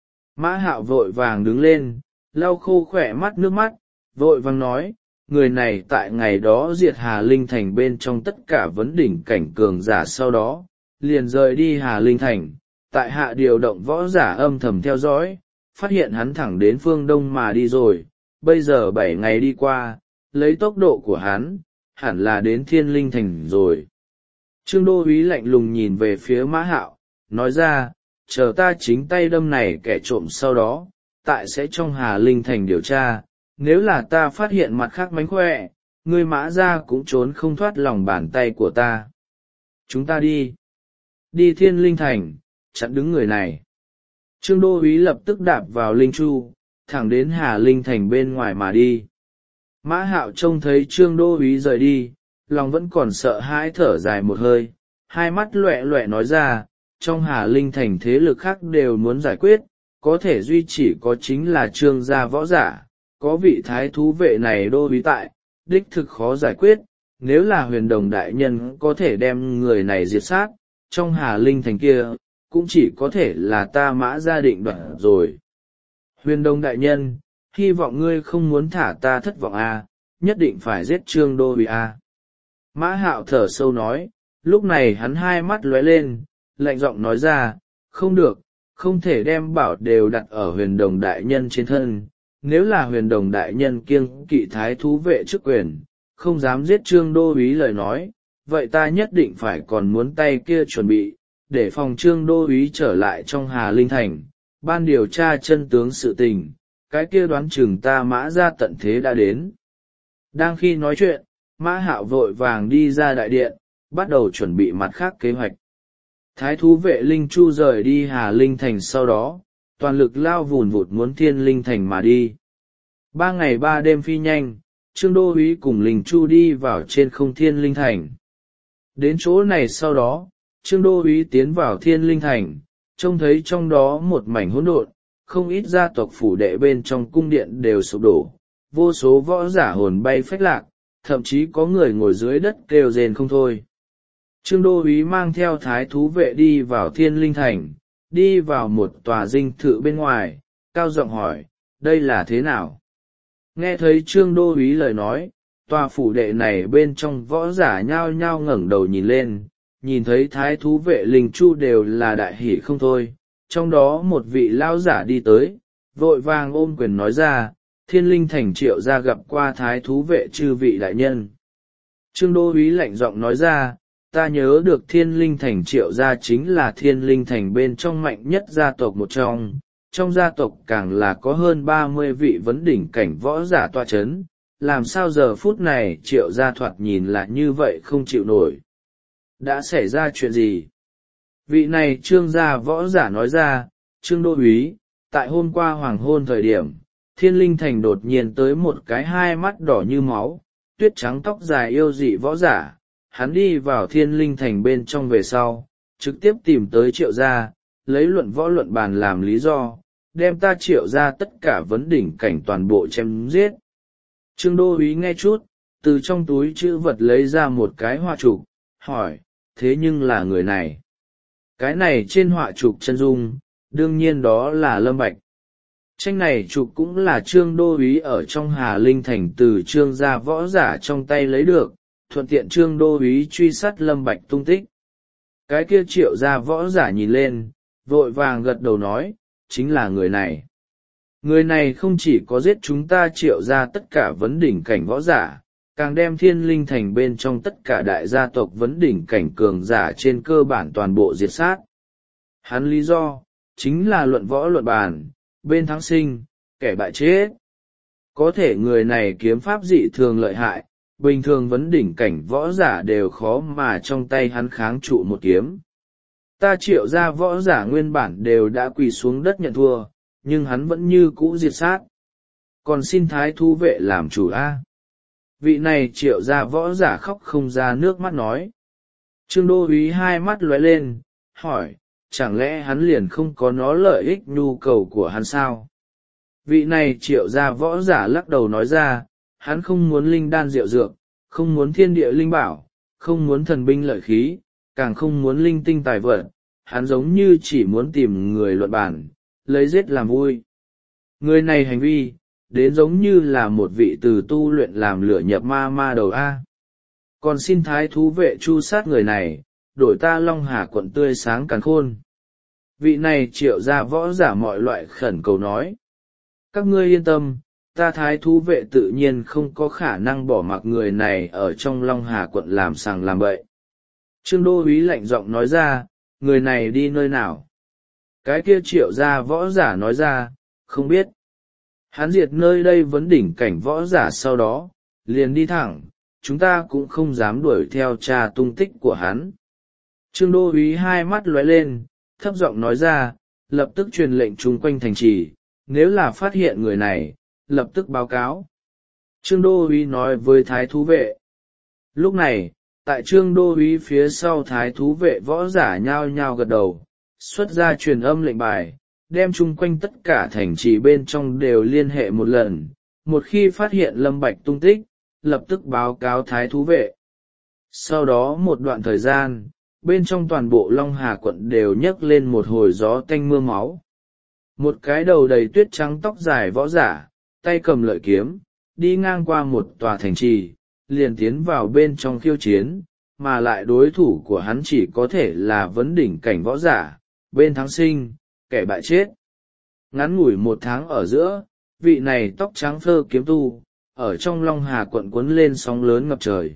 Mã Hạo vội vàng đứng lên, lau khô khỏe mắt nước mắt, vội vàng nói, người này tại ngày đó diệt Hà Linh Thành bên trong tất cả vấn đỉnh cảnh cường giả sau đó, liền rời đi Hà Linh Thành, tại hạ điều động võ giả âm thầm theo dõi, phát hiện hắn thẳng đến phương đông mà đi rồi, bây giờ bảy ngày đi qua, lấy tốc độ của hắn, hẳn là đến Thiên Linh Thành rồi. Trương đô úy lạnh lùng nhìn về phía Mã Hạo, nói ra, chờ ta chính tay đâm này kẻ trộm sau đó, tại sẽ trong Hà Linh Thành điều tra, nếu là ta phát hiện mặt khác mánh khỏe, ngươi Mã Gia cũng trốn không thoát lòng bàn tay của ta. Chúng ta đi. Đi Thiên Linh Thành, chặn đứng người này. Trương đô úy lập tức đạp vào Linh Chu, thẳng đến Hà Linh Thành bên ngoài mà đi. Mã Hạo trông thấy Trương đô úy rời đi, lòng vẫn còn sợ hãi thở dài một hơi, hai mắt loẹ loẹ nói ra, trong Hà Linh Thành thế lực khác đều muốn giải quyết, có thể duy chỉ có chính là Trương gia võ giả, có vị thái thú vệ này đô úy tại, đích thực khó giải quyết, nếu là Huyền Đồng đại nhân có thể đem người này diệt sát, trong Hà Linh Thành kia, cũng chỉ có thể là ta Mã Gia định đoạt rồi. Huyền Đồng đại nhân, hy vọng ngươi không muốn thả ta thất vọng a, nhất định phải giết Trương đô úy a. Mã Hạo thở sâu nói, lúc này hắn hai mắt lóe lên, lạnh giọng nói ra, không được, không thể đem bảo đều đặt ở Huyền Đồng đại nhân trên thân, nếu là Huyền Đồng đại nhân kiêng kỵ thái thú vệ chức quyền, không dám giết Trương đô úy lời nói, vậy ta nhất định phải còn muốn tay kia chuẩn bị, để phòng Trương đô úy trở lại trong Hà Linh Thành, ban điều tra chân tướng sự tình, cái kia đoán chừng ta Mã Gia tận thế đã đến. Đang khi nói chuyện, Mã Hạo vội vàng đi ra đại điện, bắt đầu chuẩn bị mặt khác kế hoạch. Thái thú vệ Linh Chu rời đi Hà Linh Thành sau đó, toàn lực lao vùn vụt muốn Thiên Linh Thành mà đi. Ba ngày ba đêm phi nhanh, Trương đô úy cùng Linh Chu đi vào trên không Thiên Linh Thành. Đến chỗ này sau đó, Trương đô úy tiến vào Thiên Linh Thành, trông thấy trong đó một mảnh hỗn độn, không ít gia tộc phủ đệ bên trong cung điện đều sụp đổ, vô số võ giả hồn bay phách lạc, thậm chí có người ngồi dưới đất kêu rên không thôi. Trương đô úy mang theo thái thú vệ đi vào Thiên Linh Thành, đi vào một tòa dinh thự bên ngoài, cao giọng hỏi, đây là thế nào? Nghe thấy Trương Đô úy lời nói, tòa phủ đệ này bên trong võ giả nhao nhao ngẩng đầu nhìn lên, nhìn thấy thái thú vệ Linh Chu đều là đại hỷ không thôi. Trong đó một vị lão giả đi tới, vội vàng ôm quyền nói ra, Thiên Linh Thành Triệu gia gặp qua thái thú vệ chư vị đại nhân. Trương Đô úy lạnh giọng nói ra, ta nhớ được Thiên Linh Thành Triệu gia chính là Thiên Linh Thành bên trong mạnh nhất gia tộc một trong, trong gia tộc càng là có hơn ba mươi vị vấn đỉnh cảnh võ giả tọa chấn, làm sao giờ phút này Triệu gia thoạt nhìn lại như vậy không chịu nổi. Đã xảy ra chuyện gì? Vị này Trương gia võ giả nói ra, Trương Đô úy, tại hôm qua hoàng hôn thời điểm, Thiên Linh Thành đột nhiên tới một cái hai mắt đỏ như máu, tuyết trắng tóc dài yêu dị võ giả, hắn đi vào Thiên Linh Thành bên trong về sau, trực tiếp tìm tới Triệu gia, lấy luận võ luận bàn làm lý do, đem ta Triệu gia tất cả vấn đỉnh cảnh toàn bộ chém giết. Trương Đô úy nghe chút, từ trong túi chữ vật lấy ra một cái họa trục, hỏi, thế nhưng là người này? Cái này trên họa trục chân dung, đương nhiên đó là Lâm Bạch. Tranh này trục cũng là Trương Đô úy ở trong Hà Linh Thành từ Trương gia võ giả trong tay lấy được, thuận tiện Trương Đô úy truy sát Lâm Bạch tung tích. Cái kia Triệu gia võ giả nhìn lên, vội vàng gật đầu nói, chính là người này. Người này không chỉ có giết chúng ta Triệu gia tất cả vấn đỉnh cảnh võ giả, càng đem Thiên Linh Thành bên trong tất cả đại gia tộc vấn đỉnh cảnh cường giả trên cơ bản toàn bộ diệt sát. Hắn lý do, chính là luận võ luận bàn, bên thắng sinh, kẻ bại chết. Có thể người này kiếm pháp dị thường lợi hại, bình thường vấn đỉnh cảnh võ giả đều khó mà trong tay hắn kháng trụ một kiếm. Ta Triệu gia võ giả nguyên bản đều đã quỳ xuống đất nhận thua, nhưng hắn vẫn như cũ diệt sát. Còn xin thái thú vệ làm chủ a. Vị này Triệu gia võ giả khóc không ra nước mắt nói. Trương Đô úy hai mắt lóe lên, hỏi, chẳng lẽ hắn liền không có nó lợi ích nhu cầu của hắn sao? Vị này Triệu gia võ giả lắc đầu nói ra, hắn không muốn linh đan diệu dược, không muốn thiên địa linh bảo, không muốn thần binh lợi khí, càng không muốn linh tinh tài vật, hắn giống như chỉ muốn tìm người luận bản, lấy giết làm vui. Người này hành vi, đến giống như là một vị từ tu luyện làm lửa nhập ma ma đầu A. Còn xin thái thú vệ chu sát người này, đổi ta Long Hà quận tươi sáng càn khôn. Vị này Triệu gia võ giả mọi loại khẩn cầu nói. Các ngươi yên tâm, ta thái thú vệ tự nhiên không có khả năng bỏ mặc người này ở trong Long Hà quận làm sàng làm bậy. Trương Đô úy lạnh giọng nói ra, người này đi nơi nào? Cái kia Triệu gia võ giả nói ra, không biết. Hắn diệt nơi đây vấn đỉnh cảnh võ giả sau đó, liền đi thẳng, chúng ta cũng không dám đuổi theo tra tung tích của hắn. Trương Đô úy hai mắt lóe lên, thấp giọng nói ra, lập tức truyền lệnh chung quanh thành trì, nếu là phát hiện người này, lập tức báo cáo. Trương Đô úy nói với thái thú vệ. Lúc này, tại Trương Đô úy phía sau thái thú vệ võ giả nhao nhao gật đầu, xuất ra truyền âm lệnh bài, đem chung quanh tất cả thành trì bên trong đều liên hệ một lần, một khi phát hiện Lâm Bạch tung tích, lập tức báo cáo thái thú vệ. Sau đó một đoạn thời gian, bên trong toàn bộ Long Hà quận đều nhấc lên một hồi gió tanh mưa máu. Một cái đầu đầy tuyết trắng tóc dài võ giả, tay cầm lợi kiếm, đi ngang qua một tòa thành trì, liền tiến vào bên trong khiêu chiến, mà lại đối thủ của hắn chỉ có thể là vấn đỉnh cảnh võ giả, bên thắng sinh, kẻ bại chết. Ngắn ngủi một tháng ở giữa, vị này tóc trắng phơ kiếm tu, ở trong Long Hà quận cuốn lên sóng lớn ngập trời.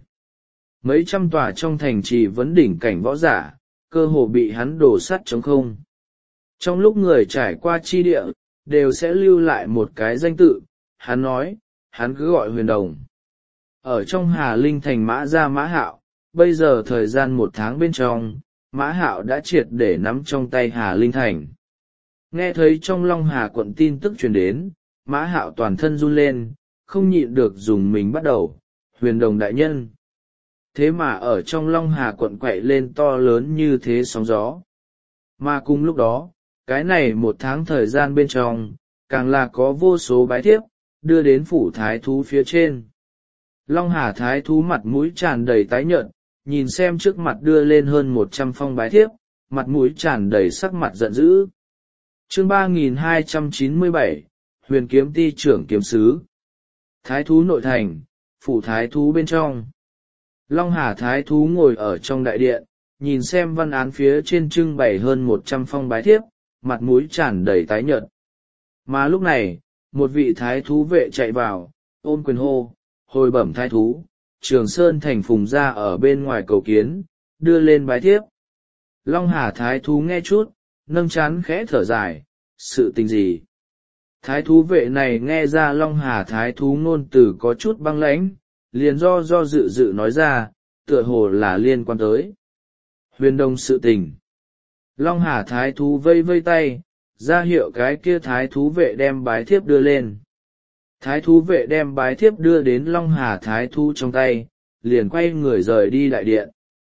Mấy trăm tòa trong thành trì vấn đỉnh cảnh võ giả, cơ hồ bị hắn đổ sắt trống không. Trong lúc người trải qua chi địa, đều sẽ lưu lại một cái danh tự, hắn nói, hắn cứ gọi Huyền Đồng. Ở trong Hà Linh Thành Mã Gia Mã Hạo, bây giờ thời gian một tháng bên trong, Mã Hạo đã triệt để nắm trong tay Hà Linh Thành. Nghe thấy trong Long Hà quận tin tức truyền đến, Mã Hạo toàn thân run lên, không nhịn được dùng mình bắt đầu, Huyền Đồng đại nhân. Thế mà ở trong Long Hà quận quậy lên to lớn như thế sóng gió. Mà cùng lúc đó, cái này một tháng thời gian bên trong, càng là có vô số bái thiếp, đưa đến phủ thái thú phía trên. Long Hà thái thú mặt mũi tràn đầy tái nhợt, nhìn xem trước mặt đưa lên hơn một trăm phong bái thiếp, mặt mũi tràn đầy sắc mặt giận dữ. Chương ba nghìn hai trăm chín mươi bảy, Huyền Kiếm Ti trưởng kiếm sứ. Thái thú nội thành, phủ thái thú bên trong. Long Hà thái thú ngồi ở trong đại điện, nhìn xem văn án phía trên trưng bày hơn một trăm phong bái thiếp, mặt mũi tràn đầy tái nhợt. Mà lúc này, một vị thái thú vệ chạy vào, ôm quyền hô, hồi bẩm thái thú, Trường Sơn thành Phùng gia ở bên ngoài cầu kiến, đưa lên bái thiếp. Long Hà thái thú nghe chút, nâng chán khẽ thở dài, sự tình gì? Thái thú vệ này nghe ra Long Hà thái thú ngôn từ có chút băng lãnh, liền do do dự dự nói ra, tựa hồ là liên quan tới Huyền Đồng sự tình. Long Hà thái thú vây vây tay, ra hiệu cái kia thái thú vệ đem bái thiếp đưa lên. Thái thú vệ đem bái thiếp đưa đến Long Hà thái thú trong tay, liền quay người rời đi đại điện.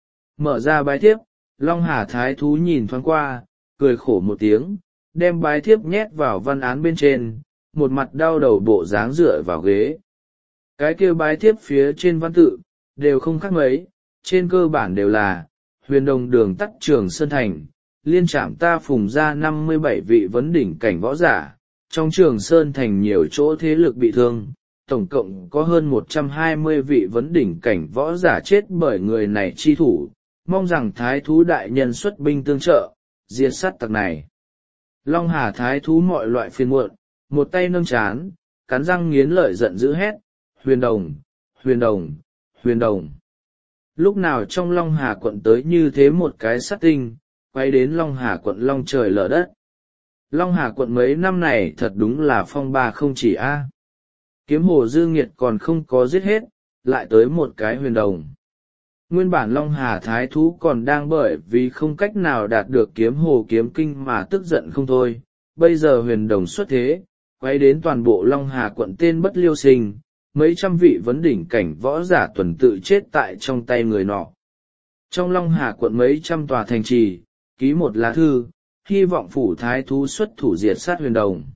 Mở ra bái thiếp, Long Hà thái thú nhìn thoáng qua, cười khổ một tiếng, đem bái thiếp nhét vào văn án bên trên, một mặt đau đầu bộ dáng dựa vào ghế. Cái kia bái thiếp phía trên văn tự, đều không khác mấy, trên cơ bản đều là, Huyền Đồng đường tắt Trường Sơn thành, liên trạm ta Phùng ra năm mươi bảy vị vấn đỉnh cảnh võ giả, trong Trường Sơn thành nhiều chỗ thế lực bị thương, tổng cộng có hơn một trăm hai mươi vị vấn đỉnh cảnh võ giả chết bởi người này chi thủ, mong rằng thái thú đại nhân xuất binh tương trợ, diệt sát tặc này. Long Hà thái thú mọi loại phiền muộn, một tay nâng chán, cắn răng nghiến lợi giận dữ hét, Huyền Đồng, Huyền Đồng, Huyền Đồng. Lúc nào trong Long Hà quận tới như thế một cái sát tinh, quay đến Long Hà quận long trời lở đất. Long Hà quận mấy năm này thật đúng là phong ba không chỉ a. Kiếm Hồ Dư Nghiệt còn không có giết hết, lại tới một cái Huyền Đồng. Nguyên bản Long Hà thái thú còn đang bởi vì không cách nào đạt được Kiếm Hồ kiếm kinh mà tức giận không thôi, bây giờ Huyền Đồng xuất thế, quay đến toàn bộ Long Hà quận tên bất liêu sinh, mấy trăm vị vấn đỉnh cảnh võ giả tuần tự chết tại trong tay người nọ. Trong Long Hà quận mấy trăm tòa thành trì, ký một lá thư, hy vọng phủ thái thú xuất thủ diệt sát Huyền Đồng.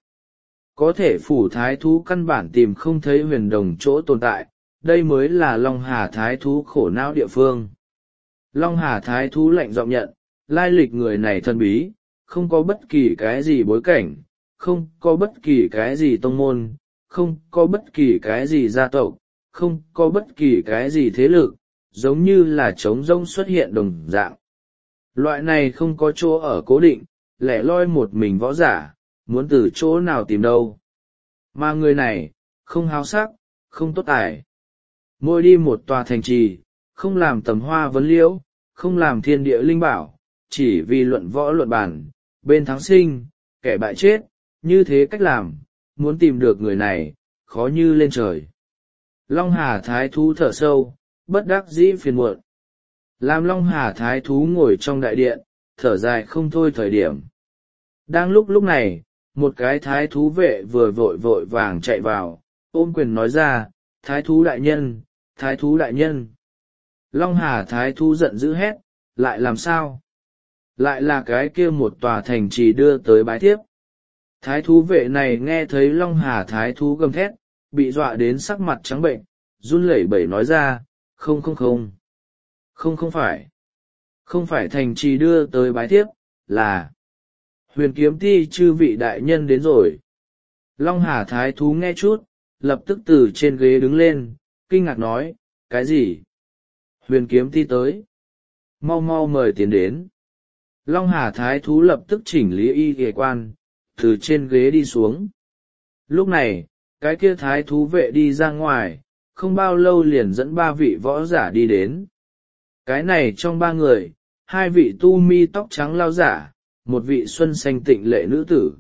Có thể phủ thái thú căn bản tìm không thấy Huyền Đồng chỗ tồn tại, đây mới là Long Hà thái thú khổ não địa phương. Long Hà thái thú lạnh giọng nhận, lai lịch người này thần bí, không có bất kỳ cái gì bối cảnh, không có bất kỳ cái gì tông môn, không có bất kỳ cái gì gia tộc, không có bất kỳ cái gì thế lực, giống như là trống rỗng xuất hiện đồng dạng. Loại này không có chỗ ở cố định, lẻ loi một mình võ giả, muốn từ chỗ nào tìm đâu. Mà người này, không háo sắc, không tốt tài. Mỗi đi một tòa thành trì, không làm tầm hoa vấn liễu, không làm thiên địa linh bảo, chỉ vì luận võ luận bản, bên thắng sinh, kẻ bại chết, như thế cách làm, muốn tìm được người này, khó như lên trời. Long Hà thái thú thở sâu, bất đắc dĩ phiền muộn. Làm Long Hà thái thú ngồi trong đại điện, thở dài không thôi thời điểm. Đang lúc lúc này, một cái thái thú vệ vừa vội vội vàng chạy vào, ôm quyền nói ra, thái thú đại nhân, thái thú đại nhân. Long Hà thái thú giận dữ hét, lại làm sao? Lại là cái kia một tòa thành trì đưa tới bái thiếp. Thái thú vệ này nghe thấy Long Hà thái thú gầm thét, bị dọa đến sắc mặt trắng bệnh, run lẩy bẩy nói ra, không không không. Không không phải. Không phải thành trì đưa tới bái thiếp, là Huyền Kiếm Ti chư vị đại nhân đến rồi. Long Hà thái thú nghe chút, lập tức từ trên ghế đứng lên, kinh ngạc nói, cái gì? Huyền Kiếm Ti tới. Mau mau mời tiến đến. Long Hà thái thú lập tức chỉnh lý y ghề quan, từ trên ghế đi xuống. Lúc này, cái kia thái thú vệ đi ra ngoài, không bao lâu liền dẫn ba vị võ giả đi đến. Cái này trong ba người, hai vị tu mi tóc trắng lao giả, một vị xuân xanh tịnh lệ nữ tử.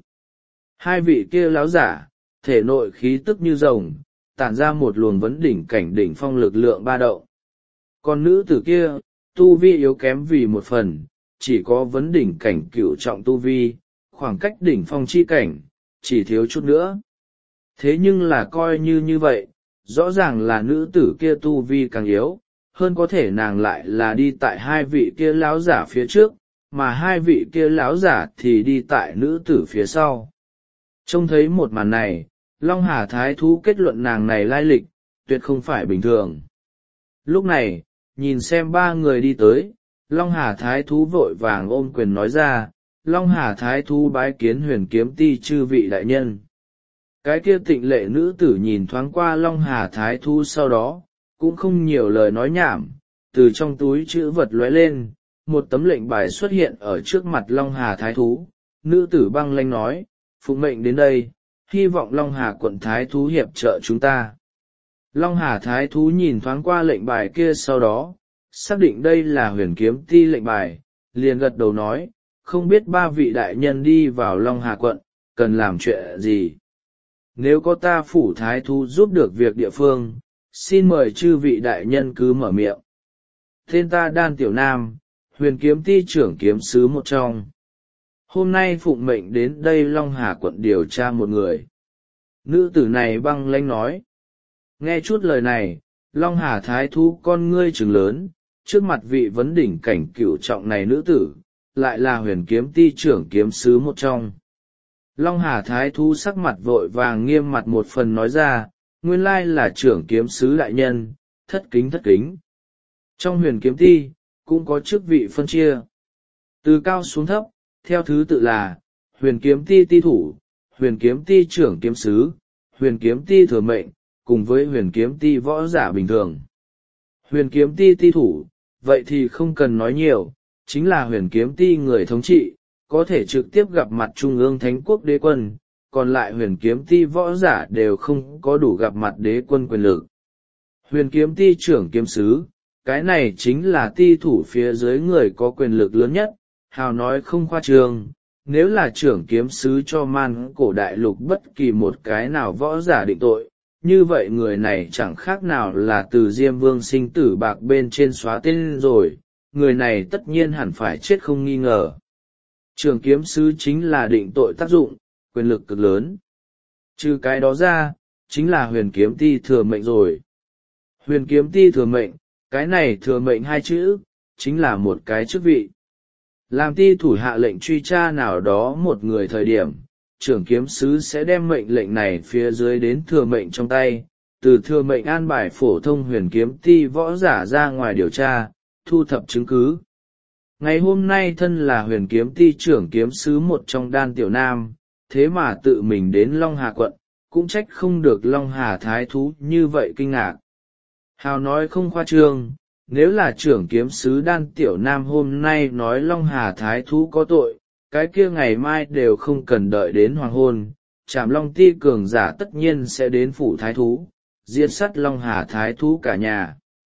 Hai vị kia lão giả, thể nội khí tức như rồng, tản ra một luồng vấn đỉnh cảnh đỉnh phong lực lượng ba động. Còn nữ tử kia, tu vi yếu kém vì một phần, chỉ có vấn đỉnh cảnh cửu trọng tu vi, khoảng cách đỉnh phong chi cảnh, chỉ thiếu chút nữa. Thế nhưng là coi như như vậy, rõ ràng là nữ tử kia tu vi càng yếu, hơn có thể nàng lại là đi tại hai vị kia lão giả phía trước, mà hai vị kia lão giả thì đi tại nữ tử phía sau. Trông thấy một màn này, Long Hà thái thú kết luận nàng này lai lịch, tuyệt không phải bình thường. Lúc này, nhìn xem ba người đi tới, Long Hà Thái Thú vội vàng ôm quyền nói ra, Long Hà Thái Thú bái kiến huyền kiếm ti chư vị đại nhân. Cái kia tịnh lệ nữ tử nhìn thoáng qua Long Hà Thái Thú sau đó, cũng không nhiều lời nói nhảm, từ trong túi chữ vật lóe lên, một tấm lệnh bài xuất hiện ở trước mặt Long Hà Thái Thú. Nữ tử băng lanh nói, phụng mệnh đến đây, hy vọng Long Hà quận Thái Thú hiệp trợ chúng ta. Long Hà Thái Thú nhìn thoáng qua lệnh bài kia sau đó, xác định đây là huyền kiếm ti lệnh bài, liền gật đầu nói, không biết ba vị đại nhân đi vào Long Hà quận, cần làm chuyện gì. Nếu có ta phủ Thái Thú giúp được việc địa phương, xin mời chư vị đại nhân cứ mở miệng. Tên ta Đan Tiểu Nam, huyền kiếm ti trưởng kiếm sứ một trong. Hôm nay phụng mệnh đến đây Long Hà quận điều tra một người. Nữ tử này băng lãnh nói. Nghe chút lời này, Long Hà Thái Thú con ngươi trừng lớn, trước mặt vị vấn đỉnh cảnh cửu trọng này nữ tử, lại là huyền kiếm ti trưởng kiếm sứ một trong. Long Hà Thái Thú sắc mặt vội vàng nghiêm mặt một phần nói ra, nguyên lai là trưởng kiếm sứ đại nhân, thất kính thất kính. Trong huyền kiếm ti, cũng có chức vị phân chia. Từ cao xuống thấp, theo thứ tự là, huyền kiếm ti ti thủ, huyền kiếm ti trưởng kiếm sứ, huyền kiếm ti thừa mệnh, cùng với huyền kiếm ti võ giả bình thường. Huyền kiếm ti ti thủ, vậy thì không cần nói nhiều, chính là huyền kiếm ti người thống trị, có thể trực tiếp gặp mặt trung ương thánh quốc đế quân, còn lại huyền kiếm ti võ giả đều không có đủ gặp mặt đế quân quyền lực. Huyền kiếm ti trưởng kiếm sứ, cái này chính là ti thủ phía dưới người có quyền lực lớn nhất, hào nói không khoa trương, nếu là trưởng kiếm sứ cho man cổ đại lục bất kỳ một cái nào võ giả định tội, như vậy người này chẳng khác nào là từ Diêm Vương sinh tử bạc bên trên xóa tên rồi, người này tất nhiên hẳn phải chết không nghi ngờ. Trưởng kiếm sứ chính là định tội tác dụng, quyền lực cực lớn. Trừ cái đó ra, chính là huyền kiếm ti thừa mệnh rồi. Huyền kiếm ti thừa mệnh, cái này thừa mệnh hai chữ, chính là một cái chức vị. Làm ti thủ hạ lệnh truy tra nào đó một người thời điểm, trưởng kiếm sứ sẽ đem mệnh lệnh này phía dưới đến thừa mệnh trong tay, từ thừa mệnh an bài phổ thông huyền kiếm ti võ giả ra ngoài điều tra, thu thập chứng cứ. Ngày hôm nay thân là huyền kiếm ti trưởng kiếm sứ một trong Đan Tiểu Nam, thế mà tự mình đến Long Hà quận, cũng trách không được Long Hà Thái Thú như vậy kinh ngạc. Hào nói không khoa trương, nếu là trưởng kiếm sứ Đan Tiểu Nam hôm nay nói Long Hà Thái Thú có tội, cái kia ngày mai đều không cần đợi đến hoàng hôn, Trảm Long ti cường giả tất nhiên sẽ đến phủ Thái Thú, giết sát Long Hà Thái Thú cả nhà.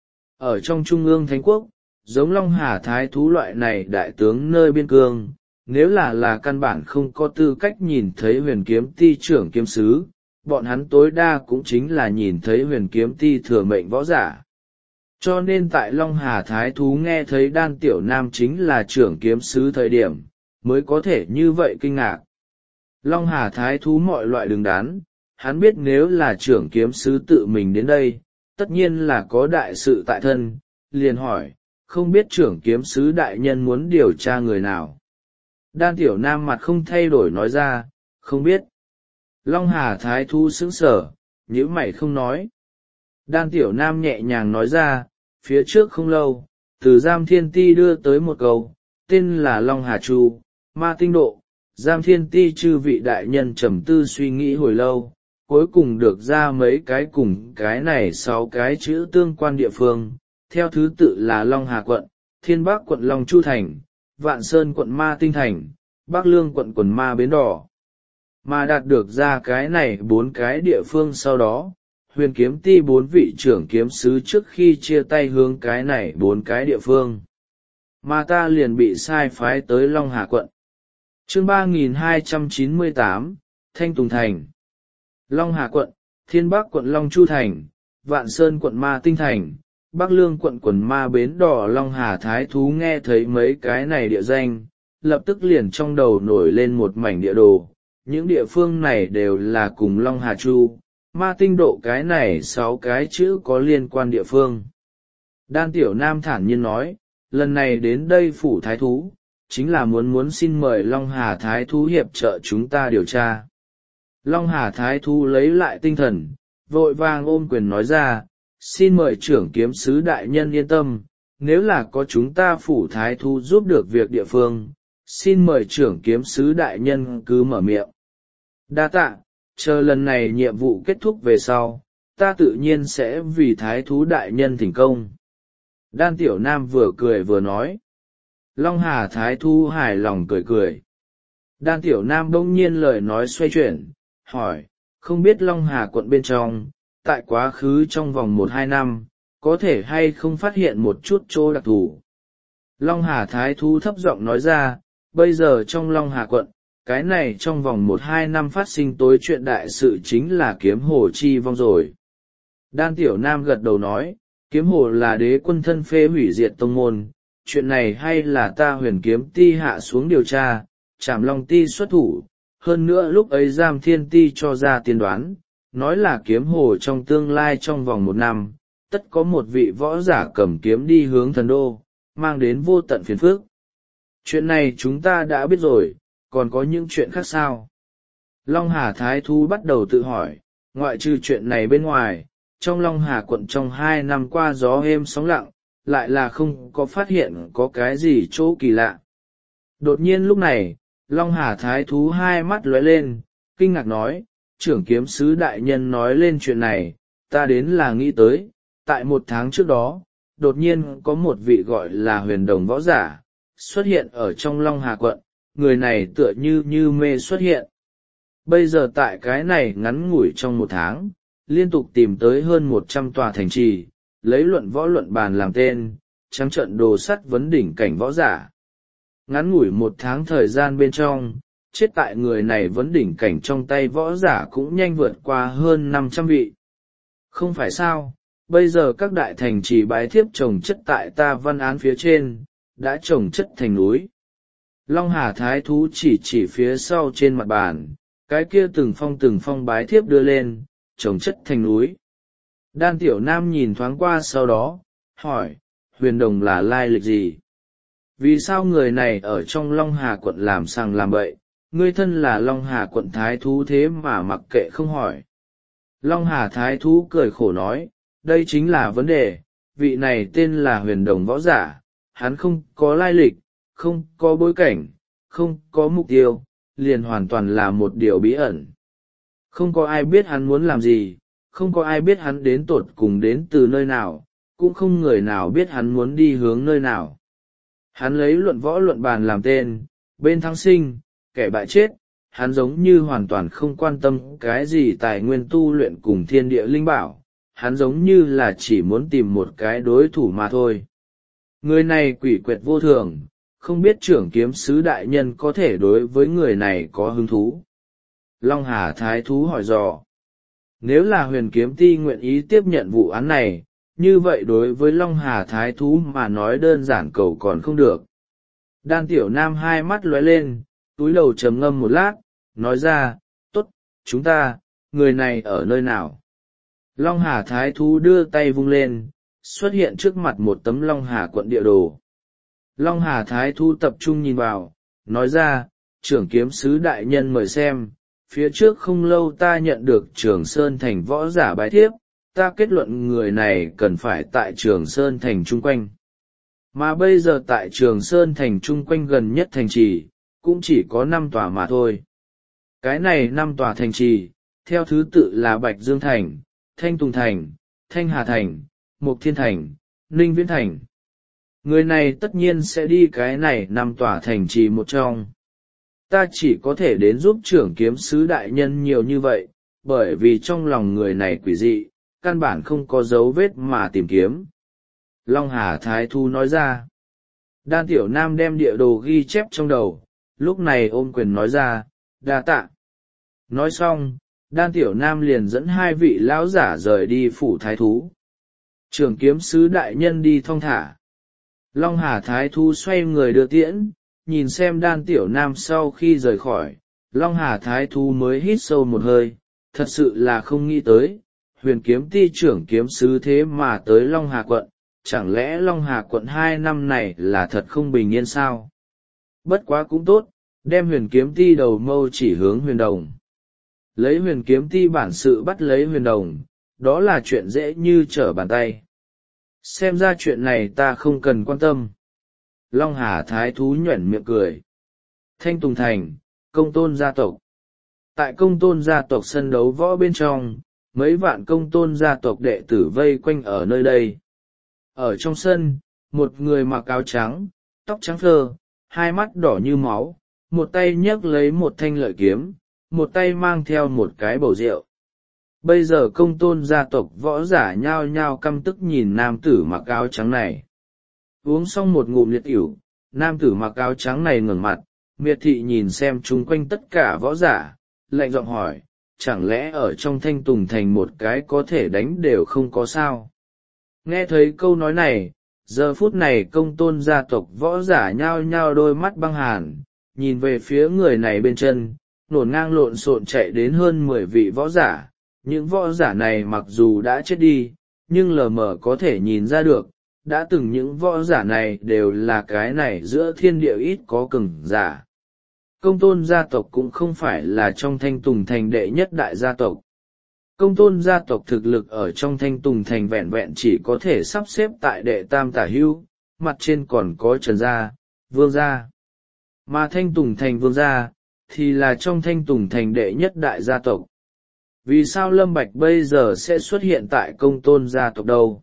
Ở trong Trung ương Thánh Quốc, giống Long Hà Thái Thú loại này đại tướng nơi biên cương, nếu là là căn bản không có tư cách nhìn thấy huyền kiếm ti trưởng kiếm sứ, bọn hắn tối đa cũng chính là nhìn thấy huyền kiếm ti thừa mệnh võ giả. Cho nên tại Long Hà Thái Thú nghe thấy Đan Tiểu Nam chính là trưởng kiếm sứ thời điểm, mới có thể như vậy kinh ngạc. Long Hà Thái Thú mọi loại đứng đắn, hắn biết nếu là trưởng kiếm sứ tự mình đến đây, tất nhiên là có đại sự tại thân, liền hỏi, không biết trưởng kiếm sứ đại nhân muốn điều tra người nào. Đan Tiểu Nam mặt không thay đổi nói ra, không biết. Long Hà Thái Thú sững sờ, nhíu mày không nói. Đan Tiểu Nam nhẹ nhàng nói ra, phía trước không lâu, từ Giam Thiên Ti đưa tới một câu, tên là Long Hà Chu, ma tinh độ. Giam Thiên Ti chư vị đại nhân trầm tư suy nghĩ hồi lâu, cuối cùng được ra mấy cái cùng cái này sáu cái chữ tương quan địa phương, theo thứ tự là Long Hà quận, Thiên Bắc quận Long Chu Thành, Vạn Sơn quận Ma Tinh Thành, Bắc Lương quận Quần Ma Bến Đỏ. Mà đạt được ra cái này bốn cái địa phương sau đó, huyền kiếm ti bốn vị trưởng kiếm sứ trước khi chia tay hướng cái này bốn cái địa phương. Mà ta liền bị sai phái tới Long Hà quận. Chương ba nghìn hai trăm chín mươi tám, Thanh Tùng Thành. Long Hà quận, Thiên Bắc quận Long Chu Thành, Vạn Sơn quận Ma Tinh Thành, Bắc Lương quận Quần Ma Bến Đỏ. Long Hà Thái Thú nghe thấy mấy cái này địa danh, lập tức liền trong đầu nổi lên một mảnh địa đồ. Những địa phương này đều là cùng Long Hà Chu, Ma Tinh Độ cái này sáu cái chữ có liên quan địa phương. Đan Tiểu Nam thản nhiên nói, lần này đến đây phủ Thái Thú, chính là muốn muốn xin mời Long Hà Thái Thú hiệp trợ chúng ta điều tra. Long Hà Thái Thú lấy lại tinh thần, vội vàng ôm quyền nói ra, xin mời trưởng kiếm sứ đại nhân yên tâm, nếu là có chúng ta phủ thái thú giúp được việc địa phương, xin mời trưởng kiếm sứ đại nhân cứ mở miệng. Đa tạ, chờ lần này nhiệm vụ kết thúc về sau, ta tự nhiên sẽ vì thái thú đại nhân thành công. Đan Tiểu Nam vừa cười vừa nói. Long Hà thái thú hài lòng cười cười. Đan Tiểu Nam bỗng nhiên lời nói xoay chuyển, hỏi, không biết Long Hà quận bên trong, tại quá khứ trong vòng một hai năm, có thể hay không phát hiện một chút chỗ đặc thù. Long Hà thái thú thấp giọng nói ra, bây giờ trong Long Hà quận, cái này trong vòng một hai năm phát sinh tối chuyện đại sự chính là kiếm hồ chi vong rồi. Đan Tiểu Nam gật đầu nói, kiếm hồ là đế quân thân phê hủy diệt tông môn, chuyện này hay là ta huyền kiếm ti hạ xuống điều tra, trảm long ti xuất thủ, hơn nữa lúc ấy giam thiên ti cho ra tiên đoán, nói là kiếm hồ trong tương lai trong vòng một năm, tất có một vị võ giả cầm kiếm đi hướng thần đô, mang đến vô tận phiền phức. Chuyện này chúng ta đã biết rồi, còn có những chuyện khác sao? Long Hà thái thú bắt đầu tự hỏi, ngoại trừ chuyện này bên ngoài, trong Long Hà quận trong hai năm qua gió êm sóng lặng, lại là không có phát hiện có cái gì chỗ kỳ lạ. Đột nhiên lúc này, Long Hà thái thú hai mắt lóe lên, kinh ngạc nói, trưởng kiếm sứ đại nhân nói lên chuyện này, ta đến là nghĩ tới, tại một tháng trước đó, đột nhiên có một vị gọi là huyền đồng võ giả, xuất hiện ở trong Long Hà quận, người này tựa như như mê xuất hiện. Bây giờ tại cái này ngắn ngủi trong một tháng, liên tục tìm tới hơn một trăm tòa thành trì, lấy luận võ luận bàn làm tên, trắng trận đồ sắt vấn đỉnh cảnh võ giả. Ngắn ngủi một tháng thời gian bên trong, chết tại người này vấn đỉnh cảnh trong tay võ giả cũng nhanh vượt qua hơn năm trăm vị. Không phải sao, bây giờ các đại thành trì bái thiếp trồng chất tại ta văn án phía trên, đã trồng chất thành núi. Long Hà thái thú chỉ chỉ phía sau trên mặt bàn, cái kia từng phong từng phong bái thiếp đưa lên, trồng chất thành núi. Đan Tiểu Nam nhìn thoáng qua sau đó, hỏi, huyền đồng là lai lịch gì? Vì sao người này ở trong Long Hà quận làm sằng làm bậy, ngươi thân là Long Hà quận thái thú thế mà mặc kệ không hỏi? Long Hà thái thú cười khổ nói, đây chính là vấn đề, vị này tên là huyền đồng võ giả, hắn không có lai lịch, không có bối cảnh, không có mục tiêu, liền hoàn toàn là một điều bí ẩn. Không có ai biết hắn muốn làm gì, không có ai biết hắn đến tột cùng đến từ nơi nào, cũng không người nào biết hắn muốn đi hướng nơi nào. Hắn lấy luận võ luận bàn làm tên, bên thắng sinh, kẻ bại chết, hắn giống như hoàn toàn không quan tâm cái gì tài nguyên tu luyện cùng thiên địa linh bảo, hắn giống như là chỉ muốn tìm một cái đối thủ mà thôi. Người này quỷ quyệt vô thường, không biết trưởng kiếm sứ đại nhân có thể đối với người này có hứng thú. Long Hà thái thú hỏi dò. Nếu là huyền kiếm ti nguyện ý tiếp nhận vụ án này, như vậy đối với Long Hà thái thú mà nói đơn giản cầu còn không được. Đan Tiểu Nam hai mắt lóe lên, túi đầu trầm ngâm một lát, nói ra, tốt, chúng ta, người này ở nơi nào? Long Hà thái thú đưa tay vung lên, xuất hiện trước mặt một tấm Long Hà quận địa đồ. Long Hà thái thú tập trung nhìn vào, nói ra, trưởng kiếm sứ đại nhân mời xem, phía trước không lâu ta nhận được Trường Sơn thành võ giả bái thiếp, ta kết luận người này cần phải tại Trường Sơn thành chung quanh. Mà bây giờ tại Trường Sơn thành chung quanh gần nhất thành trì, cũng chỉ có năm tòa mà thôi. Cái này năm tòa thành trì, theo thứ tự là Bạch Dương thành, Thanh Tùng thành, Thanh Hà thành, Mục Thiên thành, Ninh Viễn thành. Người này tất nhiên sẽ đi cái này năm tòa thành trì một trong. Ta chỉ có thể đến giúp trưởng kiếm sứ đại nhân nhiều như vậy, bởi vì trong lòng người này quỷ dị, căn bản không có dấu vết mà tìm kiếm. Long Hà thái thú nói ra. Đan Tiểu Nam đem địa đồ ghi chép trong đầu, lúc này ôm quyền nói ra, đa tạ. Nói xong, Đan Tiểu Nam liền dẫn hai vị lão giả rời đi phủ thái thú. Trưởng kiếm sứ đại nhân đi thong thả. Long Hà thái thú xoay người đưa tiễn, nhìn xem Đan Tiểu Nam sau khi rời khỏi, Long Hà thái thú mới hít sâu một hơi, thật sự là không nghĩ tới, huyền kiếm ti trưởng kiếm sứ thế mà tới Long Hà quận, chẳng lẽ Long Hà quận hai năm này là thật không bình yên sao? Bất quá cũng tốt, đem huyền kiếm ti đầu mâu chỉ hướng huyền đồng. Lấy huyền kiếm ti bản sự bắt lấy huyền đồng, đó là chuyện dễ như trở bàn tay. xem ra chuyện này ta không cần quan tâm. Long Hà thái thú nhoẻn miệng cười. Thanh Tùng Thành, công tôn gia tộc. Tại công tôn gia tộc sân đấu võ bên trong, mấy vạn công tôn gia tộc đệ tử vây quanh ở nơi đây. Ở trong sân, một người mặc áo trắng, tóc trắng phơ, hai mắt đỏ như máu, một tay nhấc lấy một thanh lợi kiếm, một tay mang theo một cái bầu rượu. Bây giờ công tôn gia tộc võ giả nhao nhao căm tức nhìn nam tử mặc áo trắng này. Uống xong một ngụm liệt ỉu, nam tử mặc áo trắng này ngẩng mặt, miệt thị nhìn xem chung quanh tất cả võ giả, lạnh giọng hỏi, chẳng lẽ ở trong Thanh Tùng Thành một cái có thể đánh đều không có sao? Nghe thấy câu nói này, giờ phút này công tôn gia tộc võ giả nhao nhao đôi mắt băng hàn, nhìn về phía người này bên chân, nổn ngang lộn xộn chạy đến hơn mười vị võ giả. Những võ giả này mặc dù đã chết đi, nhưng lờ mờ có thể nhìn ra được, đã từng những võ giả này đều là cái này giữa thiên địa ít có cường giả. Công tôn gia tộc cũng không phải là trong Thanh Tùng Thành đệ nhất đại gia tộc. Công tôn gia tộc thực lực ở trong Thanh Tùng Thành vẹn vẹn chỉ có thể sắp xếp tại đệ tam tả hữu, mặt trên còn có Trần gia, Vương gia. Mà Thanh Tùng Thành Vương gia, thì là trong Thanh Tùng Thành đệ nhất đại gia tộc. Vì sao Lâm Bạch bây giờ sẽ xuất hiện tại công tôn gia tộc đâu?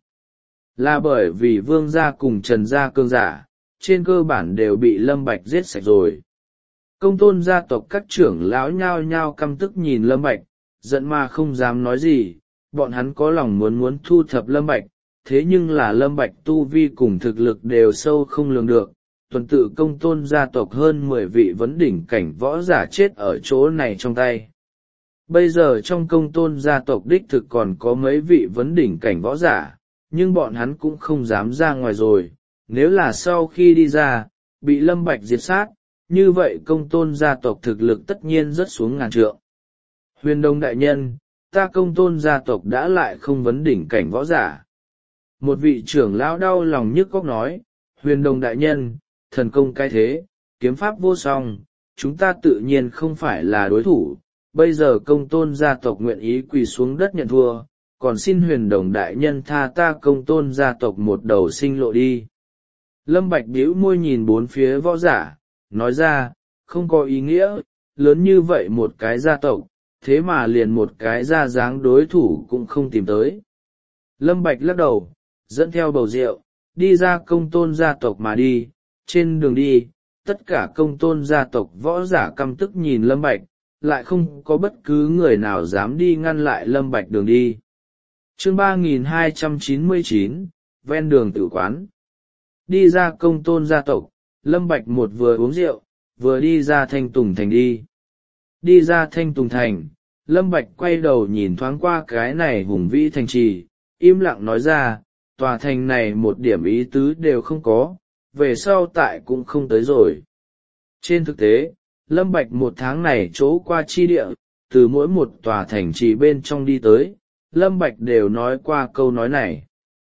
Là bởi vì Vương gia cùng Trần gia cường giả, trên cơ bản đều bị Lâm Bạch giết sạch rồi. Công tôn gia tộc các trưởng lão nhao nhao căm tức nhìn Lâm Bạch, giận mà không dám nói gì, bọn hắn có lòng muốn muốn thu thập Lâm Bạch, thế nhưng là Lâm Bạch tu vi cùng thực lực đều sâu không lường được, tuần tự công tôn gia tộc hơn mười vị vấn đỉnh cảnh võ giả chết ở chỗ này trong tay. Bây giờ trong công tôn gia tộc đích thực còn có mấy vị vấn đỉnh cảnh võ giả, nhưng bọn hắn cũng không dám ra ngoài rồi, nếu là sau khi đi ra, bị Lâm Bạch diệt sát, như vậy công tôn gia tộc thực lực tất nhiên rất xuống ngàn trượng. Huyền Đông đại nhân, ta công tôn gia tộc đã lại không vấn đỉnh cảnh võ giả. Một vị trưởng lão đau lòng nhức óc nói, Huyền Đông đại nhân, thần công cái thế, kiếm pháp vô song, chúng ta tự nhiên không phải là đối thủ. Bây giờ công tôn gia tộc nguyện ý quỳ xuống đất nhận thua, còn xin Huyền Đồng đại nhân tha ta công tôn gia tộc một đầu sinh lộ đi. Lâm Bạch bĩu môi nhìn bốn phía võ giả, nói ra, không có ý nghĩa, lớn như vậy một cái gia tộc, thế mà liền một cái ra dáng đối thủ cũng không tìm tới. Lâm Bạch lắc đầu, dẫn theo bầu rượu, đi ra công tôn gia tộc mà đi, trên đường đi, tất cả công tôn gia tộc võ giả căm tức nhìn Lâm Bạch, lại không có bất cứ người nào dám đi ngăn lại Lâm Bạch đường đi. Chương ba nghìn hai trăm chín mươi chín, ven đường tử quán. Đi ra công tôn gia tộc, Lâm Bạch một vừa uống rượu, vừa đi ra Thanh Tùng Thành đi. Đi ra Thanh Tùng Thành, Lâm Bạch quay đầu nhìn thoáng qua cái này hùng vĩ thành trì, im lặng nói ra, tòa thành này một điểm ý tứ đều không có, về sau tại cũng không tới rồi. Trên thực tế, Lâm Bạch một tháng này chỗ qua chi địa, từ mỗi một tòa thành trì bên trong đi tới, Lâm Bạch đều nói qua câu nói này.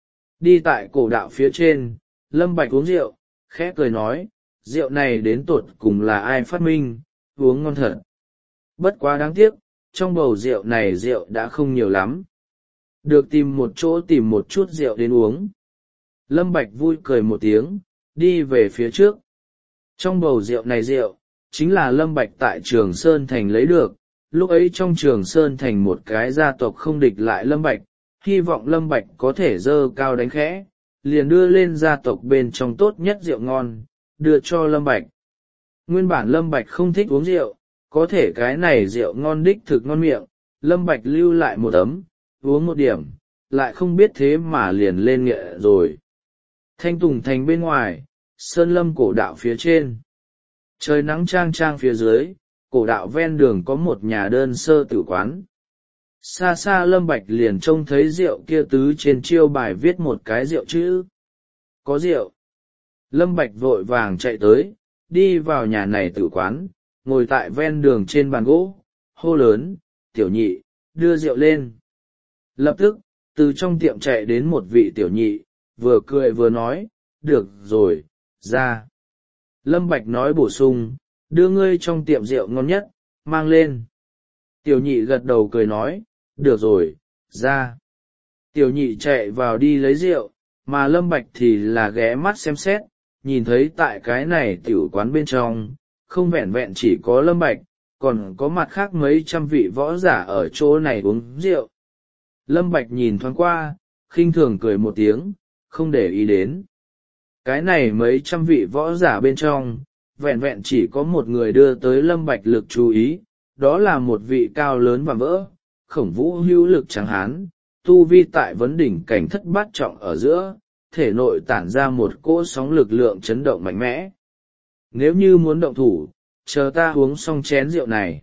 Đi tại cổ đạo phía trên, Lâm Bạch uống rượu, khẽ cười nói, rượu này đến tột cùng là ai phát minh, uống ngon thật. Bất quá đáng tiếc, trong bầu rượu này rượu đã không nhiều lắm. Được tìm một chỗ tìm một chút rượu đến uống. Lâm Bạch vui cười một tiếng, đi về phía trước. Trong bầu rượu này rượu, chính là Lâm Bạch tại Trường Sơn Thành lấy được, lúc ấy trong Trường Sơn Thành một cái gia tộc không địch lại Lâm Bạch, hy vọng Lâm Bạch có thể dơ cao đánh khẽ, liền đưa lên gia tộc bên trong tốt nhất rượu ngon, đưa cho Lâm Bạch. Nguyên bản Lâm Bạch không thích uống rượu, có thể cái này rượu ngon đích thực ngon miệng, Lâm Bạch lưu lại một ấm, uống một điểm, lại không biết thế mà liền lên nghệ rồi. Thanh Tùng Thành bên ngoài, Sơn Lâm cổ đạo phía trên. Trời nắng trang trang phía dưới, cổ đạo ven đường có một nhà đơn sơ tử quán. Xa xa Lâm Bạch liền trông thấy rượu kia tứ trên chiêu bài viết một cái rượu chữ. Có rượu. Lâm Bạch vội vàng chạy tới, đi vào nhà này tử quán, ngồi tại ven đường trên bàn gỗ, hô lớn, tiểu nhị, đưa rượu lên. Lập tức, từ trong tiệm chạy đến một vị tiểu nhị, vừa cười vừa nói, được rồi, ra. Lâm Bạch nói bổ sung, đưa ngươi trong tiệm rượu ngon nhất, mang lên. Tiểu nhị gật đầu cười nói, được rồi, ra. Tiểu nhị chạy vào đi lấy rượu, mà Lâm Bạch thì là ghé mắt xem xét, nhìn thấy tại cái này tiểu quán bên trong, không vẹn vẹn chỉ có Lâm Bạch, còn có mặt khác mấy trăm vị võ giả ở chỗ này uống rượu. Lâm Bạch nhìn thoáng qua, khinh thường cười một tiếng, không để ý đến. Cái này mấy trăm vị võ giả bên trong, vẹn vẹn chỉ có một người đưa tới Lâm Bạch lực chú ý, đó là một vị cao lớn và vỡ, Khổng Vũ hữu lực trắng hán, tu vi tại vấn đỉnh cảnh thất bát trọng ở giữa, thể nội tản ra một cỗ sóng lực lượng chấn động mạnh mẽ. Nếu như muốn động thủ, chờ ta uống xong chén rượu này.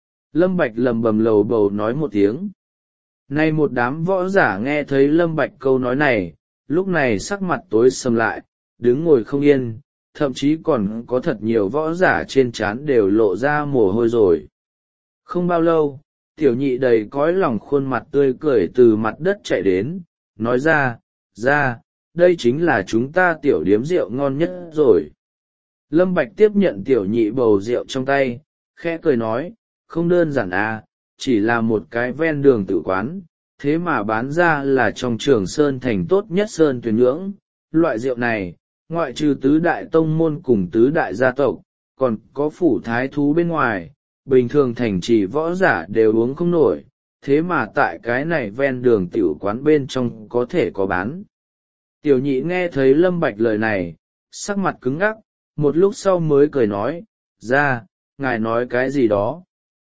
Lâm Bạch lầm bầm lầu bầu nói một tiếng. Nay một đám võ giả nghe thấy Lâm Bạch câu nói này, lúc này sắc mặt tối sầm lại, đứng ngồi không yên, thậm chí còn có thật nhiều võ giả trên trán đều lộ ra mồ hôi rồi. Không bao lâu, tiểu nhị đầy cõi lòng khuôn mặt tươi cười từ mặt đất chạy đến, nói ra, ra, đây chính là chúng ta tiểu điếm rượu ngon nhất rồi. Lâm Bạch tiếp nhận tiểu nhị bầu rượu trong tay, khẽ cười nói, không đơn giản à, chỉ là một cái ven đường tự quán, thế mà bán ra là trong Trường Sơn thành tốt nhất sơn tuyển nhưỡng. Loại rượu này, ngoại trừ tứ đại tông môn cùng tứ đại gia tộc, còn có phủ thái thú bên ngoài, bình thường thành trì võ giả đều uống không nổi, thế mà tại cái này ven đường tiểu quán bên trong có thể có bán. Tiểu nhị nghe thấy Lâm Bạch lời này, sắc mặt cứng ngắc, một lúc sau mới cười nói, ra, ngài nói cái gì đó.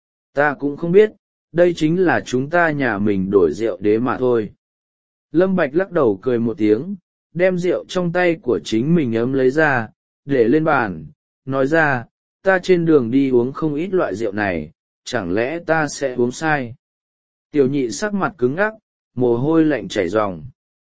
Ta cũng không biết, đây chính là chúng ta nhà mình đổi rượu đế mà thôi. Lâm Bạch lắc đầu cười một tiếng, đem rượu trong tay của chính mình ấm lấy ra, để lên bàn, nói ra, ta trên đường đi uống không ít loại rượu này, chẳng lẽ ta sẽ uống sai. Tiểu nhị sắc mặt cứng ngắc, mồ hôi lạnh chảy ròng.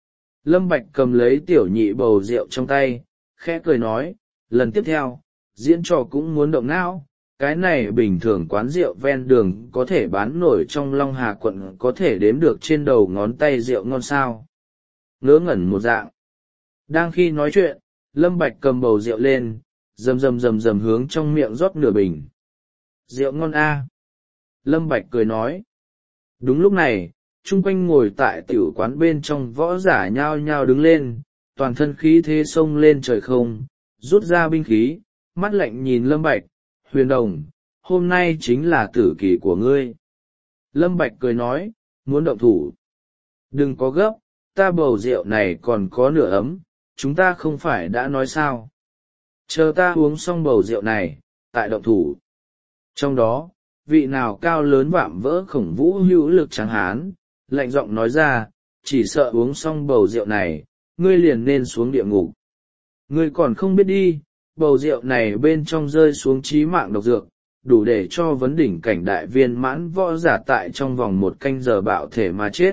Lâm Bạch cầm lấy tiểu nhị bầu rượu trong tay, khẽ cười nói, lần tiếp theo, diễn trò cũng muốn động não, cái này bình thường quán rượu ven đường có thể bán nổi trong Long Hà quận có thể đếm được trên đầu ngón tay rượu ngon sao. Ngớ ngẩn một dạng. Đang khi nói chuyện, Lâm Bạch cầm bầu rượu lên, rầm rầm rầm rầm hướng trong miệng rót nửa bình. Rượu ngon a. Lâm Bạch cười nói. Đúng lúc này, chung quanh ngồi tại tiểu quán bên trong võ giả nhao nhao đứng lên, toàn thân khí thế xông lên trời không, rút ra binh khí, mắt lạnh nhìn Lâm Bạch, Huyền Đồng, hôm nay chính là tử kỳ của ngươi. Lâm Bạch cười nói, muốn động thủ. Đừng có gấp, ta bầu rượu này còn có nửa ấm, chúng ta không phải đã nói sao. Chờ ta uống xong bầu rượu này, tại động thủ. Trong đó, vị nào cao lớn vạm vỡ Khổng Vũ hữu lực tráng hán, lạnh giọng nói ra, chỉ sợ uống xong bầu rượu này, ngươi liền nên xuống địa ngục. Ngươi còn không biết đi, bầu rượu này bên trong rơi xuống chí mạng độc dược, đủ để cho vấn đỉnh cảnh đại viên mãn võ giả tại trong vòng một canh giờ bạo thể mà chết.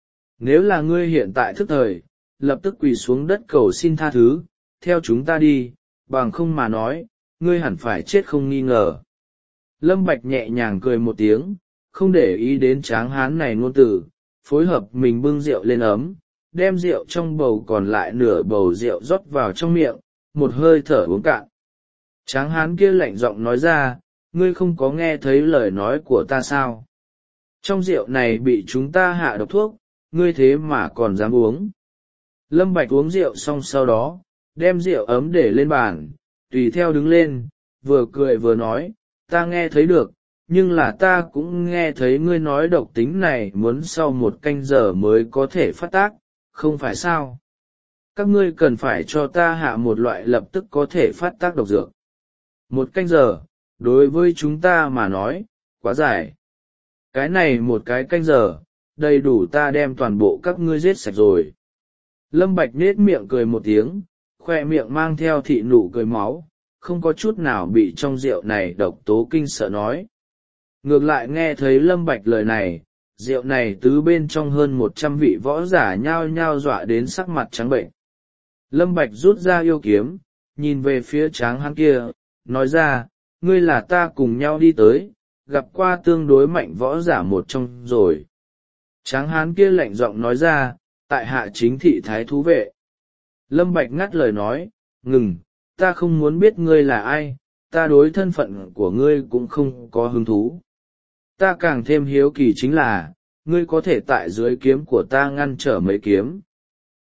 Nếu là ngươi hiện tại thức thời, lập tức quỳ xuống đất cầu xin tha thứ, theo chúng ta đi, bằng không mà nói, ngươi hẳn phải chết không nghi ngờ. Lâm Bạch nhẹ nhàng cười một tiếng, không để ý đến tráng hán này ngôn từ, phối hợp mình bưng rượu lên ấm, đem rượu trong bầu còn lại nửa bầu rượu rót vào trong miệng, một hơi thở uống cạn. Tráng hán kia lạnh giọng nói ra, ngươi không có nghe thấy lời nói của ta sao? Trong rượu này bị chúng ta hạ độc thuốc, ngươi thế mà còn dám uống. Lâm Bạch uống rượu xong sau đó, đem rượu ấm để lên bàn, tùy theo đứng lên, vừa cười vừa nói, ta nghe thấy được, nhưng là ta cũng nghe thấy ngươi nói độc tính này muốn sau một canh giờ mới có thể phát tác, không phải sao? Các ngươi cần phải cho ta hạ một loại lập tức có thể phát tác độc dược. Một canh giờ, đối với chúng ta mà nói, quá dài. Cái này một cái canh giờ, đầy đủ ta đem toàn bộ các ngươi giết sạch rồi. Lâm Bạch nết miệng cười một tiếng, khoe miệng mang theo thị nụ cười máu, không có chút nào bị trong rượu này độc tố kinh sợ nói. Ngược lại nghe thấy Lâm Bạch lời này, rượu này tứ bên trong hơn một trăm vị võ giả nhao nhao dọa đến sắc mặt trắng bệnh. Lâm Bạch rút ra yêu kiếm, nhìn về phía tráng hán kia, nói ra, ngươi là ta cùng nhau đi tới, gặp qua tương đối mạnh võ giả một trong rồi. Tráng hán kia lạnh giọng nói ra, tại hạ chính thị thái thú vệ. Lâm Bạch ngắt lời nói, ngừng, ta không muốn biết ngươi là ai, ta đối thân phận của ngươi cũng không có hứng thú. Ta càng thêm hiếu kỳ chính là, ngươi có thể tại dưới kiếm của ta ngăn trở mấy kiếm.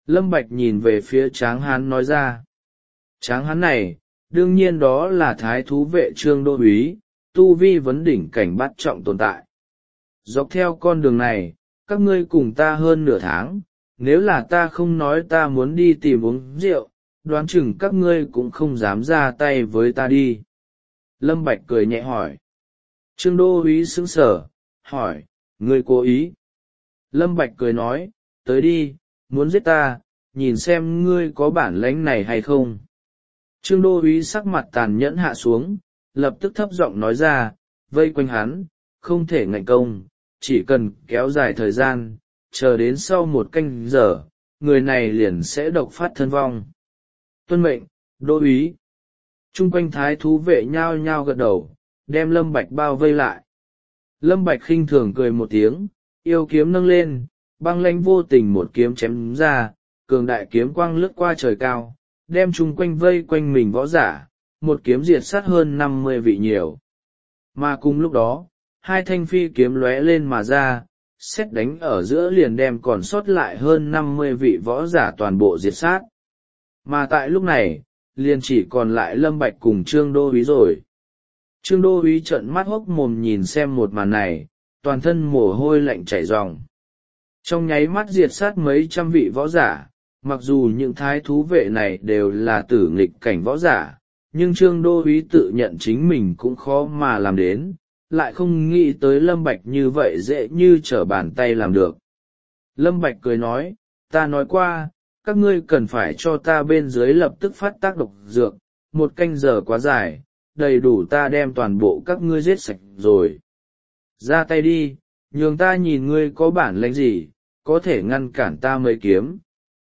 Lâm Bạch nhìn về phía tráng hán nói ra. Tráng hán này, đương nhiên đó là thái thú vệ Trương Đô úy, tu vi vấn đỉnh cảnh bát trọng tồn tại. Dọc theo con đường này, các ngươi cùng ta hơn nửa tháng, nếu là ta không nói ta muốn đi tìm uống rượu, đoán chừng các ngươi cũng không dám ra tay với ta đi. Lâm Bạch cười nhẹ hỏi. Trương Đô úy sững sờ, hỏi, ngươi cố ý. Lâm Bạch cười nói, tới đi, muốn giết ta, nhìn xem ngươi có bản lĩnh này hay không. Trương Đô úy sắc mặt tàn nhẫn hạ xuống, lập tức thấp giọng nói ra, vây quanh hắn, không thể ngạnh công, chỉ cần kéo dài thời gian, chờ đến sau một canh giờ, người này liền sẽ độc phát thân vong. Tuân mệnh, Đô úy. Trung quanh thái thú vệ nhao nhao gật đầu, đem Lâm Bạch bao vây lại. Lâm Bạch khinh thường cười một tiếng, yêu kiếm nâng lên, băng lãnh vô tình một kiếm chém ra, cường đại kiếm quang lướt qua trời cao, đem chung quanh vây quanh mình võ giả, một kiếm diệt sát hơn năm mươi vị nhiều. Mà cùng lúc đó, hai thanh phi kiếm lóe lên mà ra, xét đánh ở giữa liền đem còn sót lại hơn năm mươi vị võ giả toàn bộ diệt sát. Mà tại lúc này, liền chỉ còn lại Lâm Bạch cùng Trương Đô úy rồi. Trương Đô úy trợn mắt hốc mồm nhìn xem một màn này, toàn thân mồ hôi lạnh chảy ròng. Trong nháy mắt diệt sát mấy trăm vị võ giả, mặc dù những thái thú vệ này đều là tử nghịch cảnh võ giả, nhưng Trương Đô úy tự nhận chính mình cũng khó mà làm đến, lại không nghĩ tới Lâm Bạch như vậy dễ như trở bàn tay làm được. Lâm Bạch cười nói, ta nói qua, các ngươi cần phải cho ta bên dưới lập tức phát tác độc dược, một canh giờ quá dài, đầy đủ ta đem toàn bộ các ngươi giết sạch rồi. Ra tay đi, nhường ta nhìn ngươi có bản lĩnh gì, có thể ngăn cản ta mấy kiếm.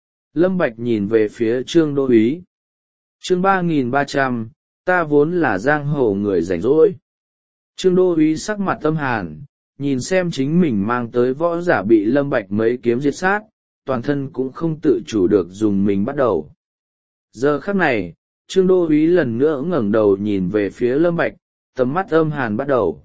Lâm Bạch nhìn về phía Trương Đô úy. Chương ba nghìn ba trăm, ta vốn là giang hồ người rảnh rỗi. Trương Đô úy sắc mặt tâm hàn, nhìn xem chính mình mang tới võ giả bị Lâm Bạch mấy kiếm diệt sát, toàn thân cũng không tự chủ được dùng mình bắt đầu. Giờ khắc này, Trương Đô úy lần nữa ngẩng đầu nhìn về phía Lâm Bạch, tầm mắt âm hàn bắt đầu.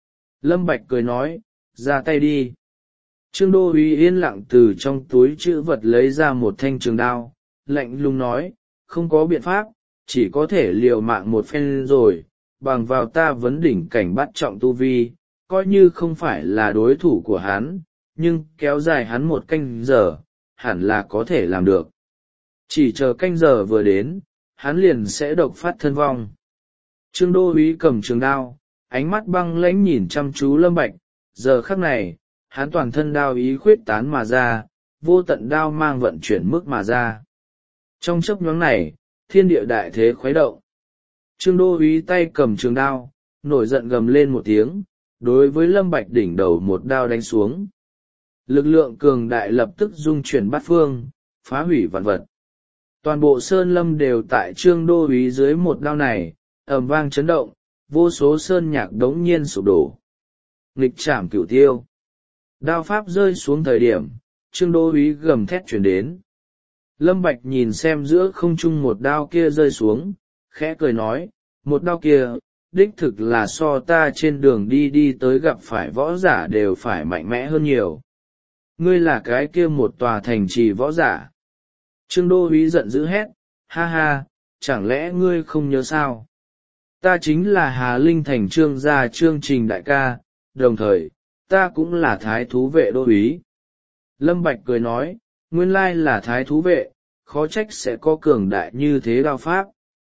Lâm Bạch cười nói, ra tay đi. Trương Đô úy yên lặng từ trong túi trữ vật lấy ra một thanh trường đao, lạnh lùng nói, không có biện pháp, chỉ có thể liều mạng một phen rồi, bằng vào ta vấn đỉnh cảnh bắt trọng tu vi, coi như không phải là đối thủ của hắn, nhưng kéo dài hắn một canh giờ, hẳn là có thể làm được. Chỉ chờ canh giờ vừa đến, hắn liền sẽ độc phát thân vong. Trương Đô úy cầm trường đao, ánh mắt băng lãnh nhìn chăm chú Lâm Bạch, giờ khắc này, hắn toàn thân đao ý khuyết tán mà ra, vô tận đao mang vận chuyển mức mà ra. Trong chớp nhoáng này, thiên địa đại thế khuấy động. Trương Đô úy tay cầm trường đao, nổi giận gầm lên một tiếng, đối với Lâm Bạch đỉnh đầu một đao đánh xuống. Lực lượng cường đại lập tức dung chuyển bát phương, phá hủy vạn vật. Toàn bộ sơn lâm đều tại Trương Đô úy dưới một đao này, ầm vang chấn động, vô số sơn nhạc đống nhiên sụp đổ. Nghịch trảm cửu tiêu. Đao pháp rơi xuống thời điểm, Trương Đô úy gầm thét truyền đến. Lâm Bạch nhìn xem giữa không trung một đao kia rơi xuống, khẽ cười nói, một đao kia, đích thực là so ta trên đường đi đi tới gặp phải võ giả đều phải mạnh mẽ hơn nhiều. Ngươi là cái kia một tòa thành trì võ giả. Trương Đô úy giận dữ hét, ha ha, chẳng lẽ ngươi không nhớ sao? Ta chính là Hà Linh thành Trương gia Trương Trình đại ca, đồng thời, ta cũng là thái thú vệ Đô úy. Lâm Bạch cười nói, nguyên lai là thái thú vệ, khó trách sẽ có cường đại như thế đao pháp.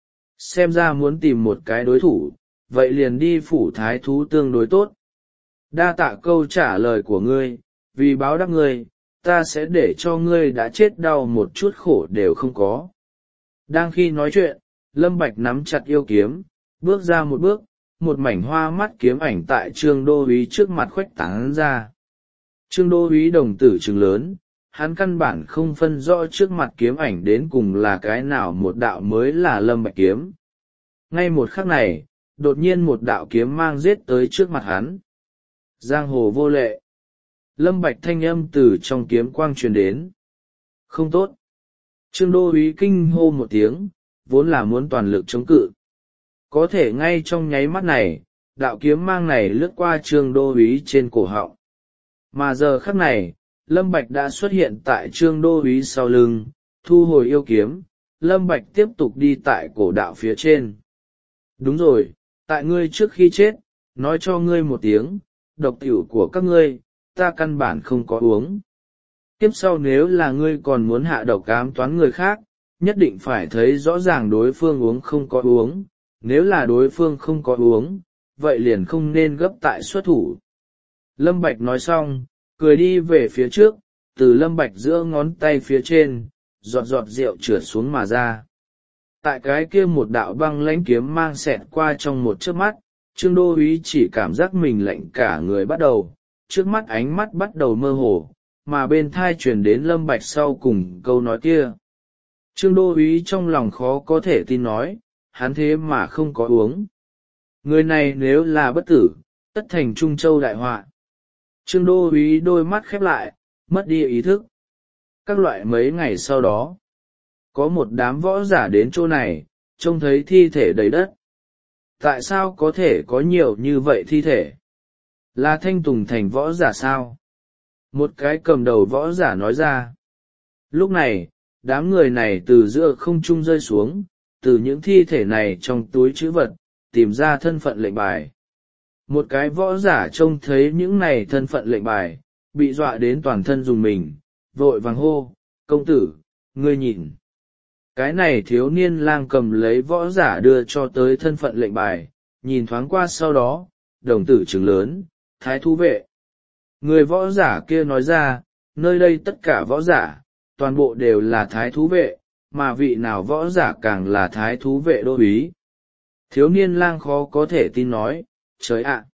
Xem ra muốn tìm một cái đối thủ, vậy liền đi phủ thái thú tương đối tốt. Đa tạ câu trả lời của ngươi, vì báo đáp ngươi, ta sẽ để cho ngươi đã chết đau một chút khổ đều không có. Đang khi nói chuyện, Lâm Bạch nắm chặt yêu kiếm, bước ra một bước, một mảnh hoa mắt kiếm ảnh tại Trương Đô úy trước mặt khuếch tán ra. Trương Đô úy đồng tử trừng lớn, hắn căn bản không phân rõ trước mặt kiếm ảnh đến cùng là cái nào một đạo mới là Lâm Bạch kiếm. Ngay một khắc này, đột nhiên một đạo kiếm mang giết tới trước mặt hắn. Giang hồ vô lệ. Lâm Bạch thanh âm từ trong kiếm quang truyền đến. Không tốt. Trương Đô úy kinh hô một tiếng, vốn là muốn toàn lực chống cự. Có thể ngay trong nháy mắt này, đạo kiếm mang này lướt qua Trương Đô úy trên cổ họng. Mà giờ khắc này, Lâm Bạch đã xuất hiện tại Trương Đô úy sau lưng, thu hồi yêu kiếm. Lâm Bạch tiếp tục đi tại cổ đạo phía trên. Đúng rồi, tại ngươi trước khi chết, nói cho ngươi một tiếng, độc tiểu của các ngươi, ta căn bản không có uống. Tiếp sau nếu là ngươi còn muốn hạ độc ám toán người khác, nhất định phải thấy rõ ràng đối phương uống không có uống, nếu là đối phương không có uống, vậy liền không nên gấp tại xuất thủ. Lâm Bạch nói xong, cười đi về phía trước, từ Lâm Bạch giữa ngón tay phía trên, giọt giọt rượu trượt xuống mà ra. Tại cái kia một đạo băng lãnh kiếm mang xẹt qua trong một chớp mắt, Trương Đô úy chỉ cảm giác mình lạnh cả người bắt đầu, trước mắt ánh mắt bắt đầu mơ hồ, mà bên thai truyền đến Lâm Bạch sau cùng câu nói kia. Trương Đô úy trong lòng khó có thể tin nói, hắn thế mà không có uống. Người này nếu là bất tử, tất thành Trung Châu đại họa. Trương Đô úy đôi mắt khép lại, mất đi ý thức. Các loại mấy ngày sau đó, có một đám võ giả đến chỗ này, trông thấy thi thể đầy đất. Tại sao có thể có nhiều như vậy thi thể? Là Thanh Tùng thành võ giả sao? Một cái cầm đầu võ giả nói ra. Lúc này, đám người này từ giữa không trung rơi xuống, từ những thi thể này trong túi trữ vật, tìm ra thân phận lệnh bài. Một cái võ giả trông thấy những này thân phận lệnh bài, bị dọa đến toàn thân dùng mình, vội vàng hô, công tử, ngươi nhìn. Cái này thiếu niên lang cầm lấy võ giả đưa cho tới thân phận lệnh bài, nhìn thoáng qua sau đó, đồng tử trừng lớn, thái thú vệ. Người võ giả kia nói ra, nơi đây tất cả võ giả, toàn bộ đều là thái thú vệ, mà vị nào võ giả càng là thái thú vệ đô úy. Thiếu niên lang khó có thể tin nói, trời ạ!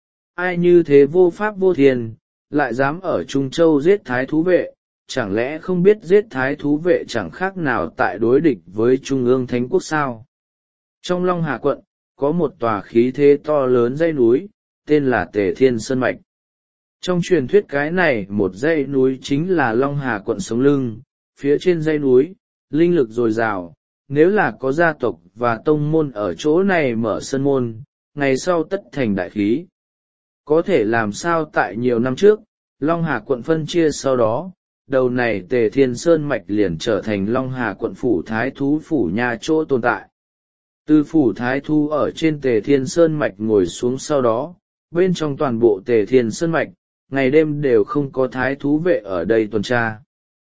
Ai như thế vô pháp vô thiên, lại dám ở Trung Châu giết thái thú vệ, chẳng lẽ không biết giết thái thú vệ chẳng khác nào tại đối địch với Trung ương Thánh Quốc sao? Trong Long Hà quận, có một tòa khí thế to lớn dãy núi, tên là Tề Thiên Sơn Mạch. Trong truyền thuyết cái này một dãy núi chính là Long Hà quận sống lưng, phía trên dãy núi, linh lực dồi dào, nếu là có gia tộc và tông môn ở chỗ này mở sân môn, ngày sau tất thành đại khí. Có thể làm sao tại nhiều năm trước, Long Hà quận phân chia sau đó, đầu này Tề Thiên Sơn Mạch liền trở thành Long Hà quận phủ thái thú phủ nhà chỗ tồn tại. Từ phủ thái thú ở trên Tề Thiên Sơn Mạch ngồi xuống sau đó, bên trong toàn bộ Tề Thiên Sơn Mạch, ngày đêm đều không có thái thú vệ ở đây tuần tra.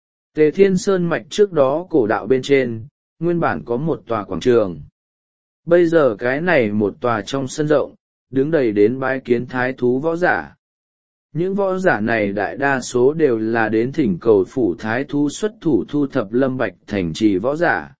Tề Thiên Sơn Mạch trước đó cổ đạo bên trên, nguyên bản có một tòa quảng trường. Bây giờ cái này một tòa trong sân rộng, đứng đầy đến bái kiến thái thú võ giả. Những võ giả này đại đa số đều là đến thỉnh cầu phủ thái thú xuất thủ thu thập Lâm Bạch thành trì võ giả.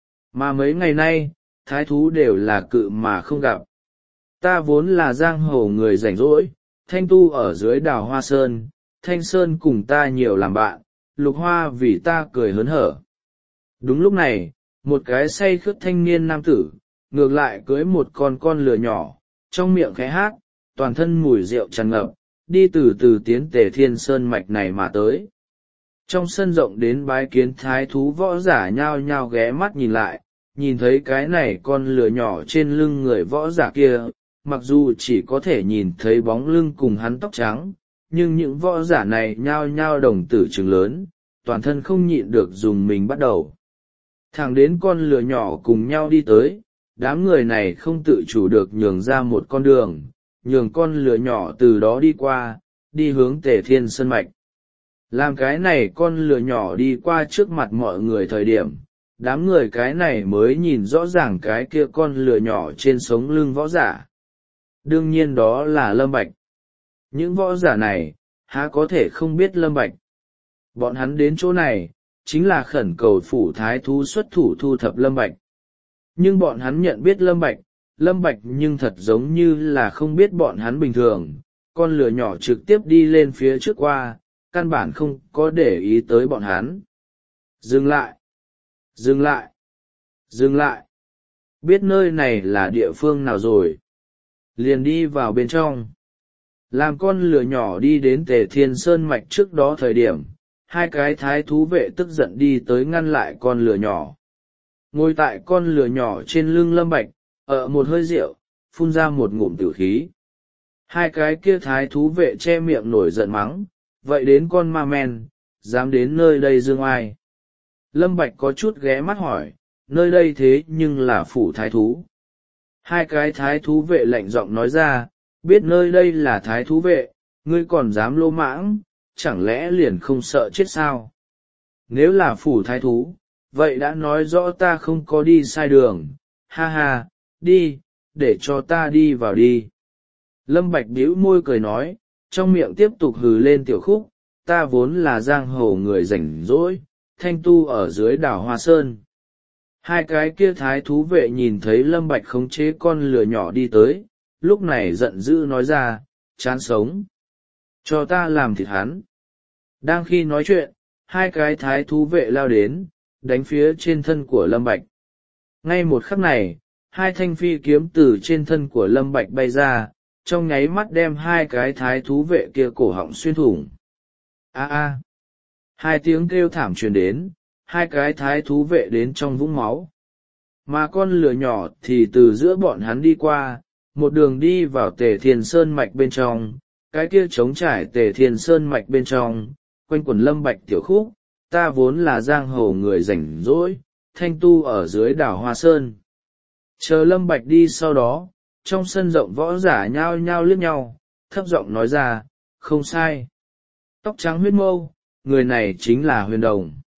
Mà mấy ngày nay, thái thú đều là cự mà không gặp. Ta vốn là giang hồ người rảnh rỗi, thanh tu ở dưới đào hoa sơn, thanh sơn cùng ta nhiều làm bạn, lục hoa vì ta cười hớn hở. Đúng lúc này, một cái say khướt thanh niên nam tử, ngược lại cưới một con con lừa nhỏ, trong miệng khẽ hát, toàn thân mùi rượu tràn ngập, đi từ từ tiến Tề Thiên Sơn Mạch này mà tới. Trong sân rộng đến bái kiến thái thú võ giả nhao nhao ghé mắt nhìn lại, nhìn thấy cái này con lừa nhỏ trên lưng người võ giả kia, mặc dù chỉ có thể nhìn thấy bóng lưng cùng hắn tóc trắng, nhưng những võ giả này nhao nhao đồng tử trừng lớn, toàn thân không nhịn được dùng mình bắt đầu. Thẳng đến con lừa nhỏ cùng nhau đi tới, đám người này không tự chủ được nhường ra một con đường, nhường con lừa nhỏ từ đó đi qua, đi hướng Tề Thiên Sơn Mạch. Làm cái này con lừa nhỏ đi qua trước mặt mọi người thời điểm, đám người cái này mới nhìn rõ ràng cái kia con lừa nhỏ trên sống lưng võ giả. Đương nhiên đó là Lâm Bạch. Những võ giả này, há có thể không biết Lâm Bạch. Bọn hắn đến chỗ này, chính là khẩn cầu phủ thái thú xuất thủ thu thập Lâm Bạch. Nhưng bọn hắn nhận biết Lâm Bạch, Lâm Bạch nhưng thật giống như là không biết bọn hắn bình thường, con lừa nhỏ trực tiếp đi lên phía trước qua, căn bản không có để ý tới bọn hắn. Dừng lại! Dừng lại! Dừng lại! Biết nơi này là địa phương nào rồi? Liền đi vào bên trong. Làm con lừa nhỏ đi đến Tề Thiên Sơn Mạch trước đó thời điểm, hai cái thái thú vệ tức giận đi tới ngăn lại con lừa nhỏ. Ngồi tại con lừa nhỏ trên lưng Lâm Bạch, ở một hơi rượu, phun ra một ngụm tử khí. Hai cái kia thái thú vệ che miệng nổi giận mắng, vậy đến con ma men dám đến nơi đây dương oai. Lâm Bạch có chút ghé mắt hỏi, nơi đây thế nhưng là phủ thái thú. Hai cái thái thú vệ lạnh giọng nói ra, biết nơi đây là thái thú vệ, ngươi còn dám lô mãng, chẳng lẽ liền không sợ chết sao? Nếu là phủ thái thú, vậy đã nói rõ ta không có đi sai đường, ha ha, đi, để cho ta đi vào đi. Lâm Bạch bĩu môi cười nói, trong miệng tiếp tục hừ lên tiểu khúc, ta vốn là giang hồ người rảnh rỗi, thanh tu ở dưới đảo Hoa Sơn. Hai cái kia thái thú vệ nhìn thấy Lâm Bạch khống chế con lừa nhỏ đi tới, lúc này giận dữ nói ra, chán sống. Cho ta làm thịt hắn. Đang khi nói chuyện, hai cái thái thú vệ lao đến, đánh phía trên thân của Lâm Bạch. Ngay một khắc này, hai thanh phi kiếm từ trên thân của Lâm Bạch bay ra, trong nháy mắt đem hai cái thái thú vệ kia cổ họng xuyên thủng. A a! Hai tiếng kêu thảm truyền đến, hai cái thái thú vệ đến trong vũng máu. Mà con lừa nhỏ thì từ giữa bọn hắn đi qua, một đường đi vào Tề Thiên Sơn mạch bên trong, cái kia trống trải Tề Thiên Sơn mạch bên trong, quanh quần Lâm Bạch tiểu khúc, ta vốn là giang hồ người rảnh rỗi, thanh tu ở dưới đảo Hoa Sơn. Chờ Lâm Bạch đi sau đó, trong sân rộng võ giả nhao nhao liếc nhau, thấp giọng nói ra, không sai. Tóc trắng huyết mâu, người này chính là Huyền Đồng.